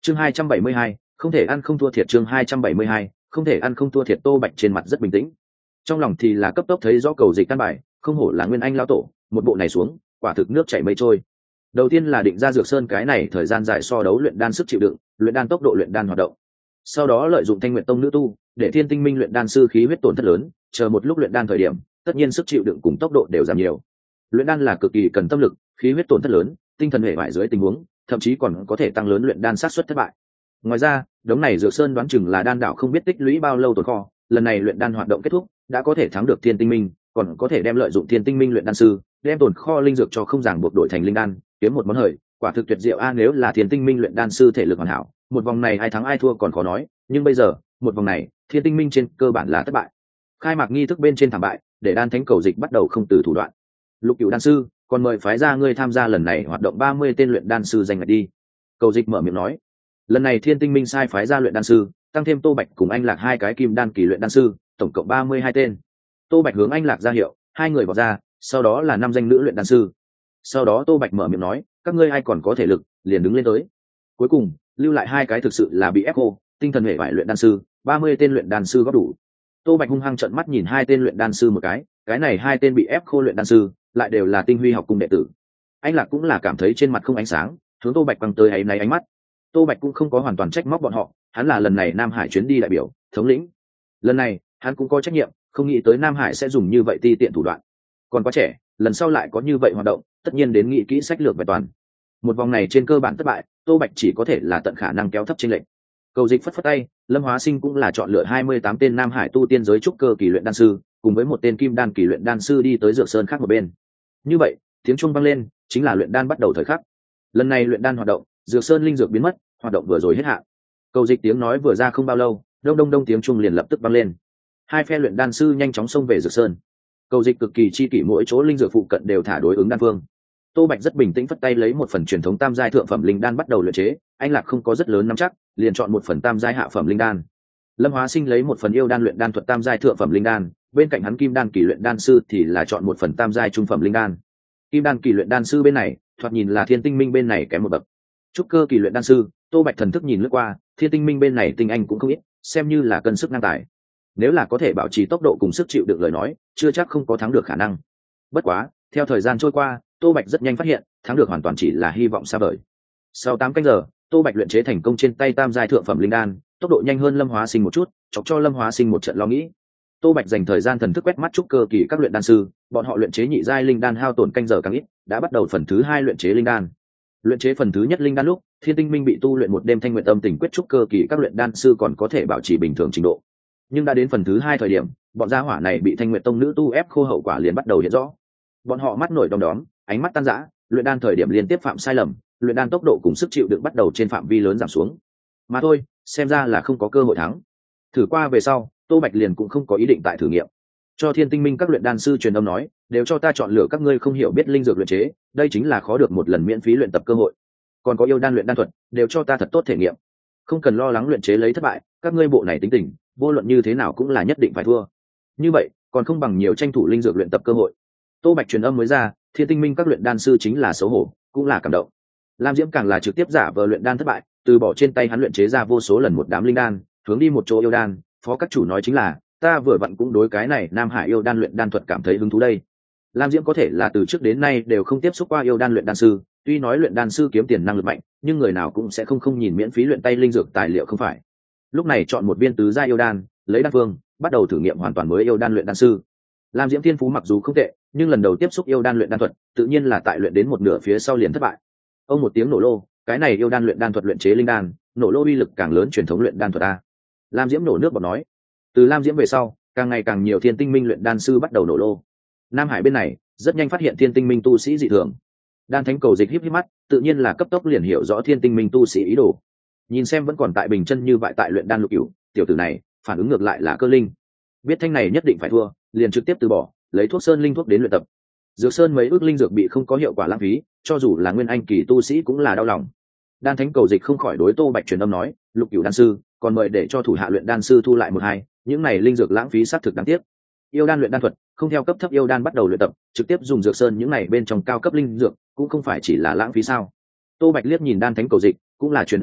chương 272, không thể ăn không thua thiệt. chương 272, không thể ăn không thua thiệt. Tô Bạch trên mặt rất bình tĩnh, trong lòng thì là cấp tốc thấy rõ cầu dịch căn bài, không hổ là nguyên anh lão tổ, một bộ này xuống quả thực nước chảy mây trôi. Đầu tiên là định ra Dược Sơn cái này thời gian dài so đấu luyện đan sức chịu đựng, luyện đan tốc độ luyện đan hoạt động. Sau đó lợi dụng Thanh Nguyệt Tông nữ tu, để Thiên Tinh Minh luyện đan sư khí huyết tổn thất lớn, chờ một lúc luyện đan thời điểm, tất nhiên sức chịu đựng cùng tốc độ đều giảm nhiều. Luyện đan là cực kỳ cần tâm lực, khí huyết tổn thất lớn, tinh thần hệ bại dưới tình huống, thậm chí còn có thể tăng lớn luyện đan xác suất thất bại. Ngoài ra, đống này Dược Sơn đoán chừng là đan đạo không biết tích lũy bao lâu tồn kho, lần này luyện đan hoạt động kết thúc, đã có thể thắng được Thiên Tinh Minh, còn có thể đem lợi dụng Thiên Tinh Minh luyện đan sư, đem tồn kho linh dược cho không ràng buộc đổi thành linh đan, kiếm một món hời, quả thực tuyệt diệu a. Nếu là Thiên Tinh Minh luyện đan sư thể lực hoàn hảo, một vòng này ai thắng ai thua còn khó nói, nhưng bây giờ, một vòng này, Thiên Tinh Minh trên cơ bản là thất bại. Khai mạc nghi thức bên trên thảm bại, để đan thánh cầu dịch bắt đầu không từ thủ đoạn. Lục Cửu đan sư, còn mời phái ra ngươi tham gia lần này hoạt động 30 tên luyện đan sư danh ngạch đi. Cầu dịch mở miệng nói. Lần này Thiên Tinh Minh sai phái ra luyện đan sư, tăng thêm Tô Bạch cùng anh Lạc hai cái kim đan kỳ luyện đan sư, tổng cộng 32 tên. Tô Bạch hướng anh Lạc ra hiệu, hai người vào ra, sau đó là 5 danh nữ luyện đan sư. Sau đó Tô Bạch mở miệng nói, các ngươi ai còn có thể lực, liền đứng lên tới. Cuối cùng, lưu lại hai cái thực sự là bị ép khô, tinh thần hệ vải luyện đan sư, 30 tên luyện đan sư góp đủ. Tô Bạch hung hăng trợn mắt nhìn hai tên luyện đan sư một cái này hai tên bị ép khô luyện đan sư, lại đều là tinh huy học cung đệ tử. Anh Lạc cũng là cảm thấy trên mặt không ánh sáng, hướng Tô Bạch quăng tới ấy náy ánh mắt. Tô Bạch cũng không có hoàn toàn trách móc bọn họ, hắn là lần này Nam Hải chuyến đi đại biểu, thống lĩnh. Lần này, hắn cũng có trách nhiệm, không nghĩ tới Nam Hải sẽ dùng như vậy ti tiện thủ đoạn. Còn quá trẻ, lần sau lại có như vậy hoạt động, tất nhiên đến nghĩ kỹ sách lược bài toàn. Một vòng này trên cơ bản thất bại, Tô Bạch chỉ có thể là tận khả năng kéo thấp chênh lệch. Cầu dịch phất phất tay, Lâm Hóa Sinh cũng là chọn lựa 28 tên Nam Hải tu tiên giới trúc cơ kỳ luyện đan sư, cùng với một tên kim đan kỳ luyện đan sư đi tới Dược Sơn khác một bên. Như vậy, tiếng chuông vang lên, chính là luyện đan bắt đầu thời khắc. Lần này luyện đan hoạt động, Dược Sơn linh dược biến mất, hoạt động vừa rồi hết hạn. Cầu dịch tiếng nói vừa ra không bao lâu, đông đông đông tiếng chuông liền lập tức vang lên. Hai phe luyện đan sư nhanh chóng xông về Dược Sơn. Cầu dịch cực kỳ chi kỷ, mỗi chỗ linh dược phụ cận đều thả đối ứng đan phương. Tô Bạch rất bình tĩnh phất tay lấy một phần truyền thống tam giai thượng phẩm linh đan bắt đầu luyện chế, anh Lạc không có rất lớn nắm chắc, liền chọn một phần tam giai hạ phẩm linh đan. Lâm Hóa Sinh lấy một phần yêu đan luyện đan thuật tam giai thượng phẩm linh đan, bên cạnh hắn kim đan kỳ luyện đan sư thì là chọn một phần tam giai trung phẩm linh đan. Kim đan kỳ luyện đan sư bên này, thoạt nhìn là Thiên Tinh Minh bên này kém một bậc. Trúc cơ kỳ luyện đan sư, Tô Bạch thần thức nhìn lướt qua, Thiên Tinh Minh bên này tinh anh cũng không ít, xem như là cân sức ngang tài. Nếu là có thể bảo trì tốc độ cùng sức chịu được lời nói, chưa chắc không có thắng được khả năng. Bất quá, theo thời gian trôi qua, Tô Bạch rất nhanh phát hiện, thắng được hoàn toàn chỉ là hy vọng xa vời. Sau 8 canh giờ, Tô Bạch luyện chế thành công trên tay tam giai thượng phẩm linh đan, tốc độ nhanh hơn Lâm Hóa Sinh một chút, chọc cho Lâm Hóa Sinh một trận lo nghĩ. Tô Bạch dành thời gian thần thức quét mắt trúc cơ kỳ các luyện đan sư, bọn họ luyện chế nhị giai linh đan hao tổn canh giờ càng ít, đã bắt đầu phần thứ 2 luyện chế linh đan. Luyện chế phần thứ nhất linh đan lúc, Thiên Tinh Minh bị tu luyện một đêm thanh nguyện âm tình quyết trúc cơ kỳ các luyện đan sư còn có thể bảo trì bình thường trình độ. Nhưng đã đến phần thứ 2 thời điểm, bọn gia hỏa này bị thanh nguyện tông nữ tu ép khô, hậu quả liền bắt đầu hiện rõ. Bọn họ mắt nổi đom đóm, ánh mắt tan rã, luyện đan thời điểm liên tiếp phạm sai lầm, luyện đan tốc độ cùng sức chịu đựng bắt đầu trên phạm vi lớn giảm xuống. Mà thôi, xem ra là không có cơ hội thắng. Thử qua về sau, Tô Bạch liền cũng không có ý định tại thử nghiệm. Cho Thiên Tinh Minh các luyện đan sư truyền âm nói, đều cho ta chọn lựa các ngươi không hiểu biết linh dược luyện chế, đây chính là khó được một lần miễn phí luyện tập cơ hội. Còn có yêu đan luyện đan thuật, đều cho ta thật tốt thể nghiệm. Không cần lo lắng luyện chế lấy thất bại, các ngươi bộ này tính tình, vô luận như thế nào cũng là nhất định phải thua. Như vậy, còn không bằng nhiều tranh thủ linh dược luyện tập cơ hội. Tô Bạch truyền âm mới ra, Thiên Tinh Minh các luyện đan sư chính là xấu hổ, cũng là cảm động. Lam Diễm càng là trực tiếp giả vờ luyện đan thất bại, từ bỏ trên tay hắn luyện chế ra vô số lần một đám linh đan, hướng đi một chỗ yêu đan. Phó các chủ nói chính là, ta vừa vặn cũng đối cái này Nam Hải yêu đan luyện đan thuật cảm thấy hứng thú đây. Lam Diễm có thể là từ trước đến nay đều không tiếp xúc qua yêu đan luyện đan sư, tuy nói luyện đan sư kiếm tiền năng lực mạnh, nhưng người nào cũng sẽ không nhìn miễn phí luyện tay linh dược tài liệu không phải. Lúc này chọn một viên tứ giai yêu đan, lấy đan phương, bắt đầu thử nghiệm hoàn toàn mới yêu đan luyện đan sư. Lam Diễm thiên phú mặc dù không tệ, nhưng lần đầu tiếp xúc yêu đan luyện đan thuật, tự nhiên là tại luyện đến một nửa phía sau liền thất bại. Ông một tiếng nổ lô, cái này yêu đan luyện đan thuật luyện chế linh đan, nổ lô uy lực càng lớn truyền thống luyện đan thuật a. Lam Diễm nổ nước bọt nói. Từ Lam Diễm về sau, càng ngày càng nhiều Thiên Tinh Minh luyện đan sư bắt đầu nổ lô. Nam Hải bên này rất nhanh phát hiện Thiên Tinh Minh tu sĩ dị thường. Đan thánh cầu dịch híp híp mắt, tự nhiên là cấp tốc liền hiểu rõ Thiên Tinh Minh tu sĩ ý đồ. Nhìn xem vẫn còn tại bình chân như vậy tại luyện đan Lục Cửu, tiểu tử này phản ứng ngược lại là cơ linh. Biết thanh này nhất định phải thua, liền trực tiếp từ bỏ, lấy thuốc sơn linh thuốc đến luyện tập. Dược sơn mấy ước linh dược bị không có hiệu quả lãng phí, cho dù là nguyên anh kỳ tu sĩ cũng là đau lòng. Đan thánh cầu dịch không khỏi đối Tô Bạch truyền âm nói, Lục Cửu đan sư, còn mời để cho thủ hạ luyện đan sư thu lại một hai, những này linh dược lãng phí xác thực đáng tiếc. Yêu đan luyện đan thuật, không theo cấp thấp yêu đan bắt đầu luyện tập, trực tiếp dùng dược sơn những này bên trong cao cấp linh dược, cũng không phải chỉ là lãng phí sao? Tô Bạch liếc nhìn đan thánh cầu dịch, cũng là truyền âm nói,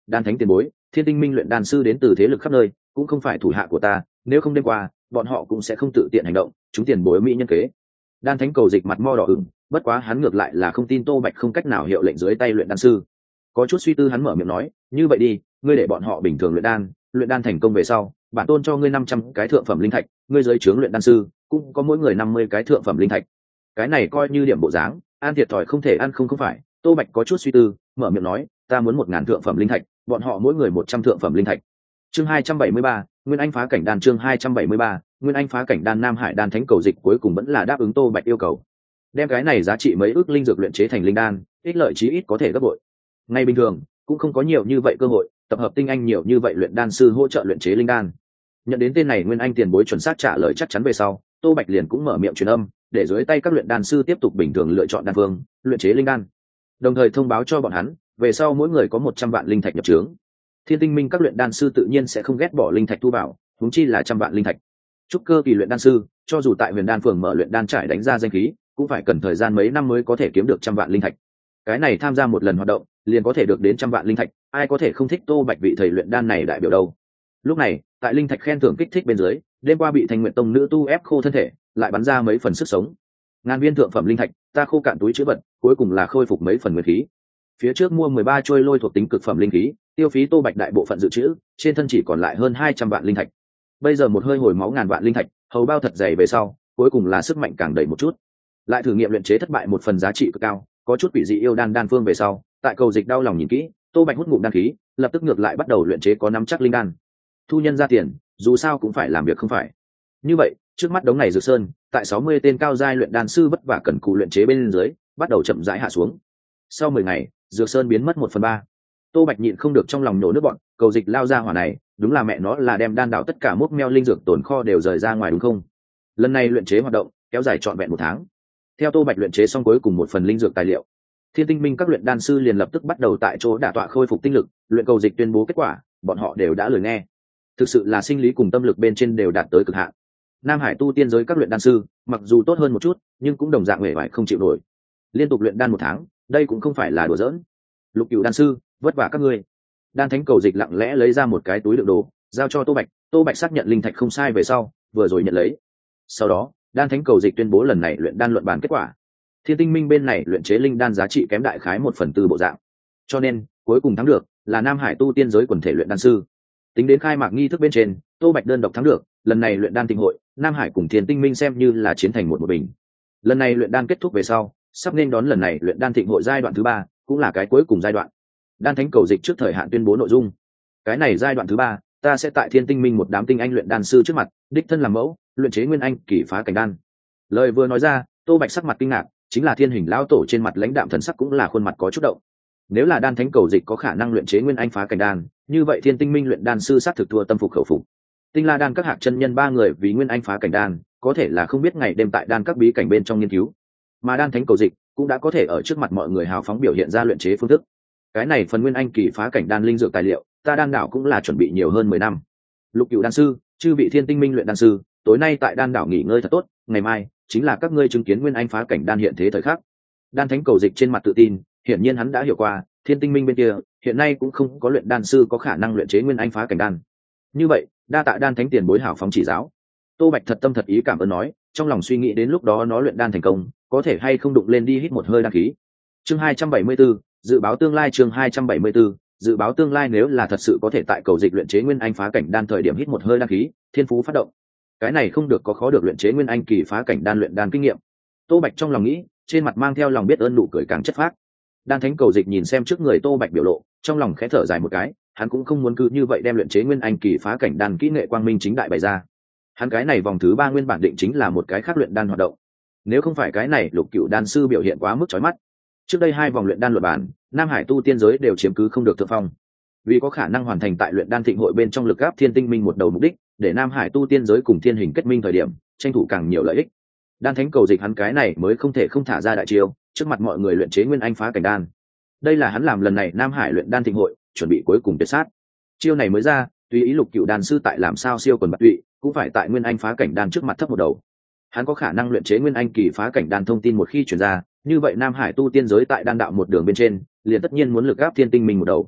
đan thánh tiền bối, thiên tinh minh luyện đan sư đến từ thế lực khắp nơi, cũng không phải thủ hạ của ta, nếu không đêm qua bọn họ cũng sẽ không tự tiện hành động, chúng tiền bối mỹ nhân kế. Đan thánh cầu dịch mặt mo đỏ ửng, bất quá hắn ngược lại là không tin Tô Bạch không cách nào hiệu lệnh dưới tay luyện đan sư. Có chút suy tư hắn mở miệng nói, như vậy đi, ngươi để bọn họ bình thường luyện đan thành công về sau, bản tôn cho ngươi 500 cái thượng phẩm linh thạch, ngươi dưới trướng luyện đan sư cũng có mỗi người 50 cái thượng phẩm linh thạch. Cái này coi như điểm bộ dáng, an thiệt thòi không thể ăn không phải. Tô Bạch có chút suy tư, mở miệng nói, ta muốn 1000 thượng phẩm linh thạch, bọn họ mỗi người 100 thượng phẩm linh thạch. Chương 273, Nguyên Anh phá cảnh đan. Chương 273, Nguyên Anh phá cảnh đan. Nam Hải đan thánh cầu dịch cuối cùng vẫn là đáp ứng Tô Bạch yêu cầu, đem cái này giá trị mấy ước linh dược luyện chế thành linh đan, ích lợi chí ít có thể gấp bội. Ngay bình thường cũng không có nhiều như vậy cơ hội tập hợp tinh anh nhiều như vậy luyện đan sư hỗ trợ luyện chế linh đan. Nhận đến tên này Nguyên Anh tiền bối chuẩn xác trả lời chắc chắn về sau, Tô Bạch liền cũng mở miệng truyền âm, để dưới tay các luyện đan sư tiếp tục bình thường lựa chọn đan phương, luyện chế linh đan, đồng thời thông báo cho bọn hắn về sau mỗi người có 100 vạn linh thạch nhập trướng. Thiên tinh minh các luyện đan sư tự nhiên sẽ không ghét bỏ linh thạch thu vào, huống chi là 100 vạn linh thạch. Trúc cơ kỳ luyện đan sư cho dù tại Huyền Đan phường mở luyện đan trải đánh ra danh khí, cũng phải cần thời gian mấy năm mới có thể kiếm được 100 vạn linh thạch. Cái này tham gia một lần hoạt động liền có thể được đến 100 vạn linh thạch, ai có thể không thích Tô Bạch vị thầy luyện đan này đại biểu đâu. Lúc này tại linh thạch khen thưởng kích thích bên dưới, đêm qua bị Thanh Nguyệt Tông nữ tu ép khô thân thể, lại bắn ra mấy phần sức sống. Ngàn viên thượng phẩm linh thạch, ta khô cạn túi trữ vật, cuối cùng là khôi phục mấy phần nguyên khí. Phía trước mua 13 trôi lôi thuộc tính cực phẩm linh khí, tiêu phí Tô Bạch đại bộ phận dự trữ, trên thân chỉ còn lại hơn 200 vạn linh thạch. Bây giờ một hơi hồi máu ngàn vạn linh thạch, hầu bao thật dày về sau, cuối cùng là sức mạnh càng đầy một chút. Lại thử nghiệm luyện chế thất bại một phần giá trị cực cao, có chút quỷ dị yêu đan phương về sau, tại cầu dịch đau lòng nhìn kỹ, Tô Bạch hút ngụm đan khí, lập tức ngược lại bắt đầu luyện chế có nắm chắc linh đan. Thu nhân ra tiền, dù sao cũng phải làm việc không phải. Như vậy, trước mắt đống này Dược Sơn, tại 60 tên cao giai luyện đan sư vất vả cần cù luyện chế bên dưới, bắt đầu chậm rãi hạ xuống. Sau 10 ngày, Dược Sơn biến mất 1/3. Tô Bạch nhịn không được trong lòng nổ nước bọn, cầu dịch lao ra hỏa này, đúng là mẹ nó là đem đan đạo tất cả mốc meo linh dược tồn kho đều rời ra ngoài đúng không? Lần này luyện chế hoạt động kéo dài trọn vẹn 1 tháng. Theo Tô Bạch luyện chế xong cuối cùng một phần linh dược tài liệu, Thiên tinh minh các luyện đan sư liền lập tức bắt đầu tại chỗ đả tọa khôi phục tinh lực, luyện cầu dịch tuyên bố kết quả, bọn họ đều đã lười nghe. Thực sự là sinh lý cùng tâm lực bên trên đều đạt tới cực hạn. Nam Hải tu tiên giới các luyện đan sư, mặc dù tốt hơn một chút, nhưng cũng đồng dạng uể oải không chịu nổi. Liên tục luyện đan 1 tháng, đây cũng không phải là đùa giỡn. Lục Cửu đan sư, vất vả các ngươi. Đan thánh cầu dịch lặng lẽ lấy ra một cái túi đựng đồ, giao cho Tô Bạch. Tô Bạch xác nhận linh thạch không sai về sau, vừa rồi nhận lấy. Sau đó, đan thánh cầu dịch tuyên bố lần này luyện đan luận bàn kết quả. Thiên tinh minh bên này luyện chế linh đan giá trị kém đại khái 1/4 bộ dạng, cho nên cuối cùng thắng được là Nam Hải tu tiên giới quần thể luyện đan sư. Tính đến khai mạc nghi thức bên trên, Tô Bạch đơn độc thắng được, lần này luyện đan thịnh hội, Nam Hải cùng Thiên tinh minh xem như là chiến thành một bình. Lần này luyện đan kết thúc về sau, sắp nên đón lần này luyện đan thịnh hội giai đoạn thứ 3, cũng là cái cuối cùng giai đoạn. Đan thánh cầu dịch trước thời hạn tuyên bố nội dung. Cái này giai đoạn thứ 3, ta sẽ tại Thiên tinh minh một đám tinh anh luyện đan sư trước mặt, đích thân làm mẫu, luyện chế nguyên anh kỳ phá cảnh đan. Lời vừa nói ra, Tô Bạch sắc mặt kinh ngạc, chính là Thiên Hình lão tổ trên mặt lãnh đạm thần sắc cũng là khuôn mặt có chút động. Nếu là đan thánh cầu dịch có khả năng luyện chế nguyên anh phá cảnh đan, như vậy Thiên tinh minh luyện đan sư sát thực thua tâm phục khẩu phục. Tinh La đan các hạc chân nhân 3 người vì nguyên anh phá cảnh đan, có thể là không biết ngày đêm tại đan các bí cảnh bên trong nghiên cứu, mà đan thánh cầu dịch cũng đã có thể ở trước mặt mọi người hào phóng biểu hiện ra luyện chế phương thức. Cái này phần nguyên anh kỳ phá cảnh đan linh dược tài liệu, ta đan đảo cũng là chuẩn bị nhiều hơn 10 năm. Lục Cửu đan sư, chư vị Thiên tinh minh luyện đan sư, tối nay tại đan đảo nghỉ ngơi thật tốt, ngày mai chính là các ngươi chứng kiến nguyên anh phá cảnh đan hiện thế thời khắc. Đan thánh cầu dịch trên mặt tự tin, hiển nhiên hắn đã hiểu qua, Thiên tinh minh bên kia hiện nay cũng không có luyện đan sư có khả năng luyện chế nguyên anh phá cảnh đan. Như vậy, đa tạ đan thánh tiền bối hảo phóng chỉ giáo. Tô Bạch thật tâm thật ý cảm ơn nói, trong lòng suy nghĩ đến lúc đó nó luyện đan thành công, có thể hay không đụng lên đi hít một hơi đan khí. Chương 274, dự báo tương lai. Chương 274, dự báo tương lai. Nếu là thật sự có thể tại cầu dịch luyện chế nguyên anh phá cảnh đan thời điểm hít một hơi đan khí, thiên phú phát động, cái này không được có khó được luyện chế nguyên anh kỳ phá cảnh đan luyện đan kinh nghiệm. Tô Bạch trong lòng nghĩ, trên mặt mang theo lòng biết ơn nụ cười càng chất phác. Đan thánh cầu dịch nhìn xem trước người Tô Bạch biểu lộ, trong lòng khẽ thở dài một cái, hắn cũng không muốn cứ như vậy đem luyện chế nguyên anh kỳ phá cảnh đan kỹ nghệ quang minh chính đại bày ra. Hắn cái này vòng thứ 3 nguyên bản định chính là một cái khác luyện đan hoạt động. Nếu không phải cái này Lục Cửu đan sư biểu hiện quá mức chói mắt, trước đây 2 vòng luyện đan luận bàn, Nam Hải tu tiên giới đều chiếm cứ không được thượng phong. Vì có khả năng hoàn thành tại luyện đan thịnh hội bên trong lực áp Thiên tinh minh một đầu mục đích, để Nam Hải tu tiên giới cùng Thiên hình kết minh thời điểm, tranh thủ càng nhiều lợi ích. Đan thánh cầu dịch hắn cái này mới không thể không thả ra đại chiêu, trước mặt mọi người luyện chế nguyên anh phá cảnh đan. Đây là hắn làm lần này Nam Hải luyện đan thịnh hội chuẩn bị cuối cùng tuyệt sát. Chiêu này mới ra, tùy ý Lục Cửu đan sư tại làm sao siêu quần bạt tụy, cũng phải tại nguyên anh phá cảnh đan trước mặt thấp một đầu. Hắn có khả năng luyện chế nguyên anh kỳ phá cảnh đan thông tin một khi truyền ra, như vậy Nam Hải tu tiên giới tại đan đạo một đường bên trên, liền tất nhiên muốn lực áp Thiên tinh minh một đầu.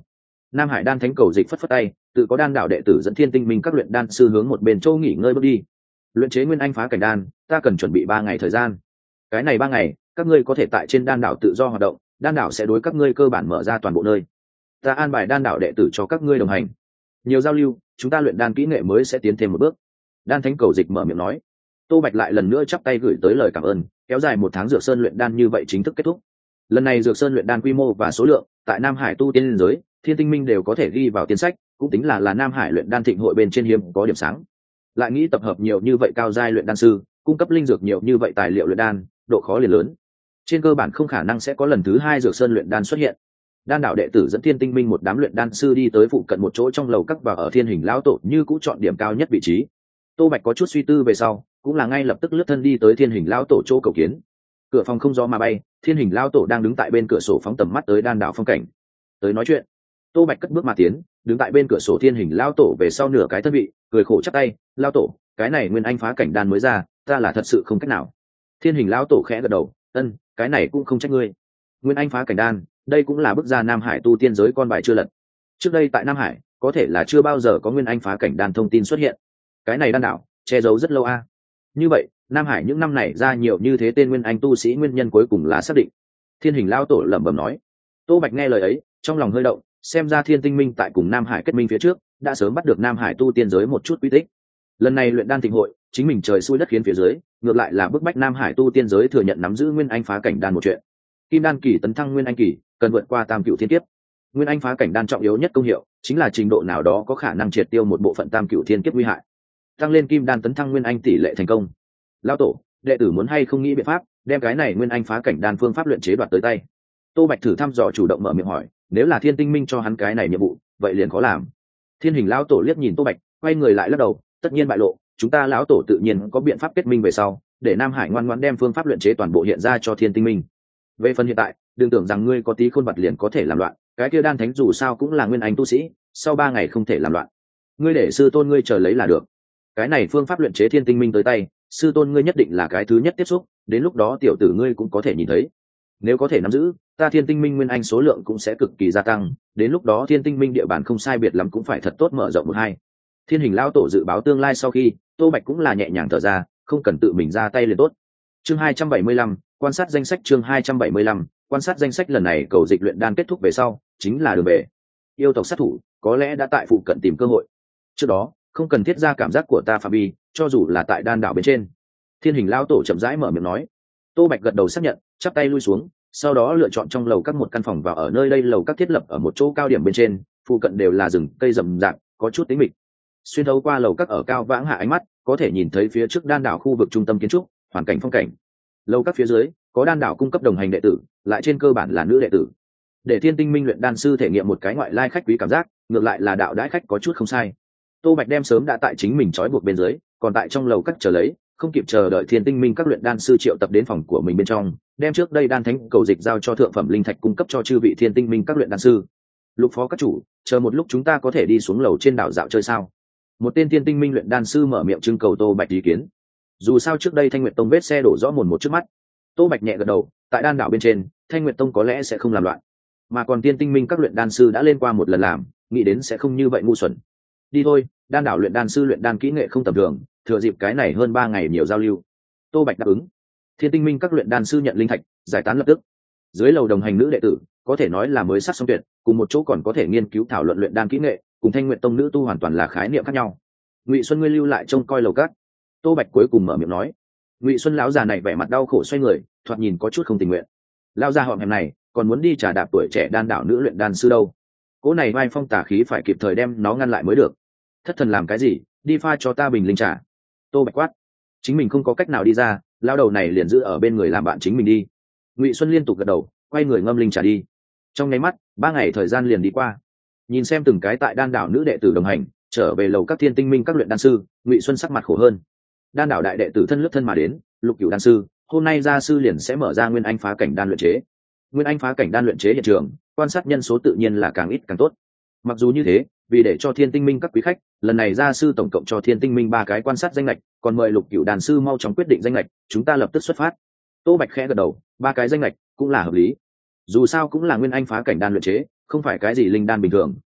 Nam Hải đan thánh cầu dịch phất phất tay, tự có đan đạo đệ tử dẫn Thiên Tinh Minh các luyện đan sư hướng một bên châu nghỉ ngơi bước đi. Luyện chế nguyên anh phá cảnh đan, ta cần chuẩn bị 3 ngày thời gian. Cái này 3 ngày, các ngươi có thể tại trên đan đảo tự do hoạt động, đan đảo sẽ đối các ngươi cơ bản mở ra toàn bộ nơi. Ta an bài đan đảo đệ tử cho các ngươi đồng hành, nhiều giao lưu, chúng ta luyện đan kỹ nghệ mới sẽ tiến thêm một bước. Đan thánh cầu dịch mở miệng nói. Tô Bạch lại lần nữa chắp tay gửi tới lời cảm ơn, kéo dài 1 tháng Dược Sơn luyện đan như vậy chính thức kết thúc. Lần này Dược Sơn luyện đan quy mô và số lượng, tại Nam Hải tu tiên giới, Thiên Tinh Minh đều có thể ghi vào tiên sách, cũng tính là Nam Hải luyện đan thịnh hội bên trên hiếm có điểm sáng. Lại nghĩ tập hợp nhiều như vậy cao giai luyện đan sư, cung cấp linh dược nhiều như vậy tài liệu luyện đan, độ khó liền lớn. Trên cơ bản không khả năng sẽ có lần thứ 2 Dược Sơn luyện đan xuất hiện. Đan đạo đệ tử dẫn Thiên Tinh Minh một đám luyện đan sư đi tới phụ cận một chỗ trong lầu các và ở Thiên Hình lão tổ như cũ chọn điểm cao nhất vị trí. Tô Bạch có chút suy tư về sau, cũng là ngay lập tức lướt thân đi tới Thiên Hình lão tổ chỗ cầu kiến. Cửa phòng không gió mà bay, Thiên Hình lão tổ đang đứng tại bên cửa sổ phóng tầm mắt tới đan đạo phong cảnh. Tới nói chuyện. Tô Bạch cất bước mà tiến, đứng tại bên cửa sổ Thiên Hình lão tổ về sau nửa cái thân vị, cười khổ chắp tay, "Lão tổ, cái này nguyên anh phá cảnh đan mới ra, ta là thật sự không cách nào." Thiên Hình lão tổ khẽ gật đầu, "Ân, cái này cũng không trách ngươi. Nguyên anh phá cảnh đan, đây cũng là bước ra Nam Hải tu tiên giới con bài chưa lật. Trước đây tại Nam Hải, có thể là chưa bao giờ có nguyên anh phá cảnh đan thông tin xuất hiện. Cái này đan đảo, che giấu rất lâu a. Như vậy, Nam Hải những năm này ra nhiều như thế tên nguyên anh tu sĩ nguyên nhân cuối cùng là xác định." Thiên Hình lão tổ lẩm bẩm nói. Tô Bạch nghe lời ấy, trong lòng hơi động, xem ra Thiên Tinh Minh tại cùng Nam Hải kết minh phía trước, đã sớm bắt được Nam Hải tu tiên giới một chút quy tích. Lần này luyện đan thịnh hội, chính mình trời xui đất khiến phía dưới, ngược lại là bức bách Nam Hải tu tiên giới thừa nhận nắm giữ nguyên anh phá cảnh đan một chuyện. Kim đan kỳ tấn thăng nguyên anh kỳ, cần vượt qua tam cửu thiên kiếp. Nguyên anh phá cảnh đan trọng yếu nhất công hiệu, chính là trình độ nào đó có khả năng triệt tiêu một bộ phận tam cửu thiên kiếp nguy hại, tăng lên kim đan tấn thăng nguyên anh tỷ lệ thành công. Lão tổ, đệ tử muốn hay không nghĩ biện pháp đem cái này nguyên anh phá cảnh đan phương pháp luyện chế đoạt tới tay. Tô Bạch thử thăm dò chủ động mở miệng hỏi, nếu là Thiên Tinh Minh cho hắn cái này nhiệm vụ, vậy liền khó làm. Thiên Hình lão tổ liếc nhìn Tô Bạch, quay người lại lắc đầu, tất nhiên bại lộ, chúng ta lão tổ tự nhiên có biện pháp kết minh về sau, để Nam Hải ngoan ngoãn đem phương pháp luyện chế toàn bộ hiện ra cho Thiên Tinh Minh. Về phần hiện tại, đừng tưởng rằng ngươi có tí khôn vật liền có thể làm loạn, cái kia đan thánh dù sao cũng là nguyên anh tu sĩ, sau 3 ngày không thể làm loạn. Ngươi để sư tôn ngươi chờ lấy là được. Cái này phương pháp luyện chế Thiên Tinh Minh tới tay, sư tôn ngươi nhất định là cái thứ nhất tiếp xúc, đến lúc đó tiểu tử ngươi cũng có thể nhìn thấy. Nếu có thể nắm giữ, ta Thiên Tinh Minh nguyên anh số lượng cũng sẽ cực kỳ gia tăng, đến lúc đó Thiên Tinh Minh địa bàn không sai biệt lắm cũng phải thật tốt mở rộng một hai. Thiên Hình lão tổ dự báo tương lai sau khi, Tô Bạch cũng là nhẹ nhàng thở ra, không cần tự mình ra tay liền tốt. Chương 275, quan sát danh sách. Chương 275, quan sát danh sách. Lần này cầu dịch luyện đan kết thúc về sau, chính là đường về. Yêu tộc sát thủ có lẽ đã tại phụ cận tìm cơ hội. Trước đó, không cần thiết ra cảm giác của ta phạm vi, cho dù là tại đan đảo bên trên. Thiên Hình lão tổ chậm rãi mở miệng nói. Tô Bạch gật đầu xác nhận, chắp tay lui xuống, sau đó lựa chọn trong lầu các một căn phòng vào ở nơi đây lầu các thiết lập ở một chỗ cao điểm bên trên, phụ cận đều là rừng cây rậm rạp, có chút tĩnh mịch. Xuyên thấu qua lầu các ở cao vãng hạ ánh mắt, có thể nhìn thấy phía trước đan đảo khu vực trung tâm kiến trúc, hoàn cảnh phong cảnh. Lầu các phía dưới có đan đảo cung cấp đồng hành đệ tử, lại trên cơ bản là nữ đệ tử. Để Thiên Tinh Minh luyện đan sư thể nghiệm một cái ngoại lai khách quý cảm giác, ngược lại là đạo đãi khách có chút không sai. Tô Bạch đem sớm đã tại chính mình trói buộc bên dưới, còn tại trong lầu các chờ lấy, không kịp chờ đợi Thiên Tinh Minh các luyện đan sư triệu tập đến phòng của mình bên trong, đem trước đây đan thánh cầu dịch giao cho thượng phẩm linh thạch cung cấp cho chư vị Thiên Tinh Minh các luyện đan sư. Lục phó các chủ, chờ một lúc chúng ta có thể đi xuống lầu trên đảo dạo chơi sao? Một tên Thiên Tinh Minh luyện đan sư mở miệng trưng cầu Tô Bạch ý kiến. Dù sao trước đây Thanh Nguyệt Tông vết xe đổ rõ mồn một trước mắt, Tô Bạch nhẹ gật đầu, tại đan đảo bên trên, Thanh Nguyệt Tông có lẽ sẽ không làm loạn, mà còn Thiên Tinh Minh các luyện đan sư đã lên qua một lần làm, nghĩ đến sẽ không như vậy ngu xuẩn. Đi thôi, đan đảo luyện đan sư luyện đan kỹ nghệ không tầm thường, thừa dịp cái này hơn 3 ngày nhiều giao lưu. Tô Bạch đáp ứng. Thiên Tinh Minh các luyện đan sư nhận linh thạch, giải tán lập tức. Dưới lầu đồng hành nữ đệ tử, có thể nói là mới sắc xong tuyệt, cùng một chỗ còn có thể nghiên cứu thảo luận luyện đan kỹ nghệ, cùng Thanh Nguyệt Tông nữ tu hoàn toàn là khái niệm khác nhau. Ngụy Xuân ngươi lưu lại trông coi lầu các. Tô Bạch cuối cùng mở miệng nói. Ngụy Xuân lão già này vẻ mặt đau khổ xoay người, thoạt nhìn có chút không tình nguyện. Lão già họm hẹm này, còn muốn đi trả đạp tuổi trẻ đan đảo nữ luyện đan sư đâu? Cỗ này vai phong tà khí phải kịp thời đem nó ngăn lại mới được. Thất thần làm cái gì, đi pha cho ta bình linh trà. Tô Bạch quát. Chính mình không có cách nào đi ra, lao đầu này liền giữ ở bên người làm bạn chính mình đi. Ngụy Xuân liên tục gật đầu, quay người ngâm linh trà đi. Trong nháy mắt 3 ngày thời gian liền đi qua. Nhìn xem từng cái tại đan đảo nữ đệ tử đồng hành trở về lầu các Thiên Tinh Minh các luyện đan sư, Ngụy Xuân sắc mặt khổ hơn. Đan đảo đại đệ tử thân lướt thân mà đến, Lục Cửu đan sư, hôm nay gia sư liền sẽ mở ra nguyên anh phá cảnh đan luyện chế. Nguyên anh phá cảnh đan luyện chế hiện trường, quan sát nhân số tự nhiên là càng ít càng tốt. Mặc dù như thế, vì để cho Thiên Tinh Minh các quý khách, lần này gia sư tổng cộng cho Thiên Tinh Minh 3 cái quan sát danh lệch, còn mời Lục Cửu đan sư mau chóng quyết định danh lệch, chúng ta lập tức xuất phát. Tô Bạch khẽ gật đầu, 3 cái danh lệch cũng là hợp lý. Dù sao cũng là nguyên anh phá cảnh đan luyện chế, không phải cái gì linh đan bình thường,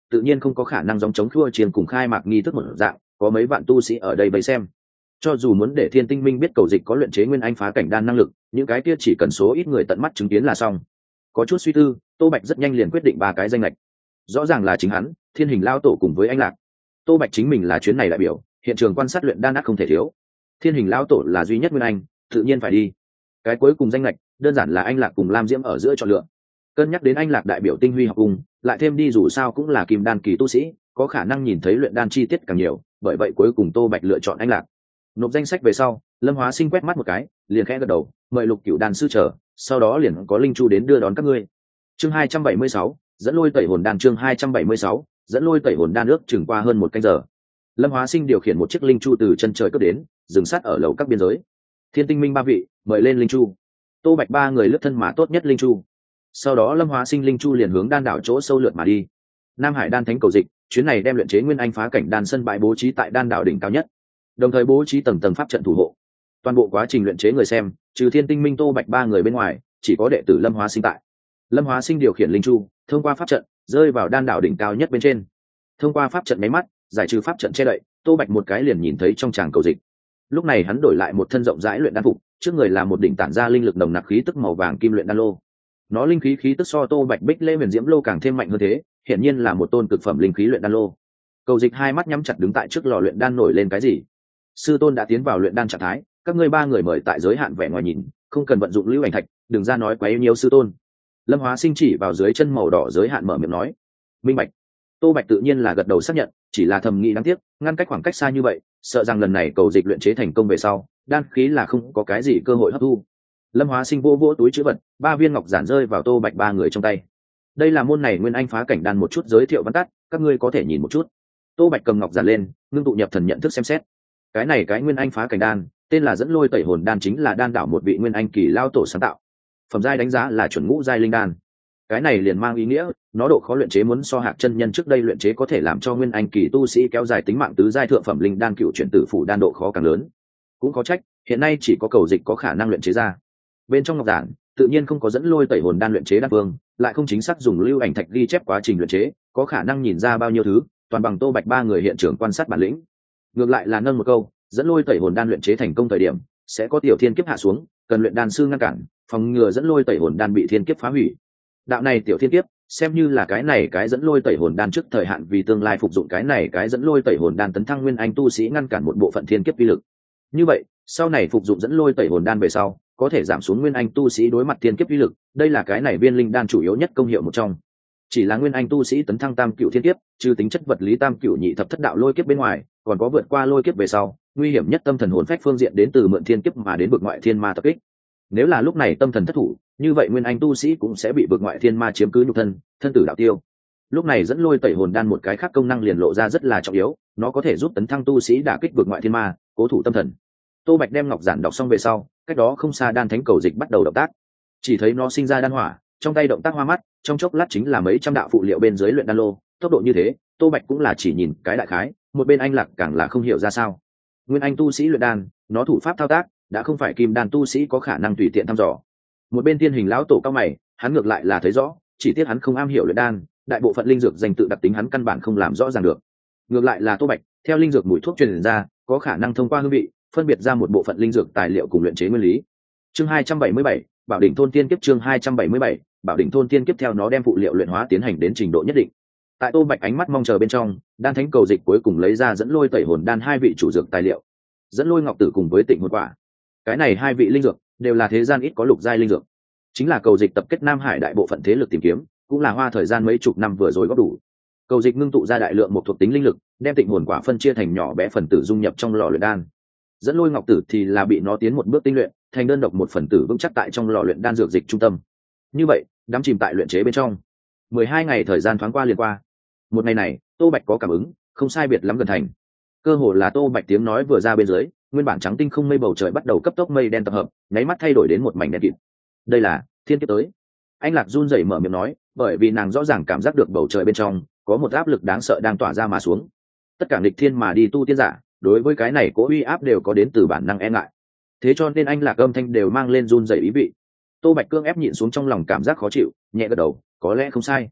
tự nhiên không có khả năng giống chống thua chiên cùng khai mạc nghi thức một dạng có mấy vạn tu sĩ ở đây bày xem. Cho dù muốn để Thiên Tinh Minh biết cầu dịch có luyện chế nguyên anh phá cảnh đan năng lực, những cái kia chỉ cần số ít người tận mắt chứng kiến là xong. Có chút suy tư, Tô Bạch rất nhanh liền quyết định ba cái danh lệch. Rõ ràng là chính hắn, Thiên Hình Lao Tổ cùng với anh Lạc. Tô Bạch chính mình là chuyến này đại biểu, hiện trường quan sát luyện đan ác không thể thiếu. Thiên Hình Lao Tổ là duy nhất nguyên anh, tự nhiên phải đi. Cái cuối cùng danh lệch, đơn giản là anh Lạc cùng Lam Diễm ở giữa chọn lựa. Cân nhắc đến anh Lạc đại biểu tinh huy học cùng, lại thêm đi dù sao cũng là kim đan kỳ tu sĩ, có khả năng nhìn thấy luyện đan chi tiết càng nhiều, bởi vậy cuối cùng Tô Bạch lựa chọn anh Lạc. Nộp danh sách về sau, Lâm Hóa Sinh quét mắt một cái, liền khẽ gật đầu, mời Lục Cửu đan sư trở, sau đó liền có linh chu đến đưa đón các ngươi. Chương 276, dẫn lôi tẩy hồn đan. Chương 276, dẫn lôi tẩy hồn đan ước chừng qua hơn một canh giờ. Lâm Hóa Sinh điều khiển một chiếc linh chu từ chân trời cất đến, dừng sát ở lầu các biên giới. Thiên Tinh Minh ba vị, mời lên linh chu. Tô Bạch ba người lướt thân mà tốt nhất linh chu. Sau đó Lâm Hóa Sinh linh chu liền hướng đan đảo chỗ sâu lượt mà đi. Nam Hải đan thánh cầu dịch, chuyến này đem luyện chế nguyên anh phá cảnh đan sân bãi bố trí tại đan đảo đỉnh cao nhất, đồng thời bố trí tầng tầng pháp trận thủ hộ. Toàn bộ quá trình luyện chế người xem, trừ Thiên Tinh Minh Tô Bạch ba người bên ngoài, chỉ có đệ tử Lâm Hóa Sinh tại. Lâm Hóa Sinh điều khiển linh chu, thông qua pháp trận, rơi vào đan đảo đỉnh cao nhất bên trên. Thông qua pháp trận máy mắt, giải trừ pháp trận che đậy, Tô Bạch một cái liền nhìn thấy trong tràng cầu dịch. Lúc này hắn đổi lại một thân rộng rãi luyện đan phục, trước người là một đỉnh tản ra linh lực nồng nặc khí tức màu vàng kim luyện đan lô. Nó linh khí khí tức so Tô Bạch Bích Lễ Huyền Diễm lô càng thêm mạnh hơn thế, hiển nhiên là một tôn cực phẩm linh khí luyện đan lô. Cầu dịch hai mắt nhắm chặt đứng tại trước lò luyện đan nổi lên cái gì? Sư tôn đã tiến vào luyện đan trạng thái, các ngươi ba người mời tại giới hạn vẻ ngoài nhìn, không cần vận dụng lưu ảnh thạch, đừng ra nói quá yêu nhiều sư tôn. Lâm Hóa Sinh chỉ vào dưới chân màu đỏ giới hạn mở miệng nói. Minh bạch. Tô Bạch tự nhiên là gật đầu xác nhận, chỉ là thầm nghĩ đáng tiếc, ngăn cách khoảng cách xa như vậy, sợ rằng lần này cầu dịch luyện chế thành công về sau, đan khí là không có cái gì cơ hội hấp thu. Lâm Hóa Sinh vỗ vỗ túi trữ vật, ba viên ngọc giản rơi vào Tô Bạch ba người trong tay. Đây là môn này nguyên anh phá cảnh đan một chút giới thiệu văn tắt, các ngươi có thể nhìn một chút. Tô Bạch cầm ngọc giản lên, ngưng tụ nhập thần nhận thức xem xét. Cái này cái nguyên anh phá cảnh đan, tên là dẫn lôi tẩy hồn đan, chính là đan đảo một vị nguyên anh kỳ lao tổ sáng tạo. Phẩm giai đánh giá là chuẩn ngũ giai linh đan. Cái này liền mang ý nghĩa, nó độ khó luyện chế muốn so Hạc chân nhân trước đây luyện chế có thể làm cho nguyên anh kỳ tu sĩ kéo dài tính mạng tứ giai thượng phẩm linh đan cựu chuyển tử phủ đan độ khó càng lớn. Cũng có trách, hiện nay chỉ có cầu dịch có khả năng luyện chế ra. Bên trong ngọc giản, tự nhiên không có dẫn lôi tẩy hồn đan luyện chế đan phương, lại không chính xác dùng lưu ảnh thạch ghi chép quá trình luyện chế, có khả năng nhìn ra bao nhiêu thứ, toàn bằng Tô Bạch ba người hiện trường quan sát bản lĩnh. Ngược lại là nâng một câu, dẫn lôi tẩy hồn đan luyện chế thành công thời điểm, sẽ có tiểu thiên kiếp hạ xuống, cần luyện đan sư ngăn cản, phòng ngừa dẫn lôi tẩy hồn đan bị thiên kiếp phá hủy. Đạo này tiểu thiên kiếp, xem như là cái này cái dẫn lôi tẩy hồn đan trước thời hạn vì tương lai phục dụng cái này cái dẫn lôi tẩy hồn đan tấn thăng nguyên anh tu sĩ ngăn cản một bộ phận thiên kiếp uy lực. Như vậy, sau này phục dụng dẫn lôi tẩy hồn đan về sau, có thể giảm xuống nguyên anh tu sĩ đối mặt thiên kiếp uy lực, đây là cái này viên linh đan chủ yếu nhất công hiệu một trong. Chỉ là nguyên anh tu sĩ tấn thăng tam cửu thiên kiếp, trừ tính chất vật lý tam cửu nhị thập thất đạo lôi kiếp bên ngoài, còn có vượt qua lôi kiếp về sau, nguy hiểm nhất tâm thần hồn phách phương diện đến từ mượn thiên kiếp mà đến vực ngoại thiên ma tập kích. Nếu là lúc này tâm thần thất thủ, như vậy nguyên anh tu sĩ cũng sẽ bị vực ngoại thiên ma chiếm cứ nhục thân, thân tử đạo tiêu. Lúc này dẫn lôi tẩy hồn đan một cái khác công năng liền lộ ra rất là trọng yếu, nó có thể giúp tấn thăng tu sĩ đả kích vực ngoại thiên ma, cố thủ tâm thần. Tô Bạch đem ngọc giản đọc xong về sau, cách đó không xa đan thánh cầu dịch bắt đầu động tác. Chỉ thấy nó sinh ra đan hỏa, trong tay động tác hoa mắt, trong chốc lát chính là mấy trăm đạo phụ liệu bên dưới luyện đan lô, tốc độ như thế, Tô Bạch cũng là chỉ nhìn cái đại khái, một bên anh Lạc càng là không hiểu ra sao. Nguyên anh tu sĩ luyện đan, nó thủ pháp thao tác đã không phải kim đan tu sĩ có khả năng tùy tiện thăm dò. Một bên Thiên Hình lão tổ cao mày, hắn ngược lại là thấy rõ, chỉ tiếc hắn không am hiểu luyện đan, đại bộ phận linh dược danh tự đặc tính hắn căn bản không làm rõ ràng được. Ngược lại là Tô Bạch, theo linh dược mùi thuốc truyền ra, có khả năng thông qua hương vị phân biệt ra một bộ phận linh dược tài liệu cùng luyện chế nguyên lý. Chương 277, Bảo đỉnh thôn tiên kiếp. Chương 277, Bảo đỉnh thôn tiên kiếp. Theo nó đem phụ liệu luyện hóa tiến hành đến trình độ nhất định. Tại Tô Bạch ánh mắt mong chờ bên trong, đan thánh cầu dịch cuối cùng lấy ra dẫn lôi tẩy hồn đan hai vị chủ dược tài liệu, dẫn lôi ngọc tử cùng với tịnh hồn quả. Cái này hai vị linh dược đều là thế gian ít có lục giai linh dược, chính là cầu dịch tập kết Nam Hải đại bộ phận thế lực tìm kiếm, cũng là hoa thời gian mấy chục năm vừa rồi góp đủ. Cầu dịch ngưng tụ ra đại lượng một thuộc tính linh lực, đem tịnh hồn quả phân chia thành nhỏ bé phần tử dung nhập trong lò luyện đan. Dẫn lôi ngọc tử thì là bị nó tiến một bước tinh luyện, thành đơn độc một phần tử vững chắc tại trong lò luyện đan dược dịch trung tâm. Như vậy, đắm chìm tại luyện chế bên trong. 12 ngày thời gian thoáng qua liền qua. Một ngày này, Tô Bạch có cảm ứng, không sai biệt lắm gần thành. Cơ hồ là Tô Bạch tiếng nói vừa ra bên dưới, nguyên bản trắng tinh không mây bầu trời bắt đầu cấp tốc mây đen tập hợp, nháy mắt thay đổi đến một mảnh đen kịt. Đây là thiên kiếp tới. Anh Lạc run rẩy mở miệng nói, bởi vì nàng rõ ràng cảm giác được bầu trời bên trong có một áp lực đáng sợ đang tỏa ra mà xuống. Tất cả nghịch thiên mà đi tu tiên giả, đối với cái này cố uy áp đều có đến từ bản năng e ngại. Thế cho nên anh Lạc âm thanh đều mang lên run rẩy ý vị. Tô Bạch cương ép nhịn xuống trong lòng cảm giác khó chịu, nhẹ gật đầu, có lẽ không sai.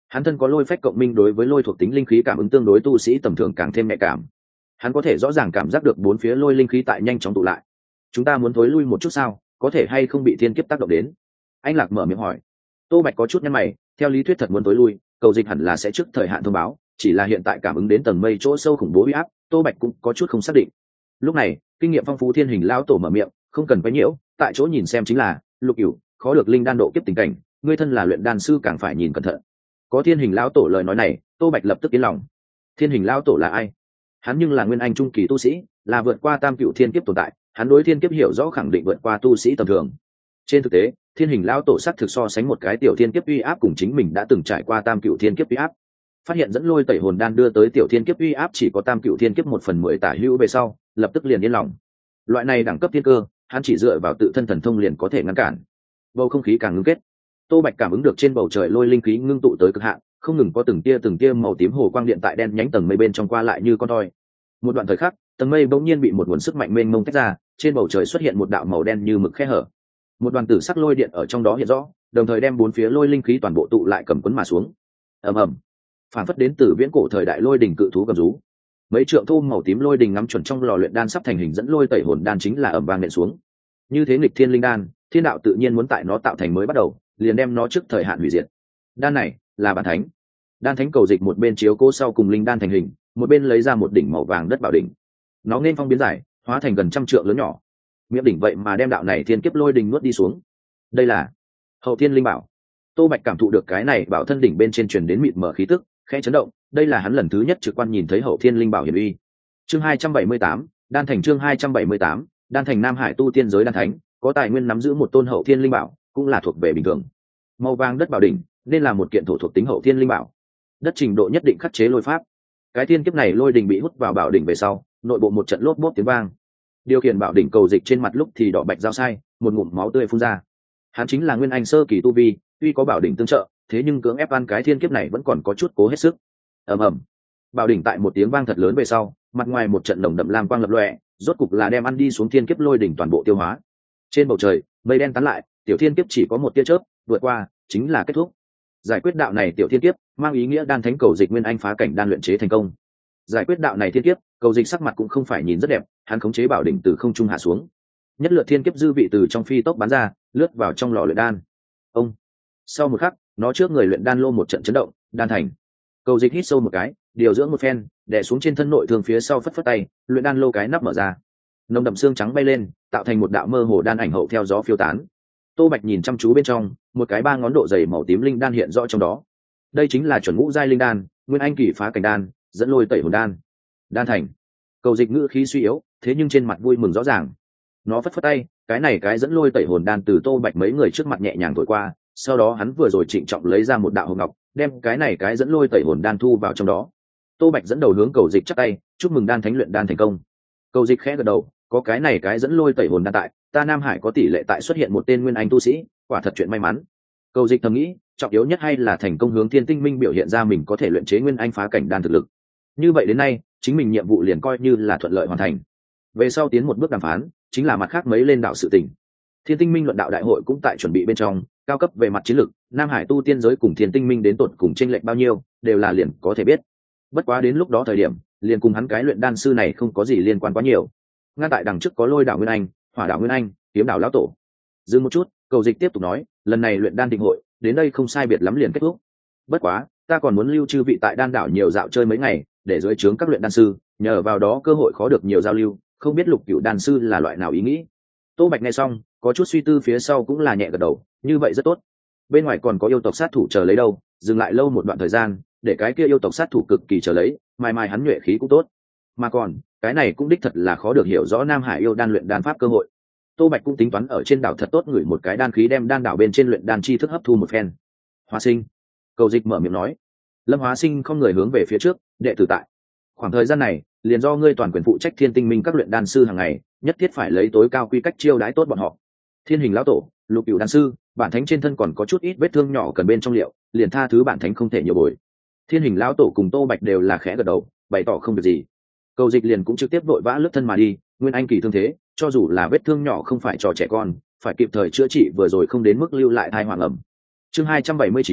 Hắn thân có lôi phách cộng minh, đối với lôi thuộc tính linh khí cảm ứng tương đối tu sĩ tầm thường càng thêm nhạy cảm. Hắn có thể rõ ràng cảm giác được bốn phía lôi linh khí tại nhanh chóng tụ lại. Chúng ta muốn thối lui một chút sao, có thể hay không bị thiên kiếp tác động đến? Anh Lạc mở miệng hỏi. Tô Bạch có chút nhăn mày, theo lý thuyết thật muốn thối lui, cầu dịch hẳn là sẽ trước thời hạn thông báo, chỉ là hiện tại cảm ứng đến tầng mây chỗ sâu khủng bố uy áp, Tô Bạch cũng có chút không xác định. Lúc này, kinh nghiệm phong phú Thiên Hình lão tổ mở miệng, không cần quấy nhiễu, tại chỗ nhìn xem chính là Lục Cửu, khó được linh đan độ kiếp tình cảnh, ngươi thân là luyện đan sư càng phải nhìn cẩn thận. Có Thiên Hình lão tổ lời nói này, Tô Bạch lập tức yên lòng. Thiên Hình lão tổ là ai? Hắn nhưng là nguyên anh trung kỳ tu sĩ, là vượt qua tam cựu thiên kiếp tồn tại, hắn đối thiên kiếp hiểu rõ khẳng định vượt qua tu sĩ tầm thường. Trên thực tế, Thiên Hình lão tổ sắc thực so sánh một cái tiểu thiên kiếp uy áp cùng chính mình đã từng trải qua tam cựu thiên kiếp uy áp. Phát hiện dẫn lôi tẩy hồn đan đưa tới tiểu thiên kiếp uy áp chỉ có tam cựu thiên kiếp 1/10 tả hữu về sau, lập tức liền yên lòng. Loại này đẳng cấp thiên cơ, hắn chỉ dựa vào tự thân thần thông liền có thể ngăn cản. Bầu không khí càng ngưng kết, Tô Bạch cảm ứng được trên bầu trời lôi linh khí ngưng tụ tới cực hạn, không ngừng có từng tia màu tím hồ quang điện tại đen nhánh tầng mây bên trong qua lại như con toi. Một đoạn thời khắc, tầng mây bỗng nhiên bị một nguồn sức mạnh mênh mông tách ra, trên bầu trời xuất hiện một đạo màu đen như mực khe hở. Một đoàn tử sắc lôi điện ở trong đó hiện rõ, đồng thời đem bốn phía lôi linh khí toàn bộ tụ lại cầm cuốn mà xuống. Ầm ầm, phản phất đến từ viễn cổ thời đại lôi đỉnh cự thú gầm rú. Mấy trượng thu màu tím lôi đỉnh ngắm chuẩn trong lò luyện đan sắp thành hình dẫn lôi tẩy hồn đan chính là ầm vang nện xuống. Như thế nghịch thiên linh đan, thiên đạo tự nhiên muốn tại nó tạo thành mới bắt đầu, liền đem nó trước thời hạn hủy diệt. Đan này là bản thánh. Đan thánh cầu dịch một bên chiếu cố sau cùng linh đan thành hình, một bên lấy ra một đỉnh màu vàng đất bảo đỉnh. Nó nên phong biến giải, hóa thành gần 100 trượng lớn nhỏ. Miệng đỉnh vậy mà đem đạo này thiên kiếp lôi đỉnh nuốt đi xuống. Đây là Hậu Thiên Linh Bảo. Tô Bạch cảm thụ được cái này bảo thân đỉnh bên trên truyền đến mịt mờ khí tức, khẽ chấn động, đây là hắn lần thứ nhất trực quan nhìn thấy Hậu Thiên Linh Bảo hiển uy. Chương 278, Đan Thành chương 278, Đan Thành Nam Hải tu tiên giới đan thánh, có tài nguyên nắm giữ một tôn Hậu Thiên Linh Bảo, cũng là thuộc về bình thường. Màu vàng đất bảo đỉnh, nên là một kiện thổ thuộc tính Hậu Thiên Linh Bảo. Đất trình độ nhất định khắc chế lôi pháp. Cái thiên kiếp này lôi đỉnh bị hút vào bảo đỉnh về sau, nội bộ một trận lốp bốp tiếng vang. Điều khiển bảo đỉnh cầu dịch trên mặt lúc thì đỏ bạch giao sai, một ngụm máu tươi phun ra. Hắn chính là nguyên anh sơ kỳ tu vi, tuy có bảo đỉnh tương trợ, thế nhưng cưỡng ép ăn cái thiên kiếp này vẫn còn có chút cố hết sức. Ầm ầm, bảo đỉnh tại một tiếng vang thật lớn về sau, mặt ngoài một trận nồng đậm lam quang lập lòe, rốt cục là đem ăn đi xuống thiên kiếp lôi đỉnh toàn bộ tiêu hóa. Trên bầu trời, mây đen tán lại, tiểu thiên kiếp chỉ có một tia chớp, vượt qua chính là kết thúc. Giải quyết đạo này tiểu thiên kiếp, mang ý nghĩa đan thánh cầu dịch nguyên anh phá cảnh đan luyện chế thành công. Giải quyết đạo này thiên kiếp, cầu dịch sắc mặt cũng không phải nhìn rất đẹp, hắn khống chế bảo đỉnh từ không trung hạ xuống. Nhất lượt thiên kiếp dư vị từ trong phi tốc bắn ra, lướt vào trong lò luyện đan. Ông. Sau một khắc, nó trước người luyện đan lô một trận chấn động, đan thành. Cầu dịch hít sâu một cái, điều dưỡng một phen, đè xuống trên thân nội thương phía sau phất phất tay, luyện đan lô cái nắp mở ra. Nồng đậm xương trắng bay lên, tạo thành một đạo mơ hồ đan ảnh hậu theo gió phiêu tán. Tô Bạch nhìn chăm chú bên trong, một cái 3 ngón độ dày màu tím linh đan hiện rõ trong đó. Đây chính là chuẩn ngũ giai linh đan, nguyên anh kỳ phá cảnh đan, dẫn lôi tẩy hồn đan. Đan thành. Cầu dịch ngữ khí suy yếu, thế nhưng trên mặt vui mừng rõ ràng. Nó phất phất tay, cái dẫn lôi tẩy hồn đan từ Tô Bạch mấy người trước mặt nhẹ nhàng thổi qua, sau đó hắn vừa rồi trịnh trọng lấy ra một đạo hồng ngọc, đem cái dẫn lôi tẩy hồn đan thu vào trong đó. Tô Bạch dẫn đầu hướng cầu dịch chắp tay, chúc mừng đan thánh luyện đan thành công. Cầu dịch khẽ gật đầu, có cái dẫn lôi tẩy hồn đan tại, ta Nam Hải có tỷ lệ tại xuất hiện một tên nguyên anh tu sĩ, quả thật chuyện may mắn. Cầu dịch thầm nghĩ, trọng yếu nhất hay là thành công hướng Thiên Tinh Minh biểu hiện ra mình có thể luyện chế nguyên anh phá cảnh đan thực lực. Như vậy đến nay, chính mình nhiệm vụ liền coi như là thuận lợi hoàn thành. Về sau tiến một bước đàm phán, chính là mặt khác mấy lên đạo sự tình. Thiên Tinh Minh luận đạo đại hội cũng tại chuẩn bị bên trong, cao cấp về mặt chiến lược, Nam Hải tu tiên giới cùng Thiên Tinh Minh đến tột cùng chênh lệch bao nhiêu, đều là liền có thể biết. Bất quá đến lúc đó thời điểm, liền cùng hắn cái luyện đan sư này không có gì liên quan quá nhiều. Ngay tại đằng trước có Lôi đạo Nguyên Anh, Hỏa đạo Nguyên Anh, Kiếm đạo lão tổ. Dừng một chút, cầu dịch tiếp tục nói, lần này luyện đan thịnh hội, đến đây không sai biệt lắm liền kết thúc. Bất quá, ta còn muốn lưu chư vị tại đan đảo nhiều dạo chơi mấy ngày, để dưới trướng các luyện đan sư, nhờ vào đó cơ hội khó được nhiều giao lưu, không biết Lục Cửu đan sư là loại nào ý nghĩ. Tô Bạch nghe xong, có chút suy tư phía sau cũng là nhẹ gật đầu, như vậy rất tốt. Bên ngoài còn có yêu tộc sát thủ chờ lấy đâu, dừng lại lâu một đoạn thời gian, để cái kia yêu tộc sát thủ cực kỳ chờ lấy, mai hắn nhuệ khí cũng tốt. Mà còn, cái này cũng đích thật là khó được hiểu rõ Nam Hải yêu đan luyện đan pháp cơ hội. Tô Bạch cũng tính toán ở trên đảo thật tốt gửi một cái đan khí đem đan đảo bên trên luyện đan chi thức hấp thu một phen. Hóa Sinh, cầu dịch mở miệng nói. Lâm Hóa Sinh không người hướng về phía trước, đệ tử tại. Khoảng thời gian này, liền do ngươi toàn quyền phụ trách Thiên Tinh Minh các luyện đan sư hàng ngày, nhất thiết phải lấy tối cao quy cách chiêu đãi tốt bọn họ. Thiên Hình lão tổ, Lục Cửu đan sư, bản thánh trên thân còn có chút ít vết thương nhỏ cần bên trong liệu, liền tha thứ bản thánh không thể nhiều bồi. Thiên Hình lão tổ cùng Tô Bạch đều là khẽ gật đầu, bày tỏ không việc gì. Cầu dịch liền cũng trực tiếp vội vã lướt thân mà đi, nguyên anh kỳ thương thế, cho dù là vết thương nhỏ không phải trò trẻ con, phải kịp thời chữa trị vừa rồi không đến mức lưu lại thai hoàng ẩm. Chương 279,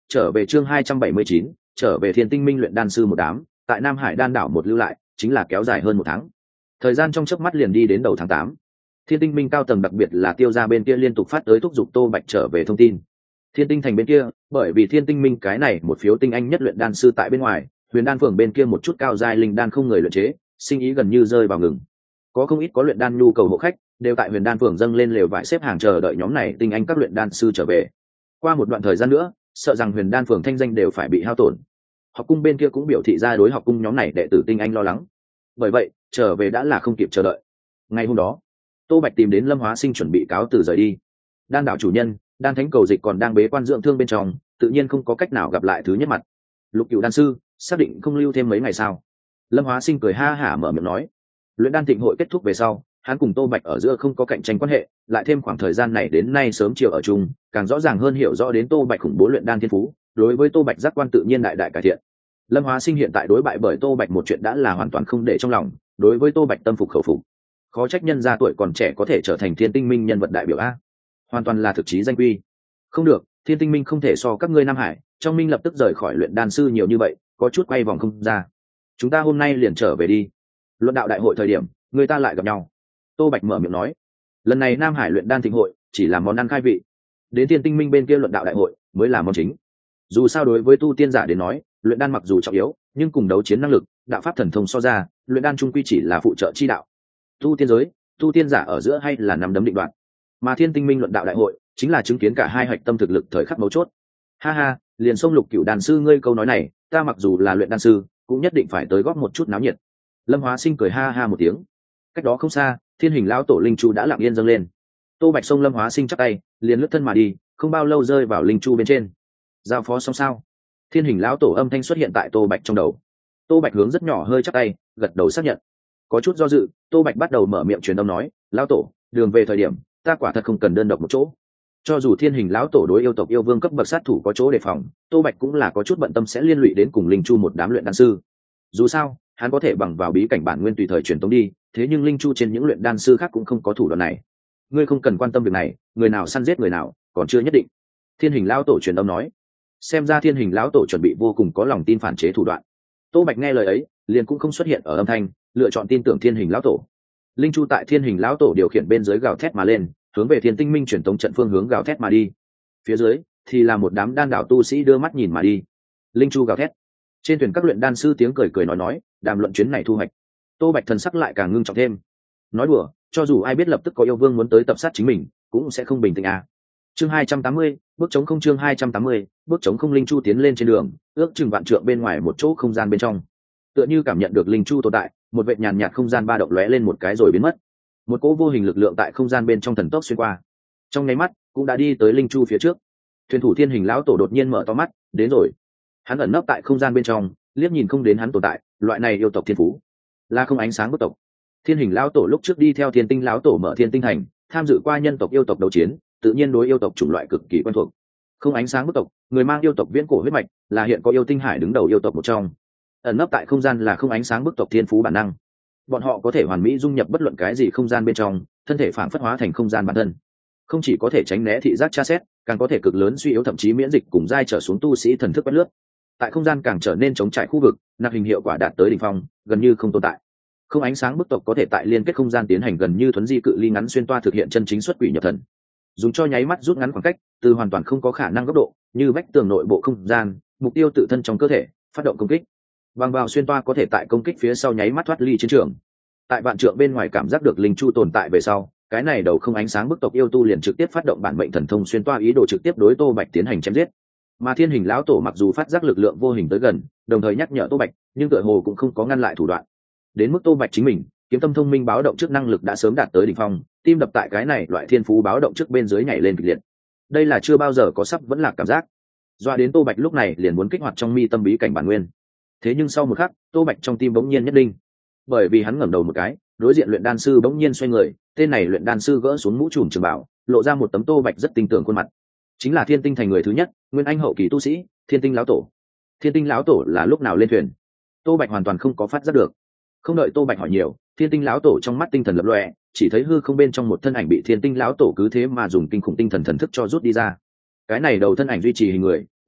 trở về chương 279, trở về Thiên Tinh Minh luyện đan sư một đám, tại Nam Hải đan đảo một lưu lại, chính là kéo dài hơn một tháng. Thời gian trong chớp mắt liền đi đến đầu tháng 8. Thiên Tinh Minh cao tầng đặc biệt là Tiêu gia bên kia liên tục phát tới thúc giục Tô Bạch trở về thông tin. Thiên Tinh thành bên kia, bởi vì Thiên Tinh Minh cái này một phiếu tinh anh nhất luyện đan sư tại bên ngoài, Huyền Đan phường bên kia một chút cao giai linh đan không người luyện chế, sinh ý gần như rơi vào ngừng. Có không ít có luyện đan nhu cầu hộ khách, đều tại Huyền Đan phường dâng lên lều vải xếp hàng chờ đợi nhóm này tinh anh các luyện đan sư trở về. Qua một đoạn thời gian nữa, sợ rằng Huyền Đan phường thanh danh đều phải bị hao tổn. Học cung bên kia cũng biểu thị ra đối học cung nhóm này đệ tử tinh anh lo lắng. Bởi vậy, trở về đã là không kịp chờ đợi. Ngày hôm đó, Tô Bạch tìm đến Lâm Hóa Sinh chuẩn bị cáo từ rời đi. Đan đạo chủ nhân, Đan Thánh Cầu Dịch còn đang bế quan dưỡng thương bên trong, tự nhiên không có cách nào gặp lại thứ nhất mặt. Lục Cửu đan sư, xác định không lưu thêm mấy ngày sao? Lâm Hóa Sinh cười ha hả mở miệng nói. Luyện đan thịnh hội kết thúc về sau, hắn cùng Tô Bạch ở giữa không có cạnh tranh quan hệ, lại thêm khoảng thời gian này đến nay sớm chiều ở chung, càng rõ ràng hơn hiểu rõ đến Tô Bạch khủng bố luyện đan thiên phú, đối với Tô Bạch giác quan tự nhiên đại đại cải thiện. Lâm Hóa Sinh hiện tại đối bại bởi Tô Bạch một chuyện đã là hoàn toàn không để trong lòng, đối với Tô Bạch tâm phục khẩu phục. Khó trách nhân gia tuổi còn trẻ có thể trở thành Thiên Tinh Minh nhân vật đại biểu a, hoàn toàn là thực chí danh quy. Không được, Thiên Tinh Minh không thể so các ngươi Nam Hải, trong minh lập tức rời khỏi luyện đan sư nhiều như vậy, có chút quay vòng không ra. Chúng ta hôm nay liền trở về đi. Luận đạo đại hội thời điểm, người ta lại gặp nhau. Tô Bạch mở miệng nói, lần này Nam Hải luyện đan thịnh hội chỉ là món ăn khai vị, đến Thiên Tinh Minh bên kia luận đạo đại hội mới là món chính. Dù sao đối với tu tiên giả đến nói, luyện đan mặc dù trọng yếu, nhưng cùng đấu chiến năng lực, đạo pháp thần thông so ra, luyện đan trung quy chỉ là phụ trợ chi đạo. Tu tiên giới, tu tiên giả ở giữa hay là nắm đấm định đoạt, mà Thiên Tinh Minh luận đạo đại hội chính là chứng kiến cả hai hạch tâm thực lực thời khắc mấu chốt. Ha ha, liền xông Lục Cửu đan sư ngươi câu nói này, ta mặc dù là luyện đan sư, cũng nhất định phải tới góp một chút náo nhiệt. Lâm Hóa Sinh cười ha ha một tiếng. Cách đó không xa, Thiên Hình lão tổ linh chu đã lặng yên dâng lên. Tô Bạch xông Lâm Hóa Sinh chắp tay, liền lướt thân mà đi, không bao lâu rơi vào linh chu bên trên. Giao phó xong sao? Thiên Hình lão tổ âm thanh xuất hiện tại Tô Bạch trong đầu. Tô Bạch hướng rất nhỏ hơi chắp tay, gật đầu xác nhận. Có chút do dự, Tô Bạch bắt đầu mở miệng truyền âm nói, lão tổ, đường về thời điểm, ta quả thật không cần đơn độc một chỗ. Cho dù Thiên Hình lão tổ đối yêu tộc yêu vương cấp bậc sát thủ có chỗ đề phòng, Tô Bạch cũng là có chút bận tâm sẽ liên lụy đến cùng linh chu một đám luyện đan sư. Dù sao, hắn có thể bằng vào bí cảnh bản nguyên tùy thời truyền tống đi, thế nhưng linh chu trên những luyện đan sư khác cũng không có thủ đoạn này. Ngươi không cần quan tâm việc này, người nào săn giết người nào, còn chưa nhất định. Thiên Hình lão tổ truyền âm nói. Xem ra Thiên Hình lão tổ chuẩn bị vô cùng có lòng tin phản chế thủ đoạn. Tô Bạch nghe lời ấy, liền cũng không xuất hiện ở âm thanh, lựa chọn tin tưởng Thiên Hình lão tổ. Linh chu tại Thiên Hình lão tổ điều khiển bên dưới gào thét mà lên, hướng về Thiên Tinh Minh truyền tống trận phương hướng gào thét mà đi. Phía dưới thì là một đám đan đạo tu sĩ đưa mắt nhìn mà đi. Linh chu gào thét, trên thuyền các luyện đan sư tiếng cười cười nói, đàm luận chuyến này thu hoạch. Tô Bạch thần sắc lại càng ngưng trọng thêm. Nói đùa, cho dù ai biết lập tức có yêu vương muốn tới tập sát chính mình, cũng sẽ không bình tĩnh à. Chương 280, bước chống không chương 280, bước chống không linh chu tiến lên trên đường, ước chừng vạn trượng bên ngoài một chỗ không gian bên trong. Tựa như cảm nhận được linh chu tồn tại, một vệt nhàn nhạt không gian ba động lóe lên một cái rồi biến mất. Một cỗ vô hình lực lượng tại không gian bên trong thần tốc xuyên qua. Trong nháy mắt, cũng đã đi tới linh chu phía trước. Thuyền thủ Thiên Hình lão tổ đột nhiên mở to mắt, đến rồi. Hắn ẩn nấp tại không gian bên trong, liếc nhìn không đến hắn tồn tại, loại này yêu tộc thiên phú, là không ánh sáng bất tộc. Thiên Hình lão tổ lúc trước đi theo Thiên Tinh lão tổ mở Thiên Tinh thành, tham dự qua nhân tộc yêu tộc đấu chiến, tự nhiên đối yêu tộc chủng loại cực kỳ quen thuộc. Không ánh sáng bất tộc, người mang yêu tộc viễn cổ huyết mạch, là hiện có yêu tinh hải đứng đầu yêu tộc một trong. Ẩn nấp tại không gian là không ánh sáng bức tộc thiên phú bản năng. Bọn họ có thể hoàn mỹ dung nhập bất luận cái gì không gian bên trong, thân thể phản phất hóa thành không gian bản thân. Không chỉ có thể tránh né thị giác tra xét, càng có thể cực lớn suy yếu thậm chí miễn dịch cùng giai trở xuống tu sĩ thần thức quét lướt. Tại không gian càng trở nên chống trải khu vực, nạp hình hiệu quả đạt tới đỉnh phong, gần như không tồn tại. Không ánh sáng bức tộc có thể tại liên kết không gian tiến hành gần như thuấn di cự ly ngắn xuyên toa thực hiện chân chính xuất quỷ nhập thần. Dùng cho nháy mắt rút ngắn khoảng cách, từ hoàn toàn không có khả năng góc độ, như vách tường nội bộ không gian, mục tiêu tự thân trong cơ thể, phát động công kích. Bằng vào xuyên toa có thể tại công kích phía sau nháy mắt thoát ly chiến trường. Tại vạn trượng bên ngoài cảm giác được linh chu tồn tại về sau, cái này đầu không ánh sáng bức tộc yêu tu liền trực tiếp phát động bản mệnh thần thông xuyên toa ý đồ trực tiếp đối Tô Bạch tiến hành chém giết. Mà Thiên Hình lão tổ mặc dù phát giác lực lượng vô hình tới gần, đồng thời nhắc nhở Tô Bạch, nhưng tựa hồ cũng không có ngăn lại thủ đoạn. Đến mức Tô Bạch chính mình, kiếm tâm thông minh báo động trước năng lực đã sớm đạt tới đỉnh phong, tim đập tại cái này loại thiên phú báo động trước bên dưới nhảy lên kịch liệt. Đây là chưa bao giờ có sắp vẫn là cảm giác. Doa đến Tô Bạch lúc này liền muốn kích hoạt trong mi tâm bí cảnh bản nguyên. Thế nhưng sau một khắc, Tô Bạch trong tim bỗng nhiên nhất định, bởi vì hắn ngẩng đầu một cái, đối diện luyện đan sư bỗng nhiên xoay người, tên này luyện đan sư gỡ xuống mũ trùm trường bảo, lộ ra một tấm Tô Bạch rất tinh tưởng khuôn mặt. Chính là Thiên Tinh thành người thứ nhất, nguyên anh hậu kỳ tu sĩ, Thiên Tinh lão tổ. Thiên Tinh lão tổ là lúc nào lên thuyền? Tô Bạch hoàn toàn không có phát giác được. Không đợi Tô Bạch hỏi nhiều, Thiên Tinh lão tổ trong mắt tinh thần lập lòe, chỉ thấy hư không bên trong một thân ảnh bị Thiên Tinh lão tổ cứ thế mà dùng kinh khủng tinh thần thần thức cho rút đi ra. Cái này đầu thân ảnh duy trì hình người,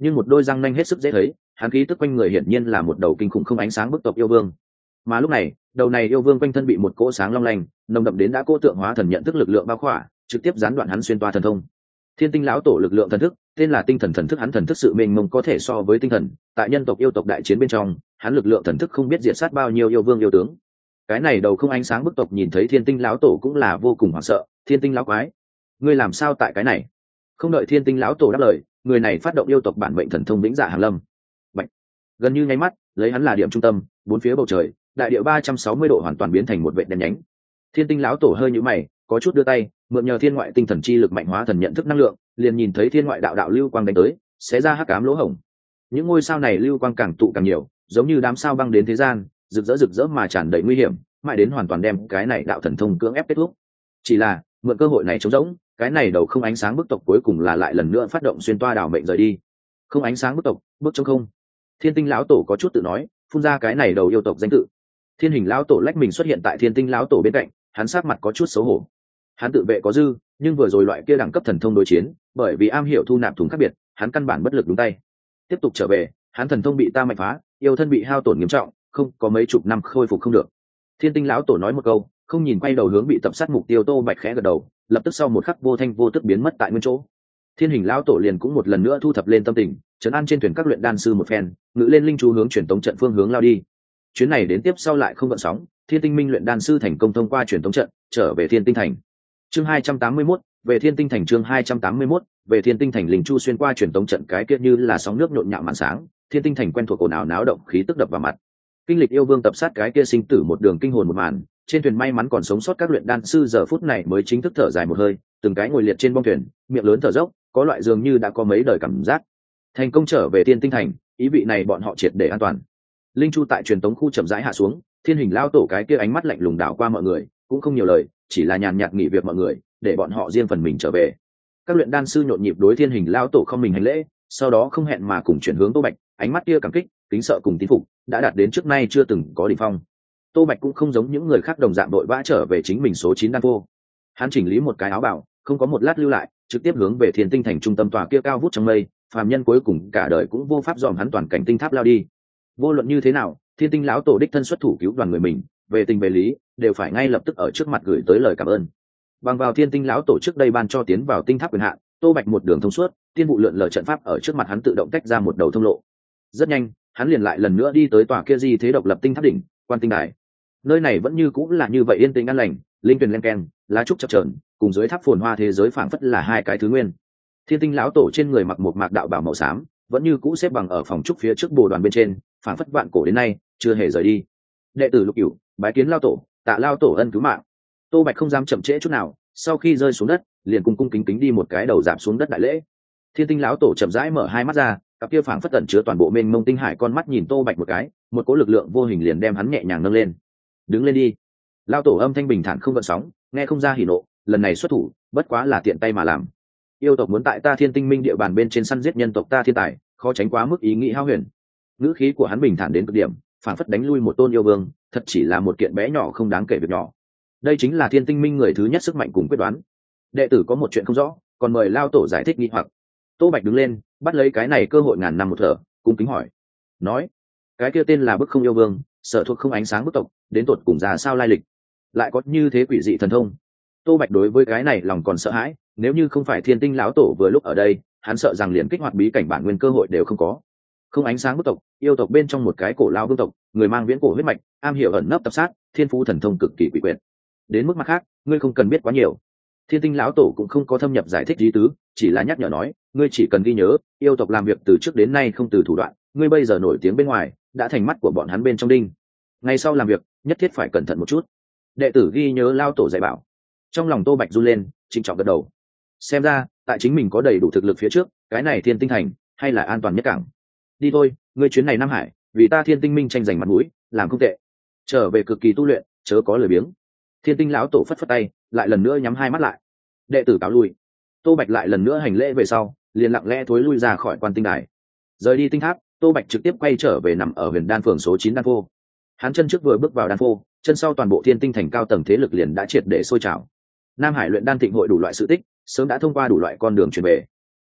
nhưng một đôi răng nanh hết sức dễ thấy, hắn khí tức quanh người hiển nhiên là một đầu kinh khủng không ánh sáng bức tộc yêu vương. Mà lúc này đầu này yêu vương quanh thân bị một cỗ sáng long lanh nồng đậm đến đã cô tượng hóa thần nhận thức lực lượng bao khỏa, trực tiếp gián đoạn hắn xuyên toa thần thông. Thiên tinh lão tổ lực lượng thần thức tên là tinh thần thần thức, hắn thần thức sự mênh mông có thể so với tinh thần. Tại nhân tộc yêu tộc đại chiến bên trong, hắn lực lượng thần thức không biết diệt sát bao nhiêu yêu vương yêu tướng. Cái này đầu không ánh sáng bức tộc nhìn thấy thiên tinh lão tổ cũng là vô cùng hoảng sợ. Thiên tinh lão quái, ngươi làm sao tại cái này? Không đợi thiên tinh lão tổ đáp lời, người này phát động yêu tộc bản mệnh thần thông vĩnh dạ hàng lâm. Bạch. Gần như nháy mắt, lấy hắn là điểm trung tâm, bốn phía bầu trời đại địa 360 độ hoàn toàn biến thành một vệt đen nhánh. Thiên tinh lão tổ hơi nhíu mày, có chút đưa tay mượn nhờ thiên ngoại tinh thần chi lực mạnh hóa thần nhận thức năng lượng, liền nhìn thấy thiên ngoại đạo đạo lưu quang đánh tới, xé ra hắc ám lỗ hổng. Những ngôi sao này lưu quang càng tụ càng nhiều, giống như đám sao băng đến thế gian, rực rỡ mà tràn đầy nguy hiểm, mãi đến hoàn toàn đem cái này đạo thần thông cưỡng ép kết thúc. Chỉ là mượn cơ hội này trống rỗng, cái này đầu không ánh sáng bức tộc cuối cùng là lại lần nữa phát động xuyên toa đảo mệnh rời đi. Không ánh sáng bức tộc, bước trong không. Thiên tinh lão tổ có chút tự nói, phun ra cái này đầu yêu tộc danh tự. Thiên hình lão tổ lách mình xuất hiện tại thiên tinh lão tổ bên cạnh, hắn sát mặt có chút xấu hổ. Hắn tự vệ có dư, nhưng vừa rồi loại kia đẳng cấp thần thông đối chiến, bởi vì am hiểu thu nạp thùng khác biệt, hắn căn bản bất lực đúng tay. Tiếp tục trở về, hắn thần thông bị ta mạnh phá, yêu thân bị hao tổn nghiêm trọng, không có mấy chục năm khôi phục không được. Thiên tinh lão tổ nói một câu, không nhìn quay đầu hướng bị tập sát mục tiêu Tô Bạch khẽ gật đầu, lập tức sau một khắc vô thanh vô tức biến mất tại nguyên chỗ. Thiên hình lão tổ liền cũng một lần nữa thu thập lên tâm tình, trấn an trên thuyền các luyện đan sư một phen, ngự lên linh chú hướng truyền tống trận phương hướng lao đi. Chuyến này đến tiếp sau lại không gợn sóng, Thiên Tinh Minh luyện đan sư thành công thông qua truyền tống trận trở về Thiên Tinh Thành. Chương 281, về Thiên Tinh Thành. Chương 281, về Thiên Tinh Thành. Linh chu xuyên qua truyền tống trận, cái kia như là sóng nước nhộn nhạo màn sáng, Thiên Tinh Thành quen thuộc ồn ào náo động khí tức đập vào mặt. Kinh lịch yêu vương tập sát cái kia sinh tử một đường kinh hồn một màn, trên thuyền may mắn còn sống sót các luyện đan sư giờ phút này mới chính thức thở dài một hơi, từng cái ngồi liệt trên bong thuyền, miệng lớn thở dốc, có loại dường như đã có mấy đời cảm giác. Thành công trở về Thiên Tinh Thành, ý vị này bọn họ triệt để an toàn. Linh chu tại truyền tống khu chậm rãi hạ xuống, thiên hình lao tổ cái kia ánh mắt lạnh lùng đảo qua mọi người, cũng không nhiều lời, chỉ là nhàn nhạt nghỉ việc mọi người, để bọn họ riêng phần mình trở về. Các luyện đan sư nhộn nhịp đối thiên hình lao tổ không mình hành lễ, sau đó không hẹn mà cùng chuyển hướng Tô Bạch, ánh mắt kia cảm kích, kính sợ cùng tín phục, đã đạt đến trước nay chưa từng có đỉnh phong. Tô Bạch cũng không giống những người khác đồng dạng đội vã trở về chính mình số 9 đan vô. Hắn chỉnh lý một cái áo bào, không có một lát lưu lại, trực tiếp hướng về Thiên Tinh Thành trung tâm tòa kia cao vút trong mây, phàm nhân cuối cùng cả đời cũng vô pháp dòm hắn toàn cảnh tinh tháp lao đi. Vô luận như thế nào, Thiên Tinh lão tổ đích thân xuất thủ cứu đoàn người mình, về tình về lý đều phải ngay lập tức ở trước mặt gửi tới lời cảm ơn. Bằng vào Thiên Tinh lão tổ trước đây ban cho tiến vào tinh tháp quyền hạn, Tô Bạch một đường thông suốt, tiên vụ lượn lờ trận pháp ở trước mặt hắn tự động tách ra một đầu thông lộ. Rất nhanh, hắn liền lại lần nữa đi tới tòa kia di thế độc lập tinh tháp đỉnh, Quan Tinh Đài. Nơi này vẫn như cũng là như vậy yên tĩnh an lành, linh tuyền len keng, lá trúc chập chờn, cùng dưới tháp phồn hoa thế giới phảng phất là hai cái thứ nguyên. Thiên Tinh lão tổ trên người mặc một mạc đạo bào màu xám, vẫn như cũ xếp bằng ở phòng trúc phía trước bồ đoàn bên trên, phảng phất vạn cổ đến nay chưa hề rời đi. Đệ tử Lục Cửu bái kiến lao tổ, tạ lao tổ ân cứu mạng. Tô Bạch không dám chậm trễ chút nào, sau khi rơi xuống đất liền cung cung kính kính đi một cái đầu giảm xuống đất đại lễ. Thiên Tinh lão tổ chậm rãi mở hai mắt ra, cặp kia phảng phất ẩn chứa toàn bộ mênh mông tinh hải con mắt nhìn Tô Bạch một cái, một cỗ lực lượng vô hình liền đem hắn nhẹ nhàng nâng lên. Đứng lên đi. Lao tổ âm thanh bình thản không gợn sóng, nghe không ra hỉ nộ, lần này xuất thủ bất quá là tiện tay mà làm. Yêu tộc muốn tại ta Thiên Tinh Minh địa bàn bên trên săn giết nhân tộc ta thiên tài, khó tránh quá mức ý nghĩ hao huyền. Ngữ khí của hắn bình thản đến cực điểm, phảng phất đánh lui một tôn yêu vương, thật chỉ là một kiện bé nhỏ không đáng kể việc nhỏ. Đây chính là Thiên Tinh Minh người thứ nhất sức mạnh cùng quyết đoán. Đệ tử có một chuyện không rõ, còn mời lao tổ giải thích nghi hoặc. Tô Bạch đứng lên, bắt lấy cái này cơ hội ngàn năm một thở, cung kính hỏi. Nói, cái kia tên là Bức Không Yêu Vương, sở thuộc không ánh sáng bức tộc, đến tột cùng ra sao lai lịch, lại có như thế quỷ dị thần thông. Tô Bạch đối với cái này lòng còn sợ hãi, nếu như không phải Thiên Tinh lão tổ vừa lúc ở đây, hắn sợ rằng liền kích hoạt bí cảnh bản nguyên cơ hội đều không có. Không ánh sáng bức tộc, yêu tộc bên trong một cái cổ lao vương tộc, người mang viễn cổ huyết mạch, am hiểu ẩn nấp tập sát, thiên phú thần thông cực kỳ quỷ quyệt. Đến mức mặt khác, ngươi không cần biết quá nhiều. Thiên Tinh lão tổ cũng không có thâm nhập giải thích lý tứ, chỉ là nhắc nhở nói, ngươi chỉ cần ghi nhớ, yêu tộc làm việc từ trước đến nay không từ thủ đoạn, ngươi bây giờ nổi tiếng bên ngoài, đã thành mắt của bọn hắn bên trong đinh. Ngày sau làm việc, nhất thiết phải cẩn thận một chút. Đệ tử ghi nhớ lao tổ dạy bảo. Trong lòng Tô Bạch run lên, trịnh trọng gật đầu. Xem ra, tại chính mình có đầy đủ thực lực phía trước, cái này Thiên Tinh Thành hay là an toàn nhất cảng. Đi thôi, ngươi chuyến này Nam Hải, vì ta Thiên Tinh Minh tranh giành mặt mũi, làm không tệ. Trở về cực kỳ tu luyện, chớ có lười biếng. Thiên Tinh lão tổ phất phất tay, lại lần nữa nhắm hai mắt lại. Đệ tử cáo lui. Tô Bạch lại lần nữa hành lễ về sau, liền lặng lẽ thối lui ra khỏi Quan Tinh Đài. Rời đi tinh tháp, Tô Bạch trực tiếp quay trở về nằm ở Huyền Đan phường số 9 đan phô. Hắn chân trước vừa bước vào đan phô, chân sau toàn bộ Thiên Tinh Thành cao tầng thế lực liền đã triệt để sôi trào. Nam Hải luyện đan thịnh hội đủ loại sự tích, sớm đã thông qua đủ loại con đường truyền về.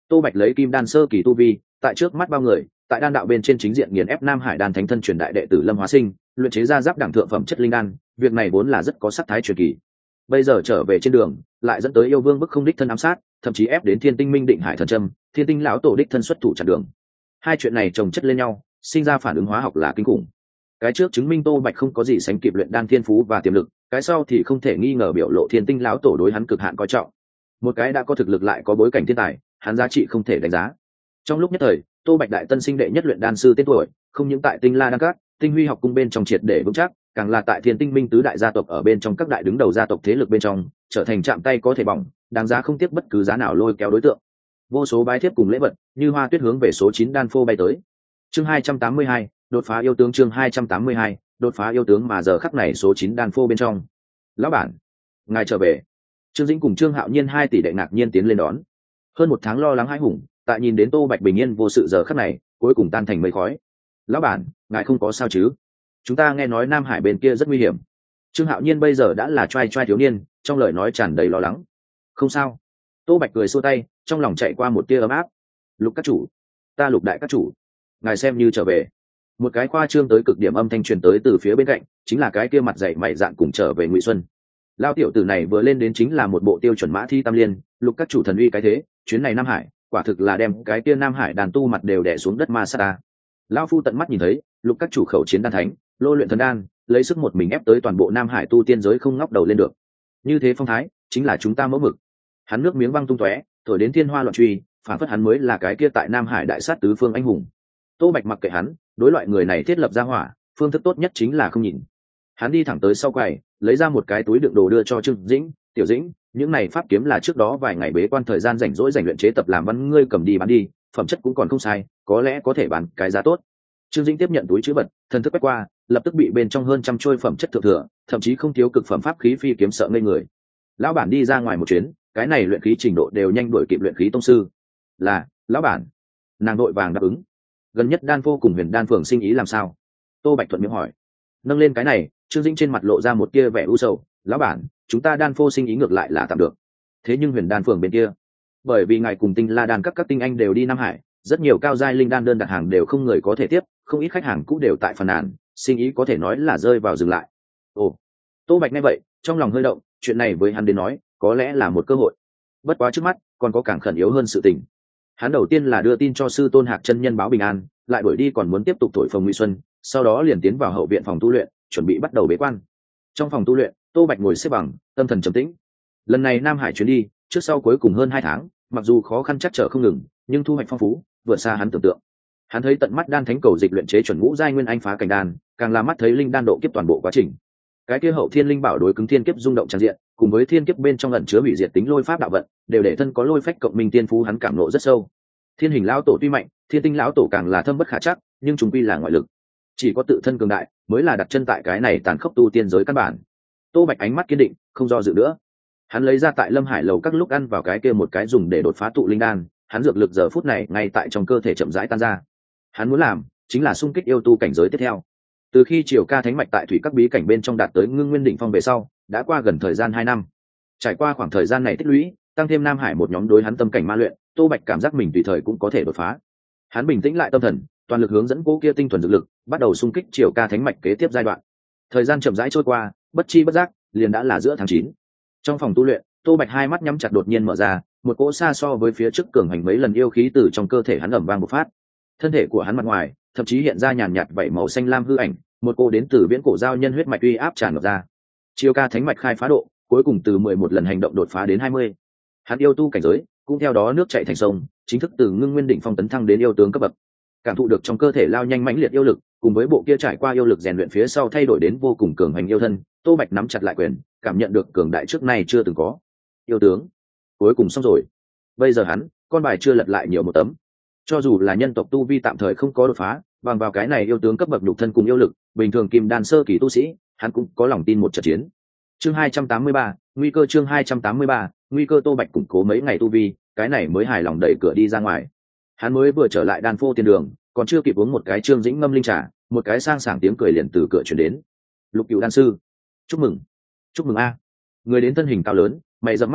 Tô Bạch lấy kim đan sơ kỳ tu vi, tại trước mắt bao người, tại đan đạo bên trên chính diện nghiền ép Nam Hải đan thánh thân truyền đại đệ tử Lâm Hóa Sinh, luyện chế ra giáp đẳng thượng phẩm chất linh đan, việc này vốn là rất có sắc thái truyền kỳ. Bây giờ trở về trên đường, lại dẫn tới yêu vương bức không đích thân ám sát, thậm chí ép đến Thiên Tinh Minh Định Hải thần châm, Thiên Tinh lão tổ đích thân xuất thủ chặn đường. Hai chuyện này chồng chất lên nhau, sinh ra phản ứng hóa học là kinh khủng. Cái trước chứng minh Tô Bạch không có gì sánh kịp luyện đan thiên phú và tiềm lực, cái sau thì không thể nghi ngờ biểu lộ Thiên Tinh lão tổ đối hắn cực hạn coi trọng. Một cái đã có thực lực lại có bối cảnh thiên tài, hắn giá trị không thể đánh giá. Trong lúc nhất thời, Tô Bạch đại tân sinh đệ nhất luyện đan sư tên tuổi, không những tại Tinh La Đan Các, Tinh Huy học cung bên trong triệt để vững chắc, càng là tại Thiên Tinh Minh tứ đại gia tộc ở bên trong các đại đứng đầu gia tộc thế lực bên trong, trở thành chạm tay có thể bỏng, đáng giá không tiếc bất cứ giá nào lôi kéo đối tượng. Vô số bái thiếp cùng lễ vật, như hoa tuyết hướng về số 9 đan phô bay tới. Chương 282, đột phá yêu tướng. Chương 282, đột phá yêu tướng. Mà giờ khắc này số 9 đan phô bên trong. Lão bản, ngài trở về. Trương Dĩnh cùng Trương Hạo Nhiên 2 tỷ đệ ngạc nhiên tiến lên đón. Hơn một tháng lo lắng hãi hùng, tại nhìn đến Tô Bạch bình yên vô sự giờ khắc này, cuối cùng tan thành mây khói. Lão bản, ngài không có sao chứ? Chúng ta nghe nói Nam Hải bên kia rất nguy hiểm. Trương Hạo Nhiên bây giờ đã là trai thiếu niên, trong lời nói tràn đầy lo lắng. Không sao. Tô Bạch cười xua tay, trong lòng chạy qua một tia ấm áp. Lục các chủ, ta Lục đại các chủ, ngài xem như trở về. Một cái khoa trương tới cực điểm âm thanh truyền tới từ phía bên cạnh, chính là cái kia mặt dày mày dạn cùng trở về Ngụy Xuân. Lao tiểu tử này vừa lên đến chính là một bộ tiêu chuẩn mã thi tam liên, Lục các chủ thần uy cái thế, chuyến này Nam Hải, quả thực là đem cái kia Nam Hải đàn tu mặt đều đè xuống đất ma sát ta. Lao phu tận mắt nhìn thấy, Lục các chủ khẩu chiến đan thánh, lô luyện thần đan, lấy sức một mình ép tới toàn bộ Nam Hải tu tiên giới không ngóc đầu lên được. Như thế phong thái, chính là chúng ta mẫu mực. Hắn nước miếng văng tung tóe, thổi đến thiên hoa loạn truy, phản phất hắn mới là cái kia tại Nam Hải đại sát tứ phương anh hùng. Tô Bạch mặc kệ hắn, đối loại người này thiết lập ra hỏa, phương thức tốt nhất chính là không nhìn. Hắn đi thẳng tới sau quầy, lấy ra một cái túi đựng đồ đưa cho Trương Dĩnh, "Tiểu Dĩnh, những này pháp kiếm là trước đó vài ngày bế quan thời gian rảnh rỗi rèn luyện chế tập làm văn, ngươi cầm đi bán đi, phẩm chất cũng còn không sai, có lẽ có thể bán cái giá tốt." Trương Dĩnh tiếp nhận túi trữ vật, thần thức quét qua, lập tức bị bên trong hơn trăm trôi phẩm chất thượng thừa, thậm chí không thiếu cực phẩm pháp khí phi kiếm sợ ngây người. Lão bản đi ra ngoài một chuyến, cái này luyện khí trình độ đều nhanh đuổi kịp luyện khí tông sư. Là, lão bản. Nàng đội vàng đáp ứng. Gần nhất đan vô cùng Huyền Đan phường sinh ý làm sao? Tô Bạch thuận miệng hỏi. Nâng lên cái này, Trương Dĩnh trên mặt lộ ra một tia vẻ u sầu. Lão bản, chúng ta đan phô sinh ý ngược lại là tạm được. Thế nhưng Huyền Đan phường bên kia, bởi vì ngài cùng Tinh La đan các tinh anh đều đi Nam Hải, rất nhiều cao giai linh đan đơn đặt hàng đều không người có thể tiếp, không ít khách hàng cũ đều tại phàn nàn, sinh ý có thể nói là rơi vào dừng lại. Ồ. Tô Bạch nghe vậy, trong lòng hơi động, chuyện này với hắn đến nói, có lẽ là một cơ hội. Bất quá trước mắt, còn có càng khẩn yếu hơn sự tình. Hắn đầu tiên là đưa tin cho sư tôn Hạc chân nhân báo bình an, lại đuổi đi còn muốn tiếp tục thổi phồng Ngụy Xuân, sau đó liền tiến vào hậu viện phòng tu luyện, chuẩn bị bắt đầu bế quan. Trong phòng tu luyện, Tô Bạch ngồi xếp bằng, tâm thần trầm tĩnh. Lần này Nam Hải chuyến đi, trước sau cuối cùng hơn 2 tháng, mặc dù khó khăn chắc trở không ngừng, nhưng thu hoạch phong phú, vượt xa hắn tưởng tượng. Hắn thấy tận mắt đan thánh cầu dịch luyện chế chuẩn ngũ giai nguyên anh phá cảnh đan, càng là mắt thấy linh đan độ kiếp toàn bộ quá trình. Cái kia hậu thiên linh bảo đối cứng thiên kiếp rung động tràn diện, cùng với thiên kiếp bên trong ẩn chứa hủy diệt tính lôi pháp đạo vận, đều để thân có lôi phách cộng minh tiên phú hắn cảm nộ rất sâu. Thiên hình lão tổ tuy mạnh, thiên tinh lão tổ càng là thâm bất khả trắc, nhưng chúng quy là ngoại lực. Chỉ có tự thân cường đại mới là đặt chân tại cái này tàn khốc tu tiên giới căn bản. Tô Bạch ánh mắt kiên định, không do dự nữa. Hắn lấy ra tại Lâm Hải lầu các lúc ăn vào cái kia một cái dùng để đột phá tụ linh đan, hắn dược lực giờ phút này ngay tại trong cơ thể chậm rãi tan ra. Hắn muốn làm chính là xung kích yêu tu cảnh giới tiếp theo. Từ khi Triều Ca thánh mạch tại thủy các bí cảnh bên trong đạt tới ngưng nguyên đỉnh phong về sau, đã qua gần thời gian 2 năm. Trải qua khoảng thời gian này tích lũy, tăng thêm Nam Hải một nhóm đối hắn tâm cảnh ma luyện, Tô Bạch cảm giác mình tùy thời cũng có thể đột phá. Hắn bình tĩnh lại tâm thần, toàn lực hướng dẫn cố kia tinh thuần dược lực, bắt đầu xung kích Triều Ca thánh mạch kế tiếp giai đoạn. Thời gian chậm rãi trôi qua, bất chi bất giác, liền đã là giữa tháng 9. Trong phòng tu luyện, Tô Bạch hai mắt nhắm chặt đột nhiên mở ra, một cỗ xa so với phía trước cường hành mấy lần yêu khí từ trong cơ thể hắn ầm vang bộc phát. Thân thể của hắn mặt ngoài, thậm chí hiện ra nhàn nhạt vảy màu xanh lam hư ảnh, một cô đến từ viễn cổ giao nhân huyết mạch uy áp tràn ngập ra. Triều Ca thánh mạch khai phá độ, cuối cùng từ 11 lần hành động đột phá đến 20. Hắn yêu tu cảnh giới, cũng theo đó nước chảy thành sông, chính thức từ ngưng nguyên đỉnh phong tấn thăng đến yêu tướng cấp bậc. Cảm thụ được trong cơ thể lao nhanh mãnh liệt yêu lực, cùng với bộ kia trải qua yêu lực rèn luyện phía sau thay đổi đến vô cùng cường hành yêu thân, Tô Bạch nắm chặt lại quyền, cảm nhận được cường đại trước nay chưa từng có. Yêu tướng, cuối cùng xong rồi. Bây giờ hắn, con bài chưa lật lại nhiều một tấm. Cho dù là nhân tộc tu vi tạm thời không có đột phá, bằng vào cái này yêu tướng cấp bậc nhục thân cùng yêu lực, bình thường kim đan sơ kỳ tu sĩ, hắn cũng có lòng tin một trận chiến. Chương 283, nguy cơ. Chương 283, nguy cơ. Tô Bạch củng cố mấy ngày tu vi, cái này mới hài lòng đẩy cửa đi ra ngoài. Hắn mới vừa trở lại đan phô tiền đường, còn chưa kịp uống một cái Trương Dĩnh ngâm linh trà, một cái sang sảng tiếng cười liền từ cửa truyền đến. Lục Cửu đan sư, chúc mừng a. Người đến thân hình cao lớn, mày rậm mắt to,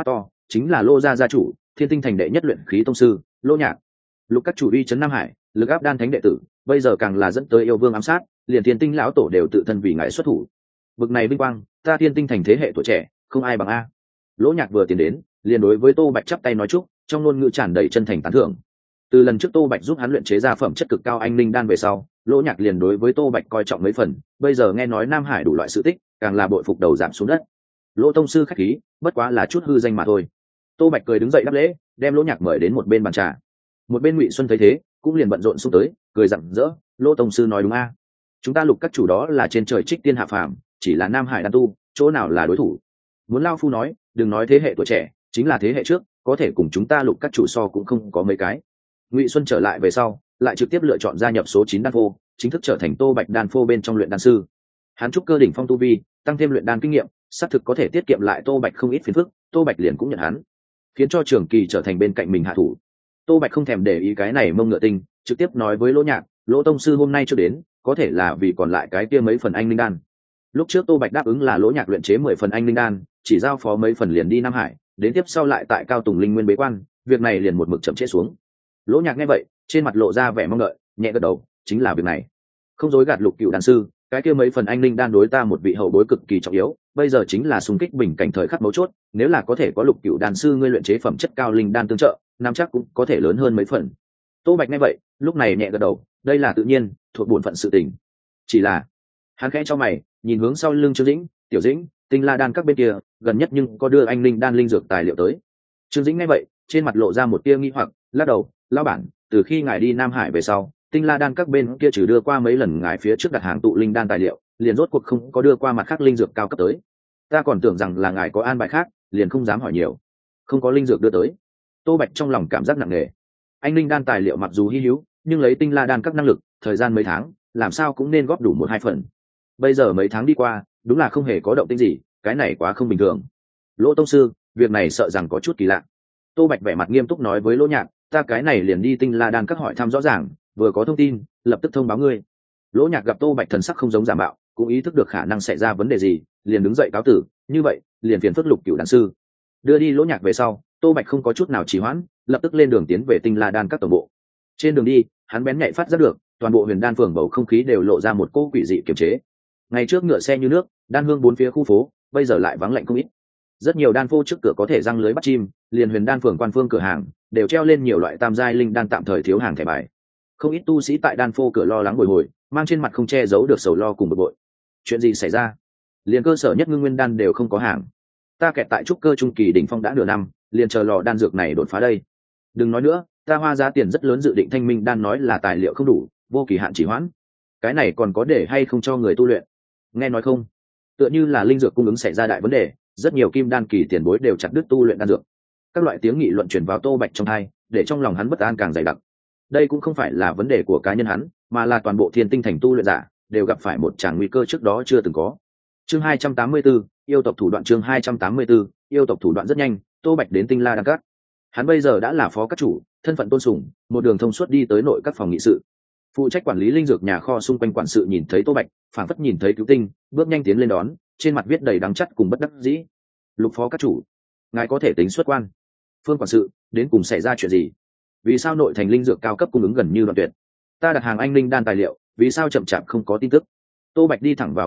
chính là Lô gia gia chủ, Thiên Tinh thành đệ nhất luyện khí tông sư Lô Nhạc. Lục các chủ uy chấn Nam Hải, lực áp đan thánh đệ tử, bây giờ càng là dẫn tới yêu vương ám sát, liền Thiên Tinh lão tổ đều tự thân vì ngài xuất thủ. Bực này vinh quang, ta Thiên Tinh thành thế hệ tuổi trẻ, không ai bằng a. Lỗ Nhạc vừa tiến đến, liền đối với Tô Bạch chắp tay nói chúc, trong ngôn ngữ tràn đầy chân thành tán thưởng. Từ lần trước Tô Bạch giúp hắn luyện chế ra phẩm chất cực cao anh linh đan về sau, Lỗ Nhạc liền đối với Tô Bạch coi trọng mấy phần, bây giờ nghe nói Nam Hải đủ loại sự tích, càng là bội phục đầu giảm xuống đất. Lỗ tông sư khách khí, bất quá là chút hư danh mà thôi. Tô Bạch cười đứng dậy đáp lễ, đem Lỗ Nhạc mời đến một bên bàn trà. Một bên Ngụy Xuân thấy thế, cũng liền bận rộn xuống tới, cười rạng rỡ, Lỗ tông sư nói đúng a. Chúng ta Lục các chủ đó là trên trời trích tiên hạ phàm, chỉ là Nam Hải đan tu, chỗ nào là đối thủ. Muốn lao phu nói, đừng nói thế hệ tuổi trẻ, chính là thế hệ trước, có thể cùng chúng ta Lục các chủ so cũng không có mấy cái. Ngụy Xuân trở lại về sau, lại trực tiếp lựa chọn gia nhập số 9 đan phô, chính thức trở thành Tô Bạch đan phô bên trong luyện đan sư. Hắn trúc cơ đỉnh phong tu vi, tăng thêm luyện đan kinh nghiệm, xác thực có thể tiết kiệm lại Tô Bạch không ít phiền phức, Tô Bạch liền cũng nhận hắn, khiến cho Trường Kỳ trở thành bên cạnh mình hạ thủ. Tô Bạch không thèm để ý cái này mông ngựa tinh, trực tiếp nói với Lỗ Nhạc, Lỗ tông sư hôm nay chưa đến, có thể là vì còn lại cái kia mấy phần anh linh đan. Lúc trước Tô Bạch đáp ứng là Lỗ Nhạc luyện chế 10 phần anh linh đan, chỉ giao phó mấy phần liền đi Nam Hải, đến tiếp sau lại tại Cao Tùng Linh Nguyên bế quan, việc này liền một mực chậm trễ xuống. Lỗ Nhạc nghe vậy, trên mặt lộ ra vẻ mong đợi, nhẹ gật đầu, chính là việc này. Không dối gạt Lục Cựu đan sư, cái kia mấy phần anh linh đan đối ta một vị hậu bối cực kỳ trọng yếu, bây giờ chính là xung kích bình cảnh thời khắc mấu chốt, nếu là có thể có Lục Cựu đan sư ngươi luyện chế phẩm chất cao linh đan tương trợ, nắm chắc cũng có thể lớn hơn mấy phần. Tô Bạch nghe vậy, lúc này nhẹ gật đầu, đây là tự nhiên, thuộc bổn phận sự tình. Chỉ là, hắn khẽ cho mày, nhìn hướng sau lưng Trương Dĩnh, Tiểu Dĩnh, Tinh La đan các bên kia, gần nhất nhưng có đưa anh linh đan linh dược tài liệu tới. Trương Dĩnh nghe vậy, trên mặt lộ ra một tia nghi hoặc, lắc đầu, lão bản, từ khi ngài đi Nam Hải về sau, Tinh La đan các bên kia trừ đưa qua mấy lần ngài phía trước đặt hàng tụ linh đan tài liệu, liền rốt cuộc không có đưa qua mặt khác linh dược cao cấp tới. Ta còn tưởng rằng là ngài có an bài khác, liền không dám hỏi nhiều. Không có linh dược đưa tới. Tô Bạch trong lòng cảm giác nặng nề. Anh linh đan tài liệu mặc dù hi hữu, nhưng lấy Tinh La đan các năng lực, thời gian mấy tháng, làm sao cũng nên góp đủ 1-2 phần. Bây giờ mấy tháng đi qua, đúng là không hề có động tĩnh gì, cái này quá không bình thường. Lỗ tông sư, việc này sợ rằng có chút kỳ lạ. Tô Bạch vẻ mặt nghiêm túc nói với Lỗ Nhạc, ta cái này liền đi Tinh La đan các hỏi thăm rõ ràng, vừa có thông tin, lập tức thông báo ngươi. Lỗ Nhạc gặp Tô Bạch thần sắc không giống giả mạo, cũng ý thức được khả năng xảy ra vấn đề gì, liền đứng dậy cáo tử, như vậy, liền phiền phức Lục Cửu đan sư. Đưa đi Lỗ Nhạc về sau, Tô Bạch không có chút nào trì hoãn, lập tức lên đường tiến về Tinh La đan các tổng bộ. Trên đường đi, hắn bén nhạy phát giác được, toàn bộ Huyền Đan phường bầu không khí đều lộ ra một cô quỷ dị kiềm chế. Ngày trước ngựa xe như nước, đan hương bốn phía khu phố, bây giờ lại vắng lạnh không ít. Rất nhiều đan phô trước cửa có thể răng lưới bắt chim, liền Huyền Đan phường quan phương cửa hàng đều treo lên nhiều loại tam giai linh đan tạm thời thiếu hàng thẻ bài. Không ít tu sĩ tại đan phô cửa lo lắng bồi hồi, mang trên mặt không che giấu được sầu lo cùng bực bội. Chuyện gì xảy ra? Liền cơ sở nhất ngưng nguyên đan đều không có hàng. Ta kẹt tại trúc cơ trung kỳ đỉnh phong đã nửa năm, liền chờ lò đan dược này đột phá đây. Đừng nói nữa, ta hoa giá tiền rất lớn dự định thanh minh đan nói là tài liệu không đủ, vô kỳ hạn chỉ hoãn. Cái này còn có để hay không cho người tu luyện? Nghe nói không? Tựa như là linh dược cung ứng xảy ra đại vấn đề, rất nhiều kim đan kỳ tiền bối đều chặt đứt tu luyện đan dược. Các loại tiếng nghị luận truyền vào Tô Bạch trong tai, để trong lòng hắn bất an càng dày đặc. Đây cũng không phải là vấn đề của cá nhân hắn, mà là toàn bộ Thiên Tinh thành tu luyện giả đều gặp phải một tràng nguy cơ trước đó chưa từng có. Chương 284, yêu tộc thủ đoạn. Chương 284, yêu tộc thủ đoạn. Rất nhanh, Tô Bạch đến Tinh La đan các. Hắn bây giờ đã là phó các chủ, thân phận tôn sùng, một đường thông suốt đi tới nội các phòng nghị sự. Phụ trách quản lý linh dược nhà kho xung quanh quản sự nhìn thấy Tô Bạch, phảng phất nhìn thấy cứu tinh, bước nhanh tiến lên đón, trên mặt viết đầy đắng chắt cùng bất đắc dĩ. Lục phó các chủ, ngài có thể tính xuất quan. Phương quản sự, đến cùng xảy ra chuyện gì? Vì sao nội thành linh dược cao cấp cung ứng gần như đoạn tuyệt? Ta đặt hàng anh linh đan tài liệu, vì sao chậm chạp không có tin tức? Tô Bạch đi thẳng vào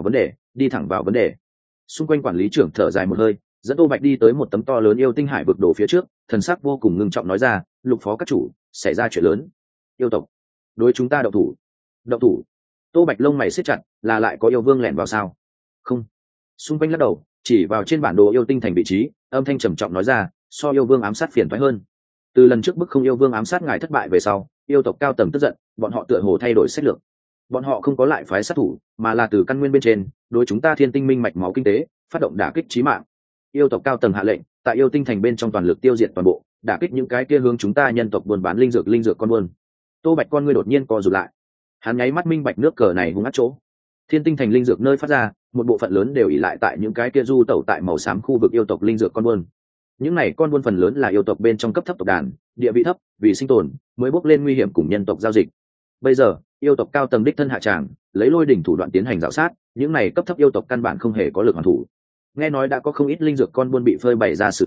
vấn đề. Xung quanh quản lý trưởng thở dài một hơi, dẫn Tô Bạch đi tới một tấm to lớn yêu tinh hải vực đổ phía trước, thần sắc vô cùng ngưng trọng nói ra, Lục phó các chủ, xảy ra chuyện lớn. Yêu tộc đối chúng ta động thủ. Tô Bạch lông mày siết chặt, là lại có yêu vương lẻn vào sao? Không. Xung quanh lắc đầu, chỉ vào trên bản đồ yêu tinh thành vị trí, âm thanh trầm trọng nói ra, so yêu vương ám sát phiền toái hơn. Từ lần trước bức không yêu vương ám sát ngài thất bại về sau, yêu tộc cao tầng tức giận, bọn họ tựa hồ thay đổi sách lược. Bọn họ không có lại phái sát thủ, mà là từ căn nguyên bên trên, đối chúng ta Thiên Tinh minh mạch máu kinh tế, phát động đả kích chí mạng. Yêu tộc cao tầng hạ lệnh, tại yêu tinh thành bên trong toàn lực tiêu diệt toàn bộ, đả kích những cái kia hướng chúng ta nhân tộc buôn bán linh dược con buôn. Tô Bạch con ngươi đột nhiên co rụt lại. Hắn nháy mắt minh bạch nước cờ này hung ác chỗ. Thiên Tinh thành linh dược nơi phát ra, một bộ phận lớn đều ỷ lại tại những cái kia du tẩu tại màu xám khu vực yêu tộc linh dược con buôn. Những này con buôn phần lớn là yêu tộc bên trong cấp thấp tộc đàn, địa vị thấp, vì sinh tồn mới bốc lên nguy hiểm cùng nhân tộc giao dịch. Bây giờ, yêu tộc cao tầng đích thân hạ tràng, lấy lôi đỉnh thủ đoạn tiến hành rào sát, những này cấp thấp yêu tộc căn bản không hề có lực hoàn thủ. Nghe nói đã có không ít linh dược con buôn bị phơi bày ra xử tử,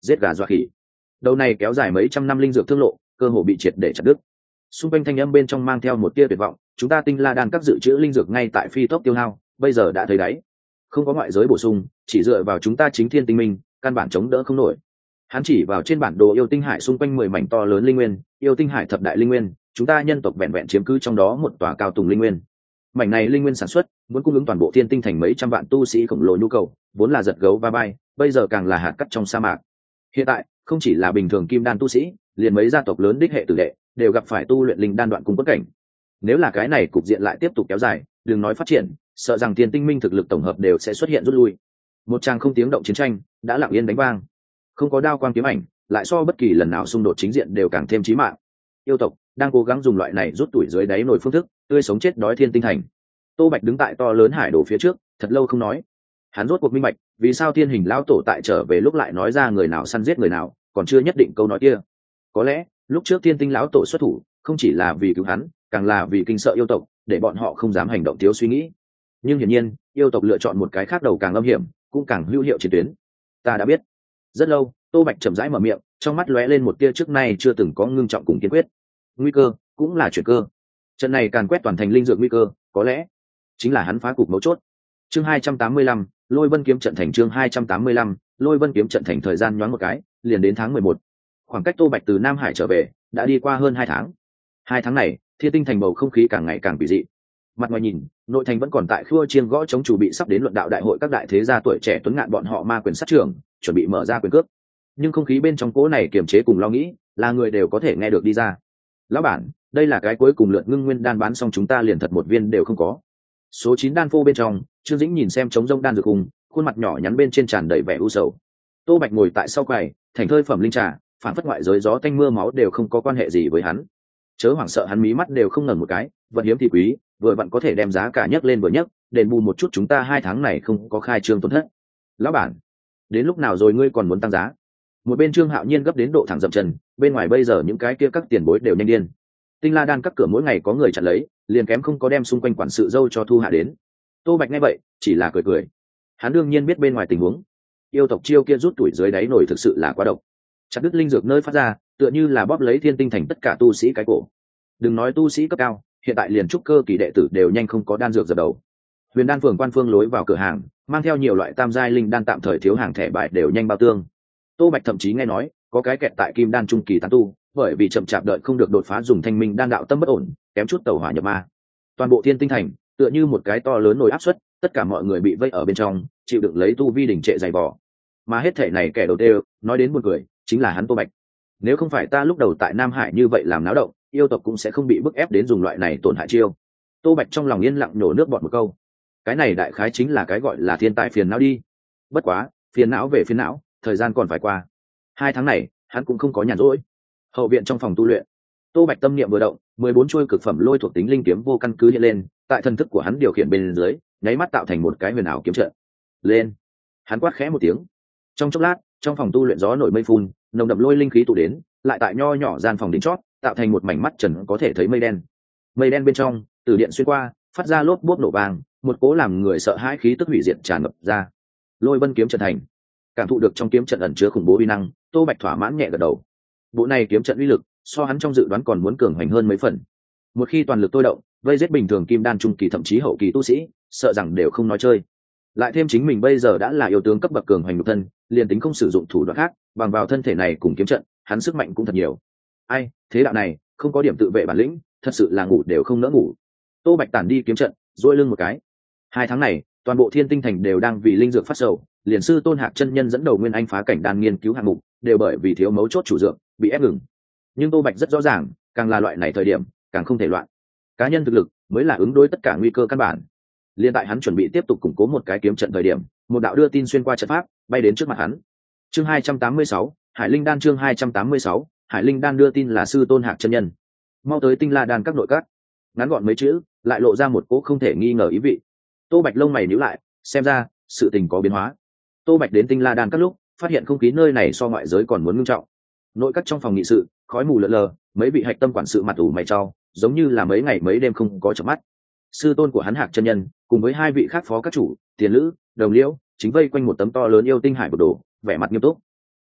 giết gà dọa khỉ. Đầu này kéo dài mấy trăm năm linh dược thương lộ cơ hồ bị triệt để chặt đứt. Xung quanh thanh âm bên trong mang theo một tia tuyệt vọng, chúng ta Tinh La Đan các dự trữ linh dược ngay tại phi tốc tiêu hao, bây giờ đã thấy đáy, không có ngoại giới bổ sung, chỉ dựa vào chúng ta chính thiên tinh minh căn bản chống đỡ không nổi. Hắn chỉ vào trên bản đồ yêu tinh hải xung quanh 10 mảnh to lớn linh nguyên, yêu tinh hải thập đại linh nguyên, chúng ta nhân tộc vẹn vẹn chiếm cứ trong đó một tòa cao tùng linh nguyên. Mảnh này linh nguyên sản xuất muốn cung ứng toàn bộ thiên tinh thành mấy trăm vạn tu sĩ khổng lồ nhu cầu, vốn là giật gấu va bay, bây giờ càng là hạt cát trong sa mạc. Hiện tại không chỉ là bình thường kim đan tu sĩ, liền mấy gia tộc lớn đích hệ tử đệ đều gặp phải tu luyện linh đan đoạn cung bất cảnh. Nếu là cái này cục diện lại tiếp tục kéo dài, đừng nói phát triển, sợ rằng thiên tinh minh thực lực tổng hợp đều sẽ xuất hiện rút lui. Một tràng không tiếng động chiến tranh đã lặng yên đánh vang, không có đao quang kiếm ảnh, lại so bất kỳ lần nào xung đột chính diện đều càng thêm chí mạng. Yêu tộc đang cố gắng dùng loại này rút tuổi dưới đáy nồi phương thức tươi sống chết đói thiên tinh thành. Tô Bạch đứng tại to lớn hải đồ phía trước, thật lâu không nói. Hắn rốt cuộc minh bạch, vì sao thiên hình lão tổ tại trở về lúc lại nói ra người nào săn giết người nào, còn chưa nhất định câu nói kia. Có lẽ lúc trước thiên tinh lão tổ xuất thủ không chỉ là vì cứu hắn, càng là vì kinh sợ yêu tộc, để bọn họ không dám hành động thiếu suy nghĩ. Nhưng hiển nhiên yêu tộc lựa chọn một cái khác đầu càng âm hiểm, cũng càng hữu hiệu chiến tuyến. Ta đã biết. Rất lâu, Tô Bạch chậm rãi mở miệng, trong mắt lóe lên một tia trước nay chưa từng có ngưng trọng cùng kiên quyết. Nguy cơ cũng là chuyển cơ. Trận này càn quét toàn thành linh dược nguy cơ, có lẽ chính là hắn phá cục mấu chốt. Chương 285, Lôi Vân kiếm trận thành. Chương 285, Lôi Vân kiếm trận thành. Thời gian nhoáng một cái, liền đến tháng 11. Khoảng cách Tô Bạch từ Nam Hải trở về đã đi qua hơn 2 tháng. 2 tháng này, thiên tinh thành bầu không khí càng ngày càng kỳ dị. Mặt ngoài nhìn, nội thành vẫn còn tại khua chiên gõ chống chủ bị sắp đến luận đạo đại hội các đại thế gia tuổi trẻ tuấn ngạn bọn họ ma quyền sát trưởng, chuẩn bị mở ra quyền cước. Nhưng không khí bên trong cỗ này kiềm chế cùng lo nghĩ, là người đều có thể nghe được đi ra. Lão bản, đây là cái cuối cùng lượt ngưng nguyên đan bán xong chúng ta liền thật một viên đều không có. Số 9 đan phô bên trong, Trương Dĩnh nhìn xem trống rông đan dược hùng, khuôn mặt nhỏ nhắn bên trên tràn đầy vẻ u sầu. Tô Bạch ngồi tại sau quầy, thành thơi phẩm linh trà, phản phất ngoại giới gió tanh mưa máu đều không có quan hệ gì với hắn. Chớ hoảng sợ, hắn mí mắt đều không ngẩng một cái, vật hiếm thì quý, vừa vặn có thể đem giá cả nhấc lên vừa nhấc, đền bù một chút chúng ta 2 tháng này không có khai trương tổn thất. Lão bản, đến lúc nào rồi ngươi còn muốn tăng giá? Một bên Trương Hạo Nhiên gấp đến độ thẳng dậm chân, bên ngoài bây giờ những cái kia các tiền bối đều nhanh điên. Tinh La Đan các cửa mỗi ngày có người chặn lấy, liền kém không có đem xung quanh quản sự dâu cho thu hạ đến. Tô Bạch nghe vậy chỉ là cười cười. Hắn đương nhiên biết bên ngoài tình huống. Yêu tộc chiêu kia rút tuổi dưới đáy nổi thực sự là quá độc. Chặt đứt linh dược nơi phát ra, tựa như là bóp lấy thiên tinh thành tất cả tu sĩ cái cổ. Đừng nói tu sĩ cấp cao, hiện tại liền trúc cơ kỳ đệ tử đều nhanh không có đan dược dập đầu. Huyền Đan phường quan phương lối vào cửa hàng, mang theo nhiều loại tam giai linh đan tạm thời thiếu hàng thẻ bài đều nhanh bao tương. Tô Bạch thậm chí nghe nói, có cái kẹt tại kim đan trung kỳ tán tu, bởi vì chậm chạp đợi không được đột phá dùng thanh minh đan đạo tâm bất ổn, kém chút tẩu hỏa nhập ma. Toàn bộ thiên tinh thành tựa như một cái to lớn nồi áp suất, tất cả mọi người bị vây ở bên trong, chịu đựng lấy tu vi đỉnh trệ dày vò. Mà hết thể này kẻ đầu tiên nói đến buồn cười, chính là hắn Tô Bạch. Nếu không phải ta lúc đầu tại Nam Hải như vậy làm náo động, yêu tộc cũng sẽ không bị bức ép đến dùng loại này tổn hại chiêu. Tô Bạch trong lòng yên lặng nhổ nước bọt một câu. Cái này đại khái chính là cái gọi là thiên tài phiền não đi. Bất quá, phiền não về phiền não, thời gian còn phải qua. 2 tháng này, hắn cũng không có nhàn rỗi. Hậu viện trong phòng tu luyện, Tô Bạch tâm niệm vừa động, 14 chuôi cực phẩm lôi thuộc tính linh kiếm vô căn cứ hiện lên, tại thần thức của hắn điều khiển bên dưới, nháy mắt tạo thành một cái huyền ảo kiếm trận. Lên! Hắn quát khẽ một tiếng. Trong chốc lát, trong phòng tu luyện gió nổi mây phun, nồng đậm lôi linh khí tụ đến, lại tại nho nhỏ gian phòng đỉnh chót, tạo thành một mảnh mắt trần có thể thấy mây đen. Mây đen bên trong, từ điện xuyên qua, phát ra lốp bốp nổ vàng, một cỗ làm người sợ hãi khí tức hủy diệt tràn ngập ra. Lôi Vân kiếm trận thành. Cảm thụ được trong kiếm trận ẩn chứa khủng bố uy năng, Tô Bạch thỏa mãn nhẹ gật đầu. Bộ này kiếm trận uy lực, so hắn trong dự đoán còn muốn cường hoành hơn mấy phần. Một khi toàn lực tôi động, vây giết bình thường kim đan trung kỳ thậm chí hậu kỳ tu sĩ, sợ rằng đều không nói chơi. Lại thêm chính mình bây giờ đã là yêu tướng cấp bậc cường hoành nhục thân, liền tính không sử dụng thủ đoạn khác, bằng vào thân thể này cùng kiếm trận, hắn sức mạnh cũng thật nhiều. Ai, thế đạo này, không có điểm tự vệ bản lĩnh, thật sự là ngủ đều không nỡ ngủ. Tô Bạch tản đi kiếm trận, duỗi lưng một cái. 2 tháng này, toàn bộ thiên tinh thành đều đang vì linh dược phát sầu, liền sư Tôn Hạc chân nhân dẫn đầu nguyên anh phá cảnh đan nghiên cứu hạng mục, đều bởi vì thiếu mấu chốt chủ dược, bị ép ngừng. Nhưng Tô Bạch rất rõ ràng, càng là loại này thời điểm, càng không thể loạn. Cá nhân thực lực mới là ứng đối tất cả nguy cơ căn bản. Liên tại hắn chuẩn bị tiếp tục củng cố một cái kiếm trận thời điểm, một đạo đưa tin xuyên qua trận pháp, bay đến trước mặt hắn. Chương 286, Hải Linh Đan. Chương 286, Hải Linh Đan đưa tin là sư Tôn Hạc chân nhân. Mau tới Tinh La Đan các nội các. Ngắn gọn mấy chữ, lại lộ ra một cố không thể nghi ngờ ý vị. Tô Bạch lông mày nhíu lại, xem ra sự tình có biến hóa. Tô Bạch đến Tinh La Đan các lúc, phát hiện không khí nơi này so ngoại giới còn muốn nghiêm trọng. Nội các trong phòng nghị sự, khói mù lờ lờ, mấy vị hạch tâm quản sự mặt ủ mày trao, giống như là mấy ngày mấy đêm không có chợp mắt. Sư tôn của hắn Hạc chân nhân, cùng với 2 vị khác phó các chủ, Tiền Lữ, Đồng Liễu, chính vây quanh một tấm to lớn yêu tinh hải bột đồ, vẻ mặt nghiêm túc. Tô Bạch,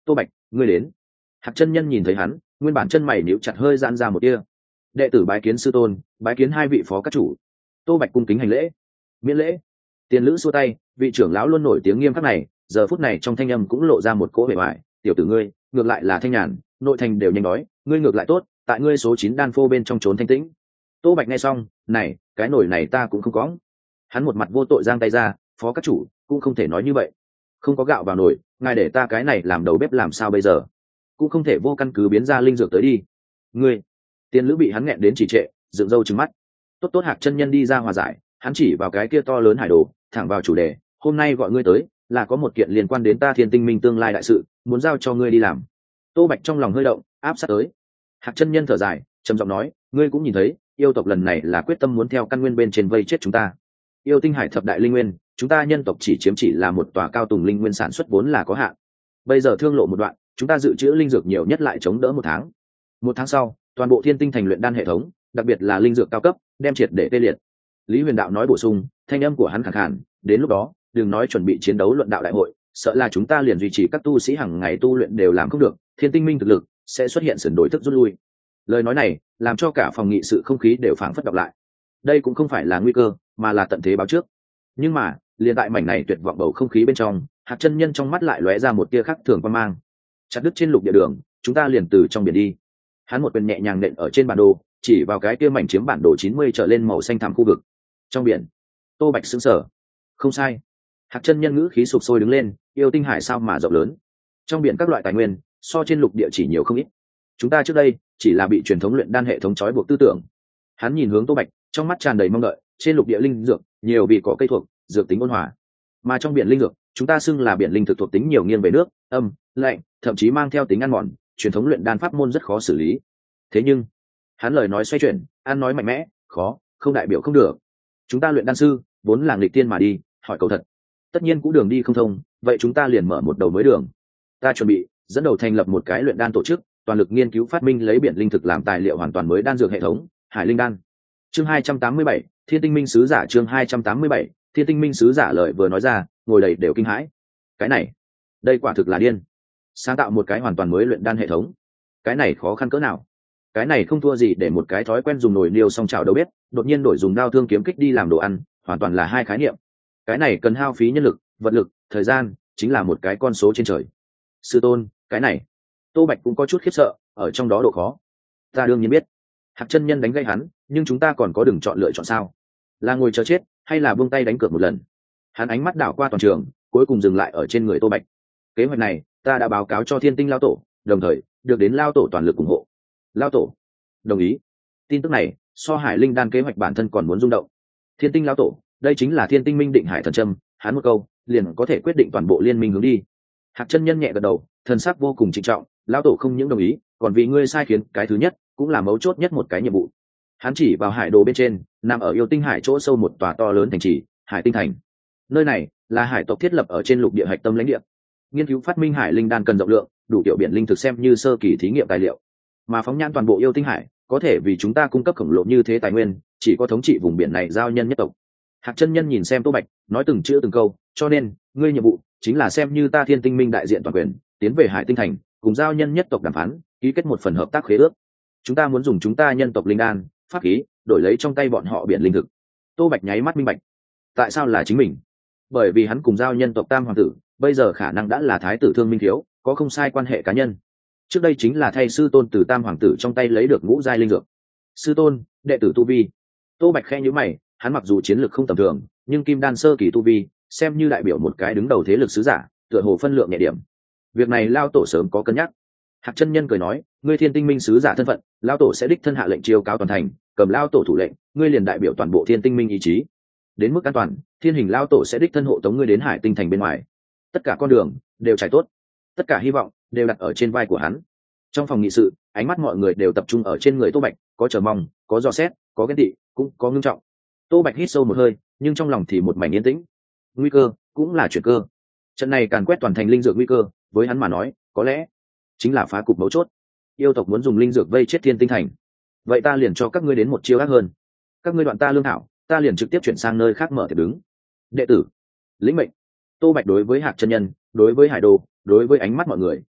ngươi đến. Hạc chân nhân nhìn thấy hắn, nguyên bản chân mày níu chặt hơi giãn ra một tia. Đệ tử bái kiến sư tôn, bái kiến hai vị phó các chủ. Tô Bạch cung kính hành lễ. Miễn lễ. Tiền Lữ xua tay, vị trưởng lão luôn nổi tiếng nghiêm khắc này, giờ phút này trong thanh âm cũng lộ ra một cỗ vẻ vải. Tiểu tử ngươi, ngược lại là thanh nhàn, nội thành đều nhanh đói, ngươi ngược lại tốt, tại ngươi số 9 đan phô bên trong trốn thanh tĩnh. Tô Bạch nghe xong, này, cái nổi này ta cũng không có. Hắn một mặt vô tội giang tay ra, phó các chủ, cũng không thể nói như vậy. Không có gạo vào nồi, ngài để ta cái này làm đầu bếp làm sao bây giờ? Cũng không thể vô căn cứ biến ra linh dược tới đi. Ngươi, Tiền Lữ bị hắn nghẹn đến chỉ trệ, dựng râu trừng mắt. Tốt tốt Hạc chân nhân đi ra hòa giải, hắn chỉ vào cái kia to lớn hải đồ, thẳng vào chủ đề. Hôm nay gọi ngươi tới, là có một kiện liên quan đến ta Thiên Tinh Minh tương lai đại sự, muốn giao cho ngươi đi làm. Tô Bạch trong lòng hơi động, áp sát tới. Hạc chân nhân thở dài, trầm giọng nói, ngươi cũng nhìn thấy, yêu tộc lần này là quyết tâm muốn theo căn nguyên bên trên vây chết chúng ta. Yêu tinh hải thập đại linh nguyên, chúng ta nhân tộc chỉ chiếm chỉ là một tòa cao tùng linh nguyên sản xuất vốn là có hạn. Bây giờ thương lộ một đoạn, chúng ta dự trữ linh dược nhiều nhất lại chống đỡ 1 tháng. 1 tháng sau, toàn bộ Thiên Tinh thành luyện đan hệ thống, đặc biệt là linh dược cao cấp, đem triệt để tê liệt. Lý Huyền Đạo nói bổ sung, thanh âm của hắn khàn khàn, đến lúc đó, đừng nói chuẩn bị chiến đấu luận đạo đại hội, sợ là chúng ta liền duy trì các tu sĩ hàng ngày tu luyện đều làm không được, Thiên Tinh Minh thực lực sẽ xuất hiện sườn đổi thức rút lui. Lời nói này làm cho cả phòng nghị sự không khí đều phảng phất đọc lại. Đây cũng không phải là nguy cơ, mà là tận thế báo trước. Nhưng mà liền tại mảnh này tuyệt vọng bầu không khí bên trong, Hạc chân nhân trong mắt lại lóe ra một tia khác thường quan mang. Chặt đứt trên lục địa đường, chúng ta liền từ trong biển đi. Hắn một quyền nhẹ nhàng nện ở trên bản đồ, chỉ vào cái kia mảnh chiếm bản đồ 90 trở lên màu xanh thẳm khu vực. Trong biển. Tô Bạch sững sờ. Không sai. Hạc chân nhân ngữ khí sụp sôi đứng lên, yêu tinh hải sao mà rộng lớn. Trong biển các loại tài nguyên, so trên lục địa chỉ nhiều không ít. Chúng ta trước đây chỉ là bị truyền thống luyện đan hệ thống trói buộc tư tưởng. Hắn nhìn hướng Tô Bạch, trong mắt tràn đầy mong đợi. Trên lục địa linh dược nhiều vì có cây thuộc, dược tính ôn hòa, mà trong biển linh dược chúng ta xưng là biển linh thực thuộc tính nhiều nghiêng về nước, âm, lạnh, thậm chí mang theo tính ăn mòn, truyền thống luyện đan pháp môn rất khó xử lý. Thế nhưng hắn lời nói xoay chuyển, ăn nói mạnh mẽ, khó không đại biểu không được. Chúng ta luyện đan sư vốn là nghịch tiên mà đi, hỏi cầu thật, tất nhiên cũng đường đi không thông, vậy chúng ta liền mở một đầu mới đường. Ta chuẩn bị dẫn đầu thành lập một cái luyện đan tổ chức, toàn lực nghiên cứu phát minh lấy biển linh thực làm tài liệu hoàn toàn mới đan dược hệ thống, Hải Linh Đan. Chương 287, Thiên Tinh Minh sứ giả. Chương 287, Thiên Tinh Minh sứ giả. Lời vừa nói ra, ngồi đầy đều kinh hãi. Cái này, đây quả thực là điên. Sáng tạo một cái hoàn toàn mới luyện đan hệ thống, cái này khó khăn cỡ nào? Cái này không thua gì để một cái thói quen dùng nồi niêu xong chảo đầu bếp, đột nhiên đổi dùng đao thương kiếm kích đi làm đồ ăn, hoàn toàn là hai khái niệm. Cái này cần hao phí nhân lực, vật lực, thời gian, chính là một cái con số trên trời. Sư tôn, cái này, Tô Bạch cũng có chút khiếp sợ, ở trong đó độ khó. Ta đương nhiên biết. Hạc chân nhân đánh gây hắn, nhưng chúng ta còn có đừng chọn lựa chọn sao? Là ngồi chờ chết, hay là buông tay đánh cược một lần? Hắn ánh mắt đảo qua toàn trường, cuối cùng dừng lại ở trên người Tô Bạch. Kế hoạch này, ta đã báo cáo cho Thiên Tinh Lao Tổ, đồng thời được đến Lao Tổ toàn lực ủng hộ. Lao Tổ đồng ý. Tin tức này, so Hải Linh Đan kế hoạch bản thân còn muốn rung động. Thiên Tinh Lao Tổ, đây chính là Thiên Tinh Minh định hải thần châm, hắn một câu, liền có thể quyết định toàn bộ liên minh hướng đi. Hạc chân nhân nhẹ gật đầu, thần sắc vô cùng trịnh trọng. Lao Tổ không những đồng ý, còn vì ngươi sai khiến cái thứ nhất, cũng là mấu chốt nhất một cái nhiệm vụ. Hắn chỉ vào hải đồ bên trên, nằm ở yêu tinh hải chỗ sâu một tòa to lớn thành trì, Hải Tinh Thành. Nơi này là hải tộc thiết lập ở trên lục địa hạch tâm lãnh địa. Nghiên cứu phát minh Hải Linh Đan cần rộng lượng, đủ tiểu biển linh thực xem như sơ kỳ thí nghiệm tài liệu. Mà phóng nhãn toàn bộ yêu tinh hải, có thể vì chúng ta cung cấp khổng lồ như thế tài nguyên, chỉ có thống trị vùng biển này giao nhân nhất tộc. Hạc chân nhân nhìn xem Tô Bạch, nói từng chữ từng câu, cho nên ngươi nhiệm vụ chính là xem như ta Thiên Tinh Minh đại diện toàn quyền, tiến về Hải Tinh Thành, cùng giao nhân nhất tộc đàm phán, ký kết một phần hợp tác khế ước. Chúng ta muốn dùng chúng ta nhân tộc linh đan, pháp khí, đổi lấy trong tay bọn họ biển linh thực. Tô Bạch nháy mắt minh bạch. Tại sao là chính mình? Bởi vì hắn cùng giao nhân tộc Tam hoàng tử, bây giờ khả năng đã là thái tử Thương Minh Thiếu, có không sai quan hệ cá nhân. Trước đây chính là thay sư tôn từ Tam hoàng tử trong tay lấy được ngũ giai linh dược. Sư tôn, đệ tử tu vi. Tô Bạch khẽ nhíu mày, hắn mặc dù chiến lược không tầm thường, nhưng kim đan sơ kỳ tu vi, xem như đại biểu một cái đứng đầu thế lực sứ giả, tựa hồ phân lượng nhẹ điểm. Việc này Lao Tổ sớm có cân nhắc. Hạc chân nhân cười nói, ngươi Thiên Tinh Minh sứ giả thân phận, Lao Tổ sẽ đích thân hạ lệnh chiêu cáo toàn thành, cầm Lao Tổ thủ lệnh, ngươi liền đại biểu toàn bộ Thiên Tinh Minh ý chí. Đến mức an toàn, Thiên Hình Lao Tổ sẽ đích thân hộ tống ngươi đến Hải Tinh Thành bên ngoài. Tất cả con đường đều trải tốt, tất cả hy vọng đều đặt ở trên vai của hắn. Trong phòng nghị sự, ánh mắt mọi người đều tập trung ở trên người Tô Bạch, có chờ mong, có dò xét, có ghen tị, cũng có ngưng trọng. Tô Bạch hít sâu một hơi, nhưng trong lòng thì một mảnh yên tĩnh. Nguy cơ cũng là chuyển cơ. Trận này càn quét toàn thành linh dược nguy cơ, với hắn mà nói, có lẽ chính là phá cục mấu chốt. Yêu tộc muốn dùng linh dược vây chết Thiên Tinh Thành, vậy ta liền cho các ngươi đến một chiêu ác hơn. Các ngươi đoạn ta lương thảo, ta liền trực tiếp chuyển sang nơi khác mở tiệc đứng. Đệ tử lĩnh mệnh. Tô Bạch đối với Hạc chân nhân, đối với Hải Đồ, đối với ánh mắt mọi người,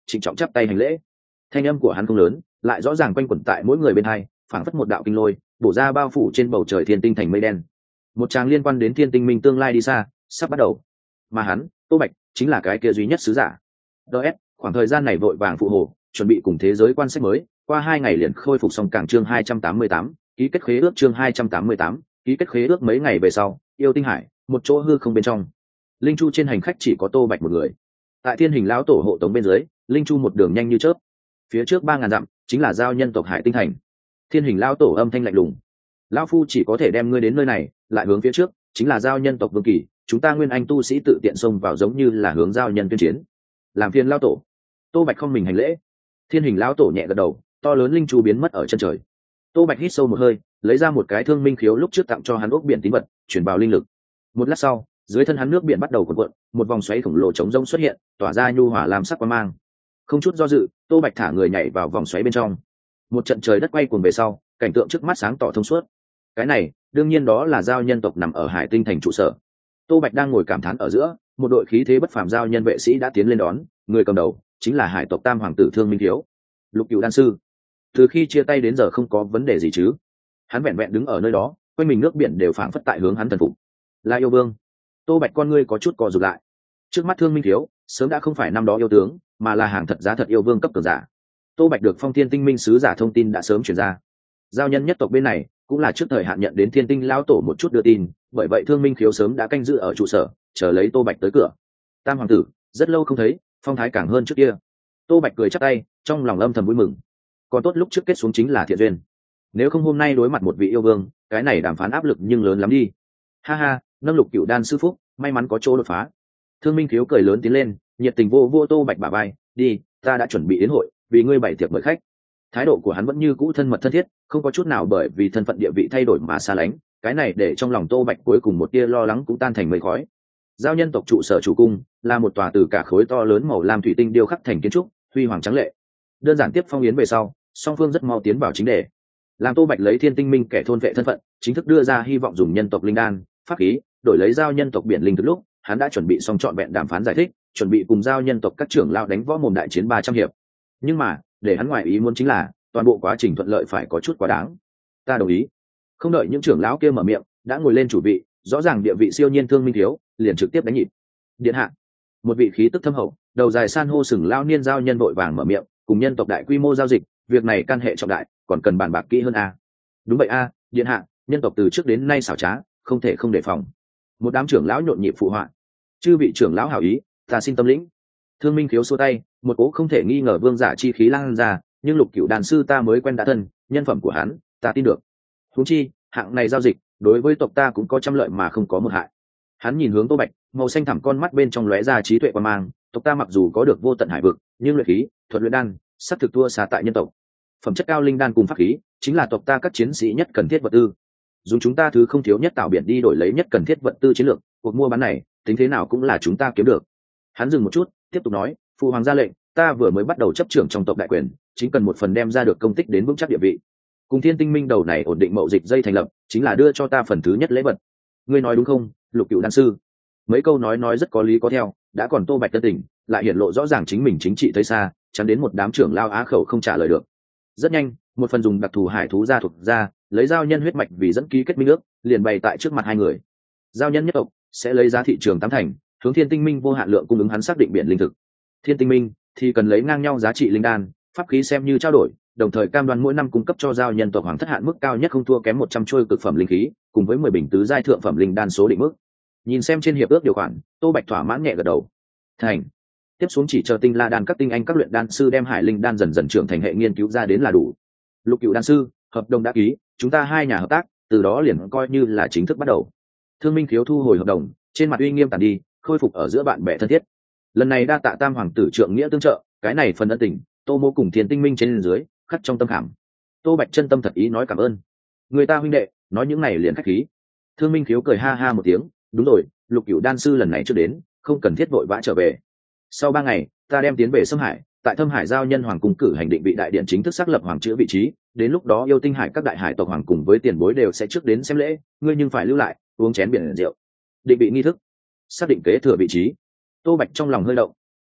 trịnh trọng chắp tay hành lễ. Thanh âm của hắn không lớn, lại rõ ràng quanh quẩn tại mỗi người bên hai, phảng phất một đạo kinh lôi bổ ra bao phủ trên bầu trời thiên tinh thành mây đen. Một tràng liên quan đến thiên tinh minh tương lai đi xa sắp bắt đầu, mà hắn Tô Bạch chính là cái kia duy nhất sứ giả. ds khoảng thời gian này vội vàng phụ hồ, chuẩn bị cùng thế giới quan sách mới, qua 2 ngày liền khôi phục xong cảng chương 288, ký kết khế ước chương 288, ký kết khế ước. Mấy ngày về sau, yêu tinh hải, một chỗ hư không bên trong, linh chu trên hành khách chỉ có Tô Bạch một người. Tại thiên hình lão tổ hộ tống bên dưới, linh chu một đường nhanh như chớp. Phía trước 3000 dặm chính là giao nhân tộc Hải Tinh thành. Thiên hình lão tổ âm thanh lạnh lùng: lão phu chỉ có thể đem ngươi đến nơi này, lại hướng phía trước chính là giao nhân tộc vương kỳ, chúng ta nguyên anh tu sĩ tự tiện xông vào giống như là hướng giao nhân tuyên chiến. Làm phiền lão tổ. Tô Bạch không mình hành lễ. Thiên hình lão tổ nhẹ gật đầu, to lớn linh chu biến mất ở chân trời. Tô Bạch hít sâu một hơi, lấy ra một cái thương minh khiếu lúc trước tặng cho hắn ốc biển tín vật, chuyển vào linh lực. Một lát sau, dưới thân hắn nước biển bắt đầu cuộn cuộn, một vòng xoáy khổng lồ trống rỗng xuất hiện, tỏa ra nhu hỏa lam sắc quang mang. Không chút do dự, Tô Bạch thả người nhảy vào vòng xoáy bên trong. Một trận trời đất quay cuồng về sau, cảnh tượng trước mắt sáng tỏ thông suốt. Cái này, đương nhiên đó là giao nhân tộc nằm ở Hải Tinh thành trụ sở. Tô Bạch đang ngồi cảm thán ở giữa, một đội khí thế bất phàm giao nhân vệ sĩ đã tiến lên đón, người cầm đầu chính là Hải tộc Tam hoàng tử Thương Minh Thiếu, Lục Cửu đan sư. Từ khi chia tay đến giờ không có vấn đề gì chứ? Hắn vẹn vẹn đứng ở nơi đó, quanh mình nước biển đều phảng phất tại hướng hắn thần phục. Là yêu vương. Tô Bạch con ngươi có chút co rụt lại. Trước mắt Thương Minh Thiếu sớm đã không phải năm đó yêu tướng, mà là hàng thật giá thật yêu vương cấp cường giả. Tô Bạch được phong thiên tinh minh sứ giả thông tin đã sớm truyền ra. Giao nhân nhất tộc bên này cũng là trước thời hạn nhận đến thiên tinh lão tổ một chút đưa tin, bởi vậy Thương Minh Khiếu sớm đã canh giữ ở trụ sở, chờ lấy Tô Bạch tới cửa. Tam hoàng tử, rất lâu không thấy, phong thái càng hơn trước kia. Tô Bạch cười chắp tay, trong lòng âm thầm vui mừng. Còn tốt lúc trước kết xuống chính là thiện duyên, nếu không hôm nay đối mặt một vị yêu vương, cái này đàm phán áp lực nhưng lớn lắm đi. Ha ha, nâng Lục Cửu đan sư phúc, may mắn có chỗ đột phá. Thương Minh Khiếu cười lớn tiến lên, nhiệt tình vô vô Tô Bạch bả vai, đi, ta đã chuẩn bị đến hội, vì ngươi bày tiệc mời khách. Thái độ của hắn vẫn như cũ thân mật thân thiết, không có chút nào bởi vì thân phận địa vị thay đổi mà xa lánh, cái này để trong lòng Tô Bạch cuối cùng một tia lo lắng cũng tan thành mây khói. Giao nhân tộc trụ sở chủ cung là một tòa từ cả khối to lớn màu lam thủy tinh điêu khắc thành kiến trúc, huy hoàng trắng lệ. Đơn giản tiếp phong yến về sau, song phương rất mau tiến vào chính đề. Làm Tô Bạch lấy thiên tinh minh kẻ thôn vệ thân phận, chính thức đưa ra hy vọng dùng nhân tộc linh đan, pháp khí đổi lấy giao nhân tộc biển linh thực lúc, hắn đã chuẩn bị xong trọn vẹn đàm phán giải thích, chuẩn bị cùng giao nhân tộc các trưởng lao đánh võ mồm đại chiến 300 hiệp. Nhưng mà, để hắn ngoài ý muốn chính là, toàn bộ quá trình thuận lợi phải có chút quá đáng. Ta đồng ý. Không đợi những trưởng lão kia mở miệng, đã ngồi lên chủ vị, rõ ràng địa vị siêu nhiên Thương Minh Thiếu, liền trực tiếp đánh nhịp. Điện hạ. Một vị khí tức thâm hậu, đầu dài san hô sừng lao niên giao nhân vội vàng mở miệng, cùng nhân tộc đại quy mô giao dịch, việc này can hệ trọng đại, còn cần bàn bạc kỹ hơn a. Đúng vậy a, điện hạ, nhân tộc từ trước đến nay xảo trá, không thể không đề phòng. Một đám trưởng lão nhộn nhịp phụ họa. Chư vị trưởng lão hảo ý, ta xin tâm lĩnh. Thương Minh Khiếu xua tay, một cố không thể nghi ngờ vương giả chi khí lan ra, nhưng Lục Cửu đàn sư ta mới quen đã thân, nhân phẩm của hắn ta tin được. Huống chi hạng này giao dịch đối với tộc ta cũng có trăm lợi mà không có một hại. Hắn nhìn hướng Tô Bạch, màu xanh thẳm con mắt bên trong lóe ra trí tuệ quan mang. Tộc ta mặc dù có được vô tận hải vực, nhưng luyện khí, thuật luyện đan, sắp thực thua xa tại nhân tộc. Phẩm chất cao linh đan cùng pháp khí chính là tộc ta các chiến sĩ nhất cần thiết vật tư. Dùng chúng ta thứ không thiếu nhất tạo biển đi đổi lấy nhất cần thiết vật tư chiến lược, cuộc mua bán này tính thế nào cũng là chúng ta kiếm được. Hắn dừng một chút, tiếp tục nói, phụ hoàng ra lệnh, ta vừa mới bắt đầu chấp trưởng trong tộc đại quyền, chính cần một phần đem ra được công tích đến vững chắc địa vị. Cùng thiên tinh minh đầu này ổn định mậu dịch dây thành lập, chính là đưa cho ta phần thứ nhất lễ vật. Ngươi nói đúng không, Lục Cửu đan sư? Mấy câu nói rất có lý có theo, đã còn Tô Bạch tân tình, lại hiển lộ rõ ràng chính mình chính trị thấy xa, chắn đến một đám trưởng lao á khẩu không trả lời được. Rất nhanh, một phần dùng đặc thù hải thú gia thuộc ra, lấy giao nhân huyết mạch vì dẫn ký kết minh ước, liền bày tại trước mặt hai người. Giao nhân nhất tộc sẽ lấy giá thị trường tám thành, hướng thiên tinh minh vô hạn lượng cung ứng hắn xác định biển linh thực. Thiên tinh minh thì cần lấy ngang nhau giá trị linh đan, pháp khí xem như trao đổi, đồng thời cam đoan mỗi năm cung cấp cho giao nhân tộc hoàng thất hạn mức cao nhất không thua kém 100 trôi cực phẩm linh khí, cùng với 10 bình tứ giai thượng phẩm linh đan số định mức. Nhìn xem trên hiệp ước điều khoản, Tô Bạch thỏa mãn nhẹ gật đầu. Thành. Tiếp xuống chỉ chờ tinh la đan các tinh anh các luyện đan sư đem hải linh đan dần dần trưởng thành hệ nghiên cứu ra đến là đủ. Lục Cửu đan sư, hợp đồng đã ký, chúng ta hai nhà hợp tác, từ đó liền coi như là chính thức bắt đầu. Thương Minh Khiếu thu hồi hợp đồng, trên mặt uy nghiêm tàn đi, khôi phục ở giữa bạn bè thân thiết. Lần này đa tạ Tam hoàng tử trượng nghĩa tương trợ, cái này phần ân tình, Tô Mô cùng Thiên Tinh Minh trên dưới khắc trong tâm khảm. Tô Bạch chân tâm thật ý nói cảm ơn. Người ta huynh đệ, nói những này liền khách khí. Thương Minh Khiếu cười ha ha một tiếng, đúng rồi, Lục Cửu đan sư lần này chưa đến, không cần thiết vội vã trở về. Sau 3 ngày, ta đem tiến về Sâm Hải, tại Thâm Hải giao nhân hoàng cung cử hành định vị đại điện chính thức xác lập hoàng chữ vị trí, đến lúc đó yêu tinh hải các đại hải tộc hoàng cùng với tiền bối đều sẽ trước đến xem lễ, ngươi nhưng phải lưu lại, uống chén biển rượu. Định vị nghi thức, xác định kế thừa vị trí. Tô Bạch trong lòng hơi động.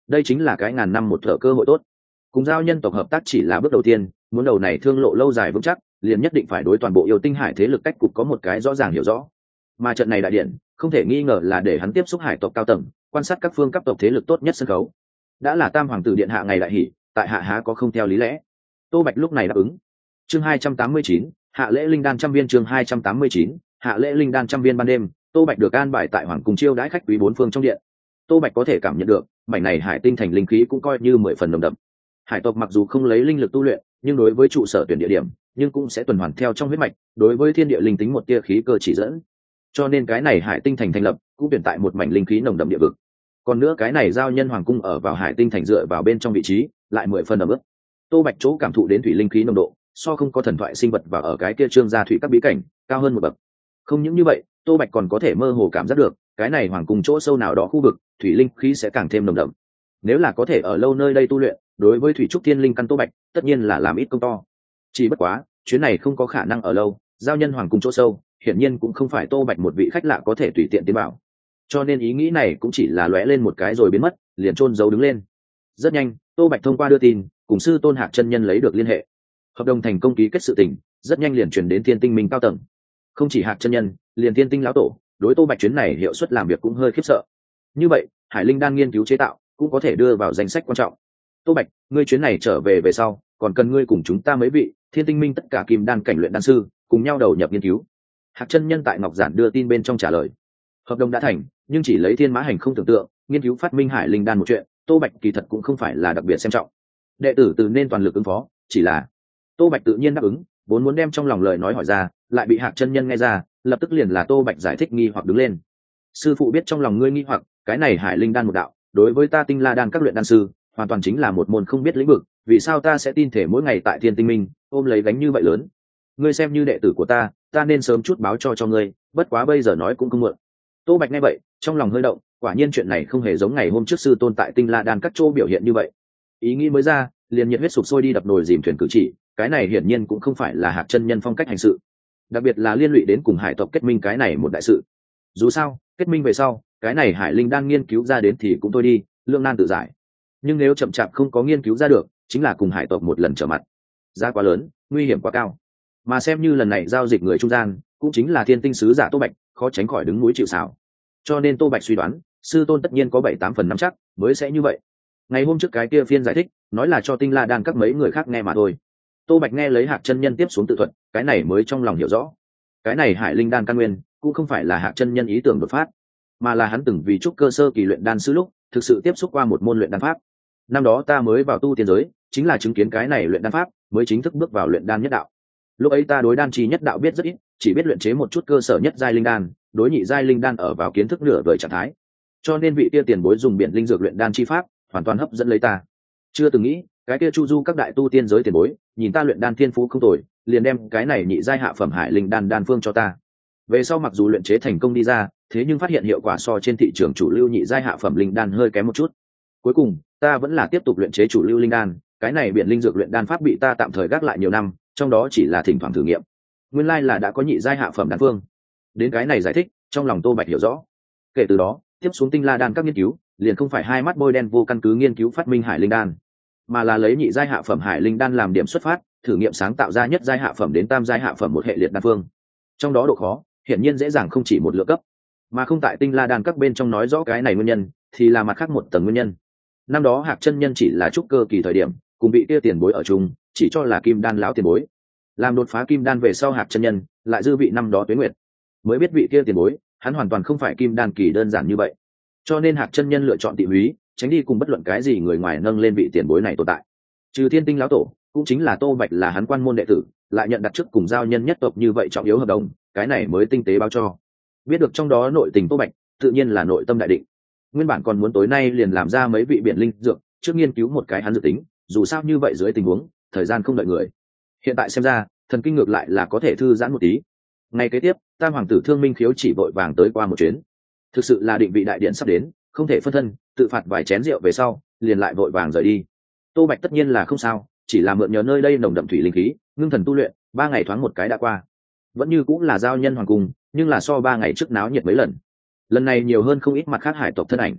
đây chính là cái ngàn năm một thở cơ hội tốt. Cùng giao nhân tộc hợp tác chỉ là bước đầu tiên, muốn đầu này thương lộ lâu dài vững chắc, liền nhất định phải đối toàn bộ yêu tinh hải thế lực cách cục có một cái rõ ràng hiểu rõ. Mà trận này đại điện không thể nghi ngờ là để hắn tiếp xúc hải tộc cao tầng, quan sát các phương cấp tộc thế lực tốt nhất sân khấu. Đã là tam hoàng tử điện hạ ngày đại hỷ, tại hạ há có không theo lý lẽ. Tô Bạch lúc này đáp ứng. Chương 289, hạ lễ linh đan trăm viên. Chương 289, hạ lễ linh đan trăm viên. Ban đêm, Tô Bạch được an bài tại hoàng cung chiêu đãi khách quý bốn phương trong điện. Tô Bạch có thể cảm nhận được mảnh này hải tinh thành linh khí cũng coi như 10 phần nồng đậm. Hải tộc mặc dù không lấy linh lực tu luyện, nhưng đối với trụ sở tuyển địa điểm nhưng cũng sẽ tuần hoàn theo trong huyết mạch, đối với thiên địa linh tính một tia khí cơ chỉ dẫn. Cho nên cái này hải tinh thành thành lập cũng tuyển tại một mảnh linh khí nồng đậm địa vực. Còn nữa cái này giao nhân hoàng cung ở vào hải tinh thành dựa vào bên trong vị trí lại 10 phần ẩm ướt. Tô Bạch chỗ cảm thụ đến thủy linh khí nồng độ so không có thần thoại sinh vật và ở cái kia trương gia thủy các bí cảnh cao hơn một bậc. Không những như vậy, Tô Bạch còn có thể mơ hồ cảm giác được cái này hoàng cung chỗ sâu nào đó khu vực thủy linh khí sẽ càng thêm nồng đậm. Nếu là có thể ở lâu nơi đây tu luyện, đối với thủy trúc thiên linh căn Tô Bạch tất nhiên là làm ít công to. Chỉ bất quá chuyến này không có khả năng ở lâu, giao nhân hoàng cung chỗ sâu hiển nhiên cũng không phải Tô Bạch một vị khách lạ có thể tùy tiện tiến vào. Cho nên ý nghĩ này cũng chỉ là lóe lên một cái rồi biến mất, liền chôn giấu đứng lên. Rất nhanh, Tô Bạch thông qua đưa tin cùng sư tôn Hạc chân nhân lấy được liên hệ. Hợp đồng thành công ký kết sự tình rất nhanh liền truyền đến Thiên Tinh Minh cao tầng. Không chỉ Hạc chân nhân, liền Thiên Tinh lão tổ đối Tô Bạch chuyến này hiệu suất làm việc cũng hơi khiếp sợ. Như vậy hải linh đan nghiên cứu chế tạo cũng có thể đưa vào danh sách quan trọng. Tô Bạch, ngươi chuyến này trở về về sau còn cần ngươi cùng chúng ta mấy vị Thiên Tinh Minh tất cả kim đan cảnh luyện đan sư cùng nhau đầu nhập nghiên cứu. Hạc chân nhân tại ngọc giản đưa tin bên trong trả lời. Hợp đồng đã thành, nhưng chỉ lấy thiên mã hành không tưởng tượng nghiên cứu phát minh hải linh đan một chuyện, Tô Bạch kỳ thật cũng không phải là đặc biệt xem trọng. Đệ tử từ nên toàn lực ứng phó, chỉ là Tô Bạch tự nhiên đáp ứng, vốn muốn đem trong lòng lời nói hỏi ra, lại bị Hạc chân nhân nghe ra, lập tức liền là Tô Bạch giải thích nghi hoặc đứng lên. Sư phụ biết trong lòng ngươi nghi hoặc, cái này hải linh đan một đạo, đối với ta Tinh La đan các luyện đan sư, hoàn toàn chính là một môn không biết lĩnh vực, vì sao ta sẽ tin thể mỗi ngày tại Thiên Tinh Minh ôm lấy gánh như vậy lớn? Ngươi xem như đệ tử của ta nên sớm chút báo cho ngươi, bất quá bây giờ nói cũng không muộn. Tô Bạch nghe vậy, trong lòng hơi động, quả nhiên chuyện này không hề giống ngày hôm trước sư tôn tại Tinh La đan các chỗ biểu hiện như vậy. Ý nghĩ mới ra, liền nhiệt huyết sục sôi đi đập nồi dìm thuyền cử chỉ, cái này hiển nhiên cũng không phải là Hạc chân nhân phong cách hành sự, đặc biệt là liên lụy đến cùng hải tộc kết minh cái này một đại sự. Dù sao kết minh về sau, cái này hải linh đan nghiên cứu ra đến thì cũng thôi đi, lương nan tự giải. Nhưng nếu chậm chạp không có nghiên cứu ra được, chính là cùng hải tộc một lần trở mặt, giá quá lớn, nguy hiểm quá cao. Mà xem như lần này giao dịch người trung gian cũng chính là Thiên Tinh sứ giả Tô Bạch, khó tránh khỏi đứng núi chịu sào. Cho nên Tô Bạch suy đoán sư tôn tất nhiên có 7-8 phần nắm chắc mới sẽ như vậy. Ngày hôm trước cái kia phiên giải thích nói là cho Tinh La đan các mấy người khác nghe mà thôi. Tô Bạch nghe lấy Hạc chân nhân tiếp xuống tự thuật, cái này mới trong lòng hiểu rõ, cái này hải linh đan căn nguyên cũng không phải là Hạc chân nhân ý tưởng đột phát, mà là hắn từng vì trúc cơ sơ kỳ luyện đan sư lúc thực sự tiếp xúc qua một môn luyện đan pháp. Năm đó ta mới vào tu tiên giới, chính là chứng kiến cái này luyện đan pháp mới chính thức bước vào luyện đan nhất đạo. Lúc ấy ta đối đan chi nhất đạo biết rất ít, chỉ biết luyện chế một chút cơ sở nhất giai linh đan, đối nhị giai linh đan ở vào kiến thức nửa vời trạng thái. Cho nên vị kia tiền bối dùng biển linh dược luyện đan chi pháp hoàn toàn hấp dẫn lấy ta. Chưa từng nghĩ cái kia chu du các đại tu tiên giới tiền bối nhìn ta luyện đan thiên phú không tồi, liền đem cái này nhị giai hạ phẩm hải linh đan đan phương cho ta. Về sau mặc dù luyện chế thành công đi ra, thế nhưng phát hiện hiệu quả so trên thị trường chủ lưu nhị giai hạ phẩm linh đan hơi kém một chút. Cuối cùng ta vẫn là tiếp tục luyện chế chủ lưu linh đan, cái này biển linh dược luyện đan pháp bị ta tạm thời gác lại nhiều năm, trong đó chỉ là thỉnh thoảng thử nghiệm. Nguyên lai là đã có nhị giai hạ phẩm đan phương. Đến cái này giải thích, trong lòng Tô Bạch hiểu rõ. Kể từ đó, tiếp xuống Tinh La đan các nghiên cứu liền không phải hai mắt bôi đen vô căn cứ nghiên cứu phát minh hải linh đan, mà là lấy nhị giai hạ phẩm hải linh đan làm điểm xuất phát, thử nghiệm sáng tạo ra nhất giai hạ phẩm đến tam giai hạ phẩm một hệ liệt đan phương. Trong đó độ khó hiển nhiên dễ dàng không chỉ một lựa cấp, mà không tại Tinh La đan các bên trong nói rõ cái này nguyên nhân, thì là mặt khác một tầng nguyên nhân. Năm đó Hạc chân nhân chỉ là trúc cơ kỳ thời điểm, cùng vị kia tiền bối ở chung, chỉ cho là kim đan lão tiền bối. Làm đột phá kim đan về sau Hạc chân nhân lại dư vị năm đó tuế nguyệt, mới biết vị kia tiền bối hắn hoàn toàn không phải kim đan kỳ đơn giản như vậy. Cho nên Hạc chân nhân lựa chọn tị húy, tránh đi cùng bất luận cái gì người ngoài nâng lên vị tiền bối này tồn tại. Trừ Thiên Tinh lão tổ, cũng chính là Tô Bạch là hắn quan môn đệ tử, lại nhận đặt trước cùng giao nhân nhất tộc như vậy trọng yếu hợp đồng, cái này mới tinh tế báo cho. Biết được trong đó nội tình Tô Bạch, tự nhiên là nội tâm đại định. Nguyên bản còn muốn tối nay liền làm ra mấy vị biển linh dược, trước nghiên cứu một cái hắn dự tính, dù sao như vậy dưới tình huống, thời gian không đợi người. Hiện tại xem ra, thần kinh ngược lại là có thể thư giãn một tí. Ngày kế tiếp, tam hoàng tử Thương Minh Khiếu chỉ vội vàng tới qua một chuyến. Thực sự là định vị đại điện sắp đến, không thể phân thân, tự phạt vài chén rượu về sau, liền lại vội vàng rời đi. Tô Bạch tất nhiên là không sao, chỉ là mượn nhờ nơi đây nồng đậm thủy linh khí, ngưng thần tu luyện, 3 ngày thoáng một cái đã qua. Vẫn như cũng là giao nhân hoàng cung, nhưng là so 3 ngày trước náo nhiệt mấy lần. Lần này nhiều hơn không ít mặt khác hải tộc thân ảnh.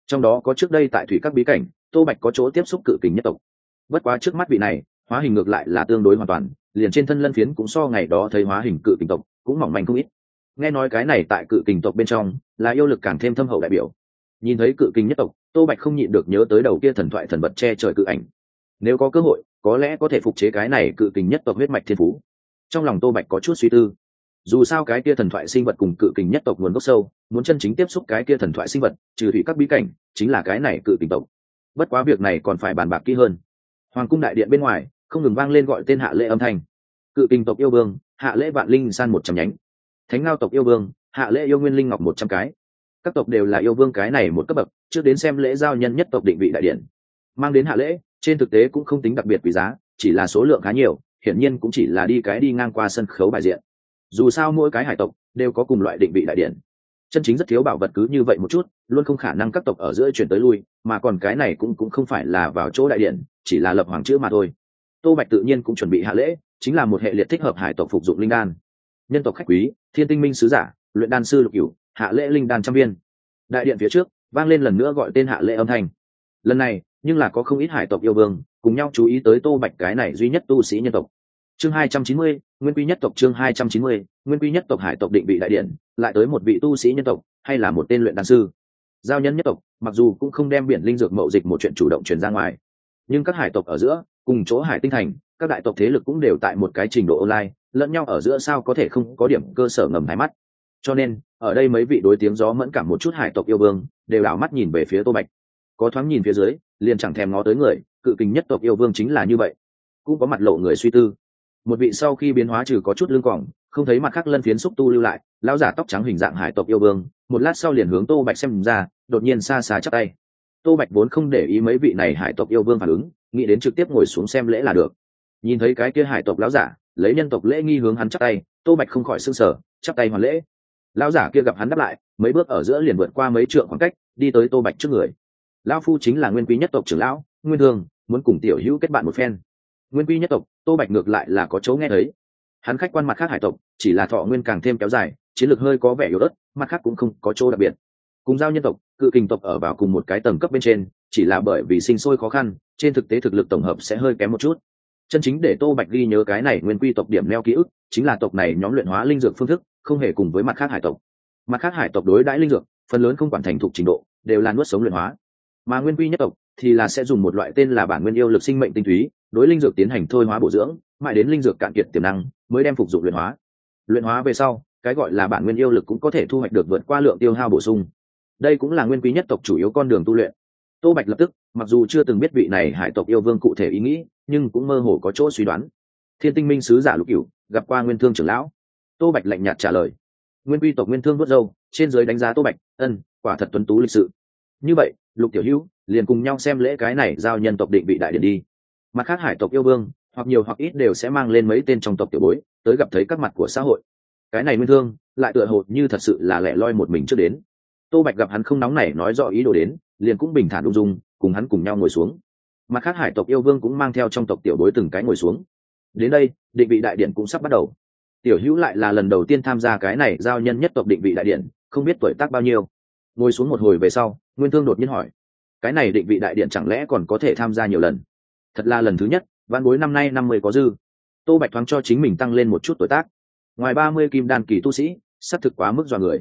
trong đó có trước đây tại thủy các bí cảnh Tô Bạch có chỗ tiếp xúc cự kình nhất tộc. Bất quá trước mắt vị này hóa hình ngược lại là tương đối hoàn toàn, liền trên thân lân phiến cũng so ngày đó thấy hóa hình cự kình tộc cũng mỏng manh không ít. Nghe nói cái này tại cự kình tộc bên trong là yêu lực càng thêm thâm hậu đại biểu. Nhìn thấy cự kình nhất tộc, Tô Bạch không nhịn được nhớ tới đầu kia thần thoại thần vật che trời cự ảnh. Nếu có cơ hội có lẽ có thể phục chế cái này cự kình nhất tộc huyết mạch thiên phú. Trong lòng Tô Bạch có chút suy tư. Dù sao cái kia thần thoại sinh vật cùng cự kình nhất tộc nguồn gốc sâu, muốn chân chính tiếp xúc cái kia thần thoại sinh vật trừ thủy các bí cảnh chính là cái này cự kình tộc. Bất quá việc này còn phải bàn bạc kỹ hơn. Hoàng cung đại điện bên ngoài không ngừng vang lên gọi tên hạ lễ âm thanh. Cự kình tộc yêu vương hạ lễ vạn linh san 100 nhánh, thánh ngao tộc yêu vương hạ lễ yêu nguyên linh ngọc 100 cái. Các tộc đều là yêu vương cái này một cấp bậc, trước đến xem lễ giao nhân nhất tộc định vị đại điện. Mang đến hạ lễ trên thực tế cũng không tính đặc biệt quý giá, chỉ là số lượng khá nhiều, hiển nhiên cũng chỉ là đi ngang qua sân khấu bài diện. Dù sao mỗi cái hải tộc đều có cùng loại định vị đại điện, chân chính rất thiếu bảo vật cứ như vậy một chút, luôn không khả năng các tộc ở giữa chuyển tới lui, mà còn cái này cũng không phải là vào chỗ đại điện, chỉ là lập hoàng chữ mà thôi. Tô Bạch tự nhiên cũng chuẩn bị hạ lễ, chính là một hệ liệt thích hợp hải tộc phục dụng linh đan. Nhân tộc khách quý, Thiên Tinh Minh sứ giả, luyện đan sư Lục Cửu, hạ lễ linh đan 100 viên. Đại điện phía trước vang lên lần nữa gọi tên hạ lễ âm thanh. Lần này nhưng là có không ít hải tộc yêu vương cùng nhau chú ý tới Tô Bạch cái này duy nhất tu sĩ nhân tộc. Chương 290, Nguyên Quy nhất tộc. Chương 290, Nguyên Quy nhất tộc. Hải tộc định vị đại điện lại tới một vị tu sĩ nhân tộc, hay là một tên luyện đan sư. Giao nhân nhất tộc mặc dù cũng không đem biển linh dược mậu dịch một chuyện chủ động truyền ra ngoài, nhưng các hải tộc ở giữa cùng chỗ hải tinh thành các đại tộc thế lực cũng đều tại một cái trình độ online, lẫn nhau ở giữa sao có thể không có điểm cơ sở ngầm thái mắt. Cho nên ở đây mấy vị đối tiếng gió mẫn cảm một chút hải tộc yêu vương đều đảo mắt nhìn về phía Tô Bạch, có thoáng nhìn phía dưới liền chẳng thèm ngó tới người. Cự kình nhất tộc yêu vương chính là như vậy, cũng có mặt lộ người suy tư. Một vị sau khi biến hóa trừ có chút lưng còng, không thấy mặt khác lân phiến xúc tu lưu lại, lão giả tóc trắng hình dạng hải tộc yêu vương một lát sau liền hướng Tô Bạch xem ra, đột nhiên xa xa chắp tay. Tô Bạch vốn không để ý mấy vị này hải tộc yêu vương phản ứng, nghĩ đến trực tiếp ngồi xuống xem lễ là được. Nhìn thấy cái kia hải tộc lão giả lấy nhân tộc lễ nghi hướng hắn chắp tay, Tô Bạch không khỏi sửng sở, chắp tay hoàn lễ. Lão giả kia gặp hắn đáp lại, mấy bước ở giữa liền vượt qua mấy trượng khoảng cách, đi tới Tô Bạch trước người. Lão phu chính là Nguyên Quy nhất tộc trưởng lão Nguyên Thương, muốn cùng tiểu hữu kết bạn một phen. Nguyên Quy nhất tộc, Tô Bạch ngược lại là có chỗ nghe thấy. Hắn khách quan mặt khác hải tộc, chỉ là thọ nguyên càng thêm kéo dài, chiến lược hơi có vẻ yếu ớt, mặt khác cũng không có chỗ đặc biệt. Cùng giao nhân tộc, cự kình tộc ở vào cùng một cái tầng cấp bên trên, chỉ là bởi vì sinh sôi khó khăn, trên thực tế thực lực tổng hợp sẽ hơi kém một chút. Chân chính để Tô Bạch ghi nhớ cái này Nguyên Quy tộc điểm neo ký ức, chính là tộc này nhóm luyện hóa linh dược phương thức không hề cùng với mặt khác hải tộc. Mặt khác hải tộc đối đãi linh dược, phần lớn không quản thành thục trình độ, đều là nuốt sống luyện hóa. Mà Nguyên Quy nhất tộc thì là sẽ dùng một loại tên là bản nguyên yêu lực sinh mệnh tinh túy, đối linh dược tiến hành thôi hóa bổ dưỡng, mãi đến linh dược cạn kiệt tiềm năng mới đem phục dụng luyện hóa. Luyện hóa về sau, cái gọi là bản nguyên yêu lực cũng có thể thu hoạch được vượt qua lượng tiêu hao bổ sung. Đây cũng là Nguyên Quy nhất tộc chủ yếu con đường tu luyện. Tô Bạch lập tức, mặc dù chưa từng biết vị này hải tộc yêu vương cụ thể ý nghĩ, nhưng cũng mơ hồ có chỗ suy đoán. Thiên Tinh Minh sứ giả Lục Cửu gặp qua Nguyên Thương trưởng lão. Tô Bạch lạnh nhạt trả lời. Nguyên Quy tộc Nguyên Thương vuốt râu, trên dưới đánh giá Tô Bạch, quả thật tuấn tú lịch sự. Như vậy, Lục tiểu hữu liền cùng nhau xem lễ cái này giao nhân tộc định vị đại điện đi. Mặt khác hải tộc yêu vương hoặc nhiều hoặc ít đều sẽ mang lên mấy tên trong tộc tiểu bối tới gặp thấy các mặt của xã hội. Cái này Nguyên Thương lại tựa hồ như thật sự là lẻ loi một mình trước đến. Tô Bạch gặp hắn không nóng nảy nói rõ ý đồ đến, liền cũng bình thản ung dung cùng hắn cùng nhau ngồi xuống. Mặt khác hải tộc yêu vương cũng mang theo trong tộc tiểu bối từng cái ngồi xuống. Đến đây định vị đại điện cũng sắp bắt đầu. Tiểu hữu lại là lần đầu tiên tham gia cái này giao nhân nhất tộc định vị đại điện, không biết tuổi tác bao nhiêu. Ngồi xuống một hồi về sau, Nguyên Thương đột nhiên hỏi, cái này định vị đại điện chẳng lẽ còn có thể tham gia nhiều lần? Thật là lần thứ nhất, vạn bối năm nay 50 có dư. Tô Bạch thoáng cho chính mình tăng lên một chút tuổi tác. Ngoài 30 kim đan kỳ tu sĩ, xác thực quá mức dọa người.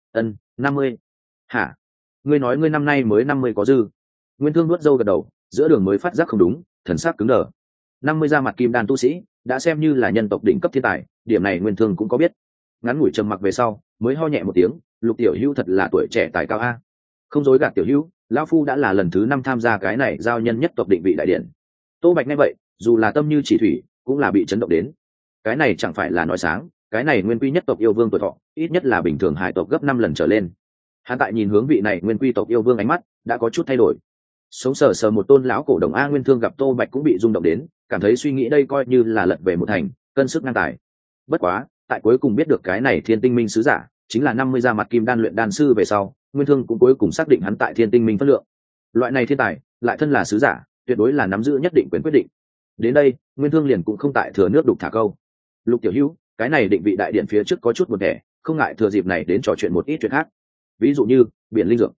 50. Hả? Ngươi nói ngươi năm nay mới 50 có dư? Nguyên Thương nuốt râu gật đầu, giữa đường mới phát giác không đúng, thần sắc cứng đờ. 50 ra mặt kim đan tu sĩ, đã xem như là nhân tộc đỉnh cấp thiên tài, điểm này Nguyên Thương cũng có biết. Ngắn ngủi trầm mặc về sau, mới ho nhẹ một tiếng, Lục tiểu hữu thật là tuổi trẻ tài cao a. Không dối gạt tiểu hữu, lão phu đã là lần thứ 5 tham gia cái này giao nhân nhất tộc định vị đại điện. Tô Bạch nghe vậy, dù là tâm như chỉ thủy, cũng là bị chấn động đến. Cái này chẳng phải là nói sáng, cái này Nguyên Quy nhất tộc yêu vương tuổi thọ, ít nhất là bình thường hải tộc gấp 5 lần trở lên. Hắn tại nhìn hướng vị này Nguyên Quy tộc yêu vương ánh mắt đã có chút thay đổi. Sống sờ sờ một tôn lão cổ đồng A Nguyên Thương gặp Tô Bạch cũng bị rung động đến, cảm thấy suy nghĩ đây coi như là lật về một thành, cân sức ngang tài. Bất quá, tại cuối cùng biết được cái này Thiên Tinh Minh sứ giả chính là 50 ra mặt kim đan luyện đan sư về sau, Nguyên Thương cũng cuối cùng xác định hắn tại Thiên Tinh Minh phân lượng. Loại này thiên tài, lại thân là sứ giả, tuyệt đối là nắm giữ nhất định quyền quyết định. Đến đây, Nguyên Thương liền cũng không tại thừa nước đục thả câu. Lục tiểu hữu, cái này định vị đại điện phía trước có chút buồn tẻ, không ngại thừa dịp này đến trò chuyện một ít chuyện khác. Ví dụ như biển linh dược.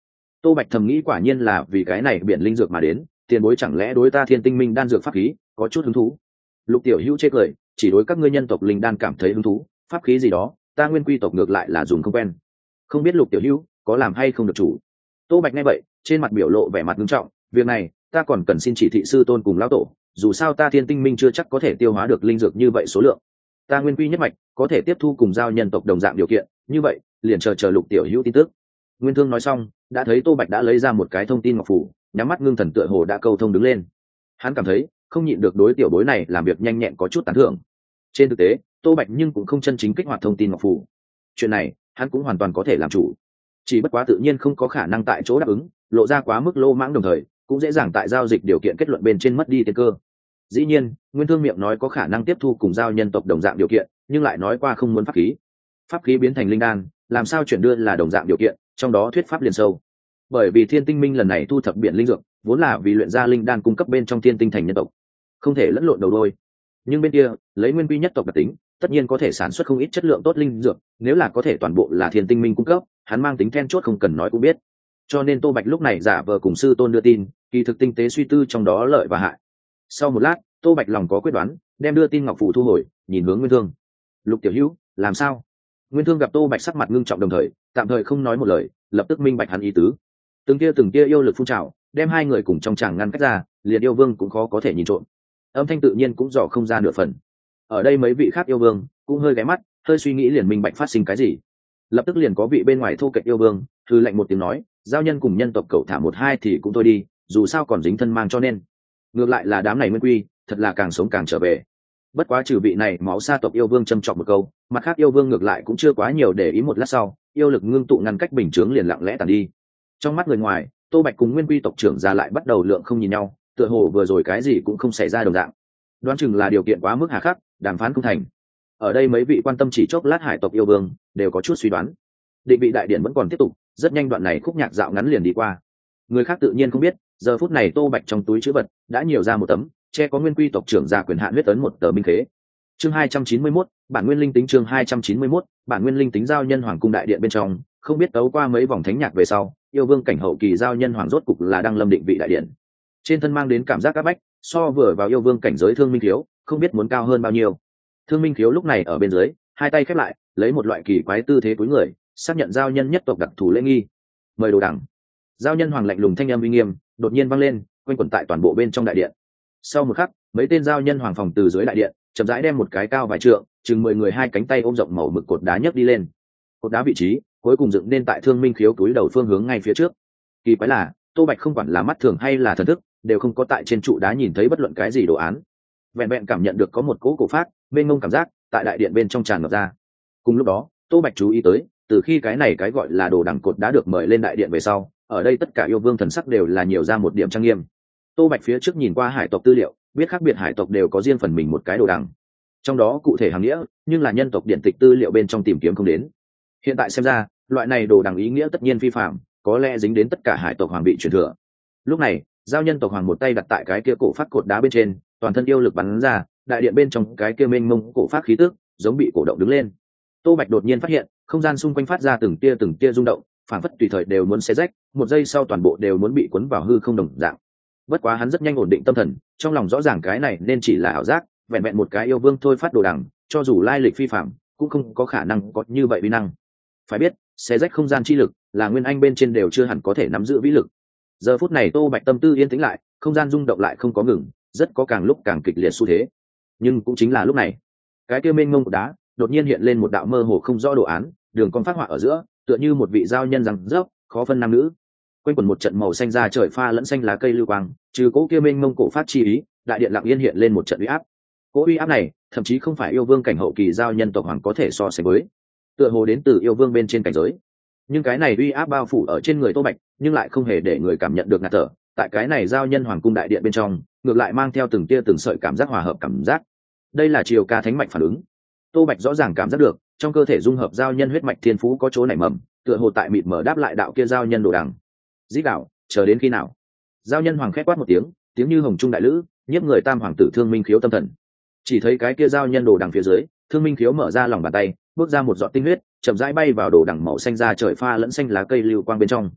Tô Bạch thầm nghĩ quả nhiên là vì cái này biển linh dược mà đến, tiền bối chẳng lẽ đối ta Thiên Tinh Minh đan dược pháp khí có chút hứng thú. Lục Tiểu Hữu chê cười, chỉ đối các ngươi nhân tộc linh đan cảm thấy hứng thú, pháp khí gì đó ta Nguyên Quy tộc ngược lại là dùng không quen. Không biết Lục Tiểu Hữu có làm hay không được chủ. Tô Bạch nghe vậy trên mặt biểu lộ vẻ mặt nghiêm trọng, việc này ta còn cần xin chỉ thị sư tôn cùng lão tổ, dù sao ta Thiên Tinh Minh chưa chắc có thể tiêu hóa được linh dược như vậy số lượng. Ta Nguyên Quy nhất mạch có thể tiếp thu cùng giao nhân tộc đồng dạng điều kiện, như vậy liền chờ Lục Tiểu Hữu tin tức. Nguyên Thương nói xong đã thấy Tô Bạch đã lấy ra một cái thông tin ngọc phủ, nhắm mắt ngưng thần tựa hồ đã câu thông đứng lên. Hắn cảm thấy không nhịn được đối tiểu bối này làm việc nhanh nhẹn có chút tán thưởng. Trên thực tế Tô Bạch nhưng cũng không chân chính kích hoạt thông tin ngọc phủ, chuyện này hắn cũng hoàn toàn có thể làm chủ, chỉ bất quá tự nhiên không có khả năng tại chỗ đáp ứng, lộ ra quá mức lô mãng, đồng thời cũng dễ dàng tại giao dịch điều kiện kết luận bên trên mất đi tiên cơ. Dĩ nhiên Nguyên Thương miệng nói có khả năng tiếp thu cùng giao nhân tộc đồng dạng điều kiện, nhưng lại nói qua không muốn pháp khí biến thành linh đan, làm sao chuyển đưa là đồng dạng điều kiện, trong đó thuyết pháp liền sâu. Bởi vì Thiên Tinh Minh lần này thu thập biển linh dược vốn là vì luyện ra linh đan cung cấp bên trong Thiên Tinh thành nhân tộc, không thể lẫn lộn đầu đôi. Nhưng bên kia lấy Nguyên Quy nhất tộc đặc tính, tất nhiên có thể sản xuất không ít chất lượng tốt linh dược, nếu là có thể toàn bộ là Thiên Tinh Minh cung cấp, hắn mang tính then chốt không cần nói cũng biết. Cho nên Tô Bạch lúc này giả vờ cùng sư tôn đưa tin, kỳ thực tinh tế suy tư trong đó lợi và hại. Sau một lát Tô Bạch lòng có quyết đoán, đem đưa tin ngọc phù thu hồi, nhìn hướng Nguyên Thương. Lục Tiểu Hữu làm sao? Nguyên Thương gặp Tô Bạch sắc mặt ngưng trọng, đồng thời tạm thời không nói một lời, lập tức minh bạch hắn ý tứ. Từng tia yêu lực phun trào, đem hai người cùng trong tràng ngăn cách ra, liền yêu vương cũng khó có thể nhìn trộm. Âm thanh tự nhiên cũng dò không ra nửa phần. Ở đây mấy vị khác yêu vương cũng hơi ghé mắt, hơi suy nghĩ liền minh bạch phát sinh cái gì. Lập tức liền có vị bên ngoài thu kệch yêu vương thư lệnh một tiếng nói, giao nhân cùng nhân tộc cậu thả một hai thì cũng thôi đi, dù sao còn dính thân mang, cho nên ngược lại là đám này Nguyên Quy thật là càng sống càng trở về. Bất quá trừ vị này máu sa tộc yêu vương châm chọc một câu, mặt khác yêu vương ngược lại cũng chưa quá nhiều để ý. Một lát sau yêu lực ngưng tụ ngăn cách bình chướng liền lặng lẽ tàn đi. Trong mắt người ngoài Tô Bạch cùng Nguyên Quy tộc trưởng già lại bắt đầu lượng không nhìn nhau, tựa hồ vừa rồi cái gì cũng không xảy ra đồng dạng. Đoán chừng là điều kiện quá mức hà khắc, đàm phán không thành. Ở đây mấy vị quan tâm chỉ chốc lát hải tộc yêu vương đều có chút suy đoán. Định vị đại điện vẫn còn tiếp tục, rất nhanh đoạn này khúc nhạc dạo ngắn liền đi qua. Người khác tự nhiên không biết, giờ phút này Tô Bạch trong túi trữ vật đã nhiều ra một tấm che có Nguyên Quy tộc trưởng gia quyền hạn huyết ấn, một tờ binh khế. Chương 291, bản nguyên linh tính. Chương 291, bản nguyên linh tính. Giao nhân hoàng cung đại điện bên trong, không biết tấu qua mấy vòng thánh nhạc về sau, yêu vương cảnh hậu kỳ giao nhân hoàng rốt cục là đang lâm định vị đại điện. Trên thân mang đến cảm giác áp bách, so vừa vào yêu vương cảnh giới Thương Minh Khiếu không biết muốn cao hơn bao nhiêu. Thương Minh Khiếu lúc này ở bên dưới, hai tay khép lại, lấy một loại kỳ quái tư thế cúi người, xác nhận giao nhân nhất tộc đặc thù lễ nghi. Mời đồ đẳng. Giao nhân hoàng lạnh lùng thanh âm uy nghiêm đột nhiên vang lên, quanh quẩn tại toàn bộ bên trong đại điện. Sau một khắc, mấy tên giao nhân hoàng phòng từ dưới đại điện chậm rãi đem một cái cao vài trượng, chừng 10 người hai cánh tay ôm rộng màu mực cột đá nhấc đi lên. Cột đá vị trí cuối cùng dựng nên tại Thương Minh Khiếu túi đầu phương hướng ngay phía trước. Kỳ quái là Tô Bạch không quản là mắt thường hay là thần thức, đều không có tại trên trụ đá nhìn thấy bất luận cái gì đồ án. Vẹn vẹn cảm nhận được có một cỗ cổ phát mênh mông cảm giác tại đại điện bên trong tràn ngập ra. Cùng lúc đó Tô Bạch chú ý tới, từ khi cái này cái gọi là đồ đằng cột đá được mời lên đại điện về sau, ở đây tất cả yêu vương thần sắc đều là nhiều ra một điểm trang nghiêm. Tô Bạch phía trước nhìn qua hải tộc tư liệu, biết khác biệt hải tộc đều có riêng phần mình một cái đồ đằng, trong đó cụ thể hàng nghĩa nhưng là nhân tộc điển tịch tư liệu bên trong tìm kiếm không đến. Hiện tại xem ra loại này đồ đằng ý nghĩa tất nhiên phi phạm, có lẽ dính đến tất cả hải tộc hoàng bị truyền thừa. Lúc này giao nhân tộc hoàng một tay đặt tại cái kia cổ phát cột đá bên trên, toàn thân yêu lực bắn ra, đại điện bên trong cái kia mênh mông cổ phát khí tức giống bị cổ động đứng lên. Tô Bạch đột nhiên phát hiện không gian xung quanh phát ra từng tia rung động, phản phất tùy thời đều muốn xé rách, một giây sau toàn bộ đều muốn bị cuốn vào hư không đồng dạng. Bất quá hắn rất nhanh ổn định tâm thần, trong lòng rõ ràng cái này nên chỉ là ảo giác, vẹn vẹn một cái yêu vương thôi phát đồ đằng, cho dù lai lịch phi phạm cũng không có khả năng có như vậy uy năng. Phải biết xé rách không gian chi lực là nguyên anh bên trên đều chưa hẳn có thể nắm giữ vĩ lực. Giờ phút này Tô Bạch tâm tư yên tĩnh lại, không gian rung động lại không có ngừng, rất có càng lúc càng kịch liệt xu thế. Nhưng cũng chính là lúc này, cái kia mênh mông của đá đột nhiên hiện lên một đạo mơ hồ không rõ đồ án, đường cong phát họa ở giữa tựa như một vị giao nhân rằng dốc khó phân nam nữ. Quanh quẩn một trận màu xanh da trời pha lẫn xanh lá cây lưu quang, trừ cỗ kia mênh mông cổ phát chi ý, đại điện lặng yên hiện lên một trận uy áp. Cỗ uy áp này thậm chí không phải yêu vương cảnh hậu kỳ giao nhân tộc hoàng có thể so sánh với, tựa hồ đến từ yêu vương bên trên cảnh giới. Nhưng cái này uy áp bao phủ ở trên người Tô Bạch, nhưng lại không hề để người cảm nhận được ngạt thở. Tại cái này giao nhân hoàng cung đại điện bên trong, ngược lại mang theo từng tia từng sợi cảm giác hòa hợp cảm giác. Đây là triều ca thánh mạch phản ứng. Tô Bạch rõ ràng cảm giác được trong cơ thể dung hợp giao nhân huyết mạch thiên phú có chỗ nảy mầm, tựa hồ tại mịt mở đáp lại đạo kia giao nhân đồ đằng. Dĩ đạo chờ đến khi nào? Giao nhân hoàng khét quát một tiếng, tiếng như hồng trung đại lữ, nhiếp người tam hoàng tử Thương Minh Khiếu tâm thần. Chỉ thấy cái kia giao nhân đồ đằng phía dưới, Thương Minh Khiếu mở ra lòng bàn tay, bước ra một giọt tinh huyết, chậm rãi bay vào đồ đằng màu xanh da trời pha lẫn xanh lá cây lưu quang bên trong.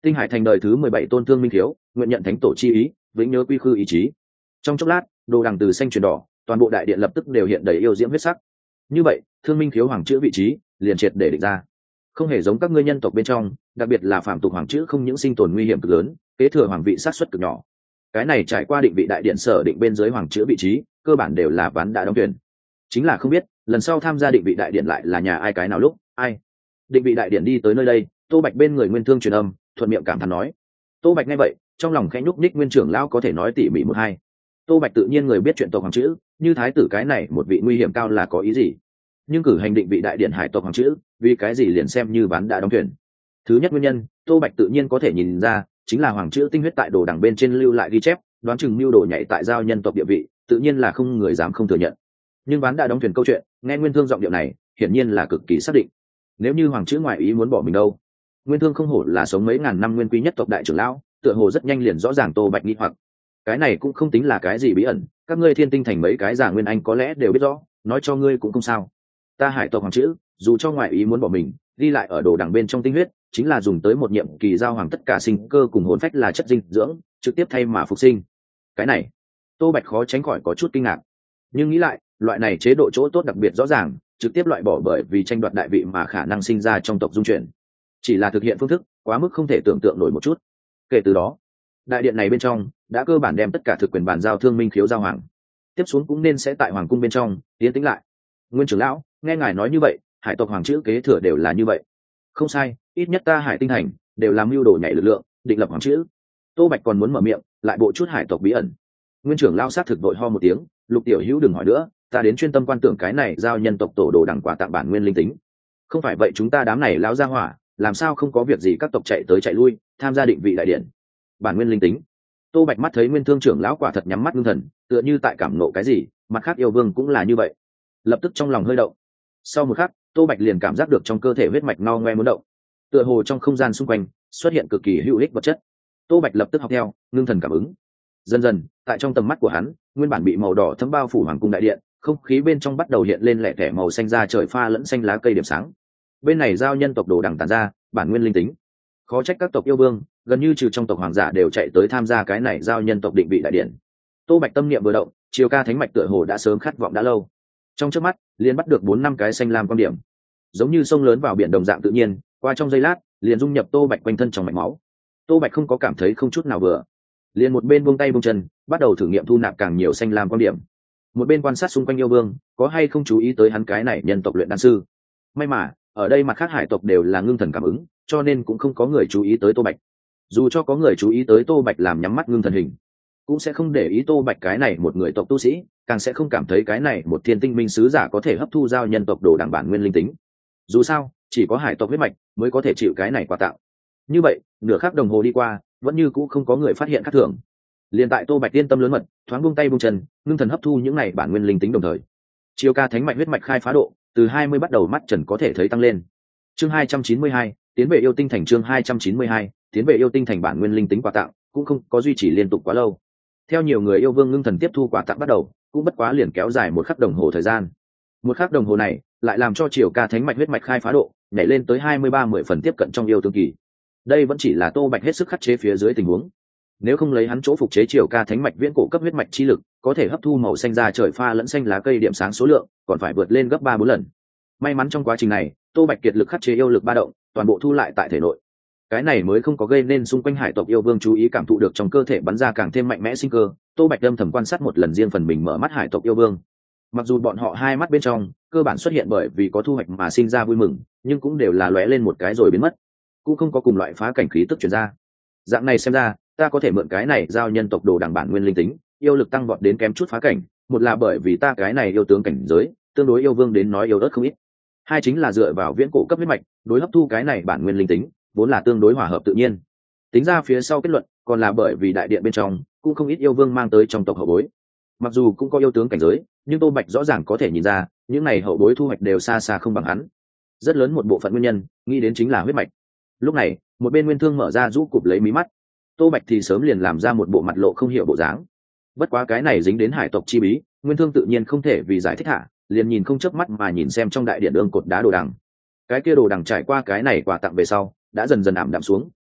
Tinh Hải thành đời thứ 17 tôn Thương Minh Thiếu, nguyện nhận thánh tổ chi ý, vĩnh nhớ quy khư ý chí. Trong chốc lát, đồ đằng từ xanh chuyển đỏ, toàn bộ đại điện lập tức đều hiện đầy yêu diễm huyết sắc. Như vậy, Thương Minh Thiếu hoàng chữ vị trí liền triệt để định ra. Không hề giống các ngươi nhân tộc bên trong, đặc biệt là phàm tục hoàng chữ không những sinh tồn nguy hiểm cực lớn, kế thừa hoàng vị sát suất cực nhỏ. Cái này trải qua định vị đại điện sở định bên dưới hoàng chữ vị trí, cơ bản đều là ván đã đóng tuyển. Chính là không biết, lần sau tham gia định vị đại điện lại là nhà ai cái nào lúc, ai. Định vị đại điện đi tới nơi đây, Tô Bạch bên người Nguyên Thương truyền âm, thuận miệng cảm thán nói. Tô Bạch nghe vậy, trong lòng khẽ nhúc nhích, Nguyên trưởng lão có thể nói tỉ mỉ một hai. Tô Bạch tự nhiên người biết chuyện tộc hoàng chữ, như thái tử cái này một vị nguy hiểm cao là có ý gì? Nhưng cử hành định vị đại điện hải tộc hoàng chữ, vì cái gì liền xem như ván đã đóng thuyền? Thứ nhất nguyên nhân, Tô Bạch tự nhiên có thể nhìn ra, chính là hoàng chữ tinh huyết tại đồ đằng bên trên lưu lại ghi chép, đoán chừng mưu đồ nhảy tại giao nhân tộc địa vị, tự nhiên là không người dám không thừa nhận. Nhưng ván đã đóng thuyền câu chuyện, nghe Nguyên Thương giọng điệu này, hiển nhiên là cực kỳ xác định. Nếu như hoàng chữ ngoại ý muốn bỏ mình đâu? Nguyên Thương không hổ là sống mấy ngàn năm nguyên quý nhất tộc đại trưởng lão, tựa hồ rất nhanh liền rõ ràng Tô Bạch nghi hoặc. Cái này cũng không tính là cái gì bí ẩn, các ngươi Thiên Tinh thành mấy cái giả nguyên anh có lẽ đều biết rõ, nói cho ngươi cũng không sao. Ta hải tộc hoàng chữ, dù cho ngoại ý muốn bỏ mình, đi lại ở đồ đằng bên trong tinh huyết, chính là dùng tới một nhiệm kỳ giao hoàng tất cả sinh cơ cùng hồn phách là chất dinh dưỡng, trực tiếp thay mà phục sinh. Cái này, Tô Bạch khó tránh khỏi có chút kinh ngạc. Nhưng nghĩ lại, loại này chế độ chỗ tốt đặc biệt rõ ràng, trực tiếp loại bỏ bởi vì tranh đoạt đại vị mà khả năng sinh ra trong tộc dung chuyển. Chỉ là thực hiện phương thức, quá mức không thể tưởng tượng nổi một chút. Kể từ đó, đại điện này bên trong đã cơ bản đem tất cả thực quyền bàn giao Thương Minh Khiếu giao hoàng. Tiếp xuống cũng nên sẽ tại hoàng cung bên trong tiến tĩnh lại. Nguyên trưởng lão, nghe ngài nói như vậy, hải tộc hoàng chữ kế thừa đều là như vậy. Không sai, ít nhất ta hải tinh thành đều làm mưu đồ nhảy lực lượng, định lập hoàng chữ. Tô Bạch còn muốn mở miệng, lại bộ chút hải tộc bí ẩn. Nguyên trưởng lão sát thực đội ho một tiếng, Lục tiểu hữu đừng hỏi nữa, ta đến chuyên tâm quan tưởng cái này giao nhân tộc tổ đồ đẳng quà tặng bản nguyên linh tính. Không phải vậy chúng ta đám này lão gia hỏa, làm sao không có việc gì các tộc chạy tới chạy lui, tham gia định vị đại điện. Bản nguyên linh tính. Tô Bạch mắt thấy Nguyên Thương trưởng lão quả thật nhắm mắt ngưng thần, tựa như tại cảm nộ cái gì, mặt khác yêu vương cũng là như vậy. Lập tức trong lòng hơi động. Sau một khắc, Tô Bạch liền cảm giác được trong cơ thể huyết mạch ngao ngoe muốn động. Tựa hồ trong không gian xung quanh xuất hiện cực kỳ hữu ích vật chất. Tô Bạch lập tức học theo, ngưng thần cảm ứng. Dần dần, tại trong tầm mắt của hắn, nguyên bản bị màu đỏ thấm bao phủ hoàng cung đại điện, không khí bên trong bắt đầu hiện lên lẻ tẻ màu xanh da trời pha lẫn xanh lá cây điểm sáng. Bên này giao nhân tộc đồ đằng tản ra, bản nguyên linh tính. Khó trách các tộc yêu vương, gần như trừ trong tộc hoàng giả đều chạy tới tham gia cái này giao nhân tộc định vị đại điện. Tô Bạch tâm niệm vừa động, chiều ca thánh mạch tựa hồ đã sớm khát vọng đã lâu. Trong chớp mắt, liền bắt được 4-5 cái xanh lam quan điểm, giống như sông lớn vào biển đồng dạng tự nhiên, qua trong giây lát, liền dung nhập Tô Bạch quanh thân trong mạch máu. Tô Bạch không có cảm thấy không chút nào vừa, liền một bên buông tay buông chân, bắt đầu thử nghiệm thu nạp càng nhiều xanh lam quan điểm. Một bên quan sát xung quanh yêu vương, có hay không chú ý tới hắn cái này nhân tộc luyện đan sư. May mà, ở đây mặt khác hải tộc đều là ngưng thần cảm ứng, cho nên cũng không có người chú ý tới Tô Bạch. Dù cho có người chú ý tới Tô Bạch làm nhắm mắt ngưng thần hình, cũng sẽ không để ý Tô Bạch cái này một người tộc tu sĩ, càng sẽ không cảm thấy cái này một thiên tinh minh sứ giả có thể hấp thu giao nhân tộc đồ đẳng bản nguyên linh tính. Dù sao, chỉ có hải tộc huyết mạch mới có thể chịu cái này quà tặng. Như vậy, nửa khắc đồng hồ đi qua, vẫn như cũ không có người phát hiện khác thường. Liên tại Tô Bạch yên tâm lớn mật, thoáng buông tay buông chân, ngưng thần hấp thu những này bản nguyên linh tính đồng thời. Chiêu ca thánh mạch huyết mạch khai phá độ, từ 20 bắt đầu mắt trần có thể thấy tăng lên. Chương 292, tiến về yêu tinh thành. Chương 292, tiến về yêu tinh thành. Bản nguyên linh tính quà tặng cũng không có duy trì liên tục quá lâu. Theo nhiều người yêu vương ngưng thần tiếp thu quà tặng bắt đầu, cũng bất quá liền kéo dài một khắc đồng hồ thời gian. Một khắc đồng hồ này lại làm cho chiều ca thánh mạch huyết mạch khai phá độ nhảy lên tới 23-10 phần tiếp cận trong yêu tương kỳ. Đây vẫn chỉ là Tô Bạch hết sức khắc chế phía dưới tình huống. Nếu không lấy hắn chỗ phục chế chiều ca thánh mạch viễn cổ cấp huyết mạch chi lực, có thể hấp thu màu xanh da trời pha lẫn xanh lá cây điểm sáng số lượng, còn phải vượt lên gấp 3-4 lần. May mắn trong quá trình này, Tô Bạch kiệt lực khắc chế yêu lực ba động, toàn bộ thu lại tại thể nội. Cái này mới không có gây nên xung quanh hải tộc yêu vương chú ý cảm thụ được trong cơ thể bắn ra càng thêm mạnh mẽ sinh cơ. Tô Bạch âm thầm quan sát một lần riêng phần mình mở mắt hải tộc yêu vương. Mặc dù bọn họ hai mắt bên trong cơ bản xuất hiện bởi vì có thu hoạch mà sinh ra vui mừng, nhưng cũng đều là lóe lên một cái rồi biến mất, cũng không có cùng loại phá cảnh khí tức truyền ra. Dạng này xem ra, ta có thể mượn cái này giao nhân tộc đồ đẳng bản nguyên linh tính, yêu lực tăng vọt đến kém chút phá cảnh. Một là bởi vì ta cái này yêu tướng cảnh giới tương đối yêu vương đến nói yêu ớt không ít. Hai chính là dựa vào viễn cổ cấp huyết mạch, đối hấp thu cái này bản nguyên linh tính, vốn là tương đối hòa hợp tự nhiên. Tính ra phía sau kết luận, còn là bởi vì đại điện bên trong cũng không ít yêu vương mang tới trong tộc hậu bối. Mặc dù cũng có yêu tướng cảnh giới, nhưng Tô Bạch rõ ràng có thể nhìn ra, những này hậu bối thu hoạch đều xa xa không bằng hắn. Rất lớn một bộ phận nguyên nhân, nghĩ đến chính là huyết mạch. Lúc này, một bên Nguyên Thương mở ra rũ cụp lấy mí mắt. Tô Bạch thì sớm liền làm ra một bộ mặt lộ không hiểu bộ dáng. Bất quá cái này dính đến hải tộc chi bí, Nguyên Thương tự nhiên không thể vì giải thích hạ, liền nhìn không chớp mắt mà nhìn xem trong đại điện ương cột đá đồ đằng. Cái kia đồ đằng trải qua cái này quà tặng về sau, đã dần dần ảm đạm xuống,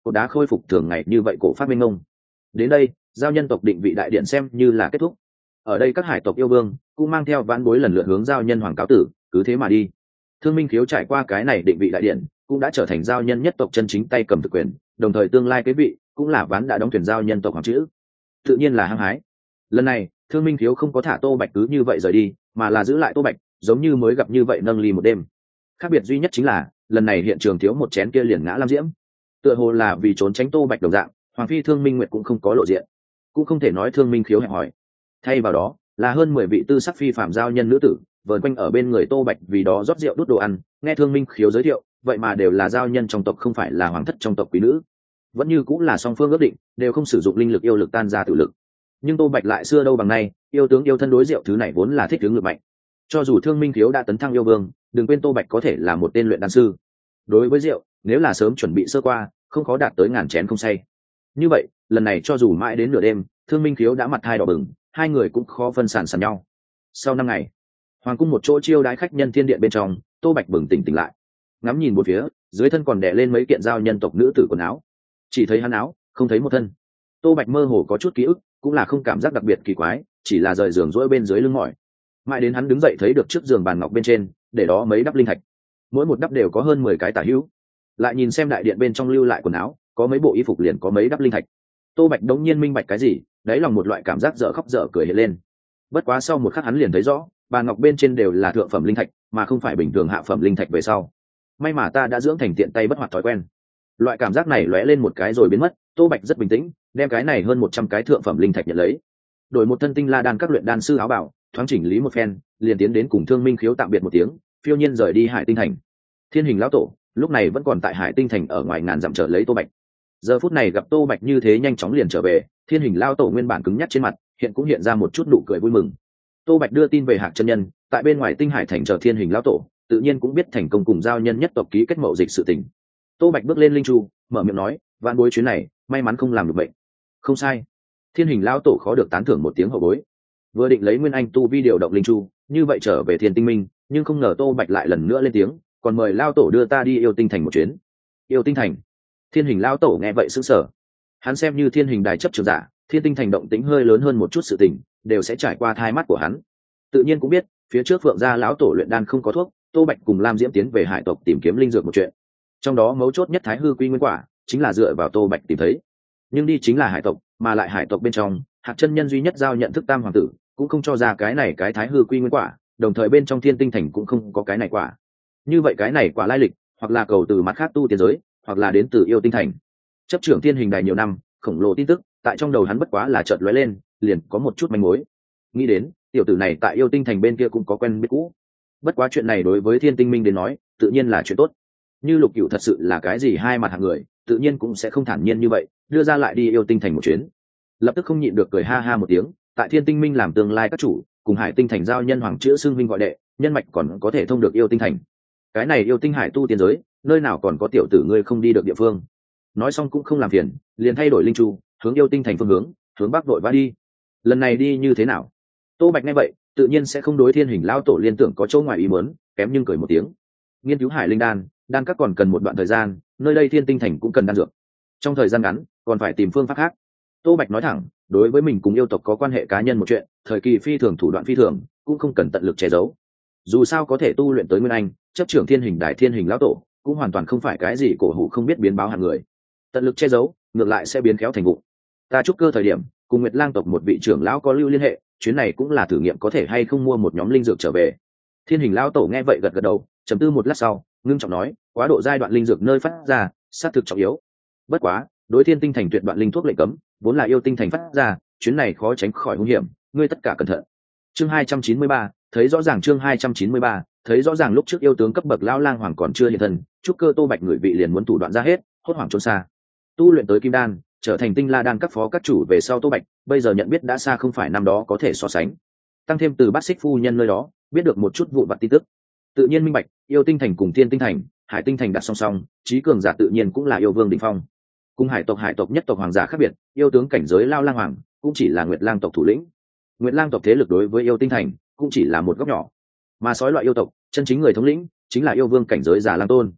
cột đá khôi phục thường ngày như vậy cổ phát minh ngông. Đến đây, giao nhân tộc định vị đại điện xem như là kết thúc. Ở đây các hải tộc yêu vương cũng mang theo vãn bối lần lượt hướng giao nhân hoàng cáo tử, cứ thế mà đi. Thương Minh Khiếu trải qua cái này định vị đại điện, cũng đã trở thành giao nhân nhất tộc chân chính tay cầm thực quyền, đồng thời tương lai cái vị cũng là ván đã đóng thuyền giao nhân tộc hoàng chữ, tự nhiên là hăng hái. Lần này Thương Minh Khiếu không có thả Tô Bạch cứ như vậy rời đi, mà là giữ lại Tô Bạch, giống như mới gặp như vậy nâng ly một đêm. Khác biệt duy nhất chính là lần này hiện trường thiếu một chén kia liền ngã lam diễm, tựa hồ là vì trốn tránh Tô Bạch đồng dạng, hoàng phi Thương Minh Nguyệt cũng không có lộ diện, cũng không thể nói Thương Minh Khiếu hẹn hỏi. Thay vào đó là hơn 10 vị tư sắc phi phạm giao nhân nữ tử vờn quanh ở bên người Tô Bạch, vì đó rót rượu đút đồ ăn. Nghe Thương Minh Khiếu giới thiệu, vậy mà đều là giao nhân trong tộc, không phải là hoàng thất trong tộc quý nữ, vẫn như cũng là song phương ước định, đều không sử dụng linh lực yêu lực tan ra tự lực. Nhưng Tô Bạch lại xưa đâu bằng nay, yêu tướng yêu thân đối rượu thứ này vốn là thích tướng lực mạnh. Cho dù Thương Minh Khiếu đã tấn thăng yêu vương, đừng quên Tô Bạch có thể là một tên luyện đan sư. Đối với rượu, nếu là sớm chuẩn bị sơ qua, không khó đạt tới ngàn chén không say. Như vậy lần này cho dù mãi đến nửa đêm, Thương Minh Khiếu đã mặt hai đỏ bừng, hai người cũng khó phân sản sàn nhau. Sau 5 ngày, hoàng cung một chỗ chiêu đái khách nhân thiên điện bên trong, Tô Bạch bừng tỉnh lại, ngắm nhìn một phía, dưới thân còn đè lên mấy kiện giao nhân tộc nữ tử quần áo, chỉ thấy hắn áo không thấy một thân. Tô Bạch mơ hồ có chút ký ức, cũng là không cảm giác đặc biệt kỳ quái, chỉ là rời giường rỗi bên dưới lưng mỏi. Mãi đến hắn đứng dậy thấy được trước giường bàn ngọc bên trên để đó mấy đắp linh thạch, mỗi một đắp đều có hơn 10 cái tả hữu. Lại nhìn xem đại điện bên trong lưu lại quần áo, có mấy bộ y phục liền có mấy đắp linh thạch. Tô Bạch đống nhiên minh bạch cái gì, đáy lòng một loại cảm giác dở khóc dở cười hiện lên. Bất quá sau một khắc hắn liền thấy rõ, bàn ngọc bên trên đều là thượng phẩm linh thạch, mà không phải bình thường hạ phẩm linh thạch về sau. May mà ta đã dưỡng thành tiện tay bất hoạt thói quen. Loại cảm giác này lóe lên một cái rồi biến mất. Tô Bạch rất bình tĩnh, đem cái này hơn 100 cái thượng phẩm linh thạch nhận lấy, đổi một thân tinh la đan các luyện đan sư áo bảo, thoáng chỉnh lý một phen, liền tiến đến cùng Thương Minh Khiếu tạm biệt một tiếng, phiêu nhiên rời đi Hải Tinh Thành. Thiên Hình lão tổ lúc này vẫn còn tại Hải Tinh Thành ở ngoài ngàn dặm chờ lấy Tô Bạch. Giờ phút này gặp Tô Bạch như thế nhanh chóng liền trở về, Thiên Hình lão tổ nguyên bản cứng nhắc trên mặt hiện cũng hiện ra một chút nụ cười vui mừng. Tô Bạch đưa tin về Hạc chân nhân, tại bên ngoài Tinh Hải Thành chờ Thiên Hình lão tổ, tự nhiên cũng biết thành công cùng giao nhân nhất tộc ký kết mậu dịch sự tình. Tô Bạch bước lên linh chu, mở miệng nói, vạn bối chuyến này may mắn không làm được bệnh. Không sai. Thiên Hình lão tổ khó được tán thưởng một tiếng hậu bối. Vừa định lấy nguyên anh tu vi điều động linh chu, như vậy trở về Thiên Tinh Minh, nhưng không ngờ Tô Bạch lại lần nữa lên tiếng, còn mời lão tổ đưa ta đi Yêu Tinh Thành một chuyến. Yêu Tinh Thành? Thiên Hình lão tổ nghe vậy sững sờ. Hắn xem như Thiên Hình đài chấp trưởng giả, Thiên Tinh Thành động tĩnh hơi lớn hơn một chút sự tình, đều sẽ trải qua thai mắt của hắn. Tự nhiên cũng biết, phía trước Phượng gia lão tổ luyện đan không có thuốc, Tô Bạch cùng Lam Diễm tiến về hải tộc tìm kiếm linh dược một chuyện. Trong đó mấu chốt nhất Thái Hư Quy Nguyên Quả, chính là dựa vào Tô Bạch tìm thấy. Nhưng đi chính là hải tộc, mà lại hải tộc bên trong, Hạc chân nhân duy nhất giao nhận thức tam hoàng tử, cũng không cho ra cái này cái Thái Hư Quy Nguyên Quả, đồng thời bên trong Thiên Tinh Thành cũng không có cái này quả. Như vậy cái này quả lai lịch, hoặc là cầu từ mặt khác tu tiên giới, hoặc là đến từ Yêu Tinh Thành. Chấp trưởng Thiên Hình đài nhiều năm, khổng lồ tin tức, tại trong đầu hắn bất quá là chợt lóe lên, liền có một chút manh mối. Nghĩ đến, tiểu tử này tại Yêu Tinh Thành bên kia cũng có quen biết cũ. Bất quá chuyện này đối với Thiên Tinh Minh đến nói, tự nhiên là chuyện tốt. Như Lục Cửu thật sự là cái gì hai mặt hạng người, tự nhiên cũng sẽ không thản nhiên như vậy, đưa ra lại đi Yêu Tinh Thành một chuyến. Lập tức không nhịn được cười ha ha một tiếng, tại Thiên Tinh Minh làm tương lai các chủ, cùng Hải Tinh Thành giao nhân hoàng chữ xưng minh gọi đệ, nhân mạch còn có thể thông được Yêu Tinh Thành. Cái này Yêu Tinh Hải tu tiên giới, nơi nào còn có tiểu tử ngươi không đi được địa phương. Nói xong cũng không làm phiền, liền thay đổi linh chu, hướng Yêu Tinh Thành phương hướng bắc đội vã đi. Lần này đi như thế nào? Tô Bạch nghe vậy, tự nhiên sẽ không đối Thiên Hình lão tổ liên tưởng có chỗ ngoài ý muốn, kém nhưng cười một tiếng. Nghiên cứu hải linh đan, đan các còn cần một đoạn thời gian, nơi đây Thiên Tinh Thành cũng cần đan dược. Trong thời gian ngắn, còn phải tìm phương pháp khác. Tô Bạch nói thẳng, đối với mình cùng yêu tộc có quan hệ cá nhân một chuyện, thời kỳ phi thường thủ đoạn phi thường, cũng không cần tận lực che giấu. Dù sao có thể tu luyện tới nguyên anh, chấp trưởng Thiên Hình đài Thiên Hình lão tổ, cũng hoàn toàn không phải cái gì cổ hủ không biết biến báo hạng người. Tận lực che giấu, ngược lại sẽ biến khéo thành vụ. Ta chúc cơ thời điểm, cùng Nguyệt Lang tộc một vị trưởng lão có lưu liên hệ, chuyến này cũng là thử nghiệm có thể hay không mua một nhóm linh dược trở về. Thiên Hình lão tổ nghe vậy gật gật đầu, trầm tư một lát sau, ngưng trọng nói, quá độ giai đoạn linh dược nơi phát ra, sát thực trọng yếu. Bất quá, đối Thiên Tinh Thành tuyệt đoạn linh thuốc lệnh cấm, vốn là Yêu Tinh Thành phát ra, chuyến này khó tránh khỏi nguy hiểm, ngươi tất cả cẩn thận. Chương 293, thấy rõ ràng chương 293, thấy rõ ràng lúc trước yêu tướng cấp bậc lão lang hoàng còn chưa hiện thân, chúc cơ Tô Bạch người vị liền muốn thủ đoạn ra hết, hốt hoảng trốn xa. Tu luyện tới kim đan, trở thành tinh la đan các phó các chủ về sau Tô Bạch, bây giờ nhận biết đã xa không phải năm đó có thể so sánh. Tăng thêm từ Bát Xích phu nhân nơi đó, biết được một chút vụn vặt tin tức. Tự nhiên minh bạch, Yêu Tinh Thành cùng Thiên Tinh Thành, Hải Tinh Thành đặt song song, trí cường giả tự nhiên cũng là yêu vương đỉnh phong. Cùng hải tộc nhất tộc hoàng giả khác biệt, yêu tướng cảnh giới lao lang hoàng cũng chỉ là Nguyệt Lang tộc thủ lĩnh. Nguyệt Lang tộc thế lực đối với Yêu Tinh Thành cũng chỉ là một góc nhỏ, mà sói loại yêu tộc chân chính người thống lĩnh chính là yêu vương cảnh giới giả lang tôn.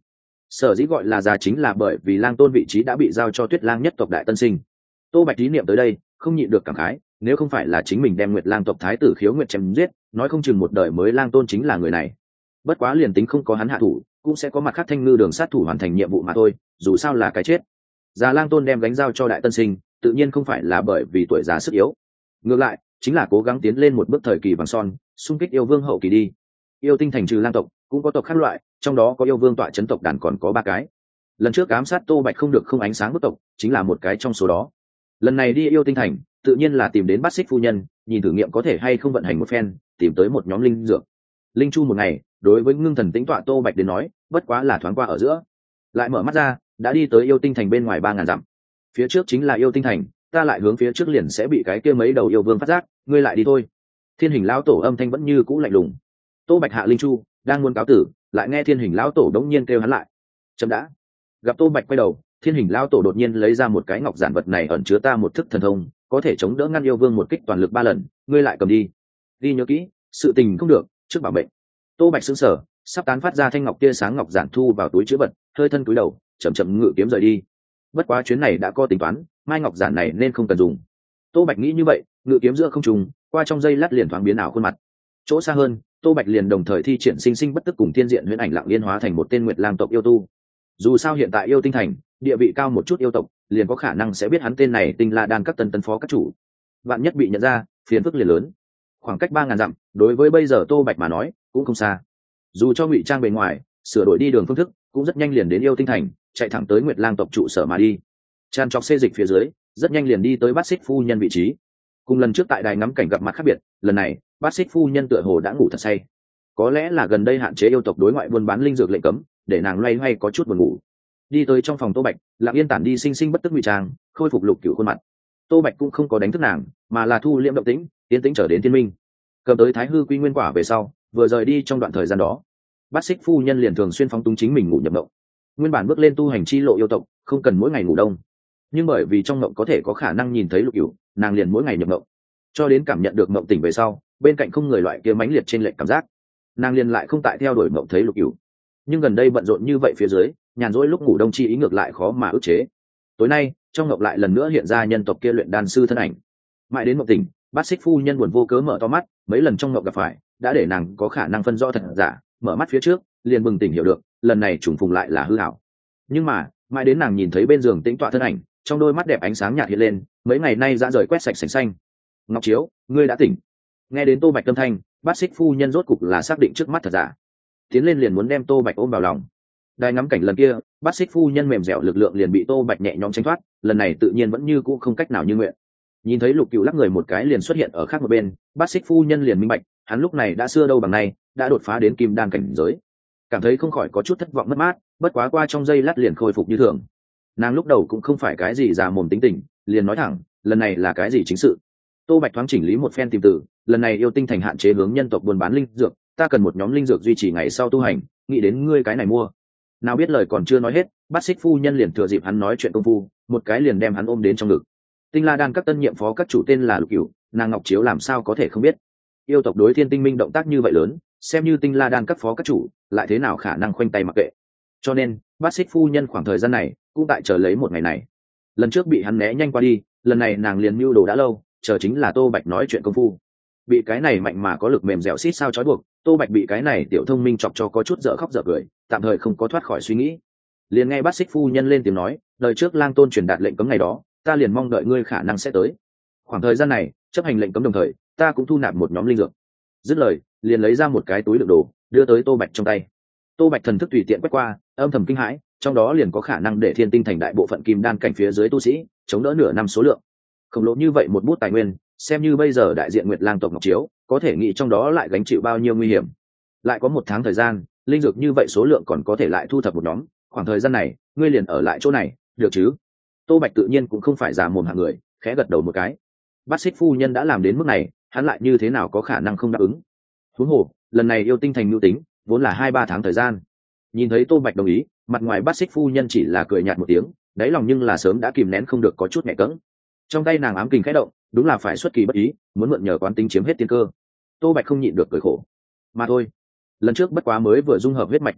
Sở dĩ gọi là già chính là bởi vì lang tôn vị trí đã bị giao cho Tuyết Lang nhất tộc đại tân sinh. Tô Bạch ý niệm tới đây không nhịn được cảm khái, nếu không phải là chính mình đem Nguyệt Lang tộc thái tử Khiếu Nguyệt chém giết, nói không chừng một đời mới lang tôn chính là người này. Bất quá liền tính không có hắn hạ thủ, cũng sẽ có mặt khác thanh ngư đường sát thủ hoàn thành nhiệm vụ mà thôi, dù sao là cái chết. Già lang tôn đem gánh giao cho đại tân sinh, tự nhiên không phải là bởi vì tuổi già sức yếu, ngược lại chính là cố gắng tiến lên một bước thời kỳ vàng son, xung kích yêu vương hậu kỳ đi. Yêu tinh thành trừ lang tộc cũng có tộc khác loại, trong đó có yêu vương tọa chấn tộc đàn còn có 3 cái. Lần trước ám sát Tô Bạch không được không ánh sáng bức tộc chính là một cái trong số đó. Lần này đi yêu tinh thành tự nhiên là tìm đến Bát Xích phu nhân, nhìn thử nghiệm có thể hay không vận hành một phen, tìm tới một nhóm linh dược. Linh chu một ngày đối với ngưng thần tĩnh tọa Tô Bạch đến nói bất quá là thoáng qua ở giữa, lại mở mắt ra đã đi tới yêu tinh thành bên ngoài 3000 dặm. Phía trước chính là yêu tinh thành, ta lại hướng phía trước liền sẽ bị cái kia mấy đầu yêu vương phát giác, ngươi lại đi thôi. Thiên Hình lão tổ âm thanh vẫn như cũ lạnh lùng. Tô Bạch hạ linh chu đang muốn cáo tử, lại nghe Thiên Hình lão tổ đống nhiên kêu hắn lại. Chậm đã. Gặp Tô Bạch quay đầu, Thiên Hình lão tổ đột nhiên lấy ra một cái ngọc giản, vật này ẩn chứa ta một thức thần thông, có thể chống đỡ ngăn yêu vương một kích toàn lực 3 lần, ngươi lại cầm đi. Ghi nhớ kỹ, sự tình không được trước bảo mệnh. Tô Bạch sững sờ, sắp tán phát ra thanh ngọc tia sáng ngọc giản thu vào túi trữ vật, hơi thân cúi đầu chậm chậm ngự kiếm rời đi. Bất quá chuyến này đã có tính toán, mai ngọc giản này nên không cần dùng. Tô Bạch nghĩ như vậy, ngự kiếm giữa không trung, qua trong giây lát liền thoáng biến ảo khuôn mặt. Chỗ xa hơn, Tô Bạch liền đồng thời thi triển sinh sinh bất tức cùng thiên diện huyễn ảnh lặng liên hóa thành một tên Nguyệt Lang tộc yêu tu. Dù sao hiện tại yêu tinh thành địa vị cao một chút yêu tộc liền có khả năng sẽ biết hắn tên này Tinh La Đan các tân phó các chủ. Vạn nhất bị nhận ra, phiền phức liền lớn. Khoảng cách 3000 dặm, đối với bây giờ Tô Bạch mà nói cũng không xa. Dù cho ngụy trang bề ngoài, sửa đổi đi đường phương thức, cũng rất nhanh liền đến yêu tinh thành, chạy thẳng tới Nguyệt Lang tộc trụ sở mà đi. Tràn trọc xê dịch phía dưới, rất nhanh liền đi tới Bát Xích phu nhân vị trí. Cùng lần trước tại đài ngắm cảnh gặp mặt khác biệt, lần này Bát Xích phu nhân tựa hồ đã ngủ thật say. Có lẽ là gần đây hạn chế yêu tộc đối ngoại buôn bán linh dược lệnh cấm, để nàng loay hoay có chút buồn ngủ. Đi tới trong phòng Tô Bạch, lặng yên tản đi sinh sinh bất tức ngụy trang, khôi phục lục cửu khuôn mặt. Tô Bạch cũng không có đánh thức nàng, mà là thu liễm động tĩnh, tiến tĩnh trở đến thiên minh. Cầm tới Thái hư quy nguyên quả về sau, vừa rời đi trong đoạn thời gian đó, Bát Xích phu nhân liền thường xuyên phóng túng chính mình ngủ nhập mộng. Nguyên bản bước lên tu hành chi lộ yêu tộc, không cần mỗi ngày ngủ đông, nhưng bởi vì trong mộng có thể có khả năng nhìn thấy lục cửu, nàng liền mỗi ngày nhập mộng, cho đến cảm nhận được mộng tỉnh về sau, bên cạnh không người loại kia mãnh liệt trên lệnh cảm giác, nàng liền lại không tại theo đuổi mộng thấy lục cửu. Nhưng gần đây bận rộn như vậy phía dưới, nhàn rỗi lúc ngủ đông chi ý ngược lại khó mà ức chế. Tối nay trong mộng lại lần nữa hiện ra nhân tộc kia luyện đan sư thân ảnh. Mãi đến mộng tỉnh, Bát Xích phu nhân buồn vô cớ mở to mắt, mấy lần trong mộng gặp phải đã để nàng có khả năng phân rõ thật giả, mở mắt phía trước liền bừng tỉnh hiểu được lần này trùng phùng lại là hư ảo. Nhưng mà mãi đến nàng nhìn thấy bên giường tĩnh tọa thân ảnh, trong đôi mắt đẹp ánh sáng nhạt hiện lên, mấy ngày nay dã rời quét sạch sành xanh. Ngọc Chiếu, ngươi đã tỉnh. Nghe đến Tô Bạch âm thanh, Bát Xích phu nhân rốt cục là xác định trước mắt thật giả, tiến lên liền muốn đem Tô Bạch ôm vào lòng. Đài ngắm cảnh lần kia, Bát Xích phu nhân mềm dẻo lực lượng liền bị Tô Bạch nhẹ nhõm tránh thoát, lần này tự nhiên vẫn như cũ không cách nào như nguyện. Nhìn thấy Lục Cửu lắc người một cái liền xuất hiện ở khác một bên, Bát Xích phu nhân liền minh bạch, hắn lúc này đã xưa đâu bằng nay, đã đột phá đến kim đan cảnh giới. Cảm thấy không khỏi có chút thất vọng mất mát, bất quá qua trong giây lát liền khôi phục như thường. Nàng lúc đầu cũng không phải cái gì già mồm tính tình, liền nói thẳng, lần này là cái gì chính sự. Tô Bạch thoáng chỉnh lý một phen tìm từ, lần này yêu tinh thành hạn chế hướng nhân tộc buôn bán linh dược, ta cần một nhóm linh dược duy trì ngày sau tu hành, nghĩ đến ngươi cái này mua. Nào biết lời còn chưa nói hết, Bát Xích phu nhân liền thừa dịp hắn nói chuyện công phu, một cái liền đem hắn ôm đến trong ngực. Tinh La Đan các tân nhiệm phó các chủ tên là Lục Cửu, nàng Ngọc Chiếu làm sao có thể không biết. Yêu tộc đối Thiên Tinh Minh động tác như vậy lớn, xem như Tinh La Đan các phó các chủ, lại thế nào khả năng khoanh tay mặc kệ. Cho nên, Bát Xích phu nhân khoảng thời gian này cũng tại chờ lấy một ngày này. Lần trước bị hắn né nhanh qua đi, lần này nàng liền mưu đồ đã lâu, chờ chính là Tô Bạch nói chuyện công phu. Bị cái này mạnh mà có lực mềm dẻo xít sao trói buộc, Tô Bạch bị cái này tiểu thông minh chọc cho có chút dở khóc dở cười, tạm thời không có thoát khỏi suy nghĩ. Liền nghe Bát Xích phu nhân lên tiếng nói, đời trước Lang Tôn truyền đạt lệnh cấm ngày đó, ta liền mong đợi ngươi khả năng sẽ tới. Khoảng thời gian này chấp hành lệnh cấm đồng thời, ta cũng thu nạp một nhóm linh dược. Dứt lời liền lấy ra một cái túi đựng đồ đưa tới Tô Bạch trong tay. Tô Bạch thần thức tùy tiện quét qua, âm thầm kinh hãi, trong đó liền có khả năng để Thiên Tinh thành đại bộ phận kim đan cảnh phía dưới tu sĩ chống đỡ nửa năm số lượng. Khổng lồ như vậy một bút tài nguyên, xem như bây giờ đại diện Nguyệt Lang tộc Ngọc Chiếu có thể nghĩ trong đó lại gánh chịu bao nhiêu nguy hiểm. Lại có 1 tháng thời gian, linh dược như vậy số lượng còn có thể lại thu thập một nhóm, khoảng thời gian này ngươi liền ở lại chỗ này được chứ? Tô Bạch tự nhiên cũng không phải già mồm hạng người, khẽ gật đầu một cái. Bát Xích phu nhân đã làm đến mức này, hắn lại như thế nào có khả năng không đáp ứng. Huống hồ lần này yêu tinh thành mưu tính vốn là 2-3 tháng thời gian. Nhìn thấy Tô Bạch đồng ý, mặt ngoài Bát Xích phu nhân chỉ là cười nhạt một tiếng, đáy lòng nhưng là sớm đã kìm nén không được có chút nhẹ cẫng. Trong tay nàng ám kình khẽ động, đúng là phải xuất kỳ bất ý, muốn mượn nhờ quán tính chiếm hết tiên cơ. Tô Bạch không nhịn được cười khổ. Mà thôi, lần trước bất quá mới vừa dung hợp huyết mạch chi lực,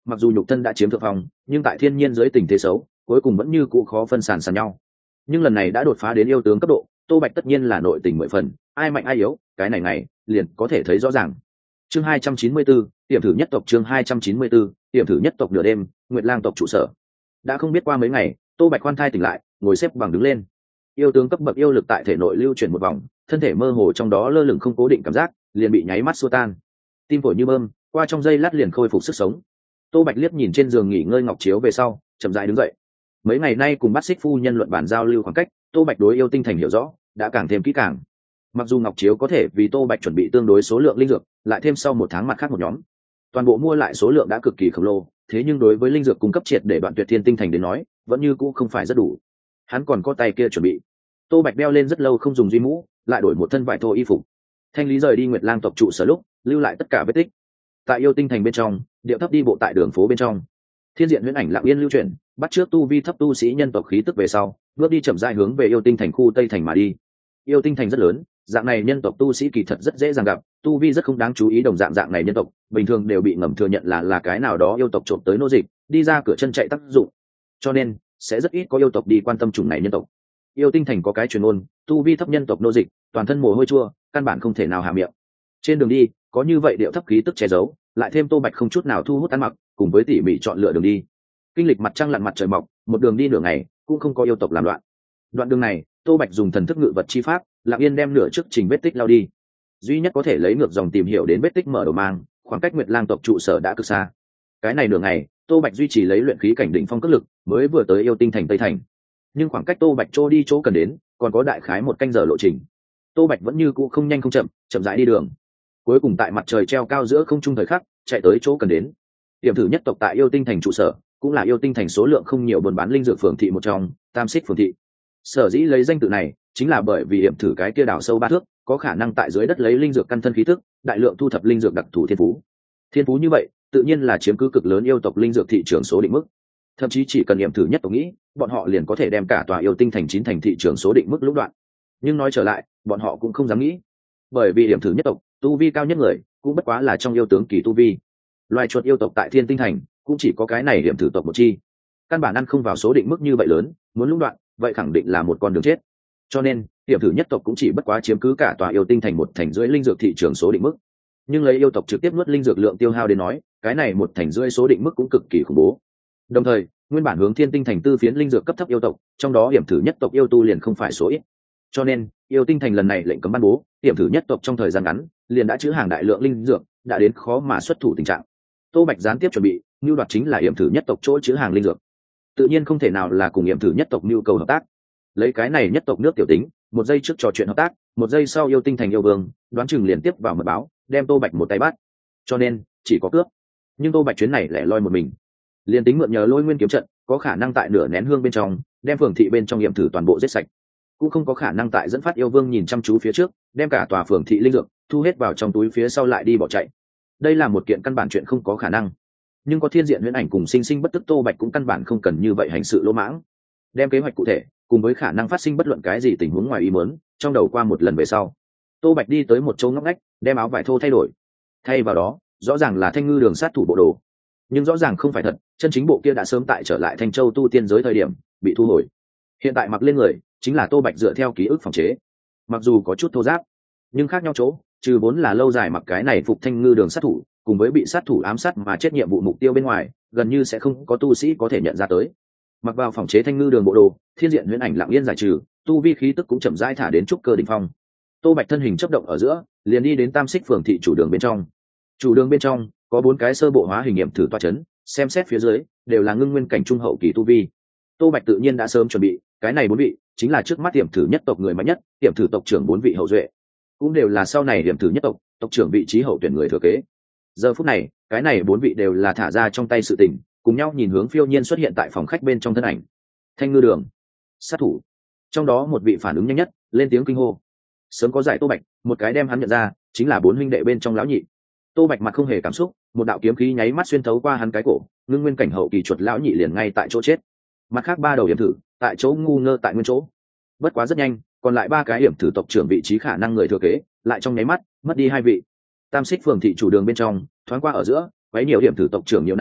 mặc dù nhục thân đã chiếm thượng phong, nhưng tại thiên nhiên dưới tình thế xấu, cuối cùng vẫn như cũ khó phân sàn sàn nhau. Nhưng lần này đã đột phá đến yêu tướng cấp độ, Tô Bạch tất nhiên là nội tình 10 phần, ai mạnh ai yếu, cái này liền có thể thấy rõ ràng. Chương 294, tiệm thử nhất tộc. Chương 294, tiệm thử nhất tộc. Nửa đêm, Nguyệt Lang tộc trụ sở. Đã không biết qua mấy ngày, Tô Bạch khoan thai tỉnh lại, ngồi xếp bằng đứng lên. Yêu tướng cấp bậc yêu lực tại thể nội lưu chuyển một vòng, thân thể mơ hồ trong đó lơ lửng không cố định cảm giác, liền bị nháy mắt xua tan. Tim phổi như bơm, qua trong giây lát liền khôi phục sức sống. Tô Bạch liếc nhìn trên giường nghỉ ngơi ngọc chiếu về sau, chậm rãi đứng dậy. Mấy ngày nay cùng Bát Xích phu nhân luận bàn giao lưu khoảng cách, Tô Bạch đối yêu tinh thành hiểu rõ, đã càng thêm kỹ càng. Mặc dù ngọc chiếu có thể vì Tô Bạch chuẩn bị tương đối số lượng linh dược, lại thêm sau một tháng mặt khác một nhóm, toàn bộ mua lại số lượng đã cực kỳ khổng lồ, thế nhưng đối với linh dược cung cấp triệt để đoạn tuyệt thiên tinh thành đến nói, vẫn như cũ không phải rất đủ. Hắn còn có tay kia chuẩn bị. Tô Bạch đeo lên rất lâu không dùng duy mũ, lại đổi một thân vải thô y phục. Thanh lý rời đi Nguyệt Lang tộc trụ sở lúc, lưu lại tất cả vết tích. Tại yêu tinh thành bên trong, điệu thấp đi bộ tại đường phố bên trong. Thiên diện huyễn ảnh lặng yên lưu chuyển, bắt trước tu vi thấp tu sĩ nhân tộc khí tức về sau, bước đi chậm rãi hướng về yêu tinh thành khu tây thành mà đi. Yêu tinh thành rất lớn, dạng này nhân tộc tu sĩ kỳ thật rất dễ dàng gặp, tu vi rất không đáng chú ý đồng dạng này nhân tộc, bình thường đều bị ngầm thừa nhận là cái nào đó yêu tộc trộm tới nô dịch, đi ra cửa chân chạy tác dụng. Cho nên, sẽ rất ít có yêu tộc đi quan tâm chủng này nhân tộc. Yêu tinh thành có cái truyền ngôn, tu vi thấp nhân tộc nô dịch, toàn thân mồ hôi chua, căn bản không thể nào hạ miệng. Trên đường đi, có như vậy điệu thấp khí tức che giấu, lại thêm Tô Bạch không chút nào thu hút ăn mặc, cùng với tỉ mỉ chọn lựa đường đi. Kinh lịch mặt trăng lặn mặt trời mọc, một đường đi nửa ngày, cũng không có yêu tộc làm loạn. Đoạn đường này, Tô Bạch dùng thần thức ngự vật chi pháp, lặng yên đem nửa trước trình vết tích lao đi. Duy nhất có thể lấy ngược dòng tìm hiểu đến vết tích mở đầu mang, khoảng cách Nguyệt Lang tộc trụ sở đã cực xa. Cái này nửa ngày, Tô Bạch duy trì lấy luyện khí cảnh đỉnh phong cước lực, mới vừa tới yêu tinh thành Tây thành. Nhưng khoảng cách Tô Bạch chỗ đi chỗ cần đến, còn có đại khái một canh giờ lộ trình. Tô Bạch vẫn như cũ không nhanh không chậm, chậm rãi đi đường. Cuối cùng tại mặt trời treo cao giữa không trung thời khắc, chạy tới chỗ cần đến. Điểm thử nhất tộc tại yêu tinh thành trụ sở, cũng là yêu tinh thành số lượng không nhiều buôn bán linh dược phường thị một trong, Tam Xích phường thị. Sở dĩ lấy danh tự này, chính là bởi vì điểm thử cái kia đào sâu 3 thước, có khả năng tại dưới đất lấy linh dược căn thân khí tức, đại lượng thu thập linh dược đặc thù thiên phú. Thiên phú như vậy, tự nhiên là chiếm cứ cực lớn yêu tộc linh dược thị trường số định mức. Thậm chí chỉ cần điểm thử nhất tộc nghĩ, bọn họ liền có thể đem cả tòa yêu tinh thành 9 thành thị trường số định mức lũng đoạn. Nhưng nói trở lại, bọn họ cũng không dám nghĩ, bởi vì điểm thử nhất tộc, tu vi cao nhất người, cũng bất quá là trong yêu tướng kỳ tu vi. Loài chuột yêu tộc tại Thiên Tinh thành, cũng chỉ có cái này điểm thử tộc một chi. Căn bản ăn không vào số định mức như vậy lớn, muốn lũng đoạn, vậy khẳng định là một con đường chết. Cho nên, điểm thử nhất tộc cũng chỉ bất quá chiếm cứ cả tòa yêu tinh thành 1 thành rưỡi linh dược thị trường số định mức. Nhưng lấy yêu tộc trực tiếp nuốt linh dược lượng tiêu hao đến nói, cái này 1 thành rưỡi số định mức cũng cực kỳ khủng bố. Đồng thời, nguyên bản hướng Thiên Tinh thành tư phiến linh dược cấp thấp yêu tộc, trong đó điểm thử nhất tộc yêu tu liền không phải số ít. Cho nên, yêu tinh thành lần này lệnh cấm ban bố, điểm thử nhất tộc trong thời gian ngắn, liền đã trữ hàng đại lượng linh dược, đã đến khó mà xuất thủ tình trạng. Tô Bạch gián tiếp chuẩn bị, mưu đoạt chính là điểm thử nhất tộc chỗ trữ hàng linh dược. Tự nhiên không thể nào là cùng điểm thử nhất tộc mưu cầu hợp tác. Lấy cái này nhất tộc nước tiểu tính, một giây trước trò chuyện hợp tác, một giây sau yêu tinh thành yêu vương, đoán chừng liền tiếp vào mật báo, đem Tô Bạch một tay bắt. Cho nên, chỉ có cướp. Nhưng Tô Bạch chuyến này lẻ loi một mình, liền tính mượn nhờ Lôi Nguyên kiếm trận, có khả năng tại nửa nén hương bên trong, đem phường thị bên trong điểm thử toàn bộ giết sạch, cũng không có khả năng tại dẫn phát yêu vương nhìn chăm chú phía trước, đem cả tòa phường thị linh dược thu hết vào trong túi phía sau lại đi bỏ chạy. Đây là một kiện căn bản chuyện không có khả năng. Nhưng có thiên diện huyễn ảnh cùng sinh sinh bất tức, Tô Bạch cũng căn bản không cần như vậy hành sự lỗ mãng. Đem kế hoạch cụ thể cùng với khả năng phát sinh bất luận cái gì tình huống ngoài ý muốn trong đầu qua một lần về sau, Tô Bạch đi tới một chỗ ngóc ngách, đem áo vải thô thay đổi. Thay vào đó, rõ ràng là Thanh Ngư Đường sát thủ bộ đồ, nhưng rõ ràng không phải thật, chân chính bộ kia đã sớm tại trở lại Thanh Châu tu tiên giới thời điểm bị thu hồi. Hiện tại mặc lên người chính là Tô Bạch dựa theo ký ức phòng chế. Mặc dù có chút thô ráp, nhưng khác nhau chỗ, trừ vốn là lâu dài mặc cái này phục Thanh Ngư Đường sát thủ, cùng với bị sát thủ ám sát mà chết nhiệm vụ mục tiêu bên ngoài, gần như sẽ không có tu sĩ có thể nhận ra tới. Mặc vào phòng chế Thanh Ngư Đường bộ đồ, thiên diện huyễn ảnh lặng yên giải trừ, tu vi khí tức cũng chậm rãi thả đến trúc cơ đỉnh phong. Tô Bạch thân hình chấp động ở giữa, liền đi đến Tam Xích phường thị chủ đường bên trong. Chủ đường bên trong có 4 cái sơ bộ hóa hình nghiệm thử toa chấn, xem xét phía dưới đều là ngưng nguyên cảnh trung hậu kỳ tu vi. Tô Bạch tự nhiên đã sớm chuẩn bị, cái này 4 vị chính là trước mắt điểm thử nhất tộc người mạnh nhất, điểm thử tộc trưởng 4 vị hậu duệ, cũng đều là sau này điểm thử nhất tộc tộc trưởng vị trí hậu tuyển người thừa kế. Giờ phút này, cái này 4 vị đều là thả ra trong tay sự tình, cùng nhau nhìn hướng phiêu nhiên xuất hiện tại phòng khách bên trong thân ảnh. Thanh Ngư Đường sát thủ, trong đó một vị phản ứng nhanh nhất, lên tiếng kinh hô. Sớm có giải Tô Bạch, một cái đem hắn nhận ra, chính là 4 huynh đệ bên trong lão nhị. Tô Bạch mặt không hề cảm xúc, một đạo kiếm khí nháy mắt xuyên thấu qua hắn cái cổ, ngưng nguyên cảnh hậu kỳ chuột lão nhị liền ngay tại chỗ chết. Mặt khác 3 đầu điểm thử, tại chỗ ngu ngơ tại nguyên chỗ. Bất quá rất nhanh, còn lại 3 cái điểm thử tộc trưởng vị trí khả năng người thừa kế, lại trong nháy mắt mất đi 2 vị. Tam Xích phường thị chủ đường bên trong, thoáng qua ở giữa, mấy nhiều điểm thử tộc trưởng nhiều năm,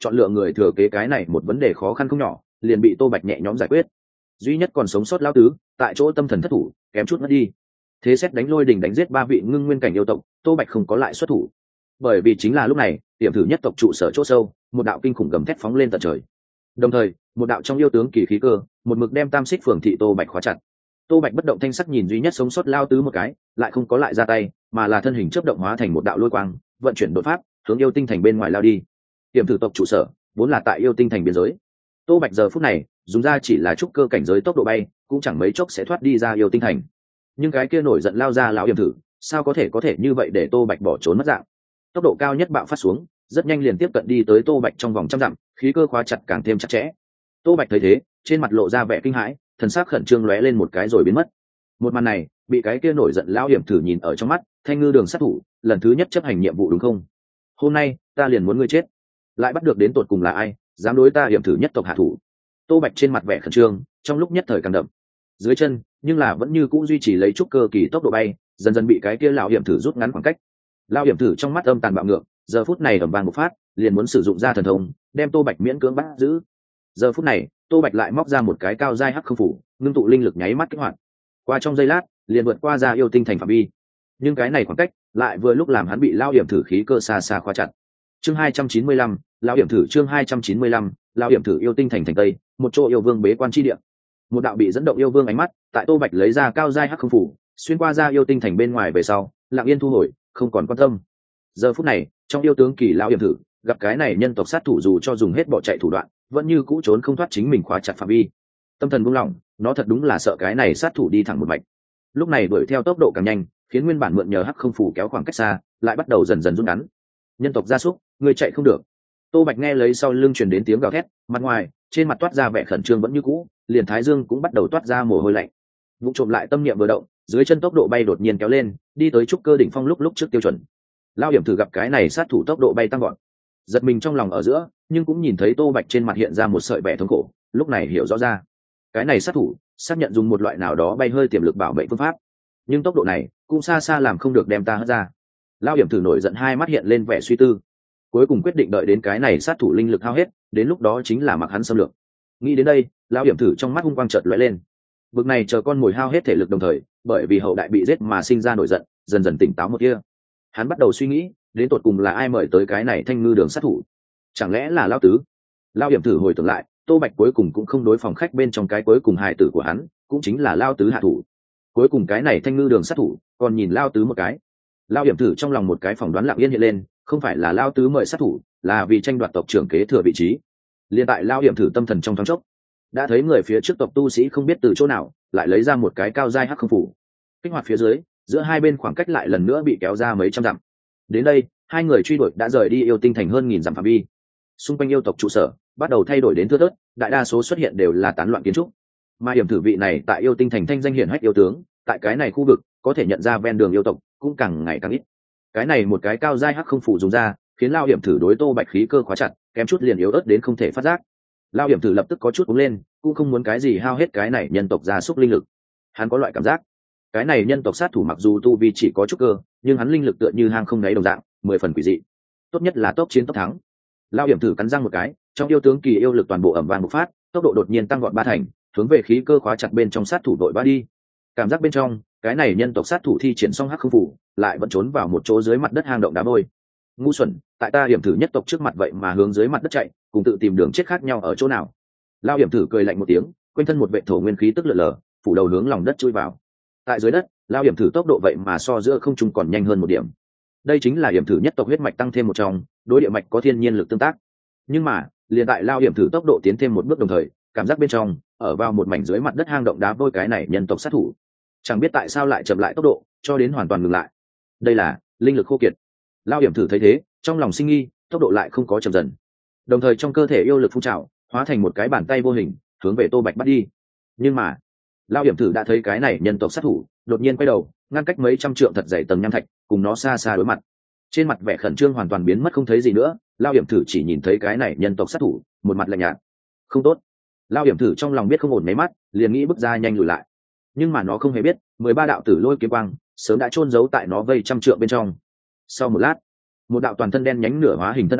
chọn lựa người thừa kế cái này một vấn đề khó khăn không nhỏ, liền bị Tô Bạch nhẹ nhõm giải quyết. Duy nhất còn sống sót lão tứ, tại chỗ tâm thần thất thủ, kém chút mất đi. Thế xét đánh lôi đình đánh giết 3 vị ngưng nguyên cảnh yêu tộc, Tô Bạch không có lại xuất thủ. Bởi vì chính là lúc này, tiềm thử nhất tộc trụ sở chỗ sâu, một đạo kinh khủng gầm thét phóng lên tận trời. Đồng thời, một đạo trong yêu tướng kỳ khí cơ, một mực đem Tam Xích Phường thị Tô Bạch khóa chặt. Tô Bạch bất động thanh sắc nhìn duy nhất sống sót lao tứ một cái, lại không có lại ra tay, mà là thân hình chớp động hóa thành một đạo lôi quang, vận chuyển đột pháp, hướng yêu tinh thành bên ngoài lao đi. Tiềm thử tộc trụ sở vốn là tại yêu tinh thành biên giới. Tô Bạch giờ phút này, dùng ra chỉ là trúc cơ cảnh giới tốc độ bay, cũng chẳng mấy chốc sẽ thoát đi ra yêu tinh thành. Nhưng cái kia nổi giận lao ra lão tiềm thử, sao có thể như vậy để Tô Bạch bỏ trốn mất dạng. Tốc độ cao nhất bạo phát xuống, rất nhanh liền tiếp cận đi tới Tô Bạch trong vòng trăm dặm, khí cơ khóa chặt càng thêm chặt chẽ. Tô Bạch thấy thế, trên mặt lộ ra vẻ kinh hãi, thần sắc khẩn trương lóe lên một cái rồi biến mất. Một màn này, bị cái kia nổi giận lão hiểm thử nhìn ở trong mắt, Thanh Ngư Đường sát thủ, lần thứ nhất chấp hành nhiệm vụ đúng không? Hôm nay, ta liền muốn ngươi chết. Lại bắt được đến tột cùng là ai, dám đối ta hiểm thử nhất tộc hạ thủ? Tô Bạch trên mặt vẻ khẩn trương, trong lúc nhất thời càng đậm. Dưới chân, nhưng là vẫn như cũ duy trì lấy chút cơ kỳ tốc độ bay, dần dần bị cái kia lão hiểm thử rút ngắn khoảng cách. Lão hiểm thử trong mắt âm tàn bạo ngược, giờ phút này ầm vang một phát, liền muốn sử dụng ra thần thông, đem Tô Bạch miễn cưỡng bắt giữ. Giờ phút này, Tô Bạch lại móc ra một cái cao giai hắc không phủ, ngưng tụ linh lực nháy mắt kích hoạt. Qua trong giây lát, liền vượt qua ra yêu tinh thành phạm vi. Nhưng cái này khoảng cách, lại vừa lúc làm hắn bị lão hiểm thử khí cơ xa xa khóa chặt. Chương 295, lão hiểm thử chương 295, lão hiểm thử yêu tinh thành thành tây, một chỗ yêu vương bế quan chi địa. Một đạo bị dẫn động yêu vương ánh mắt, tại Tô Bạch lấy ra cao giai hắc không phủ, xuyên qua ra yêu tinh thành bên ngoài về sau, lặng yên thu hồi, không còn quan tâm. Giờ phút này, trong yêu tướng kỳ lão hiểm thử, gặp cái này nhân tộc sát thủ dù cho dùng hết bỏ chạy thủ đoạn, vẫn như cũ trốn không thoát chính mình khóa chặt phạm vi. Tâm thần buông lỏng, nó thật đúng là sợ cái này sát thủ đi thẳng một mạch. Lúc này đuổi theo tốc độ càng nhanh, khiến nguyên bản mượn nhờ hắc không phủ kéo khoảng cách xa, lại bắt đầu dần dần rút ngắn. Nhân tộc gia súc, người chạy không được. Tô Bạch nghe lấy sau lưng truyền đến tiếng gào thét, mặt ngoài, trên mặt toát ra vẻ khẩn trương vẫn như cũ, liền thái dương cũng bắt đầu toát ra mồ hôi lạnh. Vụ trộm lại tâm niệm vừa động, dưới chân tốc độ bay đột nhiên kéo lên, đi tới trúc cơ đỉnh phong lúc trước tiêu chuẩn. Lao hiểm thử gặp cái này sát thủ tốc độ bay tăng gọn, giật mình trong lòng ở giữa, nhưng cũng nhìn thấy Tô Bạch trên mặt hiện ra một sợi vẻ thống khổ, lúc này hiểu rõ ra, cái này sát thủ xác nhận dùng một loại nào đó bay hơi tiềm lực bảo vệ phương pháp, nhưng tốc độ này cũng xa xa làm không được đem ta hất ra. Lao hiểm thử nổi giận, hai mắt hiện lên vẻ suy tư, cuối cùng quyết định đợi đến cái này sát thủ linh lực hao hết, đến lúc đó chính là mặc hắn xâm lược. Nghĩ đến đây, Lao hiểm thử trong mắt hung quang chợt lóe lên. Bực này chờ con mồi hao hết thể lực đồng thời, bởi vì hậu đại bị giết mà sinh ra nổi giận, dần dần tỉnh táo một kia. Hắn bắt đầu suy nghĩ, đến tột cùng là ai mời tới cái này Thanh Ngư Đường sát thủ? Chẳng lẽ là Lao tứ? Lao hiểm thử hồi tưởng lại, Tô Bạch cuối cùng cũng không đối phòng khách bên trong cái cuối cùng hài tử của hắn, cũng chính là Lao tứ hạ thủ. Cuối cùng cái này Thanh Ngư Đường sát thủ còn nhìn Lao tứ một cái. Lao hiểm thử trong lòng một cái phỏng đoán lặng yên hiện lên, không phải là Lao tứ mời sát thủ, là vì tranh đoạt tộc trưởng kế thừa vị trí. Liên tại Lao hiểm thử tâm thần trong thoáng chốc, đã thấy người phía trước tộc tu sĩ không biết từ chỗ nào lại lấy ra một cái cao giai hắc không phủ, kích hoạt phía dưới, giữa hai bên khoảng cách lại lần nữa bị kéo ra mấy trăm dặm. Đến đây, hai người truy đuổi đã rời đi yêu tinh thành hơn 1000 dặm phạm vi. Xung quanh yêu tộc trụ sở bắt đầu thay đổi đến thưa thớt, đại đa số xuất hiện đều là tán loạn kiến trúc. Mà hiểm thử vị này tại yêu tinh thành thanh danh hiển hách yêu tướng, tại cái này khu vực có thể nhận ra ven đường yêu tộc cũng càng ngày càng ít. Cái này một cái cao giai hắc không phủ dùng ra, khiến Lao hiểm thử đối Tô Bạch khí cơ khóa chặt, kém chút liền yếu ớt đến không thể phát giác. Lao hiểm thử lập tức có chút uống lên, cũng không muốn cái gì hao hết cái này nhân tộc gia súc linh lực. Hắn có loại cảm giác, cái này nhân tộc sát thủ mặc dù tu vi chỉ có chút cơ, nhưng hắn linh lực tựa như hang không đáy đồng dạng, 10 phần quỷ dị. Tốt nhất là tốc chiến tốc thắng. Lao hiểm thử cắn răng một cái, trong yêu tướng kỳ yêu lực toàn bộ ầm vang bộc phát, tốc độ đột nhiên tăng gọn 3 thành, hướng về khí cơ khóa chặt bên trong sát thủ đội ba đi. Cảm giác bên trong, cái này nhân tộc sát thủ thi triển xong hắc không phủ, lại vẫn trốn vào một chỗ dưới mặt đất hang động đá vôi. Ngu xuẩn, tại ta hiểm thử nhất tộc trước mặt vậy mà hướng dưới mặt đất chạy, cùng tự tìm đường chết khác nhau ở chỗ nào? Lao hiểm thử cười lạnh một tiếng, quanh thân một vệ thổ nguyên khí tức lượn lờ, phủ đầu hướng lòng đất chui vào. Tại dưới đất, Lao hiểm thử tốc độ vậy mà so giữa không trung còn nhanh hơn một điểm. Đây chính là hiểm thử nhất tộc huyết mạch tăng thêm một trong, đối địa mạch có thiên nhiên lực tương tác. Nhưng mà, liền tại Lao hiểm thử tốc độ tiến thêm một bước đồng thời, cảm giác bên trong, ở vào một mảnh dưới mặt đất hang động đá vôi cái này nhân tộc sát thủ, chẳng biết tại sao lại chậm lại tốc độ, cho đến hoàn toàn ngừng lại. Đây là linh lực khô kiệt. Lao hiểm thử thấy thế, trong lòng sinh nghi, tốc độ lại không có chậm dần. Đồng thời trong cơ thể yêu lực phun trào, hóa thành một cái bàn tay vô hình, hướng về Tô Bạch bắt đi. Nhưng mà, Lao hiểm thử đã thấy cái này nhân tộc sát thủ, đột nhiên quay đầu, ngăn cách mấy trăm trượng thật dày tầng nham thạch, cùng nó xa xa đối mặt. Trên mặt vẻ khẩn trương hoàn toàn biến mất không thấy gì nữa, Lao hiểm thử chỉ nhìn thấy cái này nhân tộc sát thủ, một mặt lạnh nhạt. Không tốt. Lao hiểm thử trong lòng biết không ổn mấy mắt, liền nghĩ bước ra nhanh lùi lại. Nhưng mà nó không hề biết, 13 đạo tử lôi kiếm quang sớm đã chôn giấu tại nó vây trăm trượng bên trong. Sau một lát, một đạo toàn thân đen nhánh nửa hóa hình thân ảnh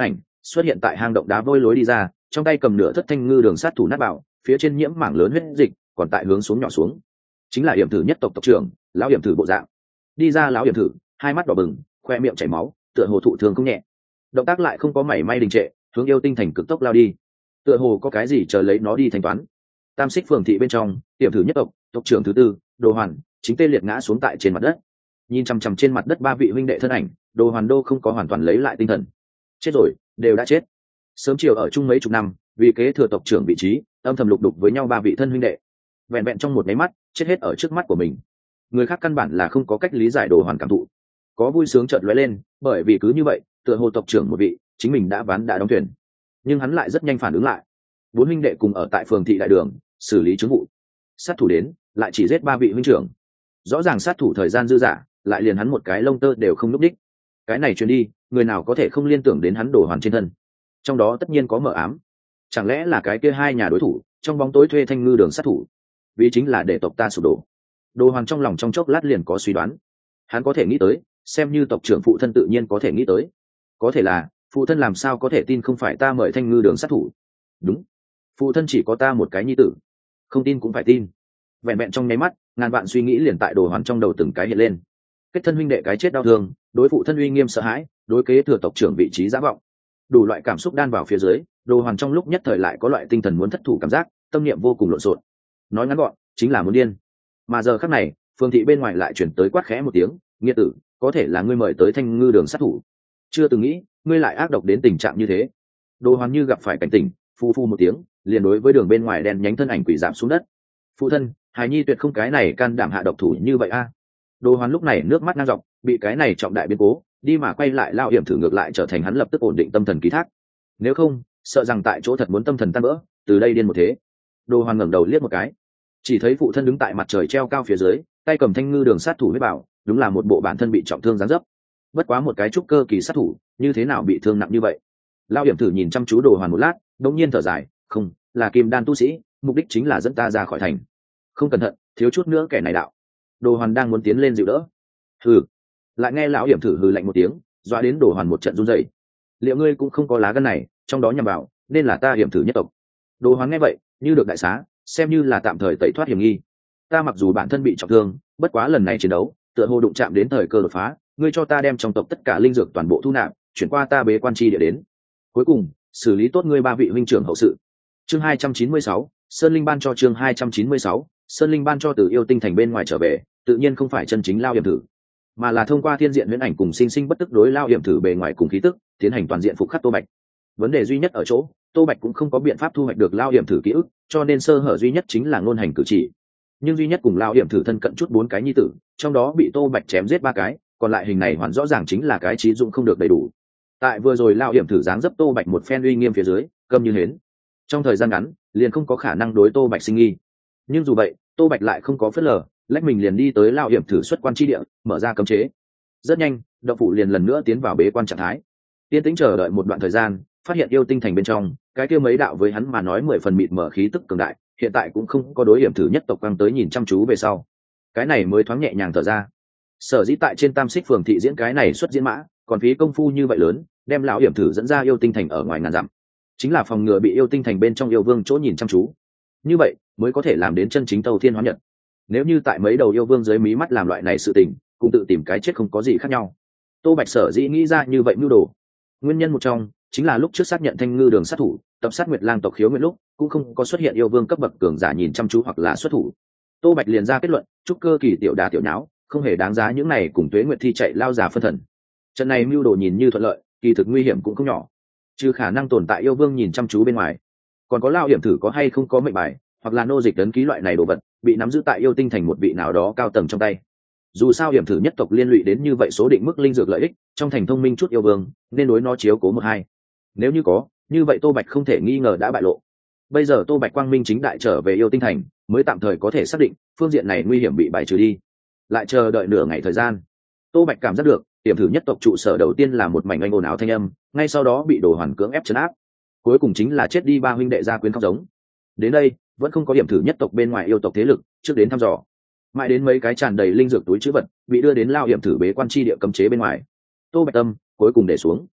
xuất hiện tại hang động đá vôi lối đi ra, trong tay cầm nửa thất thanh ngư đường sát thủ nát bảo, phía trên nhiễm mảng lớn huyết dịch, còn tại hướng xuống nhỏ xuống. Chính là Yểm Thử nhất tộc tộc trưởng, lão Yểm Thử bộ dạng. Đi ra lão Yểm Thử, hai mắt đỏ bừng, khoe miệng chảy máu, tựa hồ thụ thương không nhẹ. Động tác lại không có mảy may đình trệ, hướng Yêu Tinh thành cực tốc lao đi. Tựa hồ có cái gì chờ lấy nó đi thanh toán. Tam Xích phường thị bên trong, Yểm Thử nhất tộc tộc trưởng thứ tư, Đồ Hoàn, chính tê liệt ngã xuống tại trên mặt đất. Nhìn chằm chằm trên mặt đất ba vị huynh đệ thân ảnh, Đồ Hoàn đô không có hoàn toàn lấy lại tinh thần. Chết rồi, đều đã chết. Sớm chiều ở chung mấy chục năm, vì kế thừa tộc trưởng vị trí, âm thầm lục đục với nhau ba vị thân huynh đệ, vẹn vẹn trong một cái mắt chết hết ở trước mắt của mình. Người khác căn bản là không có cách lý giải Đồ Hoàn cảm thụ. Có vui sướng chợt lóe lên, bởi vì cứ như vậy tựa hồ tộc trưởng một vị chính mình đã ván đã đóng thuyền. Nhưng hắn lại rất nhanh phản ứng lại. Bốn huynh đệ cùng ở tại phường thị đại đường xử lý chứng vụ, sát thủ đến lại chỉ giết ba vị huynh trưởng. Rõ ràng sát thủ thời gian dư dả, lại liền hắn một cái lông tơ đều không núp đích. Cái này truyền đi, người nào có thể không liên tưởng đến hắn Đồ Hoàn trên thân. Trong đó tất nhiên có mờ ám. Chẳng lẽ là cái kia hai nhà đối thủ trong bóng tối thuê thanh ngư đường sát thủ, vì chính là để tộc ta sụp đổ. Đồ Hoàn trong lòng trong chốc lát liền có suy đoán. Hắn có thể nghĩ tới, xem như tộc trưởng phụ thân tự nhiên có thể nghĩ tới. Có thể là phụ thân làm sao có thể tin không phải ta mời thanh ngư đường sát thủ. Đúng, phụ thân chỉ có ta một cái nhi tử, không tin cũng phải tin. Vẹn vẹn trong nháy mắt, ngàn vạn suy nghĩ liền tại Đồ Hoàn trong đầu từng cái hiện lên. Kết thân huynh đệ cái chết đau thương, đối phụ thân uy nghiêm sợ hãi, đối kế thừa tộc trưởng vị trí giả vọng, đủ loại cảm xúc đan vào phía dưới, Đồ Hoàn trong lúc nhất thời lại có loại tinh thần muốn thất thủ cảm giác, tâm niệm vô cùng lộn xộn. Nói ngắn gọn, chính là muốn điên. Mà giờ khắc này, phường thị bên ngoài lại chuyển tới quát khẽ một tiếng, "Nghĩa tử, có thể là ngươi mời tới thanh ngư đường sát thủ. Chưa từng nghĩ, ngươi lại ác độc đến tình trạng như thế." Đồ Hoàn như gặp phải cảnh tỉnh, phu phu một tiếng, liền đối với đường bên ngoài đen nhánh thân ảnh quỷ giảm xuống đất. "Phụ thân, hài nhi tuyệt không cái này can đảm hạ độc thủ như vậy a." Đồ Hoàn lúc này nước mắt ngang dọc, bị cái này trọng đại biến cố, đi mà quay lại lao hiểm thử ngược lại trở thành hắn lập tức ổn định tâm thần ký thác. Nếu không, sợ rằng tại chỗ thật muốn tâm thần tan vỡ, từ đây điên một thế. Đồ Hoàn ngẩng đầu liếc một cái, chỉ thấy phụ thân đứng tại mặt trời treo cao phía dưới, tay cầm thanh ngư đường sát thủ huyết bảo, đúng là một bộ bản thân bị trọng thương dáng dấp. Bất quá một cái trúc cơ kỳ sát thủ, như thế nào bị thương nặng như vậy? Lao hiểm thử nhìn chăm chú Đồ Hoàn một lát, đống nhiên thở dài, "Không, là kim đan tu sĩ, mục đích chính là dẫn ta ra khỏi thành. Không cẩn thận, thiếu chút nữa kẻ này đạo." Đồ Hoàn đang muốn tiến lên dịu đỡ, hừ, lại nghe lão hiểm thử hừ lạnh một tiếng, dọa đến Đồ Hoàn một trận run rẩy. "Liệu ngươi cũng không có lá gan này, trong đó nhằm vào, nên là ta hiểm thử nhất tộc." Đồ Hoàn nghe vậy, như được đại xá, xem như là tạm thời tẩy thoát hiểm nghi. "Ta mặc dù bản thân bị trọng thương, bất quá lần này chiến đấu, tựa hồ đụng chạm đến thời cơ đột phá, ngươi cho ta đem trong tộc tất cả linh dược toàn bộ thu nạp, chuyển qua ta bế quan chi địa đến. Cuối cùng, xử lý tốt ngươi ba vị huynh trưởng hậu sự." Chương 296, Sơn Linh ban cho chương 296, Sơn Linh ban cho từ yêu tinh thành bên ngoài trở về, tự nhiên không phải chân chính lao hiểm thử, mà là thông qua thiên diện huyễn ảnh cùng sinh sinh bất tức đối lao hiểm thử bề ngoài cùng khí tức, tiến hành toàn diện phục khắc Tô Bạch. Vấn đề duy nhất ở chỗ, Tô Bạch cũng không có biện pháp thu hoạch được lao hiểm thử ký ức, cho nên sơ hở duy nhất chính là ngôn hành cử chỉ. Nhưng duy nhất cùng lao hiểm thử thân cận chút 4 cái nhi tử, trong đó bị Tô Bạch chém giết 3 cái, còn lại hình này hoàn rõ ràng chính là cái trí dụng không được đầy đủ. Tại vừa rồi lao hiểm thử dáng dấp Tô Bạch một phen uy nghiêm phía dưới, câm như hến. Trong thời gian ngắn, liền không có khả năng đối Tô Bạch sinh nghi. Nhưng dù vậy, Tô Bạch lại không có phớt lờ, lách mình liền đi tới lao hiểm thử xuất quan chi địa, mở ra cấm chế. Rất nhanh, động phủ liền lần nữa tiến vào bế quan trạng thái. Tiên tĩnh chờ đợi một đoạn thời gian, phát hiện yêu tinh thành bên trong, cái kia mấy đạo với hắn mà nói 10 phần mịt mở khí tức cường đại, hiện tại cũng không có đối hiểm thử nhất tộc quang tới nhìn chăm chú về sau. Cái này mới thoáng nhẹ nhàng thở ra. Sở dĩ tại trên Tam Xích phường thị diễn cái này xuất diễn mã, còn phí công phu như vậy lớn, đem lão hiểm thử dẫn ra yêu tinh thành ở ngoài ngàn dặm, chính là phòng ngừa bị yêu tinh thành bên trong yêu vương chỗ nhìn chăm chú. Như vậy mới có thể làm đến chân chính tâu thiên hóa nhật. Nếu như tại mấy đầu yêu vương dưới mí mắt làm loại này sự tình, cũng tự tìm cái chết không có gì khác nhau. Tô Bạch sở dĩ nghĩ ra như vậy mưu đồ, nguyên nhân một trong chính là lúc trước xác nhận thanh ngư đường sát thủ tập sát Nguyệt Lang tộc Khiếu Nguyệt lúc cũng không có xuất hiện yêu vương cấp bậc cường giả nhìn chăm chú hoặc là xuất thủ. Tô Bạch liền ra kết luận, trúc cơ kỳ tiểu đà tiểu nháo không hề đáng giá những này cùng Tuế Nguyệt thi chạy lao giả phân thần. Trận này mưu đồ nhìn như thuận lợi, kỳ thực nguy hiểm cũng không nhỏ. Trừ khả năng tồn tại yêu vương nhìn chăm chú bên ngoài, còn có lao hiểm thử có hay không có mệnh bài hoặc là nô dịch ấn ký loại này đồ vật bị nắm giữ tại yêu tinh thành một vị nào đó cao tầng trong tay. Dù sao hiểm thử nhất tộc liên lụy đến như vậy số định mức linh dược lợi ích, trong thành thông minh chút yêu vương nên đối nó chiếu cố một hai. Nếu như có, như vậy Tô Bạch không thể nghi ngờ đã bại lộ. Bây giờ Tô Bạch quang minh chính đại trở về yêu tinh thành, mới tạm thời có thể xác định phương diện này nguy hiểm bị bài trừ đi. Lại chờ đợi nửa ngày thời gian, Tô Bạch cảm giác được hiểm thử nhất tộc trụ sở đầu tiên là một mảnh anh ồn ào thanh âm, ngay sau đó bị Đồ Hoàn cưỡng ép trấn áp, cuối cùng chính là chết đi 3 huynh đệ gia quyến khóc giống. Đến đây vẫn không có hiểm thử nhất tộc bên ngoài yêu tộc thế lực trước đến thăm dò, mãi đến mấy cái tràn đầy linh dược túi trữ vật bị đưa đến lao hiểm thử bế quan chi địa cấm chế bên ngoài, Tô Bạch tâm cuối cùng để xuống.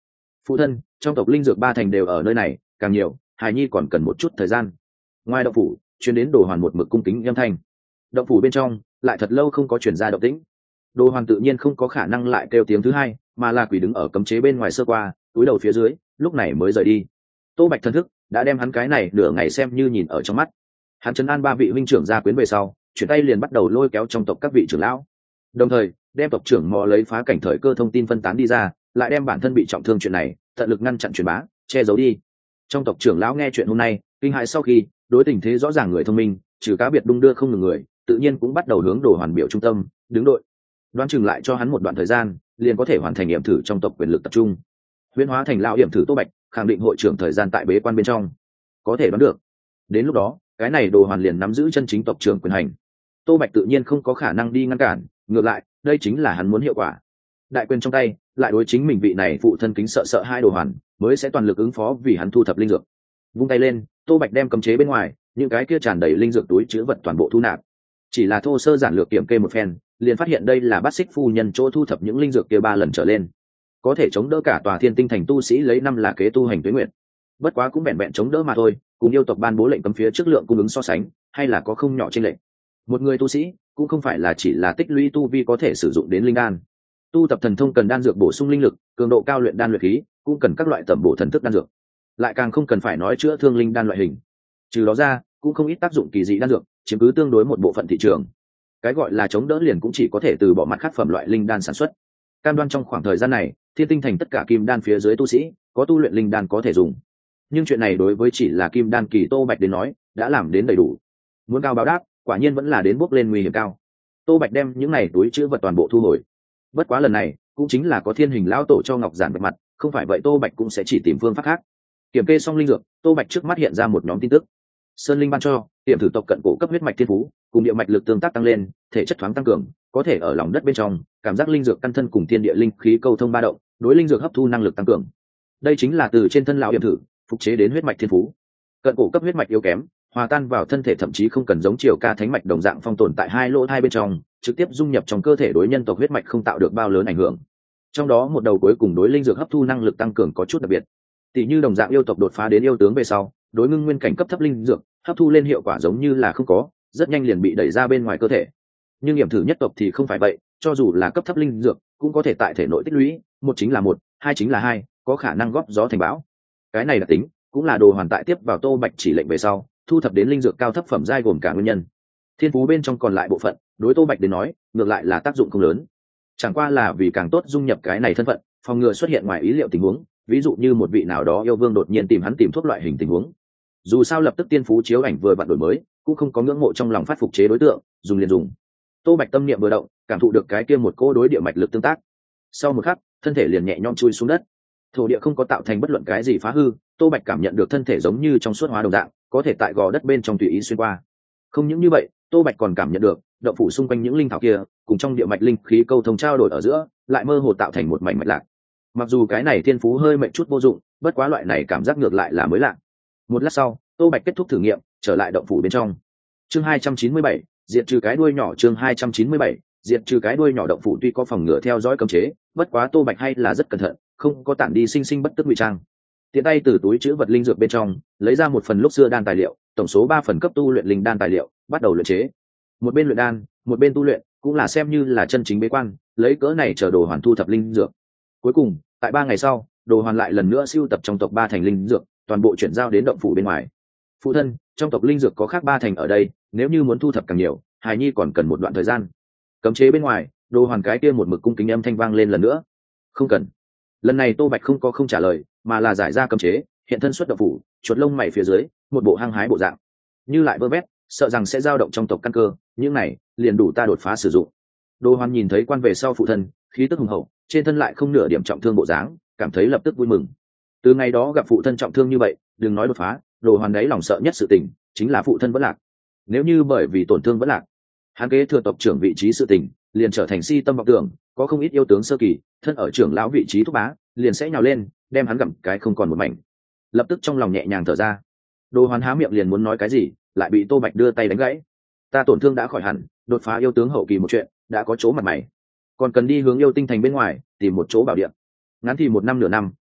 Phụ thân, trong tộc linh dược 3 thành đều ở nơi này, càng nhiều hài nhi còn cần một chút thời gian. Ngoài động phủ truyền đến Đồ Hoàn một mực cung kính âm thanh. Động phủ bên trong lại thật lâu không có truyền ra động tĩnh. Đồ Hoàn tự nhiên không có khả năng lại kêu tiếng thứ hai, mà là quỷ đứng ở cấm chế bên ngoài sơ qua, túi đầu phía dưới, lúc này mới rời đi. Tô Bạch thần thức đã đem hắn cái này nửa ngày xem như nhìn ở trong mắt. Hắn trấn an 3 vị huynh trưởng gia quyến về sau, chuyển tay liền bắt đầu lôi kéo trong tộc các vị trưởng lão, đồng thời đem tộc trưởng mò lấy phá cảnh thời cơ thông tin phân tán đi ra, lại đem bản thân bị trọng thương chuyện này tận lực ngăn chặn truyền bá, che giấu đi. Trong tộc trưởng lão nghe chuyện hôm nay kinh hãi, sau khi đối tình thế rõ ràng người thông minh trừ cá biệt đung đưa không ngừng người, tự nhiên cũng bắt đầu hướng Đồ Hoàn biểu trung tâm đứng đội. Đoán chừng lại cho hắn một đoạn thời gian liền có thể hoàn thành nghiệm thử trong tộc quyền lực tập trung. Huyễn hóa thành lão nghiệm thử Tô Bạch khẳng định hội trưởng thời gian tại bế quan bên trong, có thể đoán được đến lúc đó cái này Đồ Hoàn liền nắm giữ chân chính tộc trưởng quyền hành. Tô Bạch tự nhiên không có khả năng đi ngăn cản, ngược lại đây chính là hắn muốn hiệu quả. Đại quyền trong tay lại đối chính mình vị này phụ thân kính sợ sợ hai Đồ Hoàn mới sẽ toàn lực ứng phó vì hắn thu thập linh dược. Vung tay lên, Tô Bạch đem cấm chế bên ngoài những cái kia tràn đầy linh dược túi chứa vật toàn bộ thu nạp. Chỉ là thô sơ giản lược kiểm kê một phen, liền phát hiện đây là Bát Xích phu nhân chỗ thu thập những linh dược kia 3 lần trở lên, có thể chống đỡ cả tòa Thiên Tinh thành tu sĩ lấy 5 là kế tu hành tuế nguyện. Bất quá cũng vẹn vẹn chống đỡ mà thôi, cùng yêu tộc ban bố lệnh cấm phía trước lượng cung ứng so sánh, hay là có không nhỏ trên lệnh. Một người tu sĩ cũng không phải là chỉ là tích lũy tu vi có thể sử dụng đến linh đan. Tu tập thần thông cần đan dược bổ sung linh lực, cường độ cao luyện đan luyện khí, cũng cần các loại tẩm bổ thần thức đan dược. Lại càng không cần phải nói chữa thương linh đan loại hình. Trừ đó ra, cũng không ít tác dụng kỳ dị đan dược, chiếm cứ tương đối một bộ phận thị trường. Cái gọi là chống đỡ liền cũng chỉ có thể từ bỏ mặt khác phẩm loại linh đan sản xuất. Cam đoan trong khoảng thời gian này, Thiên Tinh thành tất cả kim đan phía dưới tu sĩ có tu luyện linh đan có thể dùng. Nhưng chuyện này đối với chỉ là kim đan kỳ Tô Bạch đến nói, đã làm đến đầy đủ. Muốn cao báo đáp, quả nhiên vẫn là đến bước lên nguy hiểm cao. Tô Bạch đem những này túi chứa vật toàn bộ thu hồi. Bất quá lần này cũng chính là có Thiên Hình lão tổ cho Ngọc Giản bạch mặt, không phải vậy Tô Bạch cũng sẽ chỉ tìm phương pháp khác. Kiểm kê xong linh dược, Tô Bạch trước mắt hiện ra một nhóm tin tức. Sơn linh ban cho tiềm thử tộc cận cổ cấp huyết mạch thiên phú, cùng địa mạch lực tương tác tăng lên, thể chất thoáng tăng cường, có thể ở lòng đất bên trong cảm giác linh dược căn thân cùng thiên địa linh khí câu thông ba động, đối linh dược hấp thu năng lực tăng cường. Đây chính là từ trên thân lão tiềm thử phục chế đến huyết mạch thiên phú. Cận cổ cấp huyết mạch yếu kém, hòa tan vào thân thể thậm chí không cần giống Triều Ca thánh mạch đồng dạng phong tồn tại 2 lỗ 2 bên trong, trực tiếp dung nhập trong cơ thể, đối nhân tộc huyết mạch không tạo được bao lớn ảnh hưởng. Trong đó một đầu cuối cùng đối linh dược hấp thu năng lực tăng cường có chút đặc biệt. Tỷ như đồng dạng yêu tộc đột phá đến yêu tướng về sau, đối ngưng nguyên cảnh cấp thấp linh dược hấp thu lên hiệu quả giống như là không có, rất nhanh liền bị đẩy ra bên ngoài cơ thể. Nhưng nghiệm thử nhất tộc thì không phải vậy, cho dù là cấp thấp linh dược cũng có thể tại thể nội tích lũy, một chính là một, hai chính là hai, có khả năng góp gió thành bão. Cái này là tính, cũng là Đồ Hoàn tại tiếp vào Tô Bạch chỉ lệnh về sau thu thập đến linh dược cao thấp phẩm giai gồm cả nguyên nhân. Thiên phú bên trong còn lại bộ phận, đối Tô Bạch đến nói ngược lại là tác dụng không lớn, chẳng qua là vì càng tốt dung nhập cái này thân phận, phòng ngừa xuất hiện ngoài ý liệu tình huống, ví dụ như một vị nào đó yêu vương đột nhiên tìm hắn tìm thuốc loại hình tình huống. Dù sao lập tức tiên phú chiếu ảnh vừa vặn đổi mới, cũng không có ngưỡng mộ trong lòng phát phục chế đối tượng, dùng liền dùng. Tô Bạch tâm niệm vừa động, cảm thụ được cái kia một cô đối địa mạch lực tương tác. Sau một khắc, thân thể liền nhẹ nhõm chui xuống đất. Thổ địa không có tạo thành bất luận cái gì phá hư, Tô Bạch cảm nhận được thân thể giống như trong suốt hóa đồng dạng, có thể tại gò đất bên trong tùy ý xuyên qua. Không những như vậy, Tô Bạch còn cảm nhận được động phủ xung quanh những linh thảo kia, cùng trong địa mạch linh khí câu thông trao đổi ở giữa, lại mơ hồ tạo thành một mảnh mạch lạc. Mặc dù cái này thiên phú hơi mệnh chút vô dụng, bất quá loại này cảm giác ngược lại là mới lạ. Một lát sau, Tô Bạch kết thúc thử nghiệm, trở lại động phủ bên trong. Chương 297, diệt trừ cái đuôi nhỏ. Chương 297, diệt trừ cái đuôi nhỏ. Động phủ tuy có phòng ngừa theo dõi cấm chế, bất quá Tô Bạch hay là rất cẩn thận, không có tản đi sinh sinh bất tức ngụy trang. Tiện tay từ túi chứa vật linh dược bên trong lấy ra một phần lúc xưa đan tài liệu, tổng số 3 phần cấp tu luyện linh đan tài liệu, bắt đầu luyện chế. Một bên luyện đan, một bên tu luyện, cũng là xem như là chân chính bế quan, lấy cỡ này chờ Đồ Hoàn thu thập linh dược. Cuối cùng, tại 3 ngày sau, Đồ Hoàn lại lần nữa siêu tập trong tộc 3 thành linh dược, toàn bộ chuyển giao đến động phủ bên ngoài. Phụ thân, trong tộc linh dược có khác 3 thành ở đây, nếu như muốn thu thập càng nhiều, hài nhi còn cần một đoạn thời gian. Cấm chế bên ngoài, Đồ Hoàn cái kia một mực cung kính âm thanh vang lên lần nữa. Không cần. Lần này Tô Bạch không trả lời, mà là giải ra cấm chế, hiện thân xuất động phủ, chuột lông mày phía dưới, một bộ hăng hái bộ dạng. Như lại vơ vét, sợ rằng sẽ dao động trong tộc căn cơ, những này liền đủ ta đột phá sử dụng. Đồ Hoàn nhìn thấy quan về sau phụ thân, khí tức hùng hậu, trên thân lại không nửa điểm trọng thương bộ dáng, cảm thấy lập tức vui mừng. Từ ngày đó gặp phụ thân trọng thương như vậy, đừng nói đột phá, Đồ Hoàn đấy lòng sợ nhất sự tình chính là phụ thân vẫn lạc. Nếu như bởi vì tổn thương vẫn lạc, hắn kế thừa tộc trưởng vị trí sự tình, liền trở thành si tâm vọng tưởng, có không ít yêu tướng sơ kỳ, thân ở trưởng lão vị trí thúc bá, liền sẽ nhào lên, đem hắn gặm cái không còn một mảnh. Lập tức trong lòng nhẹ nhàng thở ra. Đồ Hoàn há miệng liền muốn nói cái gì, lại bị Tô Bạch đưa tay đánh gãy. Ta tổn thương đã khỏi hẳn, đột phá yêu tướng hậu kỳ một chuyện, đã có chỗ mặt mày, còn cần đi hướng yêu tinh thành bên ngoài tìm một chỗ bảo địa. Ngắn thì 1 năm nửa năm,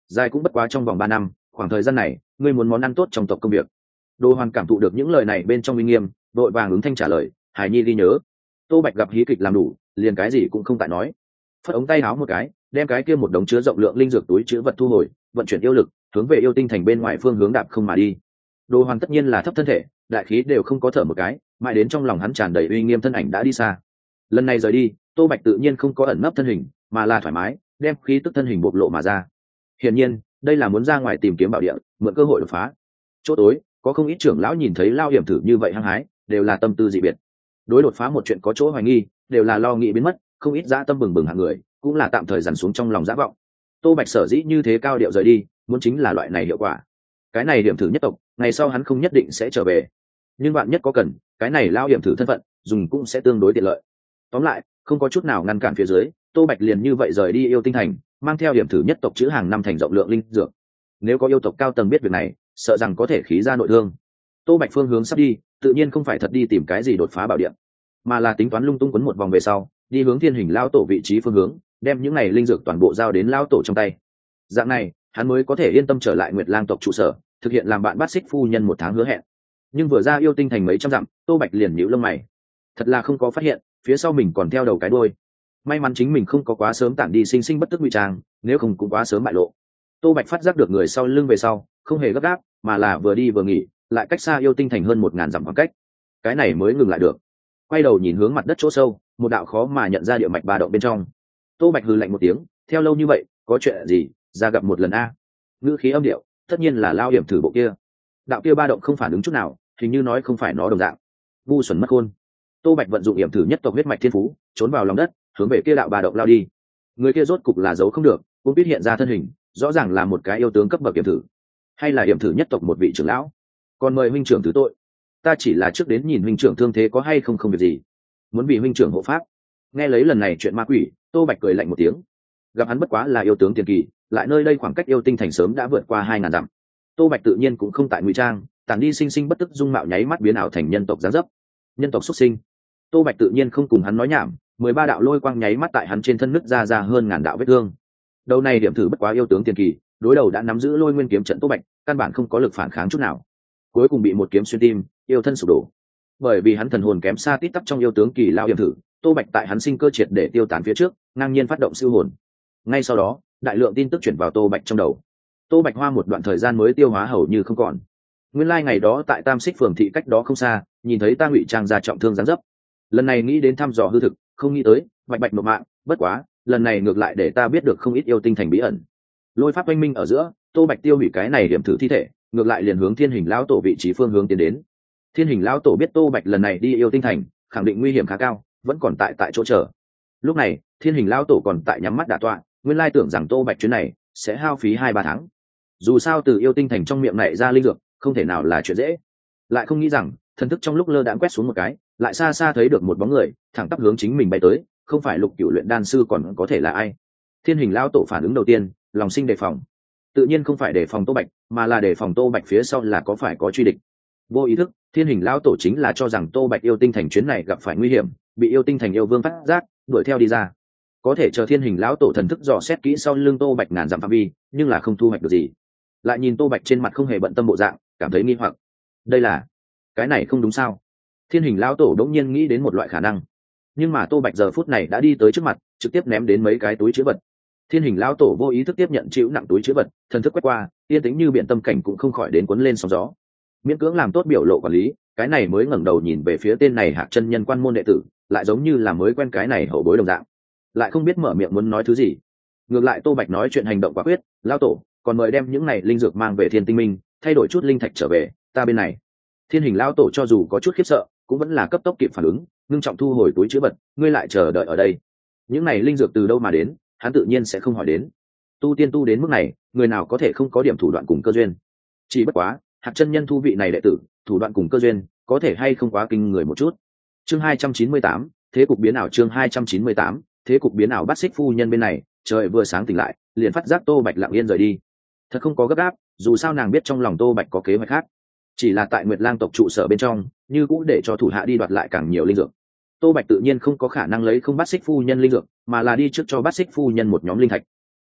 dài cũng bất quá trong vòng 3 năm, khoảng thời gian này ngươi muốn món ăn tốt trong tộc công việc. Đồ Hoàn cảm thụ được những lời này bên trong uy nghiêm, vội vàng ứng thanh trả lời, hài nhi ghi nhớ. Tô Bạch gặp hí kịch làm đủ, liền cái gì cũng không tại nói, phất ống tay áo một cái, đem cái kia một đống chứa rộng lượng linh dược túi chứa vật thu hồi, vận chuyển yêu lực hướng về yêu tinh thành bên ngoài phương hướng đạp không mà đi. Đồ Hoàn tất nhiên là thấp thân thể, đại khí đều không có thở một cái, mãi đến trong lòng hắn tràn đầy uy nghiêm thân ảnh đã đi xa. Lần này rời đi, Tô Bạch tự nhiên không có ẩn nấp thân hình, mà là thoải mái đem khí tức thân hình bộc lộ mà ra. Hiển nhiên đây là muốn ra ngoài tìm kiếm bảo địa, mượn cơ hội đột phá. Chỗ tối có không ít trưởng lão nhìn thấy Lao Hiểm Thử như vậy hăng hái, đều là tâm tư dị biệt. Đối đột phá một chuyện có chỗ hoài nghi, đều là lo nghĩ biến mất, không ít dã tâm bừng bừng hạng người, cũng là tạm thời dằn xuống trong lòng dã vọng. Tô Bạch sở dĩ như thế cao điệu rời đi, muốn chính là loại này hiệu quả. Cái này Hiểm Thử nhất tộc, ngày sau hắn không nhất định sẽ trở về, nhưng bạn nhất có cần, cái này Lao Hiểm Thử thân phận dùng cũng sẽ tương đối tiện lợi. Tóm lại, không có chút nào ngăn cản phía dưới, Tô Bạch liền như vậy rời đi yêu tinh thành, mang theo Hiểm Thử nhất tộc chữ hàng năm thành rộng lượng linh dược. Nếu có yêu tộc cao tầng biết việc này, sợ rằng có thể khí ra nội thương. Tô Bạch phương hướng sắp đi, tự nhiên không phải thật đi tìm cái gì đột phá bảo địa, mà là tính toán lung tung quấn một vòng về sau, đi hướng Thiên Hình Lão Tổ vị trí phương hướng, đem những này linh dược toàn bộ giao đến Lão Tổ trong tay. Dạng này, hắn mới có thể yên tâm trở lại Nguyệt Lang tộc trụ sở, thực hiện làm bạn Bát Xích phu nhân 1 tháng hứa hẹn. Nhưng vừa ra yêu tinh thành mấy trăm dặm, Tô Bạch liền nhíu lông mày. Thật là không có phát hiện, phía sau mình còn theo đầu cái đuôi. May mắn chính mình không có quá sớm tản đi sinh sinh bất tức ngụy trang, nếu không cũng quá sớm bại lộ. Tô Bạch phát giác được người sau lưng về sau, không hề gấp gáp, mà là vừa đi vừa nghỉ, lại cách xa yêu tinh thành hơn 1000 dặm khoảng cách. Cái này mới ngừng lại được. Quay đầu nhìn hướng mặt đất chỗ sâu, một đạo khó mà nhận ra địa mạch ba động bên trong. Tô Bạch hừ lạnh một tiếng, theo lâu như vậy, có chuyện gì, ra gặp một lần a. Ngữ khí âm điệu, tất nhiên là Lao Hiểm Thử bộ kia. Đạo kia ba động không phản ứng chút nào, hình như nói không phải nó đồng dạng. Ngu xuẩn mất khôn. Tô Bạch vận dụng Hiểm Thử nhất tộc huyết mạch thiên phú, trốn vào lòng đất, hướng về kia đạo ba động lao đi. Người kia rốt cục là giấu không được, cũng biết hiện ra thân hình, rõ ràng là một cái yêu tướng cấp bậc Hiểm Thử, hay là Hiểm Thử nhất tộc một vị trưởng lão. Còn mời huynh trưởng thứ tội, ta chỉ là trước đến nhìn huynh trưởng thương thế có hay không việc gì, muốn bị huynh trưởng hộ pháp. Nghe lấy lần này chuyện ma quỷ, Tô Bạch cười lạnh một tiếng. Gặp hắn bất quá là yêu tướng tiền kỳ, lại nơi đây khoảng cách yêu tinh thành sớm đã vượt qua 2000 dặm. Tô Bạch tự nhiên cũng không tại ngụy trang, tản đi sinh sinh bất tức dung mạo nháy mắt biến ảo thành nhân tộc dáng dấp. Nhân tộc xuất sinh. Tô Bạch tự nhiên không cùng hắn nói nhảm, 13 đạo lôi quang nháy mắt tại hắn trên thân nứt ra hơn 1000 đạo vết thương. Đầu này Điểm Thử bất quá yêu tướng tiền kỳ, đối đầu đã nắm giữ Lôi Nguyên kiếm trận Tô Bạch, căn bản không có lực phản kháng chút nào. Cuối cùng bị một kiếm xuyên tim, yêu thân sụp đổ. Bởi vì hắn thần hồn kém xa tít tắp trong yêu tướng kỳ lao Điểm Thử, Tô Bạch tại hắn sinh cơ triệt để tiêu tán phía trước, ngang nhiên phát động siêu hồn. Ngay sau đó, đại lượng tin tức chuyển vào Tô Bạch trong đầu. Tô Bạch hoa một đoạn thời gian mới tiêu hóa hầu như không còn. Nguyên lai ngày đó tại Tam Xích phường thị cách đó không xa, nhìn thấy ta ngụy trang ra trọng thương giáng dấp. Lần này nghĩ đến thăm dò hư thực, không nghĩ tới Bạch Bạch nộp mạng, bất quá, lần này ngược lại để ta biết được không ít yêu tinh thành bí ẩn. Lôi pháp oanh minh ở giữa, Tô Bạch tiêu hủy cái này Điểm Thử thi thể, ngược lại liền hướng Thiên Hình Lão Tổ vị trí phương hướng tiến đến. Thiên Hình Lão Tổ biết Tô Bạch lần này đi yêu tinh thành, khẳng định nguy hiểm khá cao, vẫn còn tại chỗ chờ. Lúc này, Thiên Hình Lão Tổ còn tại nhắm mắt đả tọa, nguyên lai tưởng rằng Tô Bạch chuyến này sẽ hao phí 2-3 tháng. Dù sao từ yêu tinh thành trong miệng này ra linh dược, không thể nào là chuyện dễ. Lại không nghĩ rằng, thần thức trong lúc lơ đãng quét xuống một cái, lại xa xa thấy được một bóng người, thẳng tắp hướng chính mình bay tới, không phải Lục Cửu luyện đan sư còn có thể là ai? Thiên Hình Lão Tổ phản ứng đầu tiên, lòng sinh đề phòng. Tự nhiên không phải đề phòng Tô Bạch, mà là đề phòng Tô Bạch phía sau là có phải có truy địch. Vô ý thức, Thiên Hình Lão Tổ chính là cho rằng Tô Bạch yêu tinh thành chuyến này gặp phải nguy hiểm, bị yêu tinh thành yêu vương phát giác, đuổi theo đi ra. Có thể chờ Thiên Hình Lão Tổ thần thức dò xét kỹ sau lưng Tô Bạch ngàn dặm phạm vi, nhưng là không thu hoạch được gì. Lại nhìn Tô Bạch trên mặt không hề bận tâm bộ dạng, cảm thấy nghi hoặc. Đây là, cái này không đúng sao? Thiên Hình Lão Tổ đống nhiên nghĩ đến một loại khả năng. Nhưng mà Tô Bạch giờ phút này đã đi tới trước mặt, trực tiếp ném đến mấy cái túi chứa vật. Thiên Hình Lão Tổ vô ý thức tiếp nhận chịu nặng túi chứa vật, thần thức quét qua, yên tĩnh như biển tâm cảnh cũng không khỏi đến cuốn lên sóng gió. Miễn cưỡng làm tốt biểu lộ quản lý, cái này mới ngẩng đầu nhìn về phía tên này Hạc chân nhân quan môn đệ tử, lại giống như là mới quen cái này hậu bối đồng dạng, lại không biết mở miệng muốn nói thứ gì. Ngược lại Tô Bạch nói chuyện hành động quả quyết, Lão Tổ, còn mời đem những này linh dược mang về Thiên Tinh Minh, thay đổi chút linh thạch trở về, ta bên này. Thiên Hình Lão Tổ cho dù có chút khiếp sợ, cũng vẫn là cấp tốc kịp phản ứng, ngưng trọng thu hồi túi chứa vật, ngươi lại chờ đợi ở đây. Những này linh dược từ đâu mà đến, hắn tự nhiên sẽ không hỏi đến. Tu tiên tu đến mức này, người nào có thể không có điểm thủ đoạn cùng cơ duyên. Chỉ bất quá, Hạc chân nhân thu vị này đệ tử, thủ đoạn cùng cơ duyên, có thể hay không quá kinh người một chút. Chương 298, thế cục biến ảo. Chương 298, thế cục biến ảo. Bát Xích phu nhân bên này, trời vừa sáng tỉnh lại, liền phát giác Tô Bạch lặng yên rời đi. Thật không có gấp gáp, dù sao nàng biết trong lòng Tô Bạch có kế hoạch khác. Chỉ là tại Nguyệt Lang tộc trụ sở bên trong, như cũng để cho thủ hạ đi đoạt lại càng nhiều linh dược. Tô Bạch tự nhiên không có khả năng lấy không Bát Xích phu nhân linh dược, mà là đi trước cho Bát Xích phu nhân một nhóm linh thạch.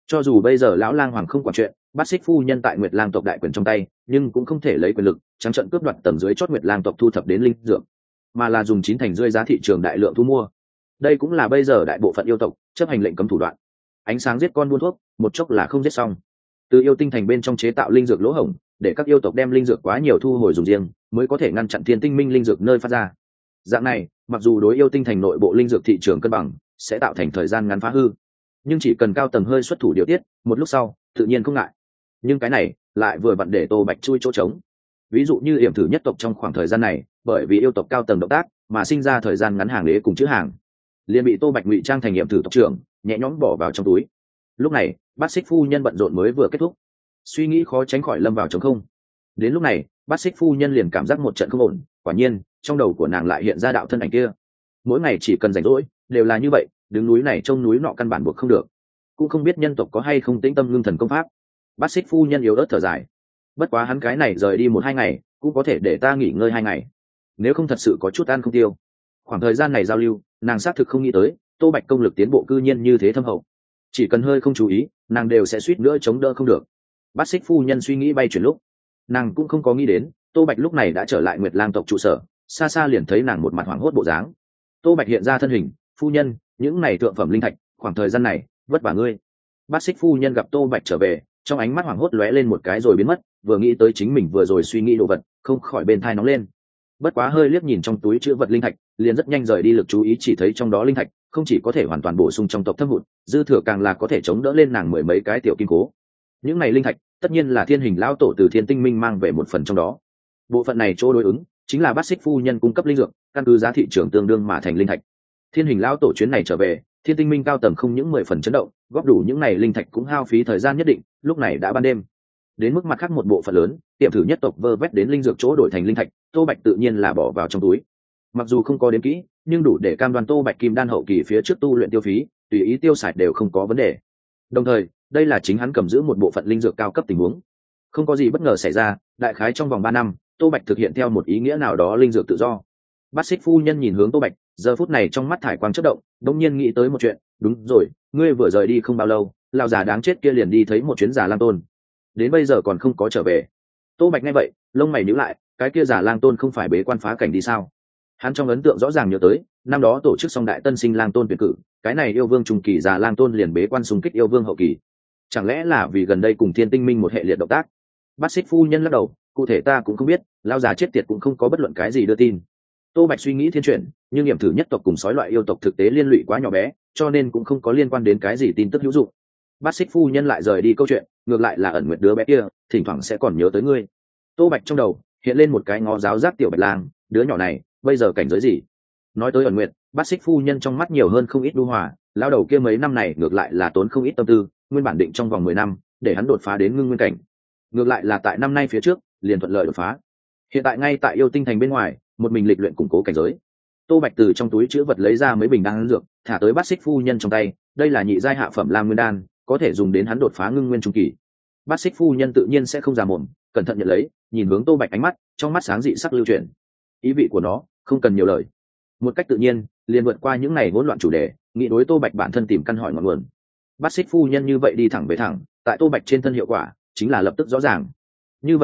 Cho dù bây giờ lão lang hoàng không quản chuyện, bát xích phu nhân tại Nguyệt Lang tộc đại quyền trong tay, nhưng cũng không thể lấy quyền lực trắng trợn cướp đoạt tầng dưới chót Nguyệt Lang tộc thu thập đến linh dược, mà là dùng 9 thành rưỡi giá thị trường đại lượng thu mua. Đây cũng là bây giờ đại bộ phận yêu tộc chấp hành lệnh cấm thủ đoạn. Ánh sáng giết con buôn thuốc, một chốc là không giết xong. Từ yêu tinh thành bên trong chế tạo linh dược lỗ hổng, để các yêu tộc đem linh dược quá nhiều thu hồi dùng riêng, mới có thể ngăn chặn thiên tinh minh linh dược nơi phát ra. Dạng này, mặc dù đối yêu tinh thành nội bộ linh dược thị trường cân bằng, sẽ tạo thành thời gian ngắn phá hư, nhưng chỉ cần cao tầng hơi xuất thủ điều tiết, một lúc sau tự nhiên không ngại. Nhưng cái này lại vừa vặn để Tô Bạch chui chỗ trống. Ví dụ như yểm thử nhất tộc trong khoảng thời gian này, bởi vì yêu tộc cao tầng động tác mà sinh ra thời gian ngắn hàng đế cùng chữ hàng, liền bị Tô Bạch ngụy trang thành yểm thử tộc trưởng, nhẹ nhõm bỏ vào trong túi. Lúc này bát xích phu nhân bận rộn mới vừa kết thúc, suy nghĩ khó tránh khỏi lâm vào trống không. Đến lúc này bát xích phu nhân liền cảm giác một trận không ổn, quả nhiên trong đầu của nàng lại hiện ra đạo thân ảnh kia. Mỗi ngày chỉ cần rảnh rỗi đều là như vậy, đứng núi này trông núi nọ, căn bản buộc không được. Cũng không biết nhân tộc có hay không tĩnh tâm ngưng thần công pháp. Bát xích phu nhân yếu ớt thở dài. Bất quá hắn cái này rời đi 1-2 ngày cũng có thể để ta nghỉ ngơi 2 ngày, nếu không thật sự có chút ăn không tiêu. Khoảng thời gian này giao lưu, nàng xác thực không nghĩ tới Tô Bạch công lực tiến bộ cư nhiên như thế thâm hậu. Chỉ cần hơi không chú ý, nàng đều sẽ suýt nữa chống đỡ không được. Bát xích phu nhân suy nghĩ bay chuyển lúc, nàng cũng không có nghĩ đến Tô Bạch lúc này đã trở lại Nguyệt Lang tộc trụ sở, xa xa liền thấy nàng một mặt hoảng hốt bộ dáng. Tô Bạch hiện ra thân hình: phu nhân, những này thượng phẩm linh thạch, khoảng thời gian này vất vả ngươi. Bát xích phu nhân gặp Tô Bạch trở về, trong ánh mắt hoảng hốt lóe lên một cái rồi biến mất, vừa nghĩ tới chính mình vừa rồi suy nghĩ đồ vật, không khỏi bên thai nóng lên. Bất quá hơi liếc nhìn trong túi chứa vật linh thạch, liền rất nhanh rời đi lực chú ý, chỉ thấy trong đó linh thạch không chỉ có thể hoàn toàn bổ sung trong tộc thâm hụt, dư thừa càng là có thể chống đỡ lên nàng 10 mấy cái tiểu kim cố. Những này linh thạch tất nhiên là thiên hình lão tổ từ thiên tinh minh mang về một phần trong đó. Bộ phận này chỗ đối ứng chính là bát xích phu nhân cung cấp linh dược, căn cứ giá thị trường tương đương mà thành linh thạch. Thiên hình lão tổ chuyến này trở về, thiên tinh minh cao tầng không những 10 phần chấn động, góp đủ những này linh thạch cũng hao phí thời gian nhất định. Lúc này đã ban đêm, đến mức mặt khác một bộ phận lớn tiệm thử nhất tộc vơ vét đến linh dược chỗ đổi thành linh thạch, Tô Bạch tự nhiên là bỏ vào trong túi. Mặc dù không có đếm kỹ, nhưng đủ để cam đoan Tô Bạch kim đan hậu kỳ phía trước tu luyện tiêu phí, tùy ý tiêu xài đều không có vấn đề. Đồng thời đây là chính hắn cầm giữ một bộ phận linh dược cao cấp tình huống, không có gì bất ngờ xảy ra, đại khái trong vòng 3 năm Tô Bạch thực hiện theo một ý nghĩa nào đó linh dược tự do. Bát xích phu nhân nhìn hướng Tô Bạch, giờ phút này trong mắt thải quang chớp động, đột nhiên nghĩ tới một chuyện. Đúng rồi, ngươi vừa rời đi không bao lâu, lão già đáng chết kia liền đi thấy một chuyến Già Lang Tôn, đến bây giờ còn không có trở về. Tô Bạch nghe vậy lông mày nhíu lại, cái kia Già Lang Tôn không phải bế quan phá cảnh đi sao? Hắn trong ấn tượng rõ ràng nhớ tới năm đó tổ chức xong đại tân sinh Lang Tôn tuyển cử, cái này yêu vương trung kỳ Già Lang Tôn liền bế quan xung kích yêu vương hậu kỳ. Chẳng lẽ là vì gần đây cùng thiên tinh minh một hệ liệt động tác? Bát xích phu nhân lắc đầu, cụ thể ta cũng không biết, lão già chết tiệt cũng không có bất luận cái gì đưa tin. Tô Bạch suy nghĩ thiên chuyển, nhưng nghiệm thử nhất tộc cùng sói loại yêu tộc thực tế liên lụy quá nhỏ bé, cho nên cũng không có liên quan đến cái gì tin tức hữu dụng. Bát xích phu nhân lại rời đi câu chuyện, ngược lại là ẩn nguyệt đứa bé kia thỉnh thoảng sẽ còn nhớ tới ngươi. Tô Bạch trong đầu hiện lên một cái ngó giáo giác tiểu Bạch Lang, đứa nhỏ này bây giờ cảnh giới gì? Nói tới ẩn nguyệt, bát xích phu nhân trong mắt nhiều hơn không ít đu hòa, lao đầu kia mấy năm này ngược lại là tốn không ít tâm tư, nguyên bản định trong vòng 10 năm để hắn đột phá đến ngưng nguyên cảnh, ngược lại là tại năm nay phía trước liền thuận lợi đột phá. Hiện tại ngay tại yêu tinh thành bên ngoài một mình lịch luyện củng cố cảnh giới. Tô Bạch từ trong túi chứa vật lấy ra mấy bình đan dược, thả tới bát xích phu nhân trong tay. Đây là nhị giai hạ phẩm lam nguyên đan, có thể dùng đến hắn đột phá ngưng nguyên trung kỳ. Bát xích phu nhân tự nhiên sẽ không già mồm, cẩn thận nhận lấy, nhìn hướng Tô Bạch, ánh mắt trong mắt sáng dị sắc lưu chuyển. Ý vị của nó không cần nhiều lời, một cách tự nhiên liền vượt qua những ngày hỗn loạn chủ đề, nghĩ đối Tô Bạch bản thân tìm căn hỏi ngọn nguồn. Bát xích phu nhân như vậy đi thẳng về thẳng, tại Tô Bạch trên thân hiệu quả chính là lập tức rõ ràng. Như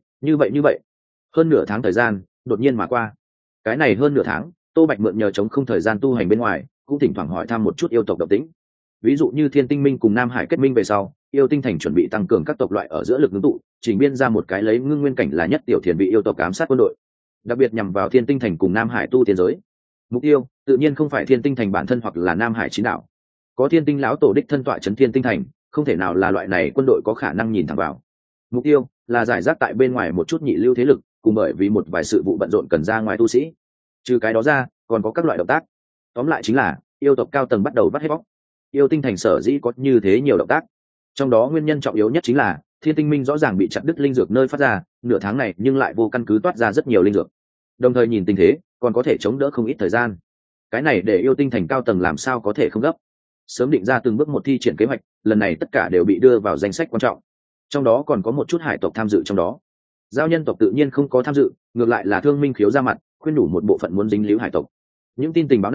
vậy hơn nửa tháng thời gian đột nhiên mà qua. Cái này hơn nửa tháng Tô Bạch mượn nhờ chống không thời gian tu hành bên ngoài, cũng thỉnh thoảng hỏi thăm một chút yêu tộc động tĩnh. Ví dụ như thiên tinh minh cùng Nam Hải kết minh về sau, yêu tinh thành chuẩn bị tăng cường các tộc loại ở giữa lực ngưng tụ, chỉnh biên ra một cái lấy ngưng nguyên cảnh là nhất tiểu thiền bị yêu tộc ám sát quân đội, đặc biệt nhằm vào thiên tinh thành cùng Nam Hải tu tiên giới. Mục tiêu tự nhiên không phải thiên tinh thành bản thân hoặc là Nam Hải chín đảo, có thiên tinh lão tổ đích thân tọa trấn thiên tinh thành, không thể nào là loại này quân đội có khả năng nhìn thẳng vào. Mục tiêu là giải rác tại bên ngoài một chút nhị lưu thế lực, cùng bởi vì một vài sự vụ bận rộn cần ra ngoài tu sĩ. Trừ cái đó ra còn có các loại động tác, tóm lại chính là yêu tộc cao tầng bắt đầu bắt hết bóc. Yêu tinh thành sở dĩ có như thế nhiều động tác, trong đó nguyên nhân trọng yếu nhất chính là thiên tinh minh rõ ràng bị chặt đứt linh dược nơi phát ra, nửa tháng này nhưng lại vô căn cứ toát ra rất nhiều linh dược, đồng thời nhìn tình thế còn có thể chống đỡ không ít thời gian. Cái này để yêu tinh thành cao tầng làm sao có thể không gấp, sớm định ra từng bước một thi triển kế hoạch, lần này tất cả đều bị đưa vào danh sách quan trọng. Trong đó còn có một chút hải tộc tham dự trong đó. Giao nhân tộc tự nhiên không có tham dự, ngược lại là Thương Minh Khiếu ra mặt khuyên đủ một bộ phận muốn dính líu hải tộc. Những tin tình báo này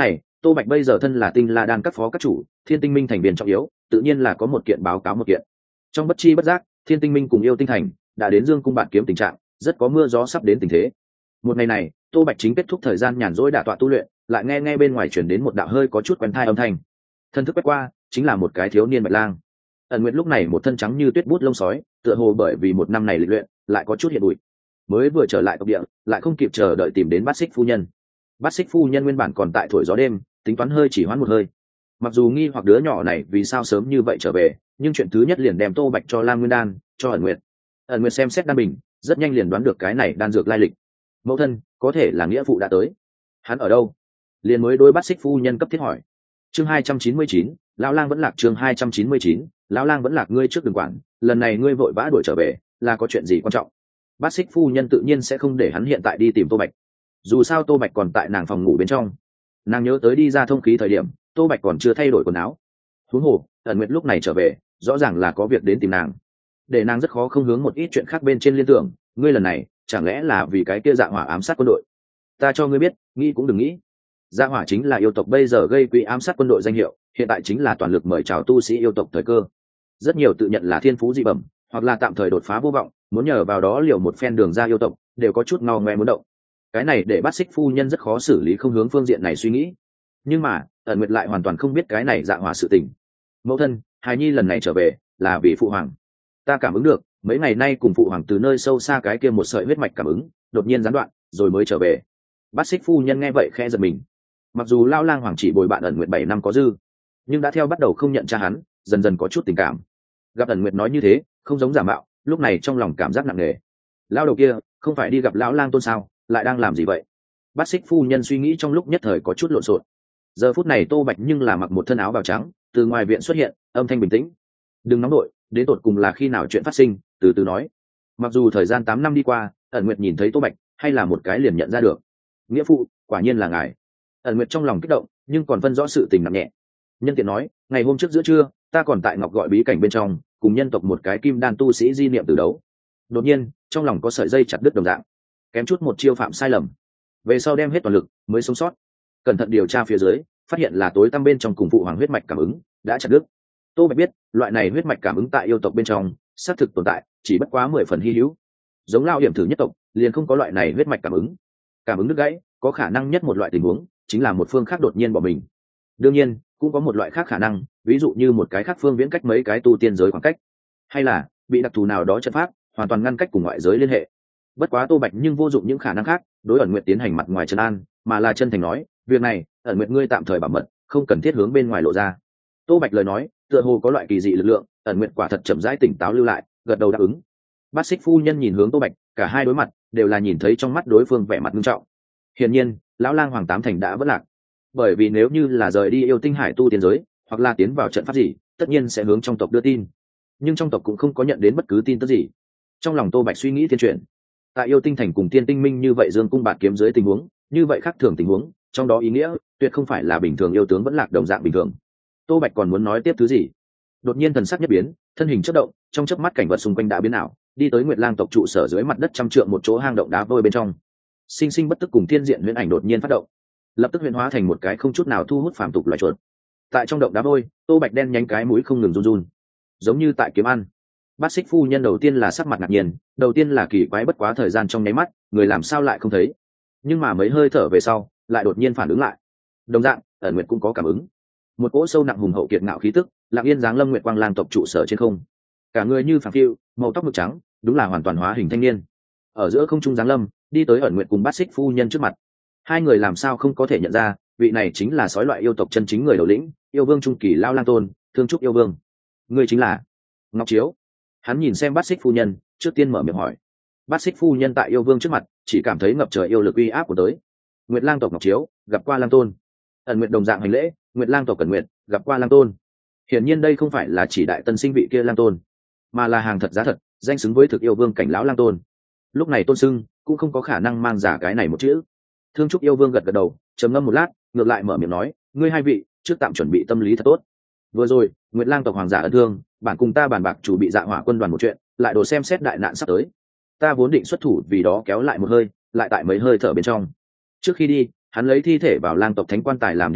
Tô Bạch bây giờ thân là Tinh La Đan các phó các chủ, Thiên Tinh Minh thành viên trọng yếu, tự nhiên là có một kiện báo cáo một kiện. Trong bất chi bất giác, Thiên Tinh Minh cùng Yêu Tinh thành đã đến Dương cung bạn kiếm tình trạng, rất có mưa gió sắp đến tình thế. Một ngày này, Tô Bạch chính kết thúc thời gian nhàn rỗi đả tọa tu luyện, lại nghe bên ngoài truyền đến một đạo hơi có chút quen tai âm thanh. Thân thức quét qua, chính là một cái thiếu niên Bạch Lang. Ẩn Nguyệt lúc này một thân trắng như tuyết bút lông sói, tựa hồ bởi vì một năm này lịch luyện, lại có chút hiện bụi. Mới vừa trở lại tộc địa, lại không kịp chờ đợi tìm đến Bát Xích phu nhân. Bát Xích phu nhân nguyên bản còn tại thổi gió đêm, tính toán hơi chỉ hoãn một hơi. Mặc dù nghi hoặc đứa nhỏ này vì sao sớm như vậy trở về, nhưng chuyện thứ nhất liền đem Tô Bạch cho Lam Nguyên đan, cho Ẩn Nguyệt. Ẩn Nguyệt xem xét đan bình, rất nhanh liền đoán được cái này đan dược lai lịch. Mẫu thân, có thể là nghĩa phụ đã tới. Hắn ở đâu? Liền mới đối Bát Xích phu nhân cấp thiết hỏi. Chương 299, lão lang vẫn lạc. Chương 299, lão lang vẫn lạc. Ngươi trước đừng quản, lần này ngươi vội vã đuổi trở về, là có chuyện gì quan trọng? Bát Xích phu nhân tự nhiên sẽ không để hắn hiện tại đi tìm Tô Bạch. Dù sao Tô Bạch còn tại nàng phòng ngủ bên trong, nàng nhớ tới đi ra thông khí thời điểm Tô Bạch còn chưa thay đổi quần áo. Huống hồ Ẩn Nguyệt lúc này trở về, rõ ràng là có việc đến tìm nàng, để nàng rất khó không hướng một ít chuyện khác bên trên liên tưởng. Ngươi lần này chẳng lẽ là vì cái kia dạ hỏa ám sát quân đội? Ta cho ngươi biết, nghĩ cũng đừng nghĩ. Dạ hỏa chính là yêu tộc bây giờ gây quỹ ám sát quân đội danh hiệu, hiện tại chính là toàn lực mời chào tu sĩ yêu tộc thời cơ. Rất nhiều tự nhận là thiên phú dị bẩm, hoặc là tạm thời đột phá vô vọng, muốn nhờ vào đó liều một phen đường ra yêu tộc, đều có chút ngao ngoe muốn động. Cái này để Bát Xích phu nhân rất khó xử lý, không hướng phương diện này suy nghĩ. Nhưng mà Ẩn Nguyệt lại hoàn toàn không biết cái này dạ hỏa sự tình. Mẫu thân, hài nhi lần này trở về là vì phụ hoàng. Ta cảm ứng được mấy ngày nay cùng phụ hoàng từ nơi sâu xa cái kia một sợi huyết mạch cảm ứng đột nhiên gián đoạn, rồi mới trở về. Bát Xích phu nhân nghe vậy khẽ giật mình. Mặc dù Lao Lang hoàng chỉ bồi bạn Ẩn Nguyệt 7 năm có dư, nhưng đã theo bắt đầu không nhận cha hắn, dần dần có chút tình cảm. Gặp Ẩn Nguyệt nói như thế, không giống giả mạo, lúc này trong lòng cảm giác nặng nề. Lao đầu kia không phải đi gặp lão lang tôn sao, lại đang làm gì vậy? Bát Xích phu nhân suy nghĩ trong lúc nhất thời có chút lộn xộn. Giờ phút này Tô Bạch nhưng là mặc một thân áo bào trắng, từ ngoài viện xuất hiện, âm thanh bình tĩnh. Đừng nóng đội, đến tột cùng là khi nào chuyện phát sinh, từ từ nói. Mặc dù thời gian 8 năm đi qua, Ẩn Nguyệt nhìn thấy Tô Bạch hay là một cái liền nhận ra được. Nghĩa phụ, quả nhiên là ngài. Ẩn Nguyệt trong lòng kích động, nhưng còn phân rõ sự tình nặng nhẹ. Nhân tiện nói, ngày hôm trước giữa trưa, ta còn tại Ngọc Gọi bí cảnh bên trong, cùng nhân tộc một cái kim đan tu sĩ di niệm từ đấu. Đột nhiên, trong lòng có sợi dây chặt đứt đồng dạng, kém chút một chiêu phạm sai lầm. Về sau đem hết toàn lực mới sống sót. Cẩn thận điều tra phía dưới, phát hiện là tối tăm bên trong cùng phụ hoàng huyết mạch cảm ứng đã chặt đứt. Tô Bạch biết, loại này huyết mạch cảm ứng tại yêu tộc bên trong xác thực tồn tại, chỉ bất quá 10 phần hy hữu. Giống Lao Điểm Thử nhất tộc liền không có loại này huyết mạch cảm ứng. Cảm ứng đứt gãy, có khả năng nhất một loại tình huống chính là một phương khác đột nhiên bỏ mình. Đương nhiên, cũng có một loại khác khả năng, ví dụ như một cái khác phương viễn cách mấy cái tu tiên giới khoảng cách, hay là bị đặc thù nào đó trận pháp hoàn toàn ngăn cách cùng ngoại giới liên hệ. Bất quá Tô Bạch nhưng vô dụng những khả năng khác, đối Ẩn Nguyệt tiến hành mặt ngoài trấn an, mà là chân thành nói, việc này Ẩn Nguyệt ngươi tạm thời bảo mật, không cần thiết hướng bên ngoài lộ ra. Tô Bạch lời nói tựa hồ có loại kỳ dị lực lượng, Ẩn Nguyệt quả thật chậm rãi tỉnh táo lưu lại, gật đầu đáp ứng. Bát Xích phu nhân nhìn hướng Tô Bạch, cả hai đối mặt đều là nhìn thấy trong mắt đối phương vẻ mặt nghiêm trọng. Hiển nhiên lão lang hoàng tám thành đã vỡ lạc, bởi vì nếu như là rời đi yêu tinh hải tu tiên giới, hoặc là tiến vào trận pháp gì, tất nhiên sẽ hướng trong tộc đưa tin, nhưng trong tộc cũng không có nhận đến bất cứ tin tức gì. Trong lòng Tô Bạch suy nghĩ thiên chuyển, tại yêu tinh thành cùng tiên tinh minh như vậy dương cung bạt kiếm dưới tình huống như vậy khác thường tình huống, trong đó ý nghĩa tuyệt không phải là bình thường yêu tướng vẫn lạc đồng dạng bình thường. Tô Bạch còn muốn nói tiếp thứ gì, đột nhiên thần sắc nhất biến, thân hình chớp động, trong chớp mắt cảnh vật xung quanh đã biến ảo, đi tới Nguyệt Lang tộc trụ sở dưới mặt đất trăm trượng một chỗ hang động đá vôi bên trong. Sinh sinh bất tức cùng thiên diện huyễn ảnh đột nhiên phát động, lập tức huyễn hóa thành một cái không chút nào thu hút phàm tục loài chuột. Tại trong động đá vôi, Tô Bạch đen nhánh cái mũi không ngừng run run, giống như tại kiếm ăn. Bát Xích phu nhân đầu tiên là sắc mặt ngạc nhiên, đầu tiên là kỳ quái, bất quá thời gian trong nháy mắt, người làm sao lại không thấy. Nhưng mà mấy hơi thở về sau, lại đột nhiên phản ứng lại. Đồng dạng, Ẩn Nguyệt cũng có cảm ứng. Một cỗ sâu nặng hùng hậu kiệt ngạo khí tức, lặng yên giáng lâm Nguyệt Quang Lang tộc trụ sở trên không. Cả người như phàm phiu, màu tóc mực trắng, đúng là hoàn toàn hóa hình thanh niên. Ở giữa không trung giáng lâm, đi tới Ẩn Nguyệt cùng Bát Xích phu nhân trước mặt. Hai người làm sao không có thể nhận ra, vị này chính là sói loại yêu tộc chân chính người đầu lĩnh, yêu vương trung kỳ Lao Lang Tôn, Thương Trúc yêu vương. Người chính là Ngọc Chiếu. Hắn nhìn xem Bát Xích phu nhân, trước tiên mở miệng hỏi. Bát Xích phu nhân tại yêu vương trước mặt chỉ cảm thấy ngập trời yêu lực uy áp của tới. Nguyệt Lang tộc Ngọc Chiếu gặp qua Lang Tôn. Ẩn Nguyệt đồng dạng hành lễ, Nguyệt Lang tộc Cẩn Nguyệt gặp qua Lang Tôn. Hiển nhiên đây không phải là chỉ đại tân sinh vị kia Lang Tôn, mà là hàng thật giá thật, danh xứng với thực yêu vương cảnh lão Lang Tôn. Lúc này tôn xưng cũng không có khả năng mang giả cái này một chữ. Thương Trúc yêu vương gật gật đầu, trầm ngâm một lát, ngược lại mở miệng nói, ngươi hai vị trước tạm chuẩn bị tâm lý thật tốt. Vừa rồi Nguyệt Lang tộc hoàng giả ân thương, bản cùng ta bàn bạc chủ bị Dạ Hỏa quân đoàn một chuyện, lại đồ xem xét đại nạn sắp tới. Ta vốn định xuất thủ vì đó kéo lại một hơi, lại tại mấy hơi thở bên trong. Trước khi đi, hắn lấy thi thể vào Lang tộc thánh quan tài làm điều kiện,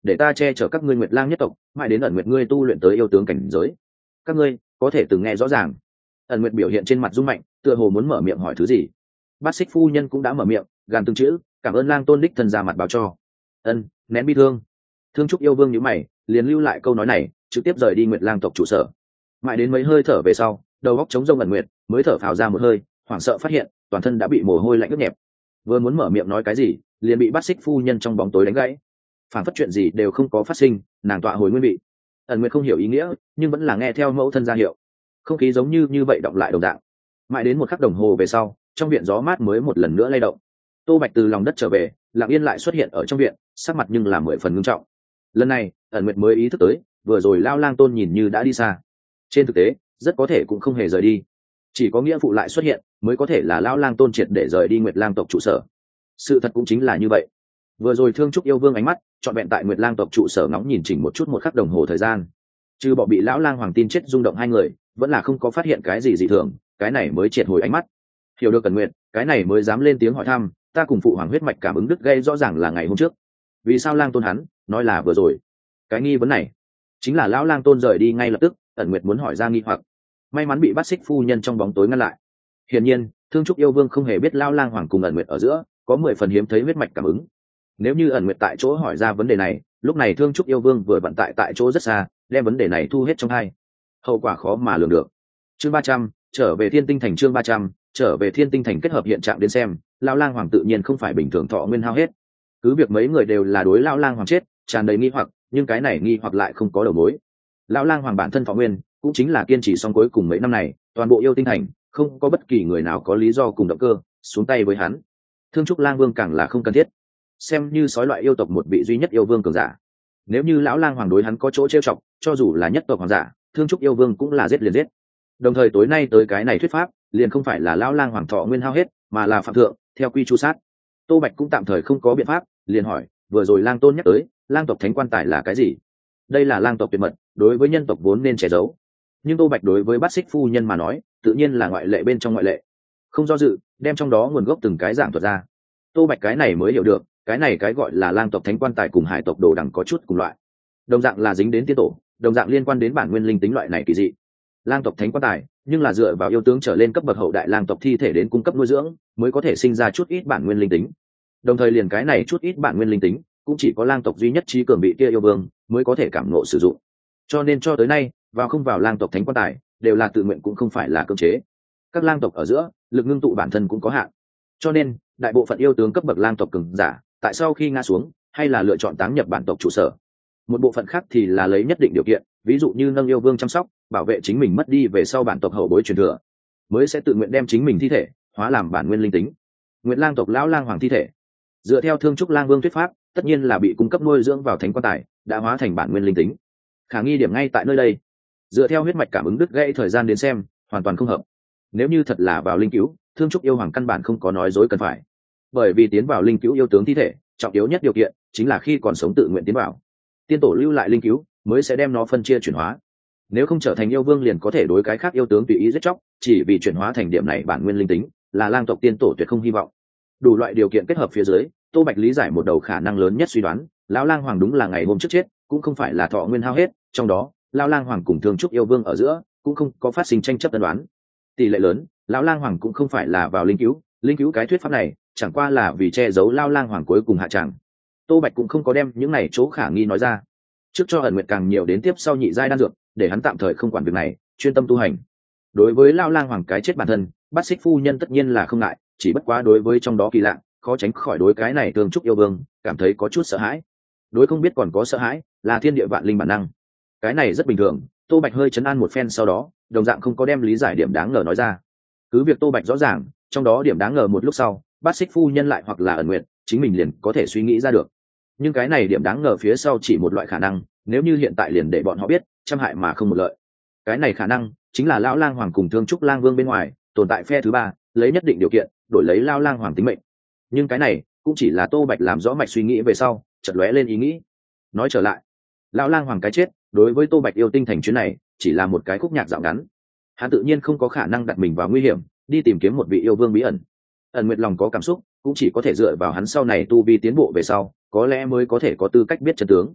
để ta che chở các ngươi Nguyệt Lang nhất tộc mãi đến ẩn nguyệt ngươi tu luyện tới yêu tướng cảnh giới. Các ngươi có thể từng nghe rõ ràng. Ẩn nguyệt biểu hiện trên mặt rung mạnh, tựa hồ muốn mở miệng hỏi thứ gì. Bát Xích phu nhân cũng đã mở miệng, gàn từng chữ, cảm ơn Lang tôn đích thân ra mặt báo cho. Ân, nén bi thương. Thương Trúc yêu vương nhíu mày, liền lưu lại câu nói này, trực tiếp rời đi Nguyệt Lang tộc trụ sở. Mãi đến mấy hơi thở về sau, đầu óc trống rỗng Ẩn nguyệt mới thở phào ra một hơi, hoảng sợ phát hiện toàn thân đã bị mồ hôi lạnh ướt nhẹp. Vừa muốn mở miệng nói cái gì, liền bị Bát Xích phu nhân trong bóng tối đánh gãy. Phản phất chuyện gì đều không có phát sinh, nàng tọa hồi nguyên vị. Ẩn nguyệt không hiểu ý nghĩa, nhưng vẫn là nghe theo mẫu thân ra hiệu. Không khí giống như vậy động lại đồng dạng. Mãi đến một khắc đồng hồ về sau, trong viện gió mát mới một lần nữa lay động. Tô Bạch từ lòng đất trở về, lặng yên lại xuất hiện ở trong viện, sắc mặt nhưng là 10 phần ngưng trọng. Lần này Ẩn nguyệt mới ý thức tới, vừa rồi Lão Lang tôn nhìn như đã đi xa, trên thực tế rất có thể cũng không hề rời đi. Chỉ có nghĩa phụ lại xuất hiện mới có thể là Lão Lang tôn triệt để rời đi Nguyệt Lang tộc trụ sở. Sự thật cũng chính là như vậy. Vừa rồi Thương Trúc yêu vương ánh mắt trọn vẹn tại Nguyệt Lang tộc trụ sở ngóng nhìn chỉnh một chút một khắc đồng hồ thời gian, trừ bỏ bị Lão Lang hoàng tin chết rung động hai người, vẫn là không có phát hiện cái gì dị thường, cái này mới triệt hồi ánh mắt. Hiểu được Cẩn Nguyệt, cái này mới dám lên tiếng hỏi thăm, ta cùng phụ hoàng huyết mạch cảm ứng đứt gây rõ ràng là ngày hôm trước, vì sao Lang tôn hắn nói là vừa rồi? Cái nghi vấn này chính là Lão Lang tôn rời đi ngay lập tức, Ẩn Nguyệt muốn hỏi ra nghi hoặc, may mắn bị Bát Xích phu nhân trong bóng tối ngăn lại. Hiển nhiên Thương Trúc yêu vương không hề biết Lão Lang hoàng cùng Ẩn Nguyệt ở giữa có 10 phần hiếm thấy huyết mạch cảm ứng. Nếu như Ẩn Nguyệt tại chỗ hỏi ra vấn đề này, lúc này Thương Trúc yêu vương vừa vận tại chỗ rất xa, đem vấn đề này thu hết trong hai, hậu quả khó mà lường được. Chương 300, trở về Thiên Tinh Thành. Chương 300, trở về Thiên Tinh Thành. Kết hợp hiện trạng đến xem, Lão Lang hoàng tự nhiên không phải bình thường thọ nguyên hao hết. Cứ việc mấy người đều là đối Lão Lang hoàng chết tràn đầy nghi hoặc, nhưng cái này nghi hoặc lại không có đầu mối. Lão Lang hoàng bản thân thọ nguyên cũng chính là kiên trì xong cuối cùng mấy năm này, toàn bộ yêu tinh thành không có bất kỳ người nào có lý do cùng động cơ xuống tay với hắn. Thương Trúc Lang vương càng là không cần thiết, xem như sói loại yêu tộc một vị duy nhất yêu vương cường giả. Nếu như Lão Lang hoàng đối hắn có chỗ trêu chọc, cho dù là nhất tộc hoàng giả, Thương Trúc yêu vương cũng là giết liền giết. Đồng thời tối nay tới cái này thuyết pháp liền không phải là Lão Lang hoàng thọ nguyên hao hết, mà là phạm thượng theo quy chu sát. Tô Bạch cũng tạm thời không có biện pháp, liền hỏi, vừa rồi Lang tôn nhắc tới Lang tộc thánh quan tài là cái gì? Đây là Lang tộc tuyệt mật, đối với nhân tộc vốn nên che giấu, nhưng Tô Bạch đối với Bát Xích phu nhân mà nói tự nhiên là ngoại lệ bên trong ngoại lệ, không do dự đem trong đó nguồn gốc từng cái giảng thuật ra. Tô Bạch cái này mới hiểu được, cái này cái gọi là Lang tộc thánh quan tài cùng hải tộc đồ đằng có chút cùng loại, đồng dạng là dính đến tiên tổ, đồng dạng liên quan đến bản nguyên linh tính loại này kỳ dị. Lang tộc thánh quan tài nhưng là dựa vào yêu tướng trở lên cấp bậc hậu đại lang tộc thi thể đến cung cấp nuôi dưỡng mới có thể sinh ra chút ít bản nguyên linh tính, đồng thời liền cái này chút ít bản nguyên linh tính cũng chỉ có lang tộc duy nhất trí cường bị kia yêu vương mới có thể cảm ngộ sử dụng. Cho nên cho tới nay vào không vào lang tộc thánh quan tài đều là tự nguyện, cũng không phải là cưỡng chế. Các lang tộc ở giữa lực ngưng tụ bản thân cũng có hạn, cho nên đại bộ phận yêu tướng cấp bậc lang tộc cường giả tại sau khi ngã xuống hay là lựa chọn táng nhập bản tộc trụ sở, một bộ phận khác thì là lấy nhất định điều kiện, ví dụ như nâng yêu vương chăm sóc bảo vệ chính mình mất đi về sau bản tộc hậu bối truyền thừa, mới sẽ tự nguyện đem chính mình thi thể hóa làm bản nguyên linh tính. Nguyệt Lang tộc Lão Lang hoàng thi thể dựa theo Thương Trúc Lang vương thuyết pháp tất nhiên là bị cung cấp nuôi dưỡng vào thánh quan tài, đã hóa thành bản nguyên linh tính. Khả nghi điểm ngay tại nơi đây, dựa theo huyết mạch cảm ứng đứt gãy thời gian đến xem hoàn toàn không hợp. Nếu như thật là vào linh cứu, Thương Trúc yêu hoàng căn bản không có nói dối cần phải, bởi vì tiến vào linh cứu yêu tướng thi thể trọng yếu nhất điều kiện chính là khi còn sống tự nguyện tiến vào, tiên tổ lưu lại linh cứu mới sẽ đem nó phân chia chuyển hóa. Nếu không trở thành yêu vương liền có thể đối cái khác yêu tướng tùy ý giết chóc, chỉ vì chuyển hóa thành điểm này bản nguyên linh tính, là lang tộc tiên tổ tuyệt không hy vọng. Đủ loại điều kiện kết hợp phía dưới, Tô Bạch lý giải một đầu khả năng lớn nhất suy đoán, Lão Lang hoàng đúng là ngày hôm trước chết, cũng không phải là thọ nguyên hao hết, trong đó Lão Lang hoàng cùng Thương Trúc yêu vương ở giữa cũng không có phát sinh tranh chấp tân đoán. Tỷ lệ lớn Lão Lang hoàng cũng không phải là vào linh cứu cái thuyết pháp này chẳng qua là vì che giấu Lão Lang hoàng cuối cùng hạ tràng. Tô Bạch cũng không có đem những này chỗ khả nghi nói ra, trước cho Ẩn Nguyệt càng nhiều đến tiếp sau nhị giai đan dược, để hắn tạm thời không quản việc này, chuyên tâm tu hành. Đối với Lão Lang hoàng cái chết bản thân, Bát Xích phu nhân tất nhiên là không ngại, chỉ bất quá đối với trong đó kỳ lạ, khó tránh khỏi đối cái này Thương Trúc yêu vương cảm thấy có chút sợ hãi. Đối không biết còn có sợ hãi, là thiên địa vạn linh bản năng, cái này rất bình thường. Tô Bạch hơi chấn an một phen sau đó, đồng dạng không có đem lý giải điểm đáng ngờ nói ra. Cứ việc Tô Bạch rõ ràng trong đó điểm đáng ngờ một lúc sau, Bát Xích phu nhân lại hoặc là Ẩn Nguyệt chính mình liền có thể suy nghĩ ra được. Nhưng cái này điểm đáng ngờ phía sau chỉ một loại khả năng, nếu như hiện tại liền để bọn họ biết, trăm hại mà không một lợi. Cái này khả năng chính là Lão Lang hoàng cùng Thương Trúc Lang vương bên ngoài tồn tại phe thứ ba, lấy nhất định điều kiện đổi lấy Lão Lang hoàng tính mệnh. Nhưng cái này cũng chỉ là Tô Bạch làm rõ mạch suy nghĩ về sau chợt lóe lên ý nghĩ. Nói trở lại, Lão Lang hoàng cái chết đối với Tô Bạch yêu tinh thành chuyến này chỉ là một cái khúc nhạc dạo ngắn, hắn tự nhiên không có khả năng đặt mình vào nguy hiểm đi tìm kiếm một vị yêu vương bí ẩn. Ẩn Nguyệt lòng có cảm xúc cũng chỉ có thể dựa vào hắn sau này tu vi tiến bộ về sau có lẽ mới có thể có tư cách biết chân tướng.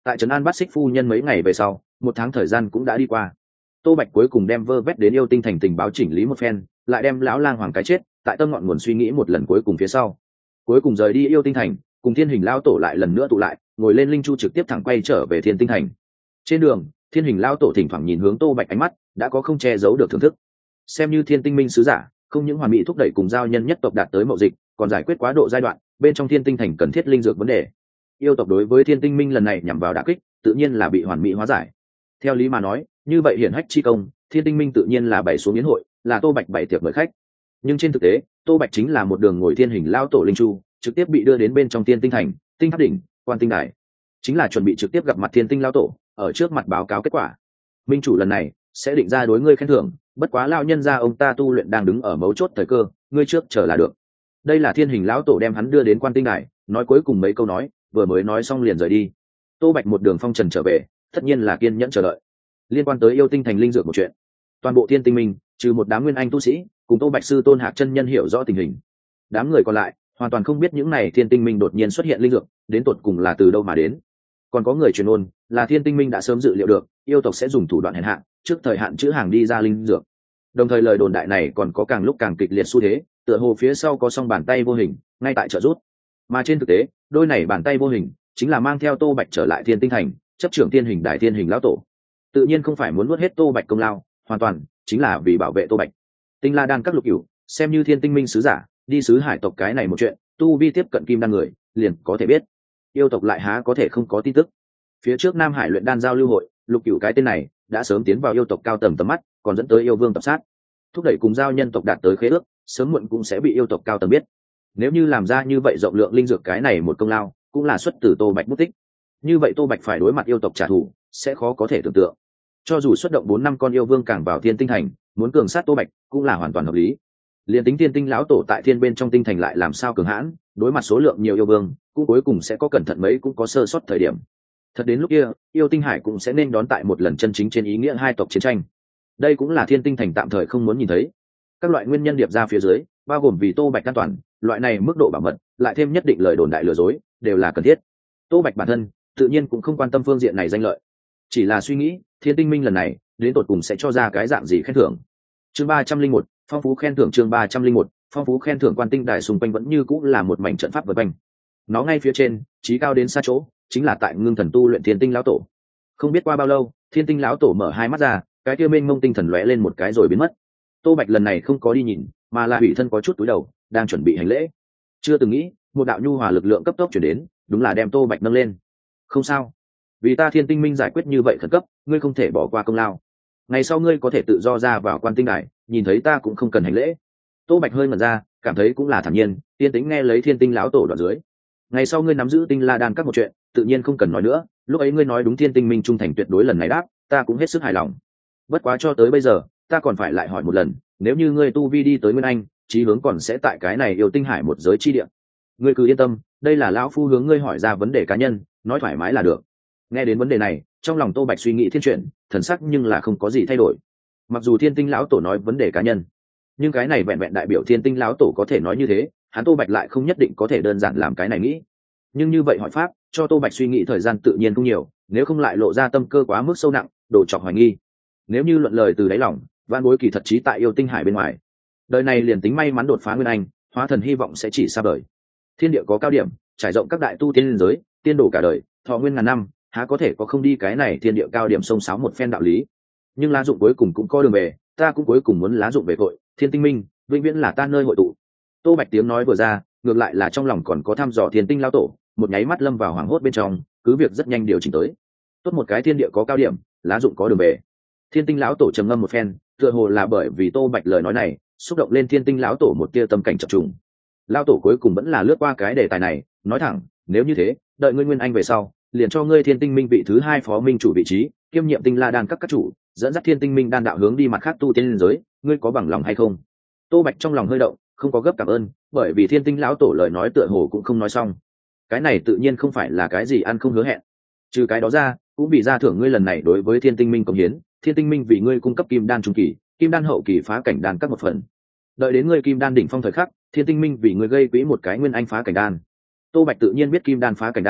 Tại trấn an Bát Xích phu nhân mấy ngày về sau, một tháng thời gian cũng đã đi qua. Tô Bạch cuối cùng đem vơ vét đến yêu tinh thành tình báo chỉnh lý một phen, lại đem lão lang hoàng cái chết tại tâm ngọn nguồn suy nghĩ một lần cuối cùng phía sau, cuối cùng rời đi yêu tinh thành, cùng thiên hình lao tổ lại lần nữa tụ lại, ngồi lên linh chu trực tiếp thẳng quay trở về thiên tinh thành. Trên đường, thiên hình lao tổ thỉnh thoảng nhìn hướng Tô Bạch, ánh mắt đã có không che giấu được thưởng thức. Xem như thiên tinh minh sứ giả, không những hoàn mỹ thúc đẩy cùng giao nhân nhất tộc đạt tới mậu dịch, còn giải quyết quá độ giai đoạn bên trong thiên tinh thành cần thiết linh dược vấn đề. Yêu tộc đối với thiên tinh minh lần này nhằm vào đả kích, tự nhiên là bị hoàn mỹ hóa giải. Theo lý mà nói, như vậy hiển hách chi công, thiên tinh minh tự nhiên là bày xuống yến hội, là Tô Bạch bày tiệc mời khách. Nhưng trên thực tế, Tô Bạch chính là một đường ngồi thiên hình lao tổ linh chu, trực tiếp bị đưa đến bên trong thiên tinh thành, tinh tháp đỉnh, quan tinh đài, chính là chuẩn bị trực tiếp gặp mặt thiên tinh lao tổ, ở trước mặt báo cáo kết quả. Minh chủ lần này sẽ định ra đối ngươi khen thưởng, bất quá lao nhân gia ông ta tu luyện đang đứng ở mấu chốt thời cơ, ngươi trước chờ là được. Đây là thiên hình lão tổ đem hắn đưa đến quan tinh đài, nói cuối cùng mấy câu nói, vừa mới nói xong liền rời đi. Tô Bạch một đường phong trần trở về, tất nhiên là kiên nhẫn chờ đợi. Liên quan tới yêu tinh thành linh dược một chuyện, toàn bộ thiên tinh minh trừ một đám nguyên anh tu sĩ cùng Tô Bạch sư tôn Hạc chân nhân hiểu rõ tình hình, đám người còn lại hoàn toàn không biết những này thiên tinh minh đột nhiên xuất hiện linh dược đến tột cùng là từ đâu mà đến. Còn có người truyền ôn là thiên tinh minh đã sớm dự liệu được yêu tộc sẽ dùng thủ đoạn hèn hạ trước thời hạn chữ hàng đi ra linh dược, đồng thời lời đồn đại này còn có càng lúc càng kịch liệt xu thế, tựa hồ phía sau có song bàn tay vô hình ngay tại trợ rút. Mà trên thực tế, đôi này bàn tay vô hình chính là mang theo Tô Bạch trở lại thiên tinh thành, chấp trưởng thiên hình đại thiên hình lão tổ. Tự nhiên không phải muốn nuốt hết Tô Bạch công lao, hoàn toàn chính là vì bảo vệ Tô Bạch. Tinh La đan các lục cửu xem như thiên tinh minh sứ giả, đi sứ hải tộc cái này một chuyện, tu vi tiếp cận kim đan người liền có thể biết, yêu tộc lại há có thể không có tin tức. Phía trước Nam Hải luyện đan giao lưu hội, lục cửu cái tên này đã sớm tiến vào yêu tộc cao tầng tầm mắt, còn dẫn tới yêu vương tập sát, thúc đẩy cùng giao nhân tộc đạt tới khế ước, sớm muộn cũng sẽ bị yêu tộc cao tầng biết. Nếu như làm ra như vậy rộng lượng linh dược cái này một công lao, cũng là xuất từ Tô Bạch bút tích. Như vậy Tô Bạch phải đối mặt yêu tộc trả thù, sẽ khó có thể tưởng tượng. Cho dù xuất động 4-5 con yêu vương càng vào thiên tinh thành, muốn cường sát Tô Bạch cũng là hoàn toàn hợp lý. Liên tính thiên tinh lão tổ tại thiên bên trong tinh thành lại làm sao cường hãn, đối mặt số lượng nhiều yêu vương, cũng cuối cùng sẽ có cẩn thận mấy cũng có sơ sót thời điểm. Thật đến lúc kia, yêu tinh hải cũng sẽ nên đón tại một lần chân chính trên ý nghĩa hai tộc chiến tranh. Đây cũng là thiên tinh thành tạm thời không muốn nhìn thấy. Các loại nguyên nhân điệp ra phía dưới, bao gồm vì Tô Bạch an toàn, loại này mức độ bảo mật, lại thêm nhất định lời đồn đại lừa dối, đều là cần thiết. Tô Bạch bản thân tự nhiên cũng không quan tâm phương diện này danh lợi, chỉ là suy nghĩ thiên tinh minh lần này đến tột cùng sẽ cho ra cái dạng gì khen thưởng. Chương 301, phong phú khen thưởng. Chương 301, phong phú khen thưởng. Quan tinh đài xung quanh vẫn như cũng là một mảnh trận pháp vây quanh. Nó ngay phía trên, trí cao đến xa chỗ, chính là tại ngưng thần tu luyện thiên tinh lão tổ. Không biết qua bao lâu, thiên tinh lão tổ mở hai mắt ra, cái kia mênh mông tinh thần lóe lên một cái rồi biến mất. Tô Bạch lần này không có đi nhìn, mà là hủy thân có chút túi đầu, đang chuẩn bị hành lễ. Chưa từng nghĩ, một đạo nhu hòa lực lượng cấp tốc chuyển đến, đúng là đem Tô Bạch nâng lên. Không sao, vì ta thiên tinh minh giải quyết như vậy khẩn cấp, ngươi không thể bỏ qua công lao. Ngày sau ngươi có thể tự do ra vào quan tinh đài, nhìn thấy ta cũng không cần hành lễ. Tô Bạch hơi ngẩn ra, cảm thấy cũng là thản nhiên, tiên tính nghe lấy thiên tinh lão tổ đoạn dưới. Ngày sau ngươi nắm giữ tinh la đan các một chuyện, tự nhiên không cần nói nữa, lúc ấy ngươi nói đúng thiên tinh minh trung thành tuyệt đối lần này đáp, ta cũng hết sức hài lòng. Bất quá cho tới bây giờ, ta còn phải lại hỏi một lần, nếu như ngươi tu vi đi tới Nguyên Anh, chí hướng còn sẽ tại cái này yêu tinh hải một giới chi địa. Ngươi cứ yên tâm, đây là lão phu hướng ngươi hỏi ra vấn đề cá nhân, nói thoải mái là được. Nghe đến vấn đề này, trong lòng Tô Bạch suy nghĩ thiên chuyển, thần sắc nhưng là không có gì thay đổi. Mặc dù thiên tinh lão tổ nói vấn đề cá nhân, nhưng cái này vẹn vẹn đại biểu thiên tinh lão tổ có thể nói như thế, hắn Tô Bạch lại không nhất định có thể đơn giản làm cái này nghĩ. Nhưng như vậy hỏi pháp cho Tô Bạch suy nghĩ thời gian tự nhiên không nhiều, nếu không lại lộ ra tâm cơ quá mức sâu nặng, đổ chọc hoài nghi. Nếu như luận lời từ đáy lòng, van bối kỳ thật chí tại yêu tinh hải bên ngoài, đời này liền tính may mắn đột phá Nguyên Anh, hóa thần hy vọng sẽ chỉ xa vời. Thiên địa có cao điểm, trải rộng các đại tu tiên liên giới, tiên đổ cả đời, thọ nguyên ngàn năm, há có thể có không đi cái này thiên địa cao điểm sông sáo một phen đạo lý. Nhưng lá dụng cuối cùng cũng có đường về, ta cũng cuối cùng muốn lá dụng về tội, thiên tinh minh vĩnh viễn là ta nơi hội tụ. Tô Bạch tiếng nói vừa ra, ngược lại là trong lòng còn có thăm dò thiên tinh lao tổ, một nháy mắt lâm vào hoảng hốt bên trong, cứ việc rất nhanh điều chỉnh tới. Tốt một cái thiên địa có cao điểm, lá dụng có đường về. Thiên tinh lão tổ trầm ngâm một phen, tựa hồ là bởi vì Tô Bạch lời nói này xúc động lên thiên tinh lão tổ một tia tâm cảnh chập trùng. Lão tổ cuối cùng vẫn là lướt qua cái đề tài này, nói thẳng, nếu như thế, đợi ngươi Nguyên Anh về sau, liền cho ngươi thiên tinh minh vị thứ 2 phó minh chủ vị trí, kiêm nhiệm tinh la đan các chủ, dẫn dắt thiên tinh minh đan đạo hướng đi mặt khác tu tiên liên giới, ngươi có bằng lòng hay không? Tô Bạch trong lòng hơi động, không có gấp cảm ơn, bởi vì thiên tinh lão tổ lời nói tựa hồ cũng không nói xong. Cái này tự nhiên không phải là cái gì ăn không hứa hẹn. Trừ cái đó ra, cũng bị ra thưởng ngươi lần này đối với thiên tinh minh công hiến, thiên tinh minh vì ngươi cung cấp kim đan trung kỳ, kim đan hậu kỳ phá cảnh đan các một phần. Đợi đến ngươi kim đan đỉnh phong thời khắc, thiên tinh minh vì ngươi gây quỹ một cái Nguyên Anh phá cảnh đan. Tô Bạch tự nhiên biết kim đan phá cảnh đan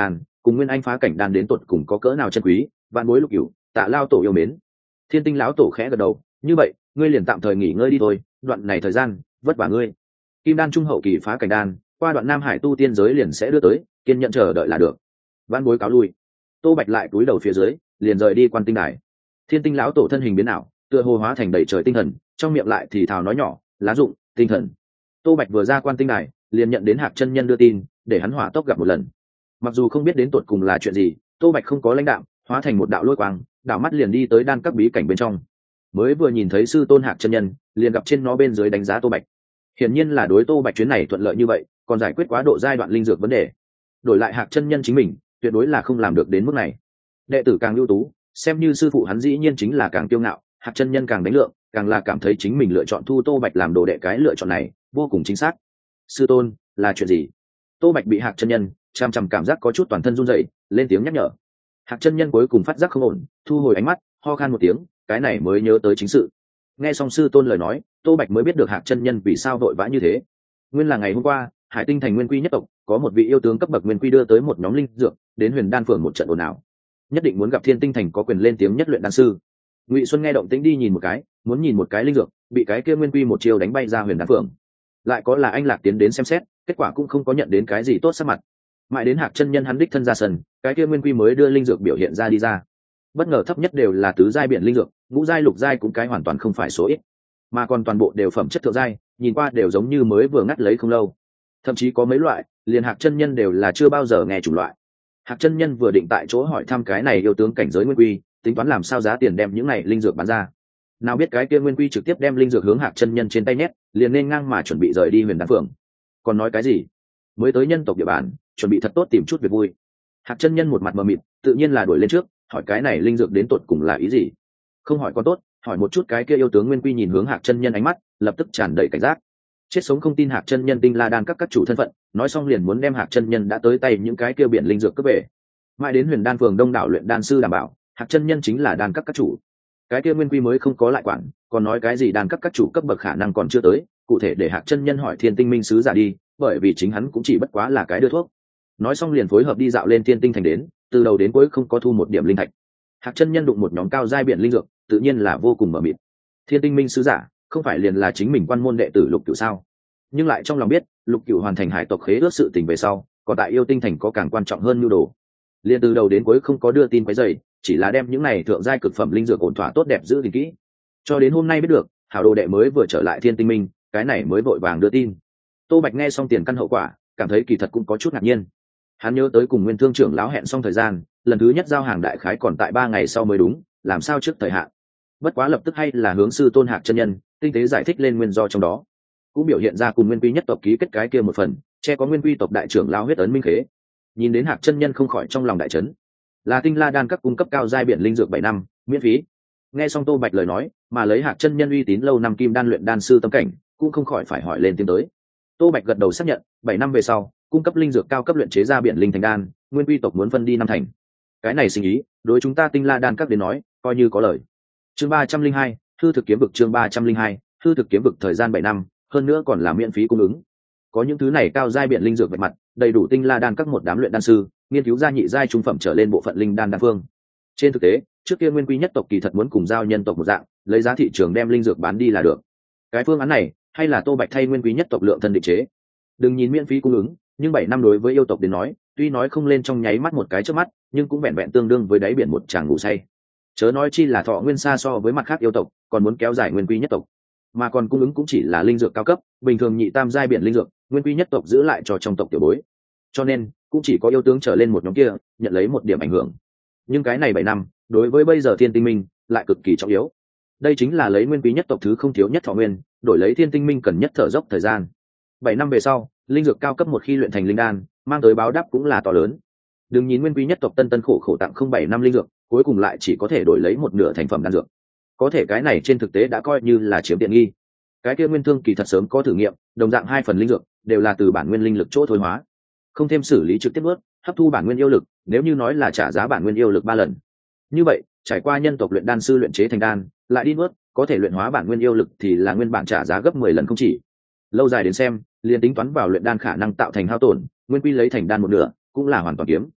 cùng nguyên anh phá cảnh đan đến tột cùng có cỡ nào chân quý, vạn bối Lục Cửu, Tạ lao tổ yêu mến. Thiên Tinh lão tổ khẽ gật đầu, như vậy ngươi liền tạm thời nghỉ ngơi đi thôi, đoạn này thời gian vất vả ngươi. Kim đan trung hậu kỳ phá cảnh đan, qua đoạn Nam Hải tu tiên giới liền sẽ đưa tới, kiên nhận chờ đợi là được. Vạn bối cáo lui. Tô Bạch lại cúi đầu phía dưới, liền rời đi Quan Tinh Đài. Thiên Tinh lão tổ thân hình biến ảo, tựa hồ hóa thành đầy trời tinh thần, trong miệng lại thì thào nói nhỏ, lá dụng, tinh thần. Tô Bạch vừa ra Quan Tinh Đài, liền nhận đến Hạc chân nhân đưa tin, để hắn hỏa tốc gặp một lần. Mặc dù không biết đến tột cùng là chuyện gì, Tô Bạch không có lãnh đạo, hóa thành một đạo lôi quang, đảo mắt liền đi tới đan các bí cảnh bên trong. Mới vừa nhìn thấy sư tôn Hạc chân nhân, liền gặp trên nó bên dưới đánh giá Tô Bạch. Hiển nhiên là đối Tô Bạch chuyến này thuận lợi như vậy, còn giải quyết quá độ giai đoạn linh dược vấn đề. Đổi lại Hạc chân nhân chính mình, tuyệt đối là không làm được đến mức này. Đệ tử càng ưu tú, xem như sư phụ hắn dĩ nhiên chính là càng kiêu ngạo, Hạc chân nhân càng đánh lượng, càng là cảm thấy chính mình lựa chọn thu Tô Bạch làm đồ đệ, cái lựa chọn này vô cùng chính xác. Sư tôn, là chuyện gì? Tô Bạch bị Hạc chân nhân chằm chằm, cảm giác có chút toàn thân run rẩy, lên tiếng nhắc nhở. Hạc chân nhân cuối cùng phát giác không ổn, thu hồi ánh mắt, ho khan một tiếng, cái này mới nhớ tới chính sự. Nghe xong sư tôn lời nói, Tô Bạch mới biết được Hạc chân nhân vì sao vội vã như thế. Nguyên là ngày hôm qua, Hải Tinh thành nguyên quy nhất tộc có một vị yêu tướng cấp bậc nguyên quy đưa tới một nhóm linh dược, đến Huyền Đan phường một trận ồn ào, nhất định muốn gặp Thiên Tinh thành có quyền lên tiếng nhất luyện đan sư. Ngụy Xuân nghe động tĩnh đi nhìn một cái, muốn nhìn một cái linh dược, bị cái kia nguyên quy một chiêu đánh bay ra Huyền Đan phường. Lại có là anh Lạc tiến đến xem xét, kết quả cũng không có nhận đến cái gì tốt sắc mặt. Mãi đến Hạc chân nhân hắn đích thân ra sân, cái kia nguyên quy mới đưa linh dược biểu hiện ra đi ra. Bất ngờ thấp nhất đều là tứ giai biển linh dược, ngũ giai lục giai cũng cái hoàn toàn không phải số ít, mà còn toàn bộ đều phẩm chất thượng giai, nhìn qua đều giống như mới vừa ngắt lấy không lâu. Thậm chí có mấy loại liền Hạc chân nhân đều là chưa bao giờ nghe chủng loại. Hạc chân nhân vừa định tại chỗ hỏi thăm cái này yêu tướng cảnh giới nguyên quy, tính toán làm sao giá tiền đem những này linh dược bán ra. Nào biết cái kia nguyên quy trực tiếp đem linh dược hướng Hạc chân nhân trên tay nhét, liền nên ngang mà chuẩn bị rời đi Huyền Đan phường. Còn nói cái gì? Mới tới nhân tộc địa bàn, chuẩn bị thật tốt tìm chút việc vui. Hạc chân nhân một mặt mờ mịt, tự nhiên là đuổi lên trước, hỏi cái này linh dược đến tột cùng là ý gì. Không hỏi còn tốt, hỏi một chút cái kia yêu tướng nguyên quy nhìn hướng Hạc chân nhân, ánh mắt lập tức tràn đầy cảnh giác. Chết sống không tin Hạc chân nhân Tinh La đan các chủ thân phận, nói xong liền muốn đem Hạc chân nhân đã tới tay những cái kia biển linh dược cướp về. Mãi đến Huyền Đan phường đông đảo luyện đan sư đảm bảo Hạc chân nhân chính là đan các chủ, cái kia nguyên quy mới không có lại quản, còn nói cái gì đan các chủ cấp bậc khả năng còn chưa tới, cụ thể để Hạc chân nhân hỏi Thiên Tinh minh sứ giả đi, bởi vì chính hắn cũng chỉ bất quá là cái đưa thuốc. Nói xong liền phối hợp đi dạo lên Thiên Tinh thành, đến từ đầu đến cuối không có thu một điểm linh thạch. Hạc chân nhân đụng một nhóm cao giai biển linh dược, tự nhiên là vô cùng mờ mịt. Thiên Tinh minh sứ giả không phải liền là chính mình quan môn đệ tử Lục Cửu sao? Nhưng lại trong lòng biết Lục Cửu hoàn thành hải tộc khế ước sự tình về sau, còn tại yêu tinh thành có càng quan trọng hơn nhu đồ, liền từ đầu đến cuối không có đưa tin quấy rầy, chỉ là đem những này thượng giai cực phẩm linh dược ổn thỏa tốt đẹp giữ gìn kỹ. Cho đến hôm nay biết được hảo đồ đệ mới vừa trở lại Thiên Tinh minh, cái này mới vội vàng đưa tin. Tô Bạch nghe xong tiền căn hậu quả, cảm thấy kỳ thật cũng có chút ngạc nhiên. Hắn nhớ tới cùng Nguyên Thương trưởng lão hẹn xong thời gian, lần thứ nhất giao hàng đại khái còn tại 3 ngày sau mới đúng, làm sao trước thời hạn. Bất quá lập tức hay là hướng sư tôn Hạc chân nhân tinh tế giải thích lên nguyên do trong đó, cũng biểu hiện ra cùng nguyên quy nhất tộc ký kết cái kia một phần che có nguyên quy tộc đại trưởng lao huyết ấn minh khế. Nhìn đến Hạc chân nhân không khỏi trong lòng đại chấn, là Tinh La đan các cung cấp cao giai biển linh dược 7 năm miễn phí. Nghe xong Tô Bạch lời nói, mà lấy Hạc chân nhân uy tín lâu năm kim đan luyện đan sư tâm cảnh, cũng không khỏi phải hỏi lên tiếng tới. Tô Bạch gật đầu xác nhận, 7 năm về sau cung cấp linh dược cao cấp luyện chế ra biển linh thành đan, nguyên quy tộc muốn phân đi 5 thành. Cái này sinh ý đối chúng ta Tinh La đan các đến nói coi như có lời. Chương 302, hư thực kiếm vực. Chương 302, hư thực kiếm vực. Thời gian 7 năm, hơn nữa còn là miễn phí cung ứng. Có những thứ này cao giai biển linh dược vạch mặt, đầy đủ Tinh La đan các một đám luyện đan sư nghiên cứu ra nhị giai trung phẩm trở lên bộ phận linh đan đan phương. Trên thực tế, trước kia nguyên quy nhất tộc kỳ thật muốn cùng giao nhân tộc một dạng, lấy giá thị trường đem linh dược bán đi là được. Cái phương án này hay là Tô Bạch thay nguyên quý nhất tộc lượng thân định chế. Đừng nhìn miễn phí cung ứng, nhưng 7 năm đối với yêu tộc đến nói, tuy nói không lên trong nháy mắt một cái trước mắt, nhưng cũng vẹn vẹn tương đương với đáy biển một tràng ngủ say. Chớ nói chi là thọ nguyên xa so với mặt khác yêu tộc, còn muốn kéo dài nguyên quý nhất tộc, mà còn cung ứng cũng chỉ là linh dược cao cấp, bình thường nhị tam giai biển linh dược, nguyên quý nhất tộc giữ lại cho trong tộc tiểu bối. Cho nên, cũng chỉ có yêu tướng trở lên một nhóm kia nhận lấy một điểm ảnh hưởng. Nhưng cái này 7 năm, đối với bây giờ Thiên Tinh minh lại cực kỳ trọng yếu. Đây chính là lấy nguyên quý nhất tộc thứ không thiếu nhất thọ nguyên, đổi lấy Thiên Tinh minh cần nhất thở dốc thời gian. 7 năm về sau, linh dược cao cấp một khi luyện thành linh đan, mang tới báo đáp cũng là to lớn. Đừng nhìn nguyên quý nhất tộc tân tân khổ khổ tặng không 7 năm linh dược, cuối cùng lại chỉ có thể đổi lấy một nửa thành phẩm đan dược. Có thể cái này trên thực tế đã coi như là chiếm tiện nghi. Cái kia Nguyên Thương kỳ thật sớm có thử nghiệm, đồng dạng 2 phần linh dược đều là từ bản nguyên linh lực chỗ thôi hóa, không thêm xử lý trực tiếp nuốt, hấp thu bản nguyên yêu lực, nếu như nói là trả giá bản nguyên yêu lực 3 lần. Như vậy, trải qua nhân tộc luyện đan sư luyện chế thành đan, lại đi nuốt, có thể luyện hóa bản nguyên yêu lực thì là nguyên bản trả giá gấp 10 lần không chỉ. Lâu dài đến xem, liền tính toán vào luyện đan khả năng tạo thành hao tổn, nguyên quy lấy thành đan một nửa, cũng là hoàn toàn kiếm.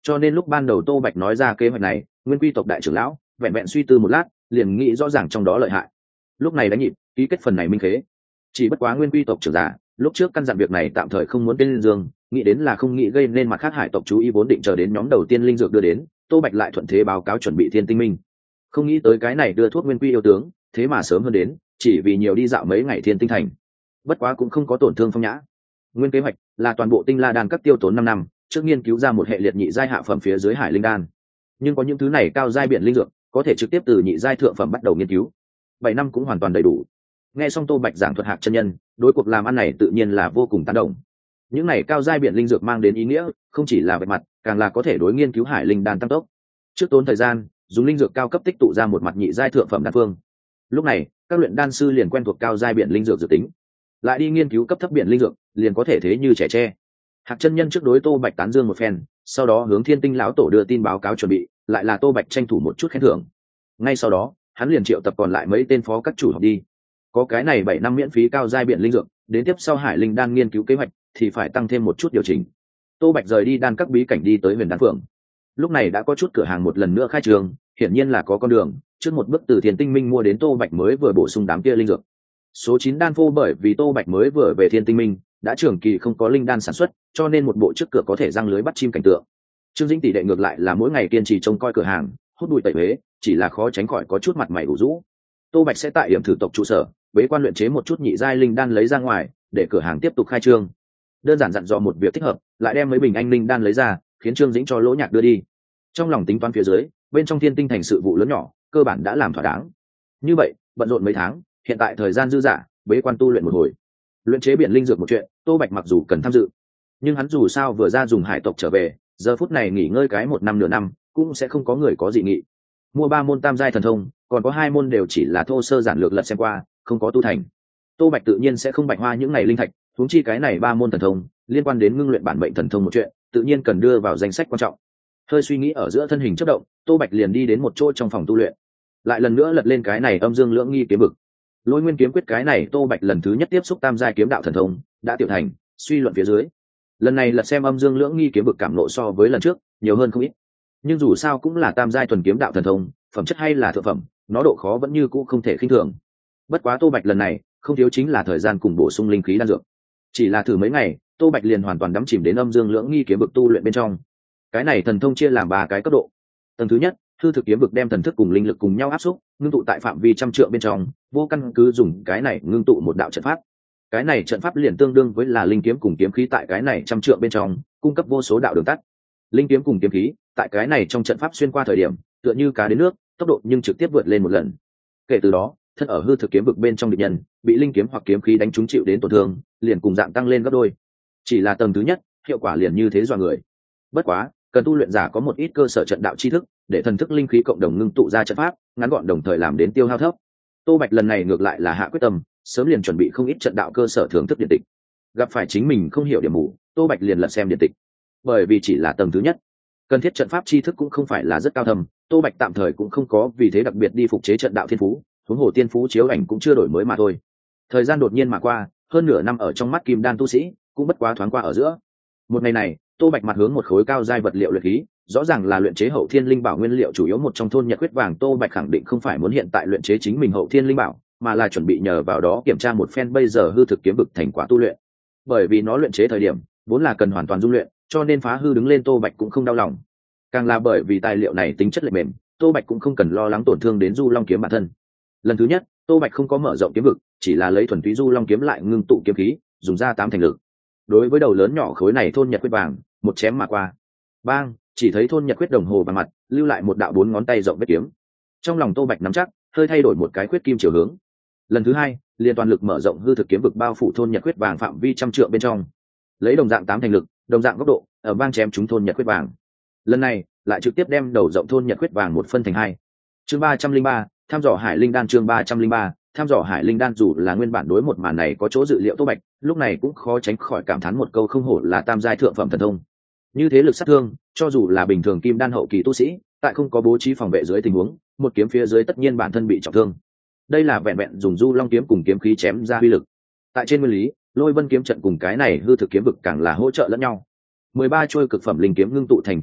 Cho nên lúc ban đầu Tô Bạch nói ra kế hoạch này, nguyên quy tộc đại trưởng lão vẹn vẹn suy tư một lát liền nghĩ rõ ràng trong đó lợi hại. Lúc này đánh nhịp ký kết phần này minh khế. Chỉ bất quá nguyên quy tộc trưởng giả lúc trước căn dặn việc này tạm thời không muốn tên dương, nghĩ đến là không nghĩ gây nên mặt khác hải tộc chú ý, vốn định chờ đến nhóm đầu tiên linh dược đưa đến, Tô Bạch lại thuận thế báo cáo chuẩn bị thiên tinh minh. Không nghĩ tới cái này đưa thuốc nguyên quy yêu tướng thế mà sớm hơn đến, chỉ vì nhiều đi dạo mấy ngày thiên tinh thành. Bất quá cũng không có tổn thương Phong Nhã. Nguyên kế hoạch là toàn bộ tinh la đan các tiêu tốn 5 năm trước nghiên cứu ra một hệ liệt nhị giai hạ phẩm phía dưới hải linh đan, nhưng có những thứ này cao giai biển linh dược có thể trực tiếp từ nhị giai thượng phẩm bắt đầu nghiên cứu, 7 năm cũng hoàn toàn đầy đủ. Nghe xong Tô Bạch giảng thuật Hạc chân nhân, đối cuộc làm ăn này tự nhiên là vô cùng tán đồng. Những này cao giai biển linh dược mang đến ý nghĩa không chỉ là về mặt, càng là có thể đối nghiên cứu hải linh đan tăng tốc. Trước tốn thời gian dùng linh dược cao cấp tích tụ ra một mặt nhị giai thượng phẩm đan phương. Lúc này các luyện đan sư liền quen thuộc cao giai biển linh dược dự tính, lại đi nghiên cứu cấp thấp biển linh dược liền có thể thế như trẻ tre. Hạc chân nhân trước đối Tô Bạch tán dương một phen, sau đó hướng Thiên Tinh lão tổ đưa tin báo cáo chuẩn bị, lại là Tô Bạch tranh thủ một chút khen thưởng. Ngay sau đó hắn liền triệu tập còn lại mấy tên phó các chủ học đi. Có cái này 7 năm miễn phí cao giai biển linh dược, đến tiếp sau hải linh đan nghiên cứu kế hoạch thì phải tăng thêm một chút điều chỉnh. Tô Bạch rời đi đan các bí cảnh đi tới Huyền Đan Phượng. Lúc này đã có chút cửa hàng một lần nữa khai trường, hiển nhiên là có con đường, trước một bước từ Thiên Tinh Minh mua đến Tô Bạch mới vừa bổ sung đám kia linh dược. Số 9 đan phô bởi vì Tô Bạch mới vừa về Thiên Tinh Minh, đã trường kỳ không có linh đan sản xuất, cho nên một bộ trước cửa có thể răng lưới bắt chim cảnh tượng. Trương Dĩnh tỷ đệ ngược lại là mỗi ngày kiên trì trông coi cửa hàng, hút bụi tẩy uế, chỉ là khó tránh khỏi có chút mặt mày ủ rũ. Tô Bạch sẽ tại điểm thử tộc trụ sở bế quan luyện chế một chút nhị giai linh đan lấy ra ngoài, để cửa hàng tiếp tục khai trương. Đơn giản dặn dò một việc thích hợp, lại đem mấy bình anh linh đan lấy ra, khiến Trương Dĩnh cho Lỗ Nhạc đưa đi. Trong lòng tính toán phía dưới, bên trong Thiên Tinh thành sự vụ lớn nhỏ cơ bản đã làm thỏa đáng. Như vậy bận rộn mấy tháng, hiện tại thời gian dư dả, bế quan tu luyện một hồi. Luyện chế biển linh dược một chuyện, Tô Bạch mặc dù cần tham dự, nhưng hắn dù sao vừa ra dùng hải tộc trở về, giờ phút này nghỉ ngơi cái 1 năm nửa năm cũng sẽ không có người có dị nghị. Mua 3 môn tam giai thần thông, còn có 2 môn đều chỉ là thô sơ giản lược lật xem qua, không có tu thành. Tô Bạch tự nhiên sẽ không bạch hoa những này linh thạch, huống chi cái này 3 môn thần thông liên quan đến ngưng luyện bản mệnh thần thông một chuyện, tự nhiên cần đưa vào danh sách quan trọng. Hơi suy nghĩ ở giữa thân hình chớp động, Tô Bạch liền đi đến một chỗ trong phòng tu luyện, lại lần nữa lật lên cái này âm dương lưỡng nghi kiếm vực. Lôi nguyên kiếm quyết cái này Tô Bạch lần thứ nhất tiếp xúc tam giai kiếm đạo thần thông đã tiểu thành, suy luận phía dưới, lần này lật xem âm dương lưỡng nghi kiếm vực cảm nộ so với lần trước nhiều hơn không ít, nhưng dù sao cũng là tam giai thuần kiếm đạo thần thông, phẩm chất hay là thượng phẩm, nó độ khó vẫn như cũ không thể khinh thường. Bất quá Tô Bạch lần này không thiếu chính là thời gian cùng bổ sung linh khí đan dược. Chỉ là thử mấy ngày, Tô Bạch liền hoàn toàn đắm chìm đến âm dương lưỡng nghi kiếm vực tu luyện bên trong. Cái này thần thông chia làm 3 cái cấp độ. Tầng thứ nhất, hư thực kiếm vực đem thần thức cùng linh lực cùng nhau áp xúc, ngưng tụ tại phạm vi trăm trượng bên trong, vô căn cứ dùng cái này ngưng tụ một đạo trận pháp. Cái này trận pháp liền tương đương với là linh kiếm cùng kiếm khí tại cái này trăm trượng bên trong, cung cấp vô số đạo đường tắt. Linh kiếm cùng kiếm khí tại cái này trong trận pháp xuyên qua thời điểm, tựa như cá đến nước, tốc độ nhưng trực tiếp vượt lên một lần. Kể từ đó, thân ở hư thực kiếm vực bên trong địch nhân bị linh kiếm hoặc kiếm khí đánh trúng chịu đến tổn thương, liền cùng dạng tăng lên gấp đôi. Chỉ là tầng thứ nhất, hiệu quả liền như thế dọa người. Bất quá, cần tu luyện giả có một ít cơ sở trận đạo tri thức, để thần thức linh khí cộng đồng ngưng tụ ra trận pháp, ngắn gọn đồng thời làm đến tiêu hao thấp. Tô Bạch lần này ngược lại là hạ quyết tâm, sớm liền chuẩn bị không ít trận đạo cơ sở thưởng thức điện tịch. Gặp phải chính mình không hiểu điểm mù, Tô Bạch liền lật xem điện tịch. Bởi vì chỉ là tầng thứ nhất, cần thiết trận pháp tri thức cũng không phải là rất cao thâm, Tô Bạch tạm thời cũng không có vì thế đặc biệt đi phục chế trận đạo thiên phú, huống hồ tiên phú chiếu ảnh cũng chưa đổi mới mà thôi. Thời gian đột nhiên mà qua, hơn nửa năm ở trong mắt kim đan tu sĩ cũng bất quá thoáng qua ở giữa. Một ngày này, Tô Bạch mặt hướng một khối cao giai vật liệu luyện khí, rõ ràng là luyện chế hậu thiên linh bảo nguyên liệu chủ yếu một trong thôn nhật huyết vàng. Tô Bạch khẳng định không phải muốn hiện tại luyện chế chính mình hậu thiên linh bảo, mà là chuẩn bị nhờ vào đó kiểm tra một phen bây giờ hư thực kiếm vực thành quả tu luyện. Bởi vì nó luyện chế thời điểm vốn là cần hoàn toàn dung luyện, cho nên phá hư đứng lên Tô Bạch cũng không đau lòng. Càng là bởi vì tài liệu này tính chất lệch mềm, Tô Bạch cũng không cần lo lắng tổn thương đến Du Long kiếm bản thân. Lần thứ nhất, Tô Bạch không có mở rộng kiếm vực, chỉ là lấy thuần túy Du Long kiếm lại ngưng tụ kiếm khí, dùng ra 8 thành lực. Đối với đầu lớn nhỏ khối này thôn nhật huyết vàng, một chém mà qua. Bang, chỉ thấy thôn nhật huyết đồng hồ bằng mặt, lưu lại một đạo 4 ngón tay rộng vết kiếm. Trong lòng Tô Bạch nắm chắc, hơi thay đổi một cái khuyết kim chiều hướng. Lần thứ hai, liền toàn lực mở rộng hư thực kiếm vực bao phủ thôn nhật huyết vàng phạm vi trăm trượng bên trong. Lấy đồng dạng 8 thành lực, đồng dạng góc độ, ở vang chém trúng thôn nhật huyết vàng. Lần này, lại trực tiếp đem đầu rộng thôn nhật huyết vàng một phân thành 2. Chương 303, thăm dò hải linh đan. Chương 303, thăm dò hải linh đan. Dù là nguyên bản đối một màn này có chỗ dự liệu, Tô Bạch lúc này cũng khó tránh khỏi cảm thán một câu không hổ là tam giai thượng phẩm thần thông. Như thế lực sát thương, cho dù là bình thường kim đan hậu kỳ tu sĩ, tại không có bố trí phòng vệ dưới tình huống, một kiếm phía dưới tất nhiên bản thân bị trọng thương. Đây là vẹn vẹn dùng Du Long kiếm cùng kiếm khí chém ra uy lực. Tại trên nguyên lý, Lôi Vân kiếm trận cùng cái này hư thực kiếm vực càng là hỗ trợ lẫn nhau. 13 trôi cực phẩm linh kiếm ngưng tụ thành kiếm trận,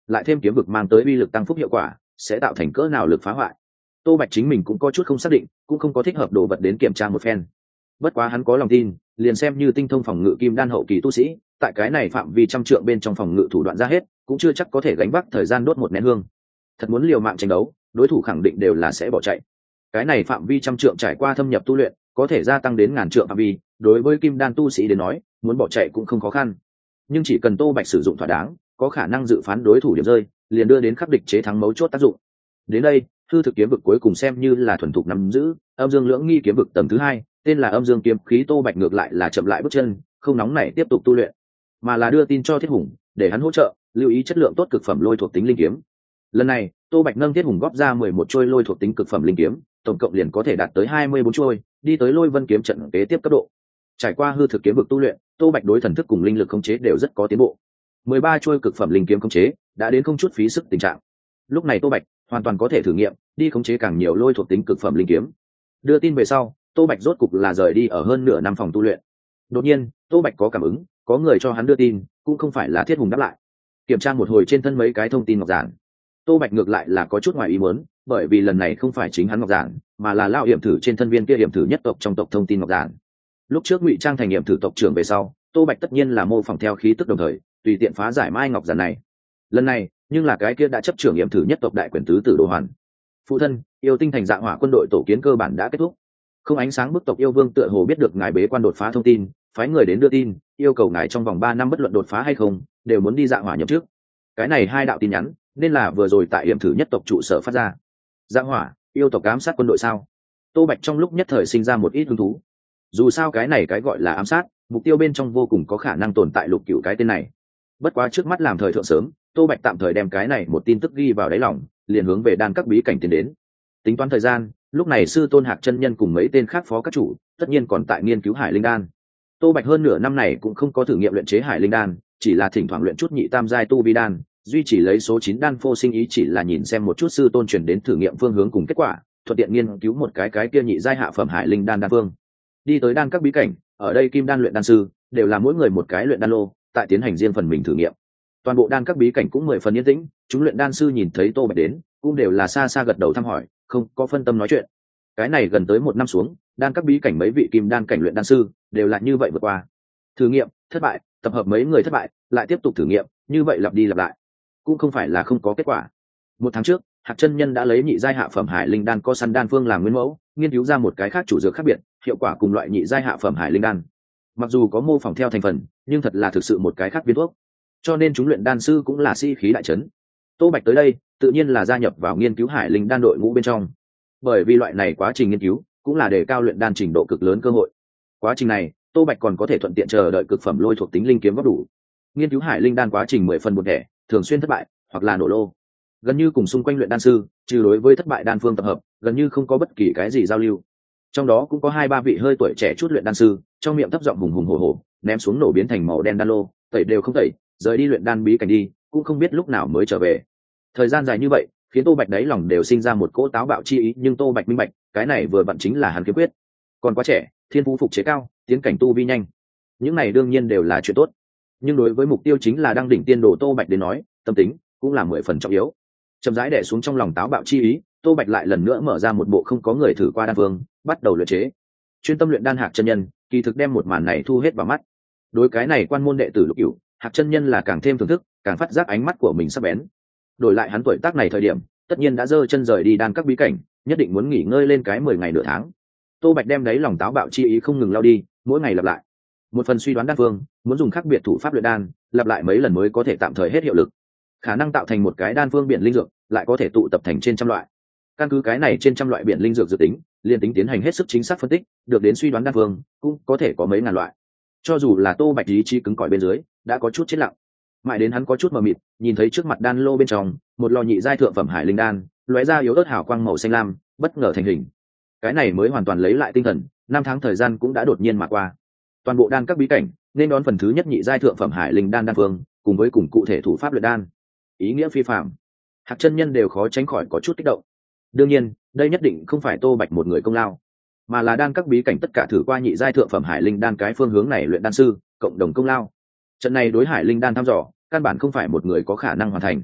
lại thêm kiếm vực mang tới uy lực tăng phúc hiệu quả sẽ tạo thành cỡ nào lực phá hoại. Tô Bạch chính mình cũng có chút không xác định, cũng không có thích hợp đồ vật đến kiểm tra một phen. Bất quá hắn có lòng tin, liền xem như tinh thông phòng ngự kim đan hậu kỳ tu sĩ, tại cái này phạm vi trăm trượng bên trong phòng ngự thủ đoạn ra hết, cũng chưa chắc có thể gánh vác thời gian đốt một nén hương. Thật muốn liều mạng tranh đấu, đối thủ khẳng định đều là sẽ bỏ chạy. Cái này phạm vi trăm trượng trải qua thâm nhập tu luyện, có thể gia tăng đến ngàn trượng phạm vi, đối với kim đan tu sĩ đến nói, muốn bỏ chạy cũng không khó khăn. Nhưng chỉ cần Tô Bạch sử dụng thỏa đáng, có khả năng dự phán đối thủ điểm rơi, liền đưa đến khắc địch chế thắng mấu chốt tác dụng. Đến đây, hư thực kiếm vực cuối cùng xem như là thuần thục nắm giữ, âm dương lưỡng nghi kiếm vực tầng thứ hai, tên là âm dương kiếm khí. Tô Bạch ngược lại là chậm lại bước chân, không nóng nảy tiếp tục tu luyện, mà là đưa tin cho Thiết Hùng, để hắn hỗ trợ lưu ý chất lượng tốt cực phẩm lôi thuộc tính linh kiếm. Lần này, Tô Bạch nâng Thiết Hùng góp ra 11 trôi lôi thuộc tính cực phẩm linh kiếm, tổng cộng liền có thể đạt tới 24 trôi, đi tới lôi vân kiếm trận kế tiếp cấp độ. Trải qua hư thực kiếm vực tu luyện, Tô Bạch đối thần thức cùng linh lực khống chế đều rất có tiến bộ. 13 trôi cực phẩm linh kiếm khống chế đã đến không chút phí sức tình trạng. Lúc này Tô Bạch hoàn toàn có thể thử nghiệm đi khống chế càng nhiều lôi thuộc tính cực phẩm linh kiếm. Đưa tin về sau, Tô Bạch rốt cục là rời đi ở hơn nửa năm phòng tu luyện. Đột nhiên, Tô Bạch có cảm ứng, có người cho hắn đưa tin, cũng không phải là Thiết Hùng đáp lại. Kiểm tra một hồi trên thân mấy cái thông tin ngọc giản, Tô Bạch ngược lại là có chút ngoài ý muốn, bởi vì lần này không phải chính hắn ngọc giản, mà là lão hiểm thử trên thân viên kia hiểm thử nhất tộc trong tộc thông tin ngọc giản. Lúc trước ngụy trang thành hiểm thử tộc trưởng về sau, Tô Bạch tất nhiên là mô phỏng theo khí tức đồng thời, tùy tiện phá giải mai ngọc giản này. Lần này, nhưng là cái kia đã chấp trưởng hiểm thử nhất tộc đại quyền tứ tử Đồ Hoàn. Phụ thân, yêu tinh thành Dạ Hỏa quân đội tổ kiến cơ bản đã kết thúc. Không ánh sáng bức tộc yêu vương tựa hồ biết được ngài bế quan đột phá thông tin, phái người đến đưa tin, yêu cầu ngài trong vòng 3 năm bất luận đột phá hay không, đều muốn đi Dạ Hỏa nhậm chức. Cái này hai đạo tin nhắn, nên là vừa rồi tại hiểm thử nhất tộc trụ sở phát ra. Dạ Hỏa, yêu tộc ám sát quân đội sao? Tô Bạch trong lúc nhất thời sinh ra một ít hứng thú. Dù sao cái này cái gọi là ám sát, mục tiêu bên trong vô cùng có khả năng tồn tại Lục Cửu cái tên này. Bất quá trước mắt làm thời thượng sớm, Tô Bạch tạm thời đem cái này một tin tức ghi vào đáy lòng, liền hướng về đan các bí cảnh tiến đến. Tính toán thời gian, lúc này sư tôn Hạc chân nhân cùng mấy tên khác phó các chủ, tất nhiên còn tại nghiên cứu Hải Linh đan. Tô Bạch hơn nửa năm này cũng không có thử nghiệm luyện chế Hải Linh đan, chỉ là thỉnh thoảng luyện chút nhị tam giai tu vi đan, duy chỉ lấy số 9 đan phô sinh ý chỉ là nhìn xem một chút sư tôn truyền đến thử nghiệm phương hướng cùng kết quả, thuận tiện nghiên cứu một cái kia nhị giai hạ phẩm Hải Linh đan đan phương. Đi tới đan các bí cảnh, ở đây kim đan luyện đan sư đều là mỗi người một cái luyện đan lô, tại tiến hành riêng phần mình thử nghiệm. Toàn bộ đan các bí cảnh cũng 10 phần yên tĩnh, chúng luyện đan sư nhìn thấy Tô Bạch đến, cũng đều là xa xa gật đầu thăm hỏi, không có phân tâm nói chuyện. Cái này gần tới 1 năm xuống, đan các bí cảnh mấy vị kim đan cảnh luyện đan sư đều là như vậy vượt qua. Thử nghiệm, thất bại, tập hợp mấy người thất bại, lại tiếp tục thử nghiệm, như vậy lặp đi lặp lại, cũng không phải là không có kết quả. 1 tháng trước, Hạc chân nhân đã lấy nhị giai hạ phẩm Hải Linh đan co săn đan phương làm nguyên mẫu, nghiên cứu ra một cái khác chủ dược khác biệt, hiệu quả cùng loại nhị giai hạ phẩm Hải Linh đan. Mặc dù có mô phỏng theo thành phần, nhưng thật là thực sự một cái khác viên thuốc. Cho nên chúng luyện đan sư cũng là sĩ khí đại trấn. Tô Bạch tới đây, tự nhiên là gia nhập vào nghiên cứu Hải Linh đan đội ngũ bên trong. Bởi vì loại này quá trình nghiên cứu cũng là đề cao luyện đan trình độ cực lớn cơ hội. Quá trình này, Tô Bạch còn có thể thuận tiện chờ đợi cực phẩm lôi thuộc tính linh kiếm góp đủ. Nghiên cứu Hải Linh đan quá trình 10 phần một đẻ, thường xuyên thất bại hoặc là nổ lô. Gần như cùng xung quanh luyện đan sư, trừ đối với thất bại đan phương tập hợp, gần như không có bất kỳ cái gì giao lưu. Trong đó cũng có 2-3 vị hơi tuổi trẻ chút luyện đan sư, trong miệng thấp giọng hùng hùng hổ hổ, ném xuống nổ biến thành màu đen đan lô, tẩy đều không tẩy, rời đi luyện đan bí cảnh đi, cũng không biết lúc nào mới trở về. Thời gian dài như vậy, khiến Tô Bạch đáy lòng đều sinh ra một cỗ táo bạo chi ý, nhưng Tô Bạch minh bạch, cái này vừa vặn chính là hắn kiếm quyết. Còn quá trẻ, thiên phú phục chế cao, tiến cảnh tu vi nhanh. Những này đương nhiên đều là chuyện tốt. Nhưng đối với mục tiêu chính là đăng đỉnh tiên đồ Tô Bạch đến nói, tâm tính cũng là 10 phần trọng yếu. Chậm rãi đè xuống trong lòng táo bạo chi ý, Tô Bạch lại lần nữa mở ra một bộ không có người thử qua đan phương, bắt đầu luyện chế. Chuyên tâm luyện đan Hạc chân nhân, kỳ thực đem một màn này thu hết vào mắt. Đối cái này quan môn đệ tử Lục Cửu, Hạc chân nhân là càng thêm thưởng thức, càng phát giác ánh mắt của mình sắc bén. Đổi lại hắn tuổi tác này thời điểm, tất nhiên đã giơ chân rời đi đan các bí cảnh, nhất định muốn nghỉ ngơi lên cái 10 ngày nửa tháng. Tô Bạch đem đấy lòng táo bạo chi ý không ngừng lao đi, mỗi ngày lặp lại. Một phần suy đoán đan phương, muốn dùng khác biệt thủ pháp luyện đan, lặp lại mấy lần mới có thể tạm thời hết hiệu lực. Khả năng tạo thành một cái đan phương biển linh dược, lại có thể tụ tập thành trên trăm loại. Căn cứ cái này trên trăm loại biển linh dược dự tính, liên tính tiến hành hết sức chính xác phân tích, được đến suy đoán đan phương, cũng có thể có mấy ngàn loại. Cho dù là Tô Bạch ý chí cứng cỏi bên dưới, đã có chút chết lặng. Mãi đến hắn có chút mờ mịt, nhìn thấy trước mặt đan lô bên trong, một lò nhị giai thượng phẩm Hải Linh đan, lóe ra yếu ớt hào quang màu xanh lam, bất ngờ thành hình. Cái này mới hoàn toàn lấy lại tinh thần, 5 tháng thời gian cũng đã đột nhiên mà qua. Toàn bộ đan các bí cảnh, nên đón phần thứ nhất nhị giai thượng phẩm Hải Linh đan đan phương, cùng với cùng cụ thể thủ pháp luyện đan. Ý nghĩa phi phàm. Hạc chân nhân đều khó tránh khỏi có chút kích động. Đương nhiên, đây nhất định không phải Tô Bạch một người công lao, mà là đan các bí cảnh tất cả thử qua nhị giai thượng phẩm Hải Linh đan cái phương hướng này luyện đan sư, cộng đồng công lao. Trận này đối Hải Linh đan thăm dò, căn bản không phải một người có khả năng hoàn thành.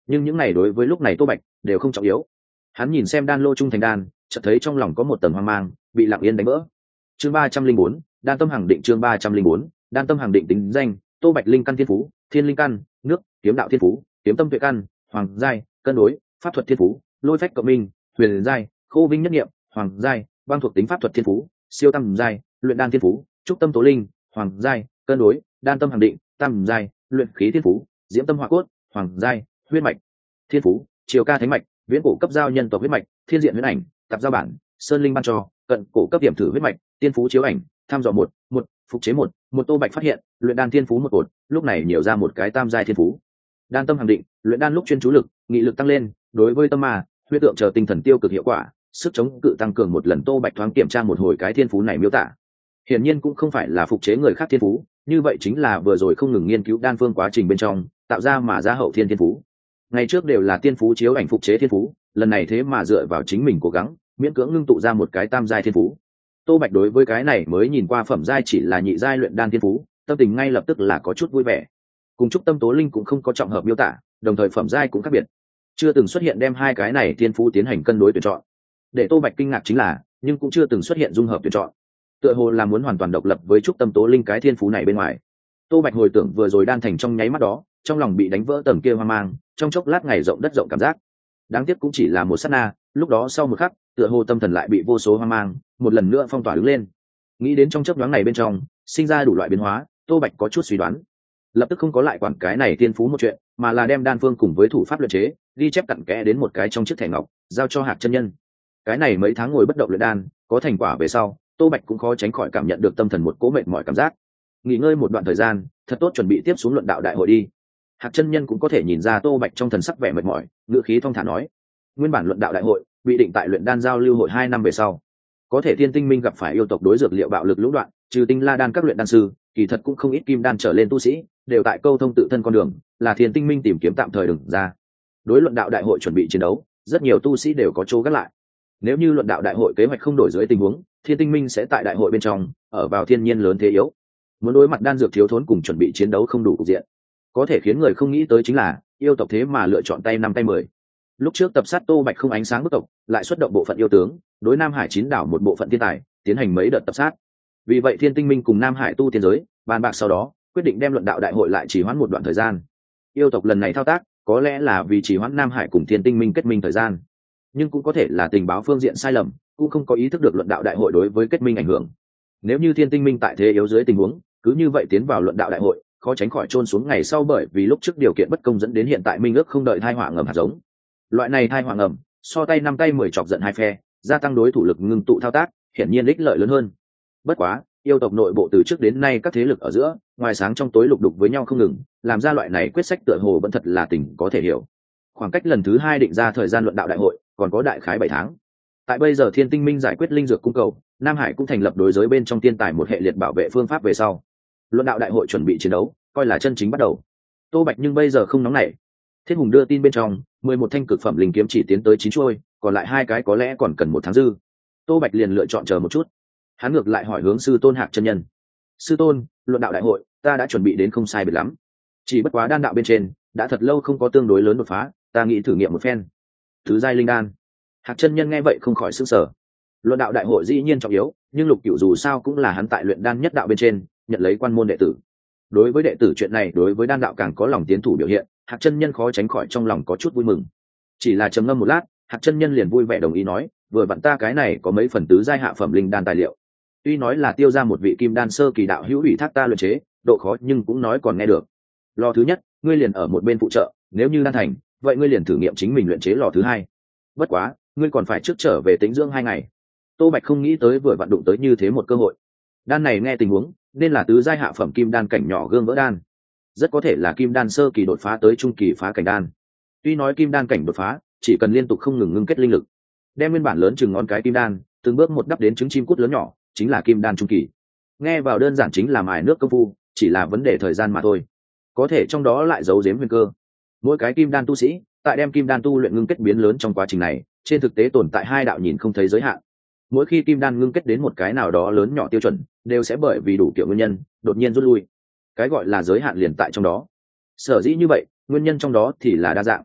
nhưng những này đối với lúc này Tô Bạch đều không trọng yếu. Hắn nhìn xem đan lô trung thành đan, chợt thấy trong lòng có một tầng hoang mang bị lặng yên đánh vỡ. Chương 304, đan tâm hàng định. Chương 304, đan tâm hàng định. Tính danh: Tô Bạch. Linh căn thiên phú: thiên linh căn, nước, kiếm đạo thiên phú, kiếm tâm tuệ căn, hoàng giai, cân đối, pháp thuật thiên phú, lôi phách cộng minh, huyền giai, khô vinh nhất nghiệm, hoàng giai, băng thuộc tính pháp thuật thiên phú, siêu tam giai, luyện đan thiên phú, trúc tâm tố linh, hoàng giai, cân đối, đan tâm hàng định, tam giai, luyện khí thiên phú, diễm tâm hỏa cốt, hoàng giai, huyết mạch thiên phú, triều ca thánh mạch, viễn cổ cấp giao nhân tộc huyết mạch, thiên diện huyết ảnh, tạp giao bản, sơn linh ban cho, cận cổ cấp điểm thử huyết mạch, tiên phú chiếu ảnh, tham dò một phục chế một Tô Bạch phát hiện luyện đan thiên phú một cột, lúc này nhiều ra một cái tam giai thiên phú. Đan tâm hàng định, luyện đan lúc chuyên chú lực, nghị lực tăng lên, đối với tâm ma, huyết tượng chờ tinh thần tiêu cực hiệu quả, sức chống cự tăng cường một lần. Tô Bạch thoáng kiểm tra một hồi cái thiên phú này miêu tả, hiển nhiên cũng không phải là phục chế người khác thiên phú, như vậy chính là vừa rồi không ngừng nghiên cứu đan phương quá trình bên trong tạo ra mà ra hậu thiên thiên phú. Ngày trước đều là tiên phú chiếu ảnh phục chế thiên phú, lần này thế mà dựa vào chính mình cố gắng miễn cưỡng ngưng tụ ra một cái tam giai thiên phú. Tô Bạch đối với cái này mới nhìn qua phẩm giai chỉ là nhị giai luyện đan thiên phú, tâm tình ngay lập tức là có chút vui vẻ. Cùng trúc tâm tố linh cũng không có trọng hợp miêu tả, đồng thời phẩm giai cũng khác biệt, chưa từng xuất hiện đem hai cái này thiên phú tiến hành cân đối tuyển chọn. Để Tô Bạch kinh ngạc chính là, nhưng cũng chưa từng xuất hiện dung hợp tuyển chọn, tựa hồ là muốn hoàn toàn độc lập với trúc tâm tố linh cái thiên phú này bên ngoài. Tô Bạch hồi tưởng vừa rồi đan thành trong nháy mắt đó, trong lòng bị đánh vỡ tầng kia hoang mang, trong chốc lát ngày rộng đất rộng cảm giác. Đáng tiếc cũng chỉ là một sát na, lúc đó sau một khắc, tựa hồ tâm thần lại bị vô số hoang mang một lần nữa phong tỏa đứng lên. Nghĩ đến trong chớp nhoáng này bên trong sinh ra đủ loại biến hóa, Tô Bạch có chút suy đoán, lập tức không có lại quản cái này tiên phú một chuyện, mà là đem đan phương cùng với thủ pháp luyện chế ghi chép cặn kẽ đến một cái trong chiếc thẻ ngọc, giao cho Hạc chân nhân. Cái này mấy tháng ngồi bất động luyện đan, có thành quả về sau, Tô Bạch cũng khó tránh khỏi cảm nhận được tâm thần một cố mệt mỏi cảm giác. Nghỉ ngơi một đoạn thời gian, thật tốt chuẩn bị tiếp xuống luận đạo đại hội đi. Hạc chân nhân cũng có thể nhìn ra Tô Bạch trong thần sắc vẻ mệt mỏi, ngữ khí thong thả nói: nguyên bản luận đạo đại hội bị định tại luyện đan giao lưu hội 2 năm về sau, có thể Thiên Tinh Minh gặp phải yêu tộc đối dược liệu bạo lực lũng đoạn, trừ Tinh La đan các luyện đan sư, kỳ thật cũng không ít kim đan trở lên tu sĩ đều tại câu thông tự thân con đường, là Thiên Tinh Minh tìm kiếm tạm thời đường ra. Đối luận đạo đại hội chuẩn bị chiến đấu, rất nhiều tu sĩ đều có chỗ gác lại. Nếu như luận đạo đại hội kế hoạch không đổi dưới tình huống, Thiên Tinh Minh sẽ tại đại hội bên trong ở vào thiên nhiên lớn thế yếu, muốn đối mặt đan dược thiếu thốn cùng chuẩn bị chiến đấu không đủ cục diện. Có thể khiến người không nghĩ tới chính là yêu tộc thế mà lựa chọn tay 5 tay 10. Lúc trước tập sát Tô Bạch không ánh sáng bức tộc, lại xuất động bộ phận yêu tướng đối Nam Hải 9 đảo một bộ phận thiên tài tiến hành mấy đợt tập sát. Vì vậy Thiên Tinh Minh cùng Nam Hải tu tiên giới bàn bạc sau đó quyết định đem luận đạo đại hội lại trì hoãn một đoạn thời gian. Yêu tộc lần này thao tác có lẽ là vì trì hoãn Nam Hải cùng Thiên Tinh Minh kết minh thời gian, nhưng cũng có thể là tình báo phương diện sai lầm, cũng không có ý thức được luận đạo đại hội đối với kết minh ảnh hưởng. Nếu như Thiên Tinh Minh tại thế yếu dưới tình huống cứ như vậy tiến vào luận đạo đại hội, khó tránh khỏi trôn xuống ngày sau, bởi vì lúc trước điều kiện bất công dẫn đến hiện tại minh ước không đợi thai họa ngầm hạt giống. Loại này thai họa ngầm so tay 5 tay 10 chọc giận hai phe, gia tăng đối thủ lực ngưng tụ thao tác, hiển nhiên ích lợi lớn hơn. Bất quá yêu tộc nội bộ từ trước đến nay các thế lực ở giữa ngoài sáng trong tối lục đục với nhau không ngừng, làm ra loại này quyết sách tựa hồ vẫn thật là tình có thể hiểu. Khoảng cách lần thứ 2 định ra thời gian luận đạo đại hội còn có đại khái 7 tháng. Tại bây giờ Thiên Tinh Minh giải quyết linh dược cung cầu, Nam Hải cũng thành lập đối giới bên trong tiên tài một hệ liệt bảo vệ phương pháp về sau, luận đạo đại hội chuẩn bị chiến đấu coi là chân chính bắt đầu. Tô Bạch nhưng bây giờ không nóng nảy. Thiết Hùng đưa tin bên trong 11 thanh cực phẩm linh kiếm chỉ tiến tới 9 chuôi, còn lại 2 cái có lẽ còn cần 1 tháng dư. Tô Bạch liền lựa chọn chờ một chút. Hắn ngược lại hỏi hướng sư tôn Hạc chân nhân: sư tôn, luận đạo đại hội ta đã chuẩn bị đến không sai biệt lắm, chỉ bất quá đan đạo bên trên đã thật lâu không có tương đối lớn đột phá, ta nghĩ thử nghiệm một phen thứ giai linh đan. Hạc chân nhân nghe vậy không khỏi sửng sở. Luận đạo đại hội dĩ nhiên trọng yếu, nhưng Lục Cửu dù sao cũng là hắn tại luyện đan nhất đạo bên trên nhận lấy quan môn đệ tử. Đối với đệ tử chuyện này, đối với đan đạo càng có lòng tiến thủ biểu hiện, Hạc chân nhân khó tránh khỏi trong lòng có chút vui mừng. Chỉ là trầm ngâm một lát, Hạc chân nhân liền vui vẻ đồng ý nói: vừa vặn ta cái này có mấy phần tứ giai hạ phẩm linh đan tài liệu. Tuy nói là tiêu ra một vị kim đan sơ kỳ đạo hữu ủy thác ta luyện chế, độ khó nhưng cũng nói còn nghe được. Lò thứ nhất ngươi liền ở một bên phụ trợ, nếu như đan thành, vậy ngươi liền thử nghiệm chính mình luyện chế lò thứ hai. Bất quá ngươi còn phải trước trở về tĩnh dưỡng 2 ngày. Tô Bạch không nghĩ tới vừa vặn đụng tới như thế một cơ hội. Đan này nghe tình huống nên là tứ giai hạ phẩm kim đan cảnh nhỏ gương vỡ đan, rất có thể là kim đan sơ kỳ đột phá tới trung kỳ phá cảnh đan. Tuy nói kim đan cảnh đột phá chỉ cần liên tục không ngừng ngưng kết linh lực, đem nguyên bản lớn chừng ngón cái kim đan từng bước một đắp đến trứng chim cút lớn nhỏ, chính là kim đan trung kỳ. Nghe vào đơn giản chính là mài nước công phu, chỉ là vấn đề thời gian mà thôi. Có thể trong đó lại giấu giếm huyền cơ. Mỗi cái kim đan tu sĩ tại đem kim đan tu luyện ngưng kết biến lớn trong quá trình này, trên thực tế tồn tại 2 đạo nhìn không thấy giới hạn. Mỗi khi kim đan ngưng kết đến một cái nào đó lớn nhỏ tiêu chuẩn, đều sẽ bởi vì đủ kiểu nguyên nhân đột nhiên rút lui. Cái gọi là giới hạn liền tại trong đó. Sở dĩ như vậy, nguyên nhân trong đó thì là đa dạng.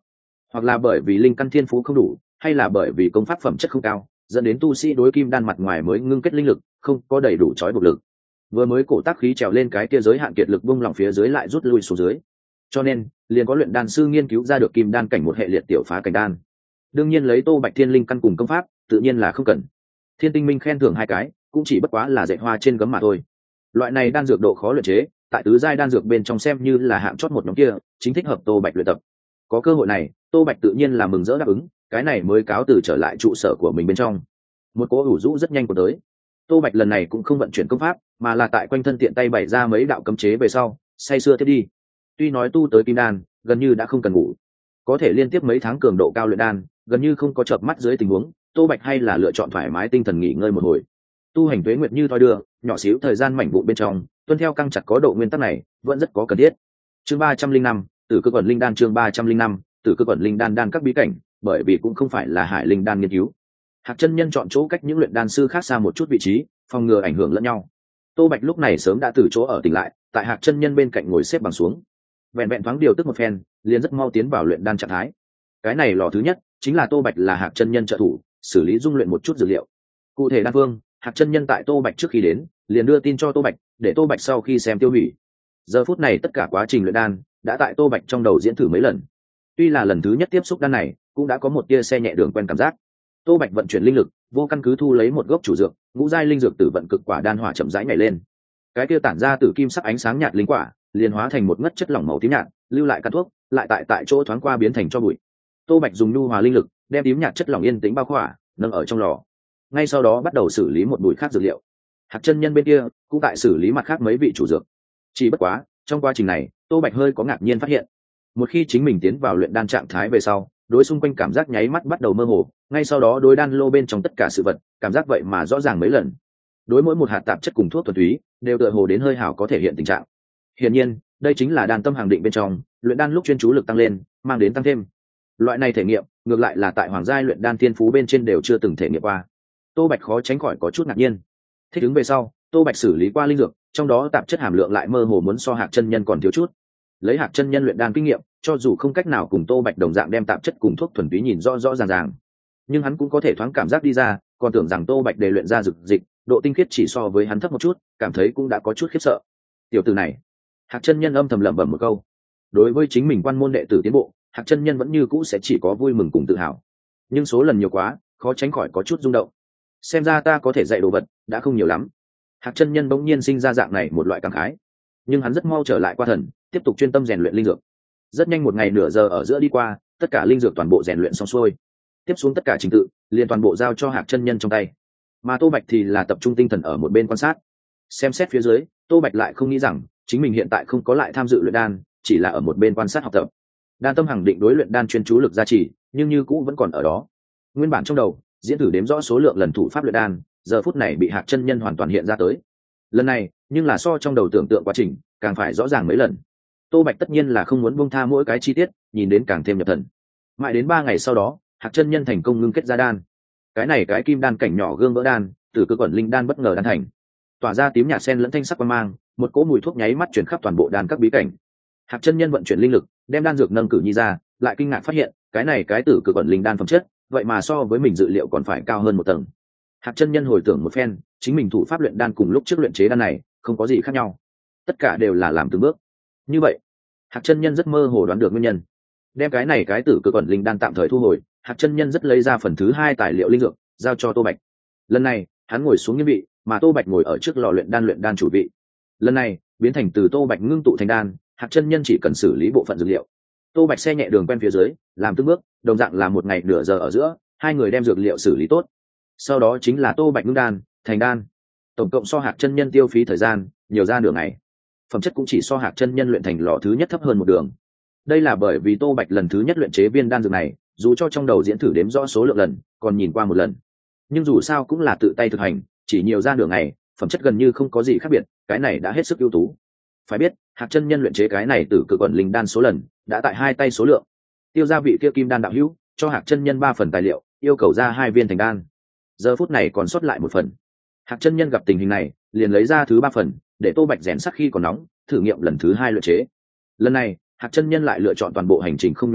hoặc là bởi vì linh căn thiên phú không đủ, hay là bởi vì công pháp phẩm chất không cao, dẫn đến tu sĩ đối kim đan mặt ngoài mới ngưng kết linh lực không có đầy đủ trói buộc lực, vừa mới cổ tác khí trèo lên cái kia giới hạn kiệt lực bung lỏng phía dưới lại rút lui xuống dưới, cho nên liền có luyện đan sư nghiên cứu ra được kim đan cảnh một hệ liệt tiểu phá cảnh đan. đương nhiên lấy Tô Bạch thiên linh căn cùng công pháp tự nhiên là không cần. Thiên Tinh Minh khen thưởng 2 cái cũng chỉ bất quá là dạy hoa trên gấm mà thôi. Loại này đan dược độ khó luyện chế tại tứ giai đan dược bên trong xem như là hạng chót một nhóm kia, chính thích hợp Tô Bạch luyện tập. Có cơ hội này, Tô Bạch tự nhiên là mừng rỡ đáp ứng, cái này mới cáo từ trở lại trụ sở của mình bên trong. Một cỗ ủ rũ rất nhanh của tới. Tô Bạch lần này cũng không vận chuyển công pháp, mà là tại quanh thân tiện tay bày ra mấy đạo cấm chế về sau, say sưa tiếp đi. Tuy nói tu tới kim đan, gần như đã không cần ngủ, có thể liên tiếp mấy tháng cường độ cao luyện đan, gần như không có chợp mắt dưới tình huống, Tô Bạch hay là lựa chọn thoải mái tinh thần nghỉ ngơi một hồi. Tu hành tuế nguyệt như thoi đưa, nhỏ xíu thời gian mảnh vụn bên trong, tuân theo căng chặt có độ nguyên tắc này, vẫn rất có cần thiết. Chương 305, Tử Cực Ẩn Linh Đan. Chương 305, Tử Cực Ẩn Linh Đan. Đan các bí cảnh, bởi vì cũng không phải là Hải Linh Đan nghiên cứu. Hạc chân nhân chọn chỗ cách những luyện đan sư khác xa một chút vị trí, phòng ngừa ảnh hưởng lẫn nhau. Tô Bạch lúc này sớm đã từ chỗ ở tỉnh lại, tại Hạc chân nhân bên cạnh ngồi xếp bằng xuống. Vẹn vẹn thoáng điều tức một phen, liền rất mau tiến vào luyện đan trạng thái. Cái này lò thứ nhất chính là Tô Bạch là Hạc chân nhân trợ thủ, xử lý dung luyện một chút dược liệu. Cụ thể đan phương, Hạc chân nhân tại Tô Bạch trước khi đến, liền đưa tin cho Tô Bạch, để Tô Bạch sau khi xem tiêu hủy. Giờ phút này tất cả quá trình luyện đan đã tại Tô Bạch trong đầu diễn thử mấy lần. Tuy là lần thứ nhất tiếp xúc đan này, cũng đã có một tia xe nhẹ đường quen cảm giác. Tô Bạch vận chuyển linh lực, vô căn cứ thu lấy một gốc chủ dược, ngũ giai linh dược tử vận cực quả đan hỏa chậm rãi nhảy lên. Cái kia tản ra từ kim sắc ánh sáng nhạt linh quả, liền hóa thành một ngất chất lỏng màu tím nhạt, lưu lại căn thuốc, lại tại chỗ thoáng qua biến thành cho bụi. Tô Bạch dùng nhu hòa linh lực, đem tím nhạt chất lỏng yên tĩnh bao khỏa, nâng ở trong lò. Ngay sau đó bắt đầu xử lý một bụi khác dược liệu. Hạc chân nhân bên kia cũng tại xử lý mặt khác mấy vị chủ dược. Chỉ bất quá, trong quá trình này, Tô Bạch hơi có ngạc nhiên phát hiện. Một khi chính mình tiến vào luyện đan trạng thái về sau, đối xung quanh cảm giác nháy mắt bắt đầu mơ hồ, ngay sau đó đối đan lô bên trong tất cả sự vật, cảm giác vậy mà rõ ràng mấy lần. Đối mỗi một hạt tạp chất cùng thuốc thuần túy, đều tựa hồ đến hơi hảo có thể hiện tình trạng. Hiển nhiên, đây chính là đan tâm hàng định bên trong, luyện đan lúc chuyên chú lực tăng lên, mang đến tăng thêm. Loại này thể nghiệm, ngược lại là tại hoàng giai luyện đan thiên phú bên trên đều chưa từng thể nghiệm qua. Tô Bạch khó tránh khỏi có chút ngạc nhiên. Thích ứng về sau, Tô Bạch xử lý qua linh dược, trong đó tạp chất hàm lượng lại mơ hồ muốn so Hạc chân nhân còn thiếu chút. Lấy Hạc chân nhân luyện đan kinh nghiệm, cho dù không cách nào cùng Tô Bạch đồng dạng đem tạp chất cùng thuốc thuần túy nhìn rõ rõ ràng ràng, nhưng hắn cũng có thể thoáng cảm giác đi ra, còn tưởng rằng Tô Bạch để luyện ra dược dịch, độ tinh khiết chỉ so với hắn thấp một chút, cảm thấy cũng đã có chút khiếp sợ. Tiểu tử này, Hạc chân nhân âm thầm lẩm bẩm một câu. Đối với chính mình quan môn đệ tử tiến bộ, Hạc chân nhân vẫn như cũ sẽ chỉ có vui mừng cùng tự hào, nhưng số lần nhiều quá, khó tránh khỏi có chút rung động. Xem ra ta có thể dạy đồ vật đã không nhiều lắm. Hạc chân nhân bỗng nhiên sinh ra dạng này một loại cảm khái, nhưng hắn rất mau trở lại qua thần, tiếp tục chuyên tâm rèn luyện linh dược. Rất nhanh một ngày nửa giờ ở giữa đi qua, tất cả linh dược toàn bộ rèn luyện xong xuôi. Tiếp xuống tất cả trình tự liền toàn bộ giao cho Hạc chân nhân trong tay, mà Tô Bạch thì là tập trung tinh thần ở một bên quan sát. Xem xét phía dưới, Tô Bạch lại không nghĩ rằng chính mình hiện tại không có lại tham dự luyện đan, chỉ là ở một bên quan sát học tập. Đan tâm hằng định đối luyện đan chuyên chú lực gia trì, nhưng như cũ vẫn còn ở đó. Nguyên bản trong đầu diễn thử đếm rõ số lượng lần thủ pháp luyện đan, giờ phút này bị Hạc chân nhân hoàn toàn hiện ra tới. Lần này, nhưng là so trong đầu tưởng tượng quá trình càng phải rõ ràng mấy lần. Tô Bạch tất nhiên là không muốn buông tha mỗi cái chi tiết, nhìn đến càng thêm nhập thần. Mãi đến 3 ngày sau đó, Hạc chân nhân thành công ngưng kết ra đan. Cái kim đan cảnh nhỏ gương vỡ đan, Tử Cực Ẩn Linh Đan bất ngờ đan thành, tỏa ra tím nhạt sen lẫn thanh sắc quang mang, một cỗ mùi thuốc nháy mắt chuyển khắp toàn bộ đan các bí cảnh. Hạc chân nhân vận chuyển linh lực, đem đan dược nâng cử nhi ra, lại kinh ngạc phát hiện, cái Tử Cực Ẩn Linh Đan phẩm chất, vậy mà so với mình dự liệu còn phải cao hơn một tầng. Hạc chân nhân hồi tưởng một phen, chính mình thủ pháp luyện đan cùng lúc trước luyện chế đan này không có gì khác nhau, tất cả đều là làm từng bước. Như vậy, Hạc chân nhân rất mơ hồ đoán được nguyên nhân. Đem cái Tử Cực Ẩn Linh Đan tạm thời thu hồi, Hạc chân nhân rất lấy ra phần thứ 2 tài liệu linh dược, giao cho Tô Bạch. Lần này, hắn ngồi xuống nghiêng vị, mà Tô Bạch ngồi ở trước lò luyện đan chủ vị. Lần này, biến thành từ Tô Bạch ngưng tụ thành đan, Hạc chân nhân chỉ cần xử lý bộ phận dược liệu. Tô Bạch xe nhẹ đường quen phía dưới, làm từng bước, đồng dạng là một ngày nửa giờ ở giữa, hai người đem dược liệu xử lý tốt. Sau đó chính là Tô Bạch ngưng đan, thành đan. Tổng cộng so Hạc chân nhân tiêu phí thời gian nhiều ra nửa ngày. Phẩm chất cũng chỉ so Hạc chân nhân luyện thành lò thứ nhất thấp hơn một đường. Đây là bởi vì Tô Bạch lần thứ nhất luyện chế viên đan dược này, dù cho trong đầu diễn thử đếm rõ số lượng lần, còn nhìn qua một lần, nhưng dù sao cũng là tự tay thực hành, chỉ nhiều ra nửa ngày, phẩm chất gần như không có gì khác biệt, cái này đã hết sức ưu tú. Phải biết, Hạc chân nhân luyện chế cái này Tử Cực Ẩn Linh Đan số lần đã tại 2 tay số lượng. Tiêu gia vị kia kim đan đạo hữu cho Hạc chân nhân 3 phần tài liệu, yêu cầu ra 2 viên thành đan. Giờ phút này còn sót lại 1 phần. Hạc chân nhân gặp tình hình này, liền lấy ra thứ 3 phần, để Tô Bạch rèn sắc khi còn nóng, thử nghiệm lần thứ 2 luyện chế. Lần này, Hạc chân nhân lại lựa chọn toàn bộ hành trình không nhúng tay,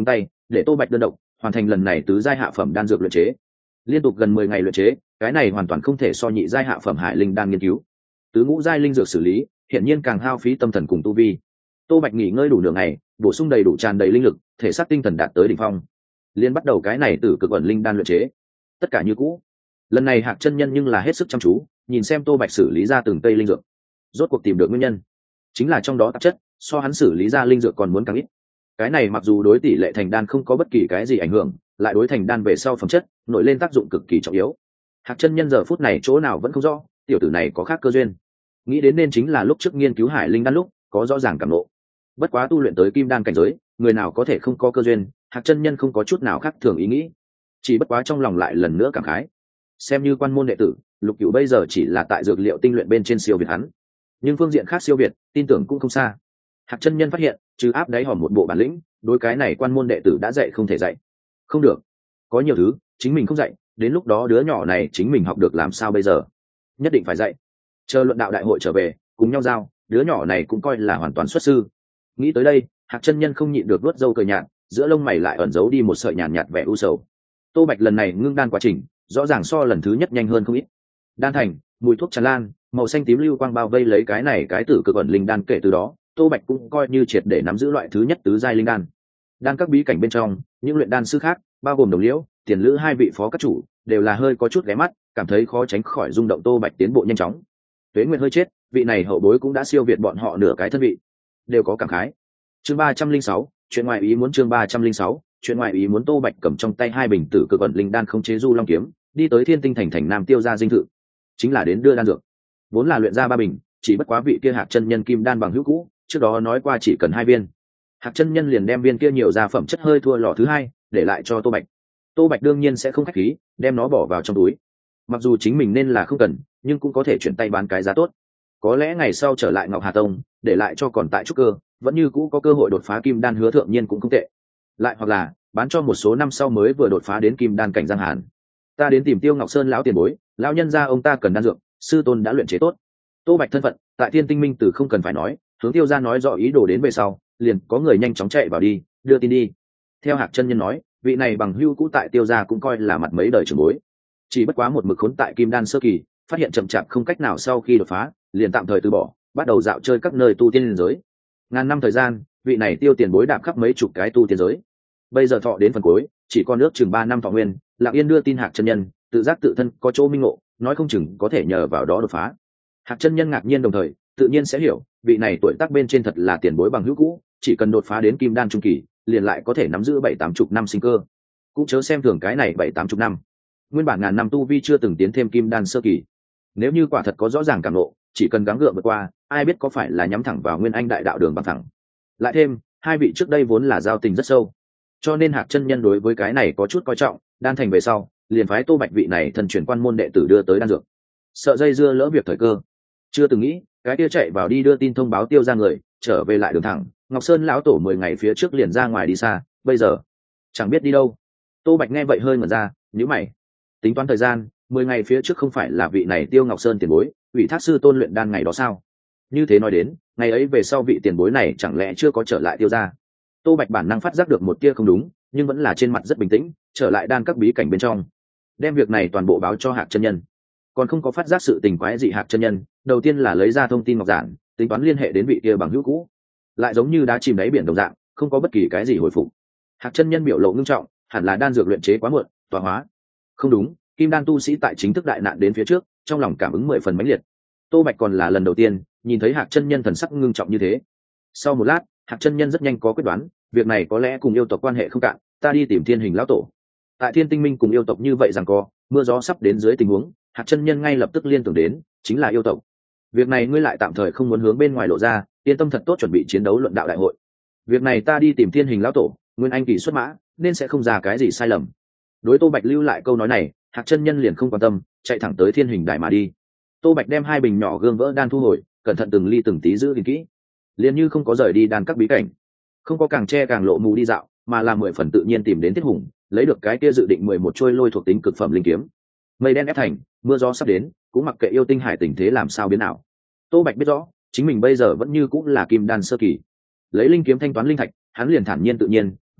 để Tô Bạch đơn độc hoàn thành lần này tứ giai hạ phẩm đan dược luyện chế. Liên tục gần 10 ngày luyện chế, cái này hoàn toàn không thể so nhị giai hạ phẩm hải linh đan nghiên cứu. Tứ ngũ giai linh dược xử lý, hiện nhiên càng hao phí tâm thần cùng tu vi. Tô Bạch nghỉ ngơi đủ nửa ngày, bổ sung đầy đủ tràn đầy linh lực, thể xác tinh thần đạt tới đỉnh phong. Liên bắt đầu cái này từ cực ẩn linh đan luyện chế. Tất cả như cũ. Lần này Hạc chân nhân nhưng là hết sức chăm chú, nhìn xem Tô Bạch xử lý ra từng cây linh dược. Rốt cuộc tìm được nguyên nhân, chính là trong đó tạp chất so hắn xử lý ra linh dược còn muốn càng ít. Cái này mặc dù đối tỷ lệ thành đan không có bất kỳ cái gì ảnh hưởng, lại đối thành đan về sau phẩm chất nổi lên tác dụng cực kỳ trọng yếu. Hạc chân nhân giờ phút này chỗ nào vẫn không rõ, tiểu tử này có khác cơ duyên. Nghĩ đến nên chính là lúc trước nghiên cứu hải linh đan lúc có rõ ràng cảm ngộ. Bất quá tu luyện tới kim đan cảnh giới, người nào có thể không có cơ duyên, Hạc chân nhân không có chút nào khác thường ý nghĩ. Chỉ bất quá trong lòng lại lần nữa cảm khái. Xem như quan môn đệ tử, Lục Cửu bây giờ chỉ là tại dược liệu tinh luyện bên trên siêu việt hắn, nhưng phương diện khác siêu việt, tin tưởng cũng không xa. Hạc chân nhân phát hiện, trừ áp đáy hòm một bộ bản lĩnh, đối cái này quan môn đệ tử đã dạy không thể dạy. Không được, có nhiều thứ chính mình không dạy, đến lúc đó đứa nhỏ này chính mình học được làm sao bây giờ? Nhất định phải dạy. Chờ luận đạo đại hội trở về, cùng nhau giao, đứa nhỏ này cũng coi là hoàn toàn xuất sư. Nghĩ tới đây, Hạc chân nhân không nhịn được vuốt râu cười nhạt, giữa lông mày lại ẩn giấu đi một sợi nhàn nhạt vẻ u sầu. Tô Bạch lần này ngưng đan quá trình, rõ ràng so lần thứ nhất nhanh hơn không ít. Đan thành, mùi thuốc tràn lan, màu xanh tím lưu quang bao vây lấy cái này cái tử cực ẩn linh đan, kể từ đó Tô Bạch cũng coi như triệt để nắm giữ loại thứ nhất tứ giai linh đan. Đan các bí cảnh bên trong, những luyện đan sư khác, bao gồm Đồng Liễu, Tiền Lữ hai vị phó các chủ, đều là hơi có chút ghé mắt, cảm thấy khó tránh khỏi rung động Tô Bạch tiến bộ nhanh chóng. Tuế Nguyệt hơi chết, vị này hậu bối cũng đã siêu việt bọn họ nửa cái thân vị, đều có cảm khái. Chương 306, chuyện ngoài ý muốn. Chương 306, chuyện ngoài ý muốn. Tô Bạch cầm trong tay hai bình tử cực ẩn linh đan không chế du long kiếm, đi tới Thiên Tinh thành thành Nam Tiêu gia dinh thự, chính là đến đưa đan dược. Vốn là luyện ra 3 bình, chỉ bất quá vị kia Hạc chân nhân kim đan bằng hữu cũ, trước đó nói qua chỉ cần 2 viên. Hạc chân nhân liền đem viên kia nhiều ra phẩm chất hơi thua lọ thứ hai, để lại cho Tô Bạch. Tô Bạch đương nhiên sẽ không khách khí, đem nó bỏ vào trong túi. Mặc dù chính mình nên là không cần, nhưng cũng có thể chuyển tay bán cái giá tốt. Có lẽ ngày sau trở lại Ngọc Hà Tông, để lại cho còn tại trúc cơ, vẫn như cũ có cơ hội đột phá kim đan, hứa thượng nhiên cũng không tệ. Lại hoặc là bán cho một số năm sau mới vừa đột phá đến kim đan cảnh Giang Hàn. Ta đến tìm Tiêu Ngọc Sơn lão tiền bối, lão nhân gia ông ta cần đan dược, sư tôn đã luyện chế tốt. Tô Bạch thân phận tại Thiên Tinh Minh từ không cần phải nói, hướng Tiêu gia nói rõ ý đồ đến về sau, liền có người nhanh chóng chạy vào đi đưa tin đi. Theo Hạc chân nhân nói, vị này bằng hữu cũ tại Tiêu gia cũng coi là mặt mấy đời trưởng bối, chỉ bất quá một mực khốn tại kim đan sơ kỳ, phát hiện chậm chạp không cách nào sau khi đột phá, liền tạm thời từ bỏ, bắt đầu dạo chơi các nơi tu tiên liên giới. Ngàn năm thời gian, vị này Tiêu tiền bối đạp khắp mấy chục cái tu tiên giới, bây giờ thọ đến phần cuối, chỉ còn nước chừng 3 năm thọ nguyên. Lặng yên đưa tin Hạc chân nhân, tự giác tự thân có chỗ minh ngộ, nói không chừng có thể nhờ vào đó đột phá. Hạc chân nhân ngạc nhiên đồng thời tự nhiên sẽ hiểu, vị này tuổi tác bên trên thật là tiền bối bằng hữu cũ, chỉ cần đột phá đến kim đan trung kỳ, liền lại có thể nắm giữ 7-80 năm sinh cơ. Cũng chớ xem thường cái này 7-80 năm, nguyên bản ngàn năm tu vi chưa từng tiến thêm kim đan sơ kỳ. Nếu như quả thật có rõ ràng cảm ngộ, chỉ cần gắng gượng vượt qua, ai biết có phải là nhắm thẳng vào nguyên anh đại đạo đường bằng thẳng. Lại thêm hai vị trước đây vốn là giao tình rất sâu, cho nên Hạc chân nhân đối với cái này có chút coi trọng. Đan thành về sau, liền phái Tô Bạch vị này thần truyền quan môn đệ tử đưa tới đan dược, sợ dây dưa lỡ việc thời cơ. Chưa từng nghĩ cái kia chạy vào đi đưa tin thông báo Tiêu ra người trở về lại đường thẳng. Ngọc Sơn lão tổ 10 ngày phía trước liền ra ngoài đi xa, bây giờ chẳng biết đi đâu. Tô Bạch nghe vậy hơi ngẩn ra, nhíu mày. Tính toán thời gian, 10 ngày phía trước không phải là vị này Tiêu Ngọc Sơn tiền bối ủy thác sư tôn luyện đan ngày đó sao? Như thế nói đến, ngày ấy về sau vị tiền bối này chẳng lẽ chưa có trở lại Tiêu ra? Tô Bạch bản năng phát giác được một tia không đúng, nhưng vẫn là trên mặt rất bình tĩnh, trở lại đan các bí cảnh bên trong, đem việc này toàn bộ báo cho Hạc chân nhân. Còn không có phát giác sự tình quái dị Hạc chân nhân, đầu tiên là lấy ra thông tin ngọc giản, tính toán liên hệ đến vị kia bằng hữu cũ, lại giống như đá chìm đáy biển đồng dạng, không có bất kỳ cái gì hồi phục. Hạc chân nhân biểu lộ ngưng trọng, hẳn là đan dược luyện chế quá muộn, tọa hóa. Không đúng, kim đan tu sĩ tại chính thức đại nạn đến phía trước, trong lòng cảm ứng 10 phần mãnh liệt. Tô Bạch còn là lần đầu tiên nhìn thấy Hạc chân nhân thần sắc ngưng trọng như thế. Sau một lát, Hạc chân nhân rất nhanh có quyết đoán, việc này có lẽ cùng yêu tộc quan hệ không cạn, ta đi tìm Thiên Hình lão tổ. Tại Thiên Tinh Minh cùng yêu tộc như vậy rằng co, mưa gió sắp đến dưới tình huống, Hạc chân nhân ngay lập tức liên tưởng đến chính là yêu tộc. Việc này ngươi lại tạm thời không muốn hướng bên ngoài lộ ra, yên tâm thật tốt chuẩn bị chiến đấu luận đạo đại hội. Việc này ta đi tìm Thiên Hình lão tổ, nguyên anh kỳ xuất mã, nên sẽ không ra cái gì sai lầm. Đối Tô Bạch lưu lại câu nói này, Hạc chân nhân liền không quan tâm, chạy thẳng tới Thiên Hình đài mà đi. Tô Bạch đem 2 bình nhỏ gương vỡ đan thu hồi, cẩn thận từng ly từng tí giữ gìn kỹ, liền như không có rời đi đan các bí cảnh, không có càng che càng lộ mù đi dạo, mà là 10 phần tự nhiên tìm đến Tiết Hùng, lấy được cái kia dự định 11 trôi lôi thuộc tính cực phẩm linh kiếm. Mây đen ép thành, mưa gió sắp đến, cũng mặc kệ yêu tinh hải tình thế làm sao biến nào. Tô Bạch biết rõ, chính mình bây giờ vẫn như cũng là kim đan sơ kỳ, lấy linh kiếm thanh toán linh thạch, hắn liền thản nhiên tự nhiên,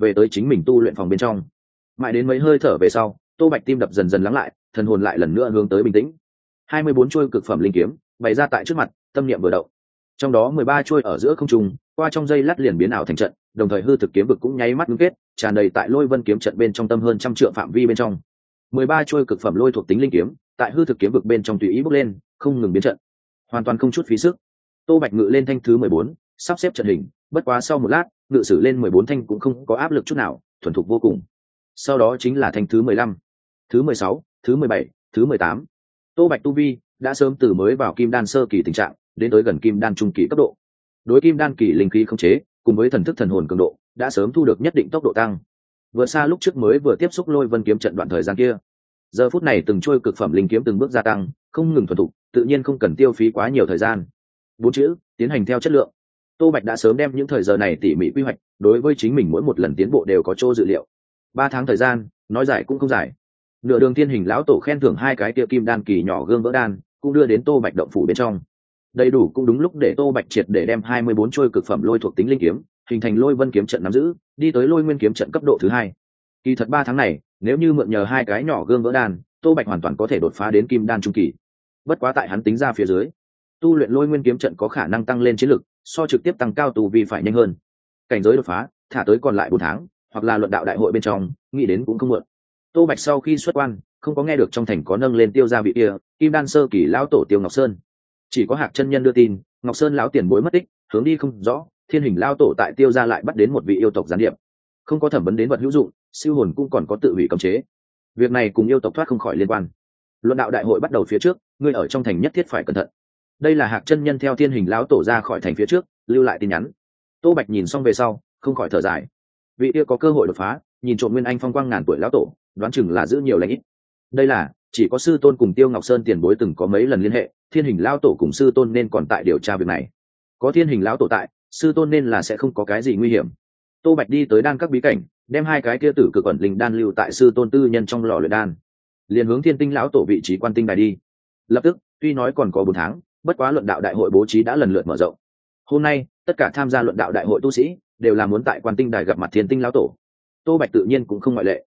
về tới chính mình tu luyện phòng bên trong. Mãi đến mấy hơi thở về sau, Tô Bạch tim đập dần dần lắng lại, thần hồn lại lần nữa hướng tới bình tĩnh. 24 chuôi cực phẩm linh kiếm bày ra tại trước mặt, tâm niệm vừa động. Trong đó 13 chuôi ở giữa không trung, qua trong giây lát liền biến ảo thành trận, đồng thời hư thực kiếm vực cũng nháy mắt ngưng kết, tràn đầy tại Lôi Vân kiếm trận bên trong tâm hơn trăm trượng phạm vi bên trong. 13 chuôi cực phẩm lôi thuộc tính linh kiếm, tại hư thực kiếm vực bên trong tùy ý bốc lên, không ngừng biến trận, hoàn toàn không chút phí sức. Tô Bạch ngự lên thanh thứ 14, sắp xếp trận hình, bất quá sau một lát, ngự sử lên 14 thanh cũng không có áp lực chút nào, thuần thục vô cùng. Sau đó chính là thanh thứ 15, thứ 16, thứ 17, thứ 18. Tô Bạch tu vi đã sớm từ mới vào kim đan sơ kỳ tình trạng, đến tới gần kim đan trung kỳ cấp độ. Đối kim đan kỳ linh khí khống chế, cùng với thần thức thần hồn cường độ, đã sớm thu được nhất định tốc độ tăng. Vượt xa lúc trước mới vừa tiếp xúc Lôi Vân kiếm trận đoạn thời gian kia. Giờ phút này từng trôi cực phẩm linh kiếm từng bước gia tăng, không ngừng thuần thục, tự nhiên không cần tiêu phí quá nhiều thời gian. 4 chữ, tiến hành theo chất lượng. Tô Bạch đã sớm đem những thời giờ này tỉ mỉ quy hoạch, đối với chính mình mỗi một lần tiến bộ đều có chỗ dự liệu. 3 tháng thời gian, nói dài cũng không dài. Nửa đường Thiên Hình lão tổ khen thưởng 2 cái kia kim đan kỳ nhỏ gương vỡ đan, cũng đưa đến Tô Bạch động phủ bên trong. Đầy đủ cũng đúng lúc để Tô Bạch triệt để đem 24 trôi cực phẩm lôi thuộc tính linh kiếm, hình thành Lôi Vân kiếm trận nắm giữ, đi tới Lôi Nguyên kiếm trận cấp độ thứ 2. Kỳ thật 3 tháng này, nếu như mượn nhờ 2 cái nhỏ gương vỡ đan, Tô Bạch hoàn toàn có thể đột phá đến kim đan trung kỳ. Bất quá tại hắn tính ra phía dưới, tu luyện Lôi Nguyên kiếm trận có khả năng tăng lên chiến lực, so trực tiếp tăng cao tu vi phải nhanh hơn. Cảnh giới đột phá, thả tới còn lại 4 tháng, hoặc là luận đạo đại hội bên trong, nghĩ đến cũng không muộn. Tô Bạch sau khi xuất quan, không có nghe được trong thành có nâng lên Tiêu gia vị kia, kim đan sơ kỳ lão tổ Tiêu Ngọc Sơn. Chỉ có Hạc chân nhân đưa tin, Ngọc Sơn lão tiền bối mất tích, hướng đi không rõ, Thiên Hình lão tổ tại Tiêu gia lại bắt đến một vị yêu tộc gián điệp. Không có thẩm vấn đến vật hữu dụng, siêu hồn cũng còn có tự hủy cấm chế. Việc này cùng yêu tộc thoát không khỏi liên quan. Luận đạo đại hội bắt đầu phía trước, ngươi ở trong thành nhất thiết phải cẩn thận. Đây là Hạc chân nhân theo Thiên Hình lão tổ ra khỏi thành phía trước, lưu lại tin nhắn. Tô Bạch nhìn xong về sau, không khỏi thở dài. Vị kia có cơ hội đột phá, nhìn trộm nguyên anh phong quang ngàn tuổi lão tổ, đoán chừng là giữ nhiều lãnh ít. Đây là chỉ có sư tôn cùng Tiêu Ngọc Sơn tiền bối từng có mấy lần liên hệ, Thiên Hình lão tổ cùng sư tôn nên còn tại điều tra việc này. Có Thiên Hình lão tổ tại, sư tôn nên là sẽ không có cái gì nguy hiểm. Tô Bạch đi tới đan các bí cảnh, đem 2 cái kia tử cực ẩn linh đan lưu tại sư tôn tư nhân trong lò luyện đan, liền hướng Thiên Tinh lão tổ vị trí quan tinh đài đi. Lập tức, tuy nói còn có 4 tháng, bất quá luận đạo đại hội bố trí đã lần lượt mở rộng. Hôm nay, tất cả tham gia luận đạo đại hội tu sĩ đều là muốn tại quan tinh đài gặp mặt Thiên Tinh lão tổ. Tô Bạch tự nhiên cũng không ngoại lệ.